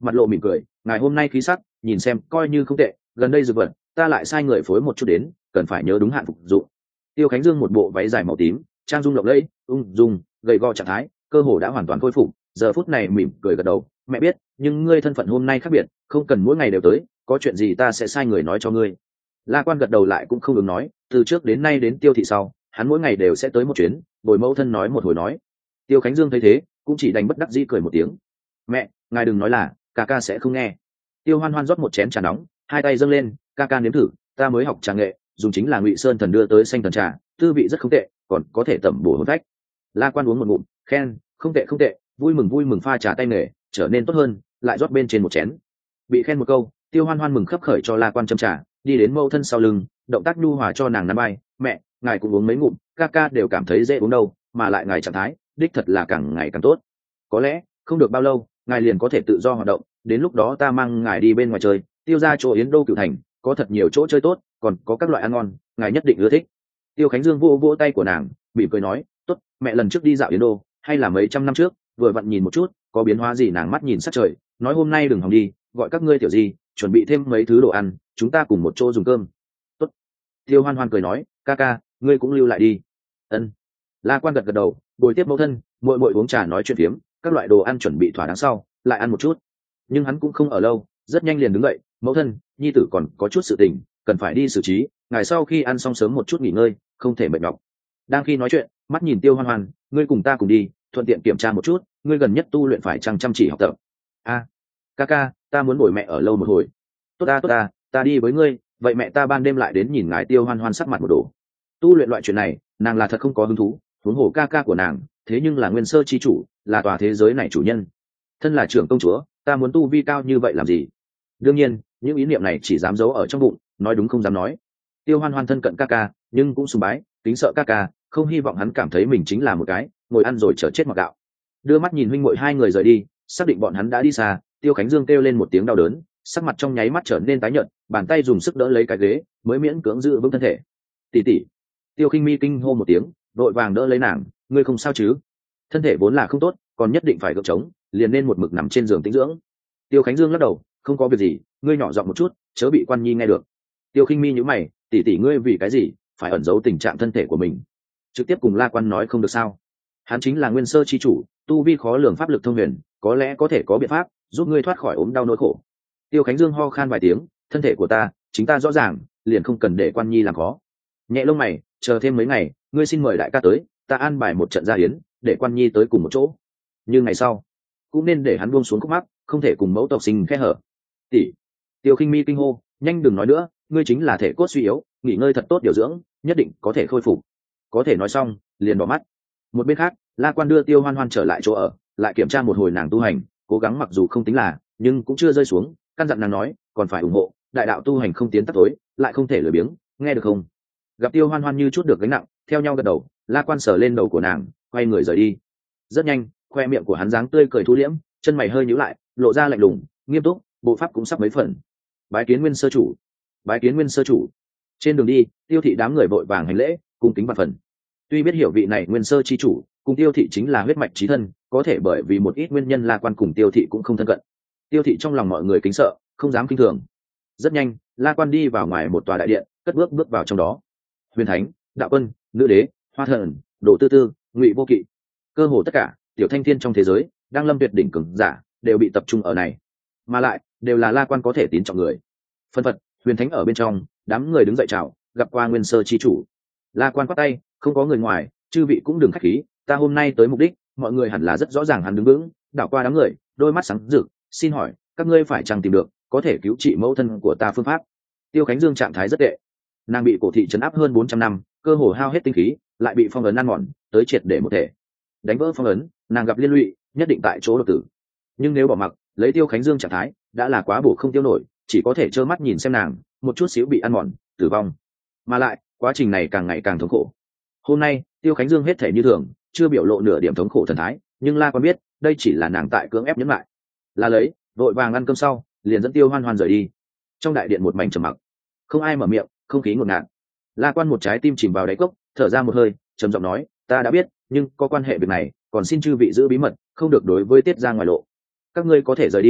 mặt lộ mỉm cười, ngài hôm nay khí sắc nhìn xem coi như không tệ, gần đây dược vật ta lại sai người phối một chút đến, cần phải nhớ đúng hạn phục dụng. Tiêu Khánh Dương một bộ váy dài màu tím, trang dung lộng lẫy, ung dung gầy gò trạng thái cơ hồ đã hoàn toàn khôi phục, giờ phút này mỉm cười gật đầu, mẹ biết, nhưng ngươi thân phận hôm nay khác biệt, không cần mỗi ngày đều tới, có chuyện gì ta sẽ sai người nói cho ngươi. La Quan gật đầu lại cũng không ứng nói, từ trước đến nay đến Tiêu thị sau, hắn mỗi ngày đều sẽ tới một chuyến, bồi mẫu thân nói một hồi nói. Tiêu Khánh Dương thấy thế, cũng chỉ đành bất đắc dĩ cười một tiếng. Mẹ, ngài đừng nói là, ca ca sẽ không nghe. Tiêu Hoan Hoan rót một chén trà nóng, hai tay dâng lên, ca ca nếm thử, ta mới học trà nghệ, dùng chính là Ngụy Sơn thần đưa tới xanh thần trà, tư vị rất không tệ, còn có thể tẩm bổ hồn phách. La Quan uống một ngụm, khen, không tệ không tệ, vui mừng vui mừng, pha trà tay nghề trở nên tốt hơn, lại rót bên trên một chén. Bị khen một câu, Tiêu Hoan Hoan mừng khấp khởi cho La Quan châm trà, đi đến mẫu thân sau lưng, động tác nhu hòa cho nàng nắm bay, mẹ, ngài cũng uống mấy ngụm, ca ca đều cảm thấy dễ uống đâu, mà lại ngài trạng thái đích thật là càng ngày càng tốt, có lẽ không được bao lâu ngài liền có thể tự do hoạt động, đến lúc đó ta mang ngài đi bên ngoài chơi, Tiêu ra chỗ Yến Đô Cửu Thành có thật nhiều chỗ chơi tốt, còn có các loại ăn ngon, ngài nhất định ưa thích. Tiêu Khánh Dương vỗ vỗ tay của nàng, mỉm cười nói, tốt, mẹ lần trước đi dạo Yến Đô hay là mấy trăm năm trước, vừa vặn nhìn một chút có biến hóa gì, nàng mắt nhìn sát trời, nói hôm nay đừng hòng đi, gọi các ngươi tiểu gì chuẩn bị thêm mấy thứ đồ ăn, chúng ta cùng một chỗ dùng cơm. Tốt. Tiêu Hoan Hoan cười nói, ca ca ngươi cũng lưu lại đi. Ân. La Quan gật gật đầu, bồi tiếp mẫu thân muội muội uống trà nói chuyện phiếm, các loại đồ ăn chuẩn bị thỏa đáng sau lại ăn một chút, nhưng hắn cũng không ở lâu, rất nhanh liền đứng dậy, mẫu thân, nhi tử còn có chút sự tình cần phải đi xử trí, ngày sau khi ăn xong sớm một chút nghỉ ngơi, không thể mệt nhọc. Đang khi nói chuyện, mắt nhìn Tiêu Hoan Hoan, ngươi cùng ta cùng đi, thuận tiện kiểm tra một chút ngươi gần nhất tu luyện phải chăm chăm chỉ học tập. A, à, ca ca ta muốn bồi mẹ ở lâu một hồi. Tốt ta tốt ta, ta đi với ngươi, vậy mẹ ta ban đêm lại đến nhìn ngài. Tiêu Hoan Hoan sắc mặt một đổ, tu luyện loại chuyện này nàng là thật không có hứng thú, huống hồ ca ca của nàng thế nhưng là nguyên sơ chi chủ, là tòa thế giới này chủ nhân, thân là trưởng công chúa, ta muốn tu vi cao như vậy làm gì? Đương nhiên những ý niệm này chỉ dám giấu ở trong bụng, nói đúng không dám nói. Tiêu Hoan Hoan thân cận ca ca, nhưng cũng sùng bái kính sợ ca ca, không hy vọng hắn cảm thấy mình chính là một cái ngồi ăn rồi chờ chết mặc gạo. Đưa mắt nhìn huynh muội hai người rời đi, xác định bọn hắn đã đi xa, Tiêu Khánh Dương kêu lên một tiếng đau đớn, sắc mặt trong nháy mắt trở nên tái nhợt, bàn tay dùng sức đỡ lấy cái ghế, mới miễn cưỡng giữ vững thân thể. Tỷ tỷ. Tiêu Khinh Mi kinh hô một tiếng, vội vàng đỡ lấy nàng, ngươi không sao chứ? Thân thể vốn là không tốt, còn nhất định phải gượng chống, liền nên một mực nằm trên giường tĩnh dưỡng. Tiêu Khánh Dương lắc đầu, không có việc gì, ngươi nhỏ giọng một chút, chớ bị Quan Nhi nghe được. Tiêu Khinh Mi nhíu mày, tỷ tỷ ngươi vì cái gì phải ẩn giấu tình trạng thân thể của mình? Trực tiếp cùng La Quan nói không được sao? Hắn chính là nguyên sơ chi chủ, tu vi khó lường, pháp lực thông huyền, có lẽ có thể có biện pháp giúp ngươi thoát khỏi ốm đau nỗi khổ. Tiêu Khánh Dương ho khan vài tiếng, thân thể của ta chính ta rõ ràng, liền không cần để Quan Nhi làm khó. Nhẹ lông mày, chờ thêm mấy ngày, ngươi xin mời đại ca tới, ta an bài một trận gia hiến, để Quan Nhi tới cùng một chỗ. như ngày sau cũng nên để hắn buông xuống khúc mắc, không thể cùng mẫu tộc sinh khe hở. Tỷ. Tiêu Khinh Mi kinh hô, nhanh đừng nói nữa, ngươi chính là thể cốt suy yếu, nghỉ ngơi thật tốt điều dưỡng, nhất định có thể khôi phục. Có thể nói xong liền bỏ mắt. Một bên khác, La Quan đưa Tiêu Hoan Hoan trở lại chỗ ở, lại kiểm tra một hồi nàng tu hành, cố gắng mặc dù không tính là, nhưng cũng chưa rơi xuống, căn dặn nàng nói, còn phải ủng hộ đại đạo tu hành, không tiến tắt tối, lại không thể lười biếng, nghe được không? Gặp Tiêu Hoan Hoan như chút được gánh nặng, theo nhau gật đầu, La Quan sờ lên đầu của nàng, quay người rời đi. Rất nhanh, khoe miệng của hắn dáng tươi cười thu liễm, chân mày hơi nhíu lại, lộ ra lạnh lùng, nghiêm túc, bộ pháp cũng sắp mấy phần. Bái kiến Nguyên sơ chủ. Bái kiến Nguyên sơ chủ. Trên đường đi, Tiêu thị đám người vội vàng hành lễ, cung kính vạn phần. Tuy biết hiểu vị này Nguyên sơ chi chủ cùng Tiêu thị chính là huyết mạch chí thân, có thể bởi vì một ít nguyên nhân La Quan cùng Tiêu thị cũng không thân cận. Tiêu thị trong lòng mọi người kính sợ, không dám kinh thường. Rất nhanh, La Quan đi vào ngoài một tòa đại điện, cất bước bước vào trong đó. Huyền Thánh, Đạo Quân, Nữ Đế, Hoa Thần, Đồ Tư Tư, Ngụy Vô Kỵ, cơ hồ tất cả tiểu thanh thiên trong thế giới đang lâm tuyệt đỉnh cường giả đều bị tập trung ở này, mà lại đều là La Quan có thể tín trọng người. Phân phật, Huyền Thánh ở bên trong, đám người đứng dậy chào, gặp qua Nguyên sơ chi chủ. La Quan quát tay, không có người ngoài, chư vị cũng đừng khách khí, ta hôm nay tới mục đích, mọi người hẳn là rất rõ ràng. Hắn đứng vững, đảo qua đám người, đôi mắt sáng rực, xin hỏi các ngươi phải chăng tìm được có thể cứu trị mẫu thân của ta phương pháp? Tiêu Khánh Dương trạng thái rất tệ, nàng bị cổ thị trấn áp hơn bốn trăm năm, cơ hồ hao hết tinh khí, lại bị phong ấn ăn mòn tới triệt để một thể. Đánh vỡ phong ấn, nàng gặp liên lụy, nhất định tại chỗ đột tử. Nhưng nếu bỏ mặc, lấy Tiêu Khánh Dương trạng thái đã là quá bổ không tiêu nổi, chỉ có thể trơ mắt nhìn xem nàng một chút xíu bị ăn mòn, tử vong. Mà lại quá trình này càng ngày càng thống khổ. Hôm nay Tiêu Khánh Dương hết thể như thường, chưa biểu lộ nửa điểm thống khổ thần thái, nhưng La Quan biết đây chỉ là nàng tại cưỡng ép nhẫn lại. Là lấy vội vàng ăn cơm sau, liền dẫn Tiêu Hoan Hoan rời đi. Trong đại điện một mảnh trầm mặc, không ai mở miệng, không khí ngột ngạt. La Quan một trái tim chìm vào đáy cốc, thở ra một hơi, trầm giọng nói, ta đã biết, nhưng có quan hệ việc này, còn xin chư vị giữ bí mật, không được đối với tiết ra ngoài lộ. Các ngươi có thể rời đi,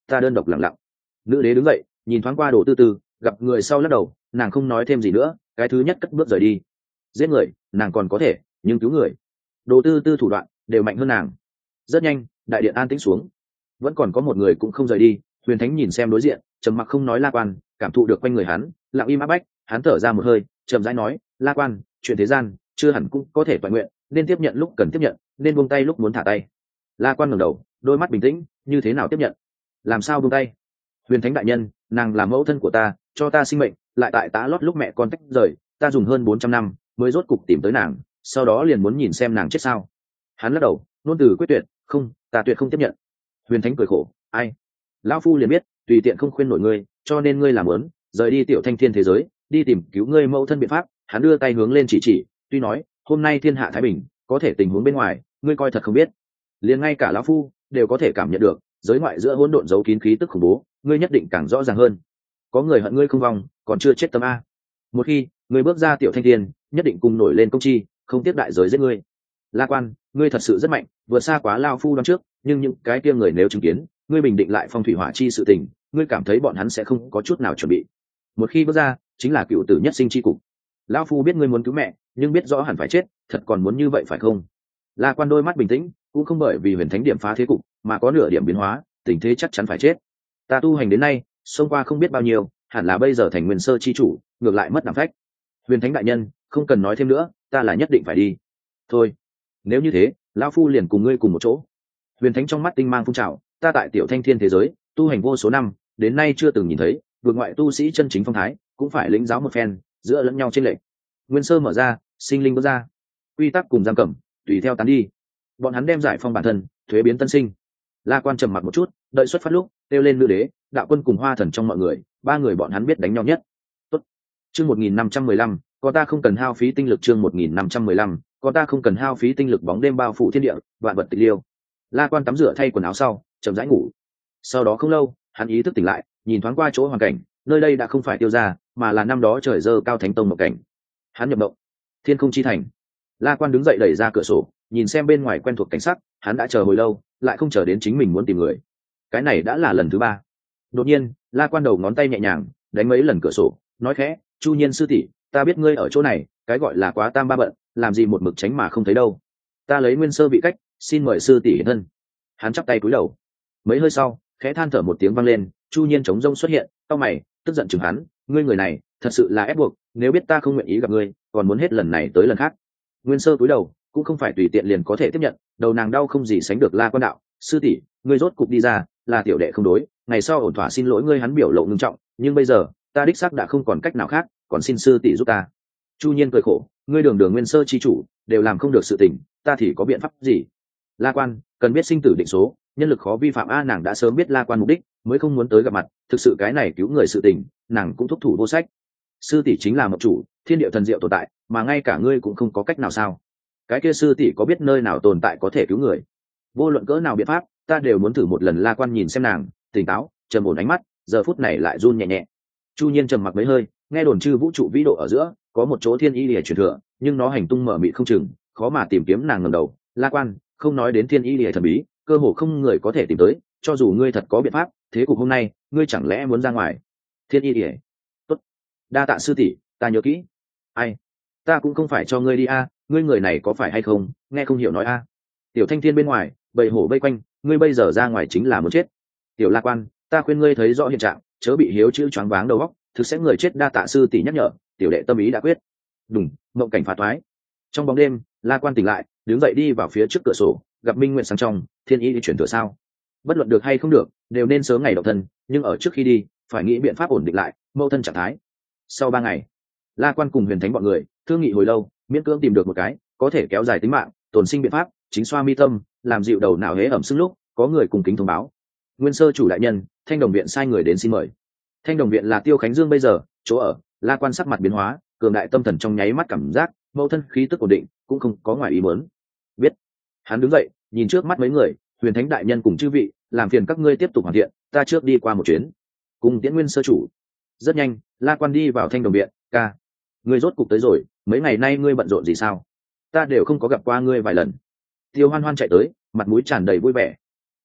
ta đơn độc lặng lặng. Nữ đế đứng dậy nhìn thoáng qua Đồ Tư Tư, gặp người sau lắc đầu, nàng không nói thêm gì nữa, cái thứ nhất cất bước rời đi. Giết người nàng còn có thể, nhưng cứu người, Đồ Tư Tư thủ đoạn đều mạnh hơn nàng. Rất nhanh đại điện an tĩnh xuống, vẫn còn có một người cũng không rời đi. Huyền Thánh nhìn xem đối diện trầm mặc không nói La Quan, cảm thụ được quanh người hắn lặng im áp bách, hắn thở ra một hơi chậm rãi nói, La Quan, chuyện thế gian chưa hẳn cũng có thể toàn nguyện, nên tiếp nhận lúc cần tiếp nhận, nên buông tay lúc muốn thả tay. La Quan ngẩng đầu, đôi mắt bình tĩnh, như thế nào tiếp nhận, làm sao buông tay? Huyền Thánh đại nhân, nàng là mẫu thân của ta, cho ta sinh mệnh, lại tại tá lót lúc mẹ con tách rời, ta dùng hơn bốn trăm năm mới rốt cục tìm tới nàng, sau đó liền muốn nhìn xem nàng chết sao. Hắn lắc đầu, nôn từ quyết tuyệt, không, ta tuyệt không tiếp nhận. Huyền Thánh cười khổ, ai? Lão phu liền biết, tùy tiện không khuyên nổi ngươi, cho nên ngươi làm muốn rời đi Tiểu Thanh Thiên thế giới, đi tìm cứu ngươi mẫu thân biện pháp. Hắn đưa tay hướng lên chỉ chỉ, tuy nói hôm nay thiên hạ thái bình, có thể tình huống bên ngoài ngươi coi thật không biết, liền ngay cả lão phu đều có thể cảm nhận được giới ngoại giữa hỗn độn giấu kín khí tức khủng bố, ngươi nhất định càng rõ ràng hơn. Có người hận ngươi không vong, còn chưa chết tâm a. Một khi ngươi bước ra Tiểu Thanh Thiên, nhất định cùng nổi lên công chi, không tiếp đại giới giết ngươi. La Quan, ngươi thật sự rất mạnh, vượt xa quá lao phu đoán trước, nhưng những cái kia người nếu chứng kiến ngươi bình định lại phong thủy hỏa chi sự tình, ngươi cảm thấy bọn hắn sẽ không có chút nào chuẩn bị. Một khi bước ra, chính là cựu tử nhất sinh chi cục. Lão phu biết ngươi muốn cứu mẹ, nhưng biết rõ hẳn phải chết, thật còn muốn như vậy phải không? La Quan đôi mắt bình tĩnh, cũng không bởi vì Huyền Thánh điểm phá thế cục mà có nửa điểm biến hóa, tình thế chắc chắn phải chết. Ta tu hành đến nay, xông qua không biết bao nhiêu, hẳn là bây giờ thành nguyên sơ chi chủ, ngược lại mất đảm phách. Huyền Thánh đại nhân, không cần nói thêm nữa, ta là nhất định phải đi. Thôi, nếu như thế, lão phu liền cùng ngươi cùng một chỗ. Huyền Thánh trong mắt tinh mang phun trào, ta tại Tiểu Thanh Thiên thế giới tu hành vô số năm, đến nay chưa từng nhìn thấy vượt ngoại tu sĩ chân chính phong thái, cũng phải lĩnh giáo một phen, giữa lẫn nhau trên lệ. Nguyên sơ mở ra, sinh linh bước ra, quy tắc cùng giam cầm tùy theo tán đi, bọn hắn đem giải phong bản thân, thuế biến tân sinh. La Quan trầm mặc một chút, đợi xuất phát lúc kêu lên nữ đế, đạo quân cùng hoa thần trong mọi người, ba người bọn hắn biết đánh nhau nhất. Tốt. Chương một nghìn năm trăm mười lăm, có ta không cần hao phí tinh lực. Chương một nghìn năm trăm mười lăm, có ta không cần hao phí tinh lực. Bóng đêm bao phủ thiên địa, vạn vật tịch liêu. La Quan tắm rửa thay quần áo sau, chậm rãi ngủ. Sau đó không lâu, hắn ý thức tỉnh lại, nhìn thoáng qua chỗ hoàn cảnh, nơi đây đã không phải Tiêu gia, mà là năm đó trời dơ cao thánh tông một cảnh. Hắn nhập động, thiên không chi thành. La Quan đứng dậy đẩy ra cửa sổ, nhìn xem bên ngoài quen thuộc cảnh sắc, hắn đã chờ hồi lâu, lại không chờ đến chính mình muốn tìm người. Cái này đã là lần thứ ba. Đột nhiên, La Quan đầu ngón tay nhẹ nhàng đánh mấy lần cửa sổ, nói khẽ, Chu Nhiên sư tỷ, ta biết ngươi ở chỗ này, cái gọi là quá tam ba bận, làm gì một mực tránh mà không thấy đâu. Ta lấy nguyên sơ bị cách, xin mời sư tỷ hiện thân. Hắn chắp tay cúi đầu. Mấy hơi sau, khẽ than thở một tiếng vang lên, Chu Nhiên chống rông xuất hiện, cau mày, tức giận chừng hắn, ngươi người này, thật sự là ép buộc, nếu biết ta không nguyện ý gặp ngươi, còn muốn hết lần này tới lần khác. Nguyên sơ cúi đầu, cũng không phải tùy tiện liền có thể tiếp nhận, đầu nàng đau không gì sánh được. La Quan đạo, sư tỷ, ngươi rốt cục đi ra, là tiểu đệ không đối, ngày sau ổn thỏa xin lỗi ngươi. Hắn biểu lộ ngưng trọng, nhưng bây giờ ta đích xác đã không còn cách nào khác, còn xin sư tỷ giúp ta. Chu Nhiên cười khổ, ngươi đường đường nguyên sơ chi chủ đều làm không được sự tình, ta thì có biện pháp gì? La Quan, cần biết sinh tử định số, nhân lực khó vi phạm a. Nàng đã sớm biết La Quan mục đích, mới không muốn tới gặp mặt, thực sự cái này cứu người sự tình, nàng cũng thúc thủ vô sách. Sư tỷ chính là mộc chủ, thiên địa thần diệu tồn tại, mà ngay cả ngươi cũng không có cách nào sao? Cái kia sư tỷ có biết nơi nào tồn tại có thể cứu người? Vô luận cỡ nào biện pháp, ta đều muốn thử một lần. La Quan nhìn xem nàng, tỉnh táo, trầm ổn ánh mắt, giờ phút này lại run nhẹ nhẹ. Chu Nhiên trầm mặc mấy hơi, nghe đồn chư vũ trụ vĩ độ ở giữa có một chỗ thiên y lìa truyền thừa, nhưng nó hành tung mở mịt không chừng, khó mà tìm kiếm. Nàng ngẩng đầu, La Quan, không nói đến thiên y lìa thần bí, cơ hồ không người có thể tìm tới, cho dù ngươi thật có biện pháp, thế cục hôm nay, ngươi chẳng lẽ muốn ra ngoài? Thiên y lìa, tốt, đa tạ sư tỷ, ta nhớ kỹ. Ai, ta cũng không phải cho ngươi đi a, ngươi người này có phải hay không, nghe không hiểu nói a. Tiểu Thanh Thiên bên ngoài, bầy hổ vây quanh, ngươi bây giờ ra ngoài chính là muốn chết. Tiểu La Quan, ta khuyên ngươi thấy rõ hiện trạng, chớ bị hiếu chữ choáng váng đầu óc, thực sẽ người chết. Đa tạ sư tỷ nhắc nhở, tiểu đệ tâm ý đã quyết. Đùng, mộng cảnh phá thoái. Trong bóng đêm, La Quan tỉnh lại, đứng dậy đi vào phía trước cửa sổ, gặp minh nguyện sáng trong, thiên ý đi chuyển thừa sao? Bất luận được hay không được, đều nên sớm ngày độc thân, nhưng ở trước khi đi, phải nghĩ biện pháp ổn định lại mâu thân trạng thái. Sau ba ngày, La Quan cùng Huyền Thánh bọn người thương nghị hồi lâu, miễn cưỡng tìm được một cái có thể kéo dài tính mạng, tồn sinh biện pháp, chính xoa mi tâm, làm dịu đầu não hế ẩm sức lúc, có người cùng kính thông báo. Nguyên sơ chủ đại nhân, Thanh Đồng viện sai người đến xin mời. Thanh Đồng viện là Tiêu Khánh Dương bây giờ chỗ ở. La Quan sắc mặt biến hóa, cường đại tâm thần trong nháy mắt cảm giác mâu thân khí tức ổn định, cũng không có ngoài ý muốn. Biết. Hắn đứng dậy, nhìn trước mắt mấy người, Huyền Thánh đại nhân cùng chư vị, làm phiền các ngươi tiếp tục hoàn thiện, ta trước đi qua một chuyến. Cùng tiễn Nguyên sơ chủ. Rất nhanh, La Quan đi vào Thanh Đồng viện. Ca, ngươi rốt cục tới rồi, mấy ngày nay ngươi bận rộn gì sao? Ta đều không có gặp qua ngươi vài lần. Tiêu Hoan Hoan chạy tới, mặt mũi tràn đầy vui vẻ.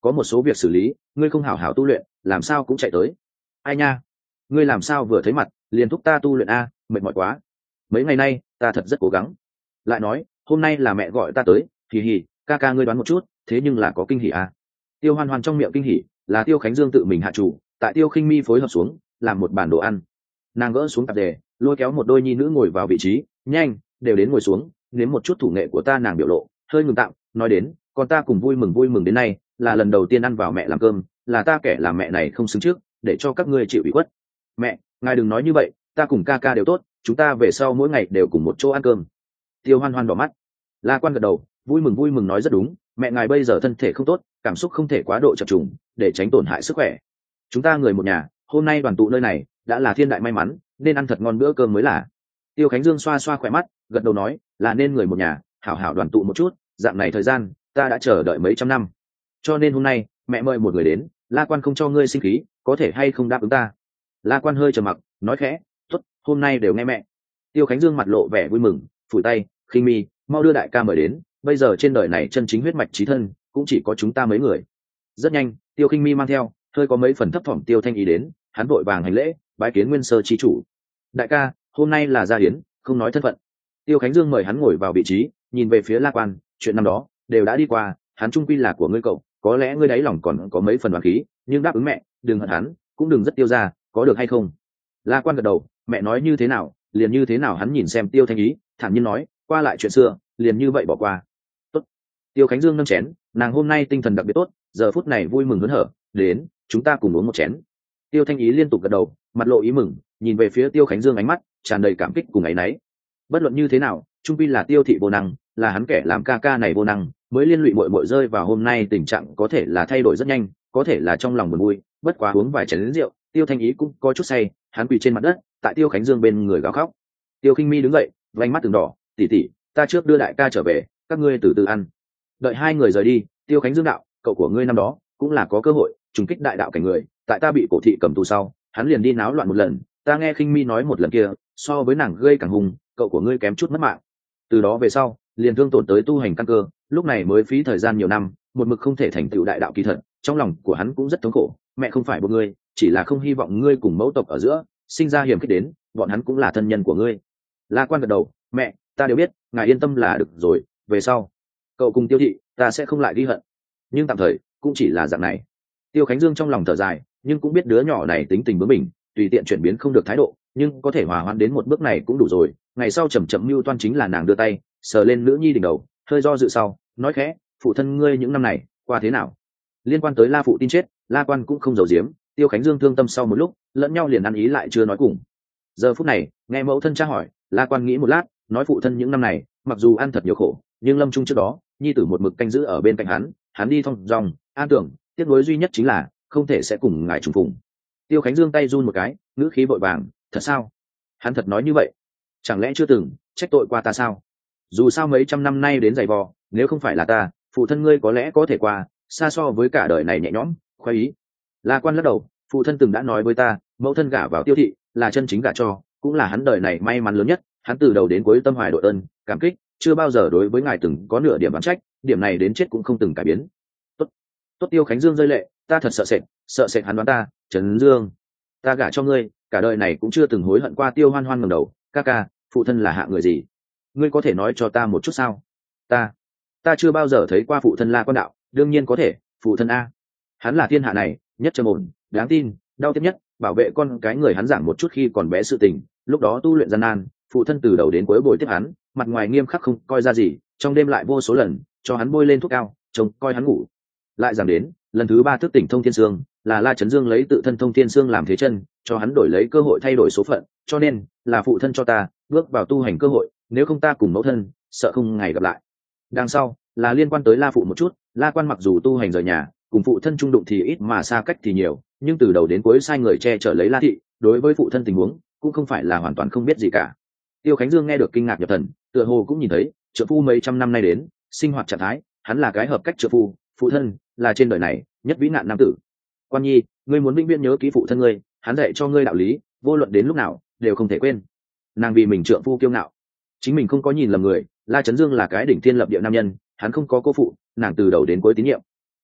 có một số việc xử lý ngươi không hảo hảo tu luyện làm sao cũng chạy tới. Ai nha, ngươi làm sao vừa thấy mặt liền thúc ta tu luyện a, mệt mỏi quá. Mấy ngày nay ta thật rất cố gắng. Lại nói hôm nay là mẹ gọi ta tới, hì hì, ca ca ngươi đoán một chút, thế nhưng là có kinh hỉ a. Tiêu Hoan Hoan trong miệng kinh hỉ là Tiêu Khánh Dương tự mình hạ chủ, tại Tiêu Khinh Mi phối hợp xuống làm một bàn đồ ăn. Nàng gỡ xuống tạp dề, lôi kéo một đôi nhi nữ ngồi vào vị trí, nhanh đều đến ngồi xuống, nếm một chút thủ nghệ của ta. Nàng biểu lộ hơi ngừng tạm, nói đến con ta cùng vui mừng vui mừng đến nay là lần đầu tiên ăn vào mẹ làm cơm, là ta kẻ làm mẹ này không xứng trước, để cho các ngươi chịu ủy khuất. Mẹ ngài đừng nói như vậy, ta cùng ca ca đều tốt, chúng ta về sau mỗi ngày đều cùng một chỗ ăn cơm. Tiêu Hoan Hoan đỏ mắt. La Quan gật đầu, vui mừng vui mừng nói rất đúng, mẹ ngài bây giờ thân thể không tốt, cảm xúc không thể quá độ chập trùng, để tránh tổn hại sức khỏe. Chúng ta người một nhà hôm nay đoàn tụ nơi này đã là thiên đại may mắn, nên ăn thật ngon bữa cơm mới là. Tiêu Khánh Dương xoa xoa khỏe mắt, gật đầu nói là nên người một nhà hảo hảo đoàn tụ một chút, dạng này thời gian ta đã chờ đợi mấy trăm năm, cho nên hôm nay mẹ mời một người đến. La Quan không cho ngươi sinh khí, có thể hay không đáp ứng ta? La Quan hơi trầm mặc, nói khẽ, tốt, hôm nay đều nghe mẹ. Tiêu Khánh Dương mặt lộ vẻ vui mừng, phủi tay, Khinh Mi, mau đưa đại ca mời đến, bây giờ trên đời này chân chính huyết mạch chí thân cũng chỉ có chúng ta mấy người. Rất nhanh Tiêu Khinh Mi mang theo hơi có mấy phần thấp thỏm Tiêu Thanh Ý đến, hắn vội vàng hành lễ, bái kiến Nguyên Sơ chi chủ. Đại ca hôm nay là gia hiến, không nói thân phận. Tiêu Khánh Dương mời hắn ngồi vào vị trí, nhìn về phía La Quan, chuyện năm đó đều đã đi qua, hắn trung quy là của ngươi cậu, có lẽ ngươi đáy lòng còn có mấy phần oán khí, nhưng đáp ứng mẹ, đừng hận hắn, cũng đừng rất tiêu ra, có được hay không? La Quan gật đầu, mẹ nói như thế nào liền như thế nào. Hắn nhìn xem Tiêu Thanh Ý, thản nhiên nói, qua lại chuyện xưa liền như vậy bỏ qua. Tốt. Tiêu Khánh Dương nâng chén, nàng hôm nay tinh thần đặc biệt tốt, giờ phút này vui mừng hớn hở, đến chúng ta cùng uống một chén. Tiêu Thanh Ý liên tục gật đầu, mặt lộ ý mừng, nhìn về phía Tiêu Khánh Dương, ánh mắt tràn đầy cảm kích cùng áy náy. Bất luận như thế nào trung pi là Tiêu thị vô năng, là hắn kẻ làm ca ca này vô năng, mới liên lụy muội muội rơi vào hôm nay tình trạng, có thể là thay đổi rất nhanh, có thể là trong lòng buồn vui. Bất quá uống vài chén rượu, Tiêu Thanh Ý cũng có chút say, hắn quỳ trên mặt đất tại Tiêu Khánh Dương bên người gào khóc. Tiêu Khinh Mi đứng dậy, vành mắt từng đỏ, tỷ tỷ, ta trước đưa đại ca trở về, các ngươi từ từ ăn. Đợi hai người rời đi, Tiêu Khánh Dương đạo, cậu của ngươi năm đó cũng là có cơ hội trùng kích đại đạo cảnh người, tại ta bị cổ thị cầm tù sau, hắn liền đi náo loạn một lần, ta nghe Khinh Mi nói một lần kia so với nàng gây càng hùng, cậu của ngươi kém chút mất mạng. Từ đó về sau liền thương tổn tới tu hành căn cơ, lúc này mới phí thời gian nhiều năm, một mực không thể thành tựu đại đạo kỳ thật. Trong lòng của hắn cũng rất thống khổ, mẹ không phải một ngươi, chỉ là không hy vọng ngươi cùng mẫu tộc ở giữa sinh ra hiểm khích đến, bọn hắn cũng là thân nhân của ngươi. La Quan gật đầu, mẹ ta đều biết, ngài yên tâm là được rồi, về sau cậu cùng Tiêu thị ta sẽ không lại ghi hận, nhưng tạm thời cũng chỉ là dạng này. Tiêu Khánh Dương trong lòng thở dài, nhưng cũng biết đứa nhỏ này tính tình bướng bỉnh, tùy tiện chuyển biến không được thái độ, nhưng có thể hòa hoãn đến một bước này cũng đủ rồi. Ngày sau chậm chậm mưu toan chính là nàng đưa tay sờ lên nữ nhi đỉnh đầu, hơi do dự sau nói khẽ, phụ thân ngươi những năm này qua thế nào? Liên quan tới La phụ tin chết, La Quan cũng không giấu giếm. Tiêu Khánh Dương thương tâm sau một lúc, lẫn nhau liền ăn ý lại chưa nói cùng. Giờ phút này nghe mẫu thân tra hỏi, La Quan nghĩ một lát, nói phụ thân những năm này mặc dù ăn thật nhiều khổ, nhưng lâm chung trước đó nhi tử một mực canh giữ ở bên cạnh hắn, hắn đi thong dong an tưởng, tiếc nuối duy nhất chính là không thể sẽ cùng ngài trùng phùng. Tiêu Khánh Dương tay run một cái, ngữ khí vội vàng, thật sao? Hắn thật nói như vậy? Chẳng lẽ chưa từng trách tội qua ta sao? Dù sao mấy trăm năm nay đến giày vò, nếu không phải là ta, phụ thân ngươi có lẽ có thể qua xa so với cả đời này nhẹ nhõm khoái ý. La Quan lắc đầu, phụ thân từng đã nói với ta, mẫu thân gả vào Tiêu thị là chân chính gả cho, cũng là hắn đời này may mắn lớn nhất. Hắn từ đầu đến cuối tâm hoài đội ơn cảm kích, chưa bao giờ đối với ngài từng có nửa điểm oán trách, điểm này đến chết cũng không từng cải biến. Tốt, tốt. Tiêu Khánh Dương rơi lệ, ta thật sợ sệt, sợ sệt hắn đoán ta. Trấn Dương, ta gả cho ngươi, cả đời này cũng chưa từng hối hận qua. Tiêu Hoan Hoan ngẩng đầu, ca ca, phụ thân là hạ người gì? Ngươi có thể nói cho ta một chút sao? Ta, ta chưa bao giờ thấy qua phụ thân. La Quan đạo, đương nhiên có thể, phụ thân a, hắn là thiên hạ này nhất trầm ổn, đáng tin, đau tiếp nhất, bảo vệ con cái người. Hắn giảng một chút khi còn bé sự tình, lúc đó tu luyện gian nan, phụ thân từ đầu đến cuối bồi tiếp hắn, mặt ngoài nghiêm khắc không coi ra gì, trong đêm lại vô số lần cho hắn bôi lên thuốc cao, trông coi hắn ngủ. Lại giảng đến lần thứ ba thức tỉnh thông thiên xương, là La Chấn Dương lấy tự thân thông thiên xương làm thế chân, cho hắn đổi lấy cơ hội thay đổi số phận, cho nên là phụ thân cho ta bước vào tu hành cơ hội, nếu không ta cùng mẫu thân sợ không ngày gặp lại. Đằng sau là liên quan tới La phụ một chút. La Quan mặc dù tu hành rời nhà, cùng phụ thân trung đụng thì ít mà xa cách thì nhiều, nhưng từ đầu đến cuối sai người che chở lấy La thị, đối với phụ thân tình huống cũng không phải là hoàn toàn không biết gì cả. Tiêu Khánh Dương nghe được kinh ngạc nhập thần, tựa hồ cũng nhìn thấy trợ phu mấy trăm năm nay đến sinh hoạt trạng thái, hắn là cái hợp cách trợ phu, phụ thân là trên đời này nhất vĩ nạn nam tử. Quan nhi, ngươi muốn vĩnh viễn nhớ kỹ phụ thân ngươi, hắn dạy cho ngươi đạo lý, vô luận đến lúc nào đều không thể quên. Nàng vì mình trượng phu kiêu ngạo, chính mình không có nhìn lầm người. La Chấn Dương là cái đỉnh thiên lập địa nam nhân, hắn không có cô phụ, nàng từ đầu đến cuối tín nhiệm. Là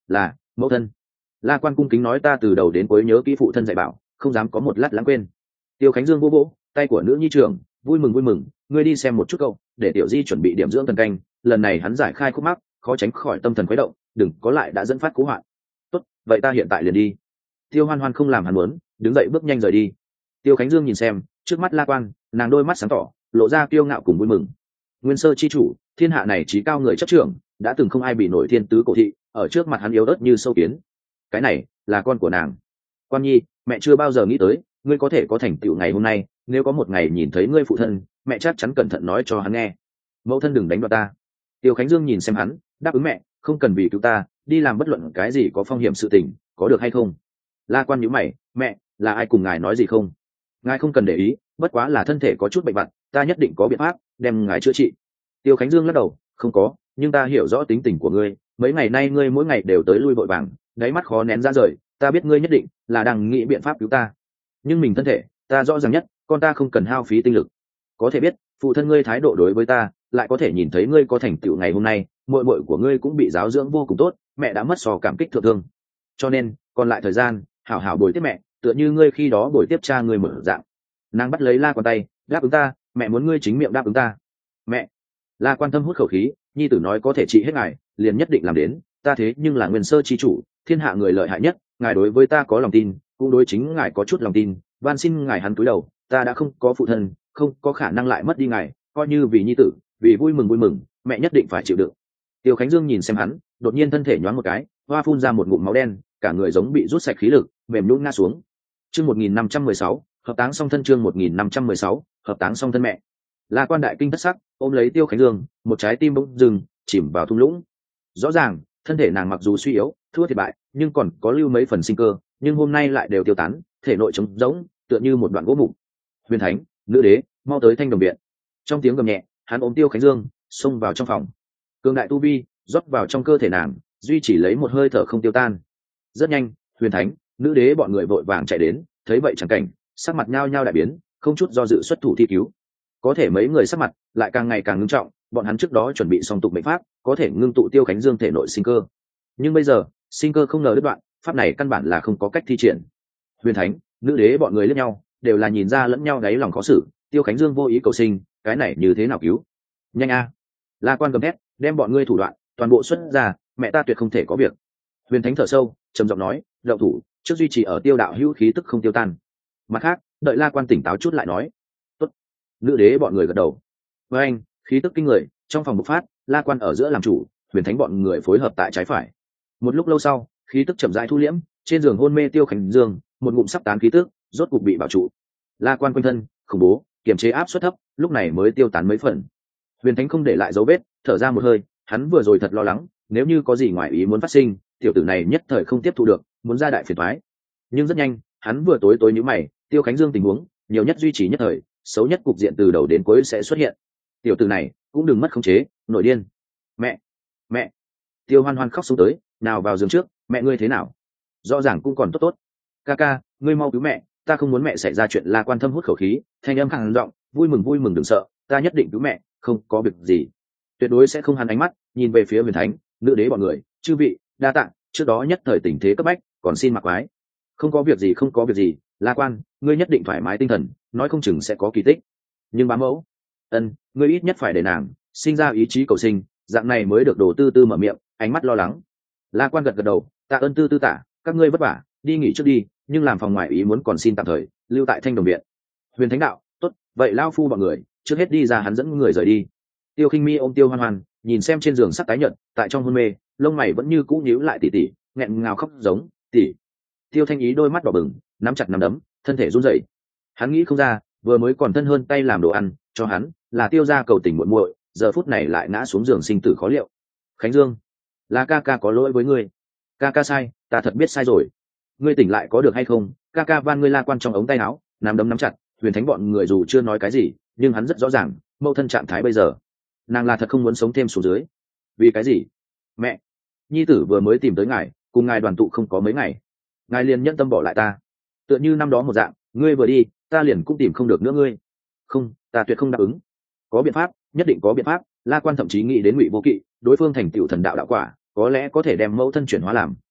Mẫu thân. La Quan cung kính nói, ta từ đầu đến cuối nhớ kỹ phụ thân dạy bảo, không dám có một lát lãng quên. Tiêu Khánh Dương vô vỗ tay của nữ nhi trưởng, vui mừng vui mừng, ngươi đi xem một chút cậu, để tiểu di chuẩn bị điểm dưỡng thần canh, lần này hắn giải khai khúc mắc, khó tránh khỏi tâm thần khuấy động, đừng có lại đã dẫn phát cú hoạn. Tốt, vậy ta hiện tại liền đi. Tiêu Hoan Hoan không làm hắn muốn, đứng dậy bước nhanh rời đi. Tiêu Khánh Dương nhìn xem trước mắt La Quan, nàng đôi mắt sáng tỏ, lộ ra kiêu ngạo cùng vui mừng. Nguyên sơ chi chủ, thiên hạ này trí cao người chấp trưởng, đã từng không ai bị nổi thiên tứ cổ thị, ở trước mặt hắn yếu ớt như sâu kiến. Cái này là con của nàng. Quan Nhi, mẹ chưa bao giờ nghĩ tới ngươi có thể có thành tựu ngày hôm nay, nếu có một ngày nhìn thấy ngươi phụ thân, mẹ chắc chắn cẩn thận nói cho hắn nghe. Mẫu thân đừng đánh đoạt ta. Tiêu Khánh Dương nhìn xem hắn, đáp ứng mẹ, không cần vì cứu ta đi làm bất luận cái gì có phong hiểm sự tình, có được hay không? La Quan nhíu mày, mẹ, là ai cùng ngài nói gì không? Ngài không cần để ý, bất quá là thân thể có chút bệnh vặt, ta nhất định có biện pháp đem ngài chữa trị. Tiêu Khánh Dương lắc đầu, không có, nhưng ta hiểu rõ tính tình của ngươi, mấy ngày nay ngươi mỗi ngày đều tới lui vội vàng, đáy mắt khó nén ra rời, ta biết ngươi nhất định là đang nghĩ biện pháp cứu ta, nhưng mình thân thể ta rõ ràng nhất, con ta không cần hao phí tinh lực. Có thể biết phụ thân ngươi thái độ đối với ta, lại có thể nhìn thấy ngươi có thành tựu ngày hôm nay, muội muội của ngươi cũng bị giáo dưỡng vô cùng tốt, mẹ đã mất sò cảm kích thượng thương, cho nên còn lại thời gian hảo hảo bồi tiếp mẹ, tựa như ngươi khi đó bồi tiếp cha ngươi mở dạng. Nàng bắt lấy La Quan tay, đáp ứng ta, mẹ muốn ngươi chính miệng đáp ứng ta. Mẹ. La Quan thâm hút khẩu khí, nhi tử nói có thể trị hết ngài, liền nhất định làm đến, ta thế nhưng là nguyên sơ chi chủ, thiên hạ người lợi hại nhất, ngài đối với ta có lòng tin, cũng đối chính ngài có chút lòng tin, van xin ngài hắn cúi đầu, ta đã không có phụ thân, không có khả năng lại mất đi ngài, coi như vì nhi tử, vì vui mừng vui mừng, mẹ nhất định phải chịu đựng. Tiêu Khánh Dương nhìn xem hắn, đột nhiên thân thể nhoáng một cái, hoa phun ra một ngụm máu đen, cả người giống bị rút sạch khí lực, mềm nhũn ngã xuống. Chương một nghìn năm trăm mười sáu, hợp táng song thân. Chương một nghìn năm trăm mười sáu, hợp táng song thân. Mẹ. La Quan đại kinh thất sắc, ôm lấy Tiêu Khánh Dương, một trái tim bỗng dừng, chìm vào thung lũng. Rõ ràng thân thể nàng mặc dù suy yếu, thua thiệt bại, nhưng còn có lưu mấy phần sinh cơ, nhưng hôm nay lại đều tiêu tán, thể nội trống rỗng, tựa như một đoạn gỗ mục. Huyền Thánh, Nữ Đế, mau tới Thanh Đồng Viện. Trong tiếng gầm nhẹ, hắn ôm Tiêu Khánh Dương, xông vào trong phòng. Cường đại tu vi rót vào trong cơ thể nàng, duy chỉ lấy một hơi thở không tiêu tan. Rất nhanh, Huyền Thánh, Nữ Đế bọn người vội vàng chạy đến, thấy vậy chẳng cảnh, sắc mặt nhao nhao đại biến, không chút do dự xuất thủ thi cứu. Có thể mấy người sắc mặt lại càng ngày càng ngưng trọng, bọn hắn trước đó chuẩn bị xong tục mệnh pháp, có thể ngưng tụ Tiêu Khánh Dương thể nội sinh cơ, nhưng bây giờ sinh cơ không ngờ đứt đoạn, pháp này căn bản là không có cách thi triển. Huyền Thánh, Nữ Đế bọn người lẫn nhau, đều là nhìn ra lẫn nhau đáy lòng khó xử. Tiêu Khánh Dương vô ý cầu sinh, cái này như thế nào cứu? Nhanh a! La Quan gầm hét, đem bọn ngươi thủ đoạn toàn bộ xuất ra, mẹ ta tuyệt không thể có việc. Huyền Thánh thở sâu, trầm giọng nói, động thủ, trước duy trì ở Tiêu đạo hữu khí tức không tiêu tan. Mặt khác, đợi La Quan tỉnh táo chút lại nói. Tốt. Nữ Đế bọn người gật đầu. Với anh, khí tức kinh người, trong phòng bộc phát, La Quan ở giữa làm chủ, Huyền Thánh bọn người phối hợp tại trái phải. Một lúc lâu sau, khí tức chậm rãi thu liễm, trên giường hôn mê Tiêu Khánh Dương, một ngụm sắp tán khí tức, rốt cục bị bảo trụ. La Quan quanh thân khủng bố, kiềm chế áp suất thấp, lúc này mới tiêu tán mấy phần. Huyền Thánh không để lại dấu vết, thở ra một hơi, hắn vừa rồi thật lo lắng, nếu như có gì ngoài ý muốn phát sinh, tiểu tử này nhất thời không tiếp thu được, muốn ra đại phiền toái. Nhưng rất nhanh, hắn vừa tối tối nhíu mày, Tiêu Khánh Dương tình huống, nhiều nhất duy trì nhất thời, xấu nhất cục diện từ đầu đến cuối sẽ xuất hiện. Tiểu tử này cũng đừng mất khống chế, nổi điên. Mẹ, mẹ. Tiêu Hoan Hoan khóc xuống tới, nào vào giường trước, mẹ ngươi thế nào? Rõ ràng cũng còn tốt tốt. Ca ca, ngươi mau cứu mẹ, ta không muốn mẹ xảy ra chuyện. La Quan thâm hút khẩu khí, thanh âm khàn giọng, vui mừng vui mừng đừng sợ, ta nhất định cứu mẹ, không có việc gì. Tuyệt đối sẽ không. Hắn ánh mắt nhìn về phía Huyền Thánh, Nữ Đế bọn người, chư vị, đa tạ, trước đó nhất thời tình thế cấp bách, còn xin mặc quái. Không có việc gì, không có việc gì. La Quan, ngươi nhất định thoải mái tinh thần, nói không chừng sẽ có kỳ tích. Nhưng bá mẫu, ân, ngươi ít nhất phải để nàng sinh ra ý chí cầu sinh, dạng này mới được. Đồ Tư Tư mở miệng, ánh mắt lo lắng. La Quan gật gật đầu, tạ ơn Tư Tư tả, các ngươi vất vả, đi nghỉ trước đi, nhưng làm phòng ngoài ý muốn còn xin tạm thời lưu tại Thanh Đồng Viện. Huyền Thánh đạo, tốt, vậy lao phu bọn người trước hết đi ra. Hắn dẫn người rời đi. Tiêu Khinh Mi ôm Tiêu Hoan Hoan, nhìn xem trên giường sắc tái nhợt, tại trong hôn mê, lông mày vẫn như cũ nhíu lại, tỉ tỉ, nghẹn ngào khóc giống tỉ. Tiêu Thanh Ý đôi mắt đỏ bừng, nắm chặt nắm đấm, thân thể run rẩy. Hắn nghĩ không ra, vừa mới còn thân hơn tay làm đồ ăn cho hắn, là Tiêu gia cầu tình muội muội, giờ phút này lại ngã xuống giường sinh tử khó liệu. Khánh Dương, là ca ca có lỗi với ngươi. Ca ca sai, ta thật biết sai rồi. Ngươi tỉnh lại có được hay không? Ca ca van ngươi. La Quan trong ống tay áo nắm đấm nắm chặt. Huyền Thánh bọn người dù chưa nói cái gì, nhưng hắn rất rõ ràng mẫu thân trạng thái bây giờ, nàng là thật không muốn sống thêm xuống dưới. Vì cái gì? Mẹ, nhi tử vừa mới tìm tới ngài, cùng ngài đoàn tụ không có mấy ngày, ngài liền nhẫn tâm bỏ lại ta, tựa như năm đó một dạng. Ngươi vừa đi, ta liền cũng tìm không được nữa. Ngươi không, ta tuyệt không đáp ứng. Có biện pháp, nhất định có biện pháp. La Quan thậm chí nghĩ đến Ngụy Vô Kỵ, đối phương thành tựu thần đạo đạo quả, có lẽ có thể đem mẫu thân chuyển hóa làm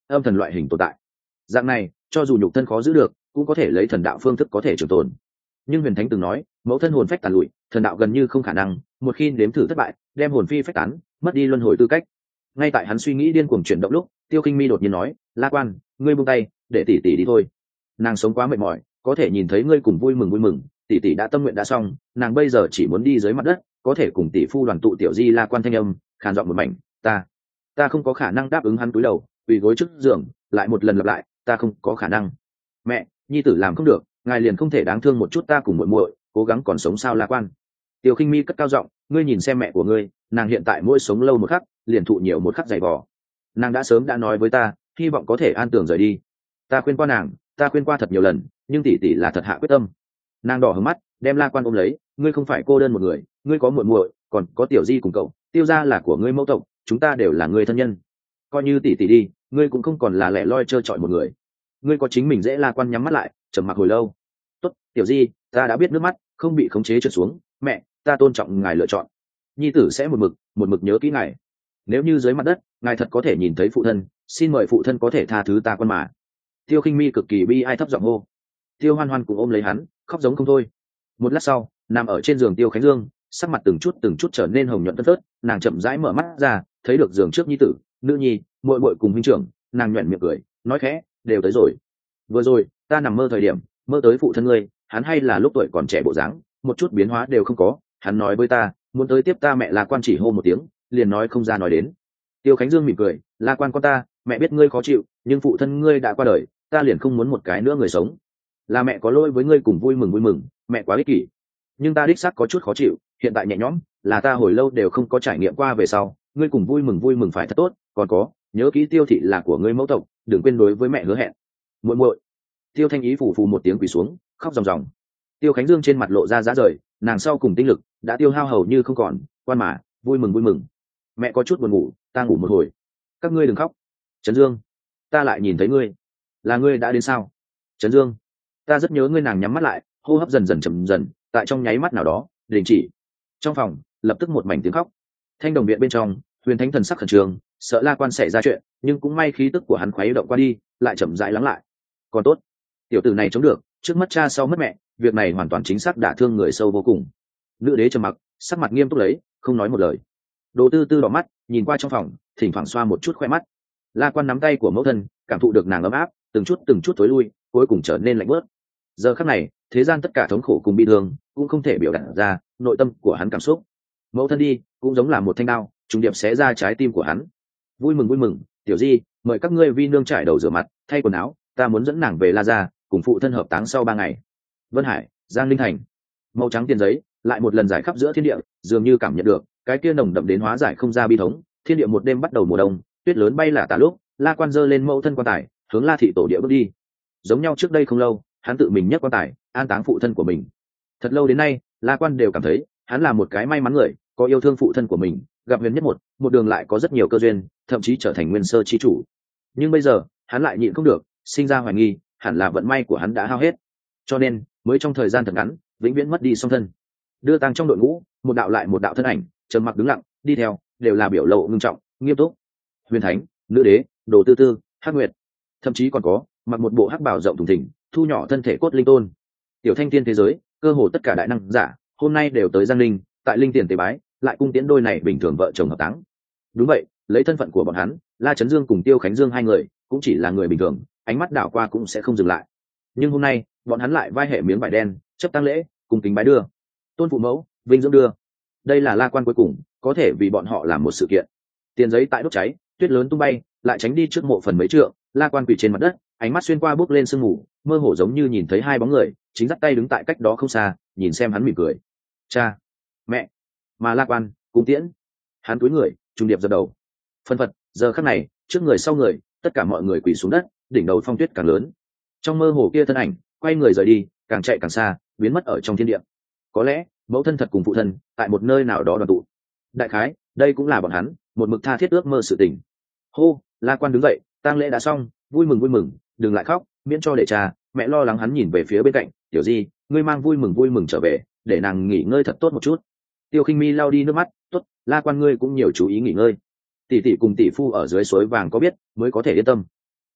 âm thần loại hình tồn tại. Dạng này cho dù nhục thân khó giữ được cũng có thể lấy thần đạo phương thức có thể trường tồn. Nhưng huyền thánh từng nói mẫu thân hồn phách tàn lụi, thần đạo gần như không khả năng, một khi nếm thử thất bại đem hồn phi phách tán, mất đi luân hồi tư cách. Ngay tại hắn suy nghĩ điên cuồng chuyển động lúc, Tiêu Khinh Mi đột nhiên nói, La Quan, ngươi buông tay, để tỷ tỷ đi thôi. Nàng sống quá mệt mỏi, có thể nhìn thấy ngươi cùng vui mừng vui mừng, tỷ tỷ đã tâm nguyện đã xong, nàng bây giờ chỉ muốn đi dưới mặt đất, có thể cùng tỷ phu đoàn tụ. Tiểu Di La Quan thanh âm khàn giọng một mảnh, ta ta không có khả năng đáp ứng. Hắn cúi đầu quỳ gối trước giường, lại một lần lặp lại, ta không có khả năng. Mẹ, nhi tử làm không được, ngài liền không thể đáng thương một chút ta cùng muội muội, cố gắng còn sống sao? La Quan. Tiêu Khinh Mi cất cao giọng, ngươi nhìn xem mẹ của ngươi, nàng hiện tại mỗi sống lâu một khắc liền thụ nhiều một khắc dày vò. Nàng đã sớm đã nói với ta, hy vọng có thể an tưởng rời đi. Ta khuyên qua nàng, ta khuyên qua thật nhiều lần, nhưng tỷ tỷ là thật hạ quyết tâm. Nàng đỏ hứng mắt, đem La Quan ôm lấy, ngươi không phải cô đơn một người, ngươi có muội muội, còn có Tiểu Di cùng cậu, Tiêu gia là của ngươi mẫu tộc, chúng ta đều là người thân nhân. Coi như tỷ tỷ đi, ngươi cũng không còn là lẻ loi trơ trọi một người. Ngươi có chính mình dễ. La Quan nhắm mắt lại, trầm mặc hồi lâu. Tốt, Tiểu Di, ta đã biết. Nước mắt không bị khống chế trượt xuống. Mẹ, ta tôn trọng ngài lựa chọn, nhi tử sẽ một mực một mực nhớ kỹ ngài. Nếu như dưới mặt đất ngài thật có thể nhìn thấy phụ thân, xin mời phụ thân có thể tha thứ ta Quan mà. Tiêu Khinh Mi cực kỳ bi ai thấp giọng hô. Tiêu Hoan Hoan cũng ôm lấy hắn, khóc giống không thôi. Một lát sau, nằm ở trên giường Tiêu Khánh Dương, sắc mặt từng chút từng chút trở nên hồng nhuận phớt phớt, nàng chậm rãi mở mắt ra, thấy được giường trước nhi tử, nữ nhi, muội muội cùng huynh trưởng, nàng nhuyễn miệng cười, nói khẽ, đều tới rồi. Vừa rồi ta nằm mơ thời điểm, mơ tới phụ thân ngươi, hắn hay là lúc tuổi còn trẻ bộ dáng, một chút biến hóa đều không có. Hắn nói với ta muốn tới tiếp ta. Mẹ. La Quan chỉ hô một tiếng, liền nói không ra nói đến. Tiêu Khánh Dương mỉm cười, La Quan con ta, mẹ biết ngươi khó chịu, nhưng phụ thân ngươi đã qua đời, ta liền không muốn một cái nữa người sống. Là mẹ có lỗi với ngươi, cùng vui mừng vui mừng, mẹ quá ích kỷ. Nhưng ta đích xác có chút khó chịu, hiện tại nhẹ nhõm, là ta hồi lâu đều không có trải nghiệm qua. Về sau ngươi cùng vui mừng vui mừng phải thật tốt, còn có, nhớ kỹ Tiêu thị là của ngươi mẫu tộc, đừng quên đối với mẹ hứa hẹn. Muội muội. Tiêu Thanh Ý phủ phù một tiếng quỳ xuống, khóc ròng ròng. Tiêu Khánh Dương trên mặt lộ ra giá rời, nàng sau cùng tinh lực đã tiêu hao hầu như không còn. Quan mà, vui mừng vui mừng, mẹ có chút buồn ngủ, ta ngủ một hồi. Các ngươi đừng khóc. Trấn Dương, ta lại nhìn thấy ngươi, là ngươi đã đến sao? Trấn Dương, ta rất nhớ ngươi. Nàng nhắm mắt lại, hô hấp dần dần chậm dần, tại trong nháy mắt nào đó đình chỉ. Trong phòng lập tức một mảnh tiếng khóc. Thanh đồng viện bên trong, Huyền Thánh thần sắc khẩn trương, sợ La Quan xảy ra chuyện, nhưng cũng may khí tức của hắn khuấy động qua đi, lại chậm rãi lắng lại. Còn tốt, tiểu tử này chống được, trước mất cha sau mất mẹ, việc này hoàn toàn chính xác đả thương người sâu vô cùng. Nữ đế trầm mặc, sắc mặt nghiêm túc lấy, không nói một lời. Đồ Tư Tư đỏ mắt, nhìn qua trong phòng, thỉnh thoảng xoa một chút khoe mắt. La Quan nắm tay của mẫu thân, cảm thụ được nàng ấm áp, từng chút từng chút tối lui, cuối cùng trở nên lạnh bớt. Giờ khắc này, thế gian tất cả thống khổ cùng bi thương cũng không thể biểu đạt ra nội tâm của hắn cảm xúc. Mẫu thân đi, cũng giống là một thanh đao, trùng điệp xé ra trái tim của hắn. Vui mừng vui mừng, Tiểu Di, mời các ngươi vi nương trải đầu rửa mặt, thay quần áo, ta muốn dẫn nàng về La gia, cùng phụ thân hợp táng sau ba ngày. Vân Hải, Giang Linh Thành, màu trắng tiền giấy lại một lần giải khắp giữa thiên địa, dường như cảm nhận được cái kia nồng đậm đến hóa giải không ra bi thống. Thiên địa một đêm bắt đầu mùa đông, tuyết lớn bay là tả lúc, La Quan giơ lên mẫu thân quan tài, hướng La thị tổ địa bước đi. Giống nhau trước đây không lâu, hắn tự mình nhấc quan tài an táng phụ thân của mình. Thật lâu đến nay, La Quan đều cảm thấy hắn là một cái may mắn người, có yêu thương phụ thân của mình, gặp huyền nhất một một đường lại có rất nhiều cơ duyên, thậm chí trở thành nguyên sơ chi chủ. Nhưng bây giờ hắn lại nhịn không được, sinh ra hoài nghi, hẳn là vận may của hắn đã hao hết, cho nên mới trong thời gian thật ngắn vĩnh viễn mất đi song thân. Đưa tang trong đội ngũ, một đạo lại một đạo thân ảnh trầm mặc đứng lặng đi theo, đều là biểu lộ ngưng trọng nghiêm túc. Huyền Thánh, Nữ Đế, Đồ Tư Tư, Hắc Nguyệt, thậm chí còn có mặc một bộ hắc bào rộng thùng thình, thu nhỏ thân thể cốt linh tôn. Tiểu thanh tiên thế giới, cơ hồ tất cả đại năng giả hôm nay đều tới Giang Linh, tại linh tiền tế bái, lại cung tiễn đôi này bình thường vợ chồng hợp táng. Đúng vậy, lấy thân phận của bọn hắn, La Chấn Dương cùng Tiêu Khánh Dương hai người cũng chỉ là người bình thường, ánh mắt đảo qua cũng sẽ không dừng lại. Nhưng hôm nay bọn hắn lại vai hệ miếng vải đen, chấp tang lễ, cùng kính bái đưa, tôn phụ mẫu, vinh dưỡng đưa. Đây là La Quan cuối cùng có thể vì bọn họ làm một sự kiện. Tiền giấy tại đốt cháy, tuyết lớn tung bay, lại tránh đi trước mộ phần mấy trượng. La Quan quỳ trên mặt đất, ánh mắt xuyên qua bước lên sương mù, mơ hồ giống như nhìn thấy hai bóng người chính dắt tay đứng tại cách đó không xa, nhìn xem hắn mỉm cười. Cha, mẹ. Mà La Quan cung tiễn, hắn cúi người trung điệp dập đầu. Phân phật, giờ khắc này, trước người sau người, tất cả mọi người quỳ xuống đất, đỉnh đầu phong tuyết càng lớn. Trong mơ hồ kia thân ảnh quay người rời đi, càng chạy càng xa, biến mất ở trong thiên địa. Có lẽ mẫu thân thật cùng phụ thân tại một nơi nào đó đoàn tụ. Đại khái đây cũng là bọn hắn một mực tha thiết ước mơ sự tình. Hô, La Quan đứng dậy, tang lễ đã xong, vui mừng vui mừng, đừng lại khóc, miễn cho để cha mẹ lo lắng. Hắn nhìn về phía bên cạnh, Tiểu Di, ngươi mang vui mừng vui mừng trở về, để nàng nghỉ ngơi thật tốt một chút. Tiêu Khinh Mi lau đi nước mắt, tốt, La Quan ngươi cũng nhiều chú ý nghỉ ngơi, tỷ tỷ cùng tỷ phu ở dưới suối vàng có biết mới có thể yên tâm.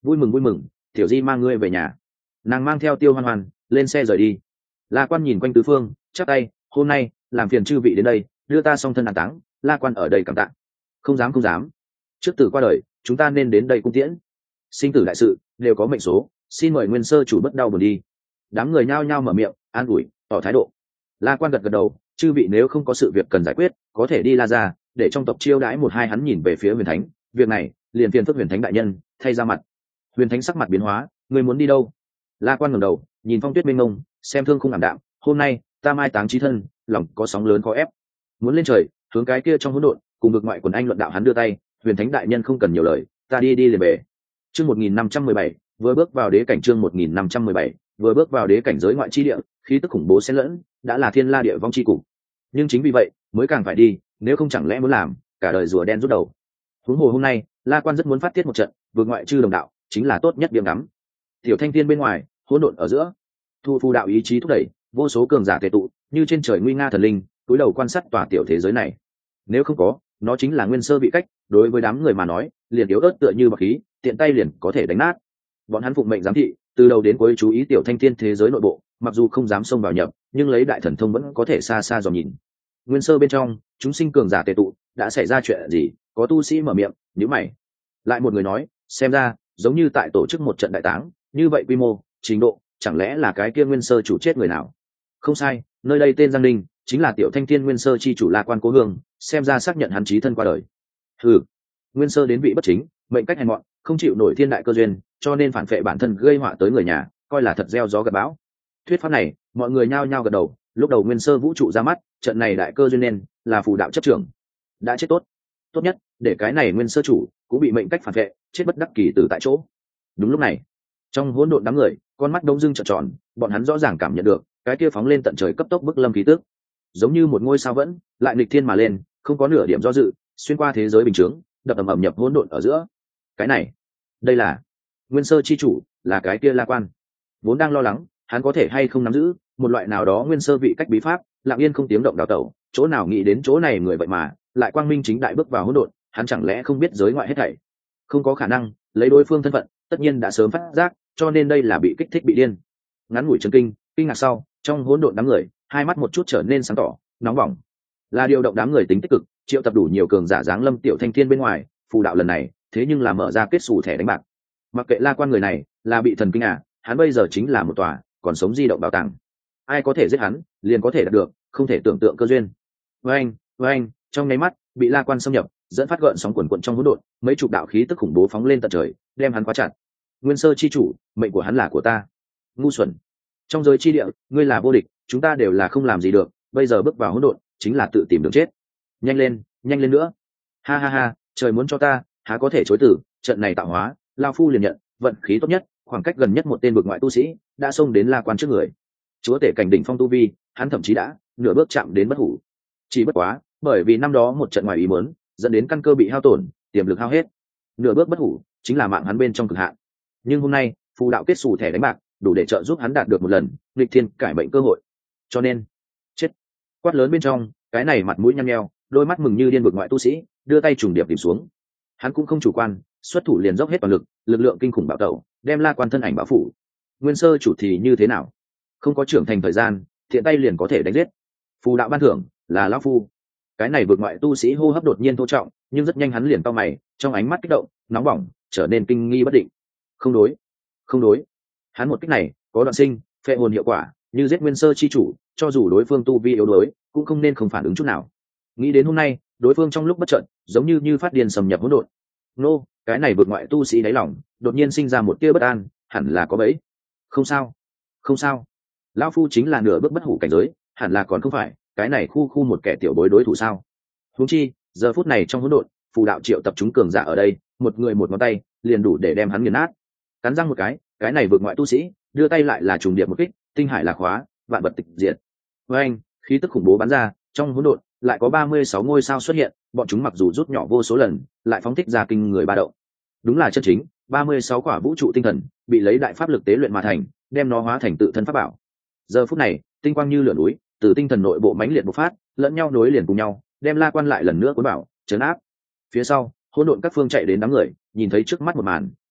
vui mừng vui mừng, tiểu di mang ngươi về nhà. Nàng mang theo Tiêu Hoan Hoan lên xe rời đi. La Quan nhìn quanh tứ phương, chắp tay, hôm nay làm phiền chư vị đến đây đưa ta song thân an táng. La Quan ở đây cảm tạ. Không dám không dám, trước tử qua đời chúng ta nên đến đây cung tiễn, sinh tử đại sự đều có mệnh số, xin mời Nguyên sơ chủ bất đau buồn đi. Đám người nhao nhao mở miệng an ủi tỏ thái độ. La Quan gật gật đầu, chư vị nếu không có sự việc cần giải quyết có thể đi La ra, để trong tộc chiêu đãi một hai. Hắn nhìn về phía Huyền Thánh, việc này liền phiền phức Huyền Thánh đại nhân thay ra mặt. Huyền Thánh sắc mặt biến hóa, người muốn đi đâu? La Quan ngẩng đầu nhìn phong tuyết mênh mông, xem thương không ảm đạm, hôm nay ta mai táng chí thân, lòng có sóng lớn khó ép, muốn lên trời hướng cái kia trong hỗn độn cùng vực ngoại quần anh luận đạo. Hắn đưa tay, Huyền Thánh đại nhân không cần nhiều lời, ta đi đi liền về. Chương một nghìn năm trăm mười bảy, vừa bước vào đế cảnh. Chương một nghìn năm trăm mười bảy, vừa bước vào đế cảnh. Giới ngoại chi địa, khí tức khủng bố xen lẫn, đã là thiên la địa vong chi cục. Nhưng chính vì vậy mới càng phải đi, nếu không chẳng lẽ muốn làm cả đời rùa đen rút đầu. Huống hồ hôm nay La Quan rất muốn phát tiết một trận, vượt ngoại chư đồng đạo chính là tốt nhất điểm ngắm. Tiểu thanh thiên bên ngoài hỗn độn ở giữa, thu phu đạo ý chí thúc đẩy vô số cường giả tề tụ như trên trời nguy nga thần linh, cúi đầu quan sát tòa tiểu thế giới này. Nếu không có nó, chính là nguyên sơ vị cách, đối với đám người mà nói liền yếu ớt tựa như bạc khí, tiện tay liền có thể đánh nát. Bọn hắn phụng mệnh giám thị, từ đầu đến cuối chú ý tiểu thanh thiên thế giới nội bộ, mặc dù không dám xông vào nhập, nhưng lấy đại thần thông vẫn có thể xa xa dò nhìn. Nguyên sơ bên trong chúng sinh cường giả tề tụ, đã xảy ra chuyện gì? Có tu sĩ mở miệng nhíu mày. Lại một người nói, xem ra giống như tại tổ chức một trận đại táng, như vậy quy mô trình độ, chẳng lẽ là cái kia nguyên sơ chủ chết người nào? Không sai, nơi đây tên Giang Ninh, chính là tiểu thanh thiên nguyên sơ chi chủ La Quan Cố Hương, xem ra xác nhận hắn chí thân qua đời. Ừ, nguyên sơ đến vị bất chính, mệnh cách hèn mọn, không chịu nổi thiên đại cơ duyên, cho nên phản phệ bản thân, gây họa tới người nhà, coi là thật gieo gió gặt bão. Thuyết pháp này mọi người nhao nhao gật đầu. Lúc đầu nguyên sơ vũ trụ ra mắt, trận này đại cơ duyên nên là phù đạo chấp trưởng, đã chết tốt tốt nhất để cái này nguyên sơ chủ cũng bị mệnh cách phản vệ, chết bất đắc kỳ từ tại chỗ. Đúng lúc này trong hỗn độn đám người, con mắt đông dưng trợn tròn, bọn hắn rõ ràng cảm nhận được cái kia phóng lên tận trời cấp tốc bức lâm khí tức, giống như một ngôi sao vẫn lại nghịch thiên mà lên, không có nửa điểm do dự, xuyên qua thế giới bình chướng, đập ầm ầm nhập hỗn độn ở giữa. Cái này, đây là nguyên sơ chi chủ, là cái kia La Quan. Vốn đang lo lắng hắn có thể hay không nắm giữ một loại nào đó nguyên sơ vị cách bí pháp, lặng yên không tiếng động đào tẩu, chỗ nào nghĩ đến chỗ này người vậy mà lại quang minh chính đại bước vào hỗn độn. Hắn chẳng lẽ không biết giới ngoại hết thảy? Không có khả năng, lấy đối phương thân phận tất nhiên đã sớm phát giác, cho nên đây là bị kích thích bị điên. Ngắn ngủi chấn kinh kinh ngạc sau, trong hỗn độn đám người hai mắt một chút trở nên sáng tỏ nóng bỏng. Là điều động đám người tính tích cực, triệu tập đủ nhiều cường giả giáng lâm tiểu thanh thiên bên ngoài. Phù đạo lần này thế nhưng là mở ra kết xù thẻ đánh bạc. Mặc kệ La Quan người này là bị thần kinh à, hắn bây giờ chính là một tòa còn sống di động bảo tàng. Ai có thể giết hắn liền có thể đạt được không thể tưởng tượng cơ duyên. Với anh với anh trong nháy mắt bị La Quan xâm nhập, dẫn phát gợn sóng quần quận trong hỗn độn, mấy chục đạo khí tức khủng bố phóng lên tận trời, đem hắn khóa chặt. Nguyên sơ chi chủ, mệnh của hắn là của ta. Ngu xuẩn, trong giới chi địa ngươi là vô địch, chúng ta đều là không làm gì được, bây giờ bước vào hỗn độn chính là tự tìm đường chết. Nhanh lên nhanh lên nữa, ha ha ha, trời muốn cho ta há có thể chối từ. Trận này tạo hóa, lao phu liền nhận. Vận khí tốt nhất, khoảng cách gần nhất một tên vực ngoại tu sĩ đã xông đến La Quan trước người. Chúa tể cảnh đỉnh phong tu vi, hắn thậm chí đã nửa bước chạm đến bất hủ. Chỉ bất quá bởi vì năm đó một trận ngoài ý muốn, dẫn đến căn cơ bị hao tổn, tiềm lực hao hết. Nửa bước bất hủ chính là mạng hắn bên trong cực hạn. Nhưng hôm nay phù đạo kết xù thẻ đánh bạc, đủ để trợ giúp hắn đạt được một lần nghịch thiên cải mệnh cơ hội. Cho nên chết. Quát lớn bên trong, cái này mặt mũi nhăn nheo, đôi mắt mừng như điên vực ngoại tu sĩ đưa tay trùng điệp tìm xuống. Hắn cũng không chủ quan, xuất thủ liền dốc hết toàn lực, lực lượng kinh khủng bạo tẩu, đem La Quan thân ảnh bao phủ. Nguyên sơ chủ thì như thế nào? Không có trưởng thành thời gian, thiện tay liền có thể đánh giết. Phù đạo ban thưởng là lão phu. Cái này vượt ngoại tu sĩ hô hấp đột nhiên thô trọng, nhưng rất nhanh hắn liền cau mày, trong ánh mắt kích động nóng bỏng, trở nên kinh nghi bất định. Không đối không đối, hắn một kích này có đoạn sinh phệ hồn hiệu quả, như giết nguyên sơ chi chủ, cho dù đối phương tu vi yếu đuối cũng không nên không phản ứng chút nào. Nghĩ đến hôm nay đối phương trong lúc bất chợt giống như như phát điên xâm nhập hỗn độn. Nô, cái này vượt ngoại tu sĩ đáy lòng đột nhiên sinh ra một tia bất an, hẳn là có bẫy. Không sao không sao, lão phu chính là nửa bước bất hủ cảnh giới, hẳn là còn không phải cái này khu khu một kẻ tiểu bối đối thủ sao? Huống chi giờ phút này trong hỗn độn, phù đạo triệu tập chúng cường giả ở đây, một người một ngón tay liền đủ để đem hắn nghiền nát. Cắn răng một cái, cái này vượt ngoại tu sĩ đưa tay lại là trùng điệp một kích, tinh hải là khóa, vạn vật tịch diệt. Với anh khí tức khủng bố bắn ra, trong hỗn độn lại có ba mươi sáu ngôi sao xuất hiện, bọn chúng mặc dù rút nhỏ vô số lần, lại phóng thích ra kinh người ba động. Đúng là chân chính ba mươi sáu quả vũ trụ tinh thần, bị lấy đại pháp lực tế luyện mà thành, đem nó hóa thành tự thân pháp bảo. Giờ phút này tinh quang như lửa núi, từ tinh thần nội bộ mãnh liệt bộc phát, lẫn nhau nối liền cùng nhau, đem La Quan lại lần nữa cuốn bảo trấn áp. Phía sau hỗn độn các phương chạy đến đám người, nhìn thấy trước mắt một màn,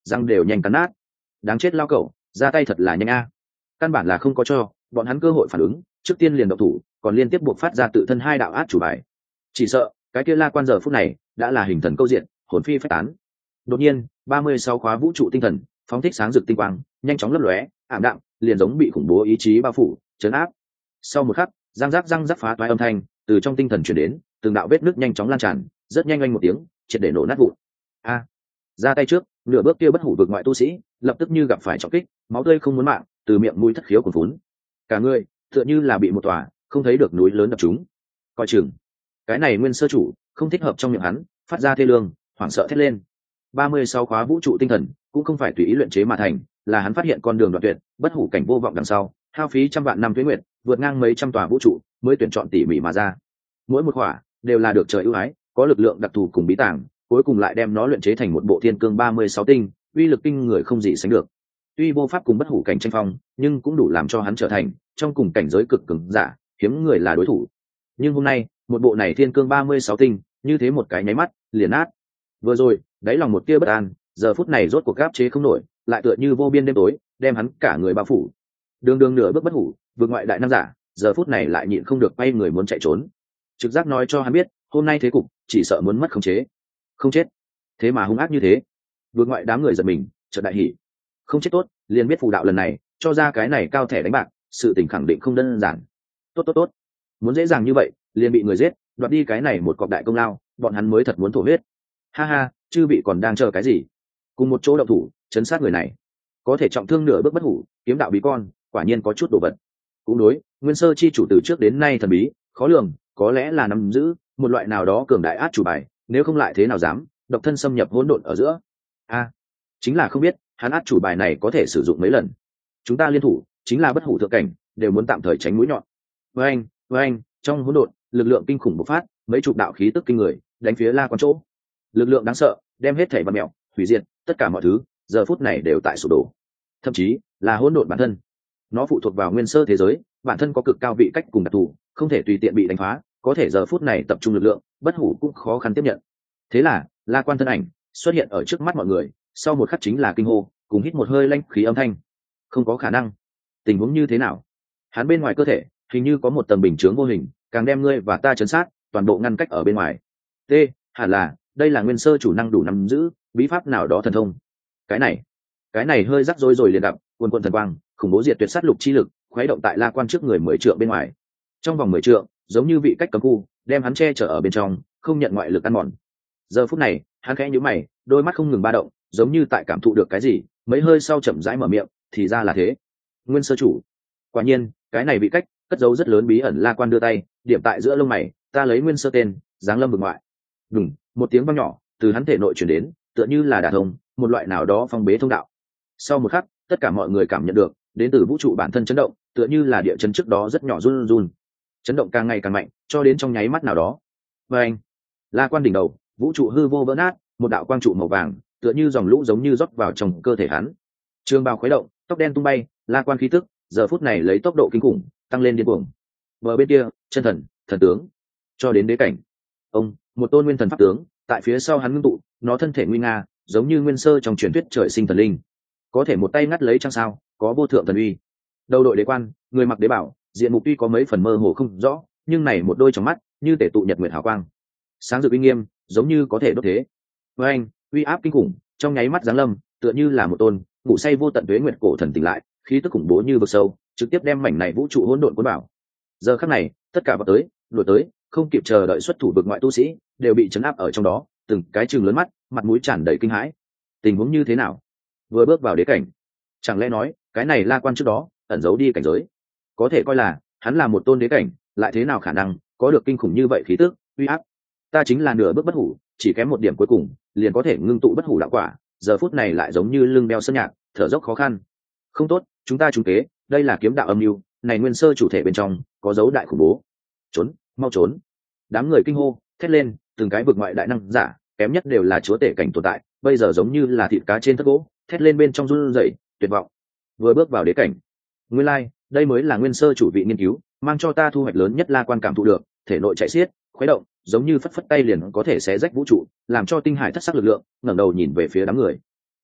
răng đều nhanh cắn nát. Đáng chết lao cẩu, ra tay thật là nhanh a. Căn bản là không có cho bọn hắn cơ hội phản ứng, trước tiên liền động thủ, còn liên tiếp buộc phát ra tự thân hai đạo át chủ bài. Chỉ sợ cái kia La Quan giờ phút này đã là hình thần câu diện, hồn phi phách tán. Đột nhiên ba mươi sáu khóa vũ trụ tinh thần phóng thích sáng rực tinh quang, nhanh chóng lấp lóe, ảm đạm, liền giống bị khủng bố ý chí bao phủ chấn áp. Sau một khắc, răng rắc răng rắc phá toái âm thanh từ trong tinh thần truyền đến, từng đạo vết nứt nhanh chóng lan tràn, rất nhanh oanh một tiếng triệt để nổ nát vụn. A, ra tay trước nửa bước kia bất hủ vực ngoại tu sĩ lập tức như gặp phải trọng kích, máu tươi không muốn mạng từ miệng mũi thất khiếu cuồn phún, cả người tựa như là bị một tòa không thấy được núi lớn đập trúng. Coi chừng, cái này nguyên sơ chủ không thích hợp trong miệng hắn, phát ra thê lương hoảng sợ thét lên. ba mươi sáu khóa vũ trụ tinh thần cũng không phải tùy ý luyện chế mà thành, là hắn phát hiện con đường đoạn tuyệt bất hủ cảnh vô vọng đằng sau, hao phí trăm vạn năm tuế nguyệt, vượt ngang mấy trăm tòa vũ trụ mới tuyển chọn tỉ mỉ mà ra. Mỗi một khỏa đều là được trời ưu ái, có lực lượng đặc thù cùng bí tàng, cuối cùng lại đem nó luyện chế thành một bộ thiên cương ba mươi sáu tinh, uy lực kinh người không gì sánh được. Tuy vô pháp cùng bất hủ cảnh tranh phong, nhưng cũng đủ làm cho hắn trở thành trong cùng cảnh giới cực cường giả, hiếm người là đối thủ. Nhưng hôm nay, một bộ này thiên cương ba mươi sáu tinh, như thế một cái nháy mắt, liền nát. Vừa rồi, đáy lòng một tia bất an, giờ phút này rốt cuộc gáp chế không nổi, lại tựa như vô biên đêm tối, đem hắn cả người bao phủ. Đường đường nửa bước bất hủ, vượt ngoại đại nam giả, giờ phút này lại nhịn không được quay người muốn chạy trốn. Trực giác nói cho hắn biết, hôm nay thế cục chỉ sợ muốn mất khống chế. Không chết, thế mà hung ác như thế. Vượt ngoại đám người giật mình, chợt đại hỉ. Không chết tốt, liền biết phù đạo lần này cho ra cái này cao thẻ đánh bạc, sự tình khẳng định không đơn giản. Tốt tốt tốt, muốn dễ dàng như vậy liền bị người giết, đoạt đi cái này một cọc đại công lao, bọn hắn mới thật muốn thổ huyết. Ha ha, chư vị còn đang chờ cái gì? Cùng một chỗ động thủ chấn sát người này, có thể trọng thương nửa bước bất hủ, kiếm đạo bí con, quả nhiên có chút đồ vật. Cũng đối, nguyên sơ chi chủ từ trước đến nay thần bí khó lường, có lẽ là nắm giữ một loại nào đó cường đại át chủ bài, nếu không lại thế nào dám độc thân xâm nhập hỗn độn ở giữa. A, chính là không biết hắn át chủ bài này có thể sử dụng mấy lần. Chúng ta liên thủ chính là bất hủ thượng cảnh, đều muốn tạm thời tránh mũi nhọn. Với anh, với anh, trong hỗn độn lực lượng kinh khủng bộc phát, mấy chục đạo khí tức kinh người đánh phía La Quan chỗ. Lực lượng đáng sợ đem hết thảy vặn mèo, hủy diệt tất cả mọi thứ, giờ phút này đều tại sụp đổ. Thậm chí là hỗn độn bản thân, nó phụ thuộc vào nguyên sơ thế giới, bản thân có cực cao vị cách cùng đặc thù, không thể tùy tiện bị đánh phá, có thể giờ phút này tập trung lực lượng, bất hủ cũng khó khăn tiếp nhận. Thế là La Quan thân ảnh xuất hiện ở trước mắt mọi người, sau một khắc chính là kinh hô cùng hít một hơi lanh khí âm thanh. Không có khả năng, tình huống như thế nào? Hắn bên ngoài cơ thể hình như có một tầng bình chướng vô hình, càng đem ngươi và ta chấn sát, toàn bộ ngăn cách ở bên ngoài. T, hẳn là đây là nguyên sơ chủ năng đủ nắm giữ bí pháp nào đó thần thông. Cái này, cái này hơi rắc rối rồi liền gặp, quần quần thần quang, khủng bố diệt tuyệt sát lục chi lực, khuấy động tại La Quan trước người mười trượng bên ngoài. Trong vòng mười trượng, giống như vị cách cấm khu, đem hắn che chở ở bên trong, không nhận ngoại lực ăn mòn. Giờ phút này, hắn khẽ nhíu mày, đôi mắt không ngừng ba động, giống như tại cảm thụ được cái gì, mấy hơi sau chậm rãi mở miệng, thì ra là thế. Nguyên sơ chủ, quả nhiên, cái này vị cách cất giấu rất lớn bí ẩn. La Quan đưa tay, điểm tại giữa lông mày, ta lấy nguyên sơ tên, giáng lâm vực ngoại. Đùng, một tiếng vang nhỏ từ hắn thể nội truyền đến, tựa như là đả thông một loại nào đó phong bế thông đạo. Sau một khắc, tất cả mọi người cảm nhận được đến từ vũ trụ bản thân chấn động, tựa như là địa chấn trước đó rất nhỏ run run. Chấn động càng ngày càng mạnh, cho đến trong nháy mắt nào đó, và anh, La Quan đỉnh đầu vũ trụ hư vô vỡ nát, một đạo quang trụ màu vàng tựa như dòng lũ giống như rót vào trong cơ thể hắn. Trường bào khuấy động, tóc đen tung bay, La Quan khí tức giờ phút này lấy tốc độ kinh khủng tăng lên điên cuồng. Bờ bên kia, chân thần, thần tướng, cho đến đế cảnh. Ông, một tôn nguyên thần pháp tướng tại phía sau hắn ngưng tụ, nó thân thể nguy nga, giống như nguyên sơ trong truyền thuyết trời sinh thần linh, có thể một tay ngắt lấy trăng sao, có vô thượng thần uy. Đầu đội đế quan, người mặc đế bảo, diện mục tuy có mấy phần mơ hồ không rõ, nhưng này một đôi trong mắt như thể tụ nhật nguyệt hào quang, sáng rực uy nghiêm, giống như có thể đốt thế. Với anh, uy áp kinh khủng trong nháy mắt giáng lâm, tựa như là một tôn ngủ say vô tận tuế nguyệt cổ thần tỉnh lại, khí tức khủng bố như vực sâu, trực tiếp đem mảnh này vũ trụ hỗn độn cuốn vào. Giờ khắc này, tất cả vào tới, đuổi tới, không kịp chờ đợi xuất thủ vực ngoại tu sĩ đều bị chấn áp ở trong đó, từng cái trừng lớn mắt, mặt mũi tràn đầy kinh hãi. Tình huống như thế nào? Vừa bước vào đế cảnh, chẳng lẽ nói cái này La Quan trước đó ẩn giấu đi cảnh giới, có thể coi là hắn là một tôn đế cảnh, lại thế nào khả năng có được kinh khủng như vậy khí tức uy áp? Ta chính là nửa bước bất hủ, chỉ kém một điểm cuối cùng liền có thể ngưng tụ bất hủ đạo quả, giờ phút này lại giống như lưng đeo sơn nhạc, thở dốc khó khăn. Không tốt, chúng ta trúng kế, đây là kiếm đạo âm mưu, này nguyên sơ chủ thể bên trong có dấu đại khủng bố. Trốn, mau trốn! Đám người kinh hô thét lên, từng cái vực ngoại đại năng giả kém nhất đều là chúa tể cảnh tồn tại, bây giờ giống như là thịt cá trên thất gỗ, thét lên bên trong run rẩy, tuyệt vọng. Vừa bước vào đế cảnh, nguyên lai like, đây mới là nguyên sơ chủ vị nghiên cứu, mang cho ta thu hoạch lớn nhất. La Quan cảm thụ được, thể nội chạy xiết, khuấy động, giống như phất phất tay liền có thể xé rách vũ trụ, làm cho tinh hải thất sắc lực lượng, ngẩng đầu nhìn về phía đám người.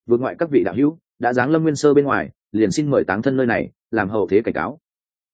vượt ngoại các vị đạo hữu đã giáng lâm nguyên sơ bên ngoài, liền xin mời táng thân nơi này làm hậu thế cảnh cáo.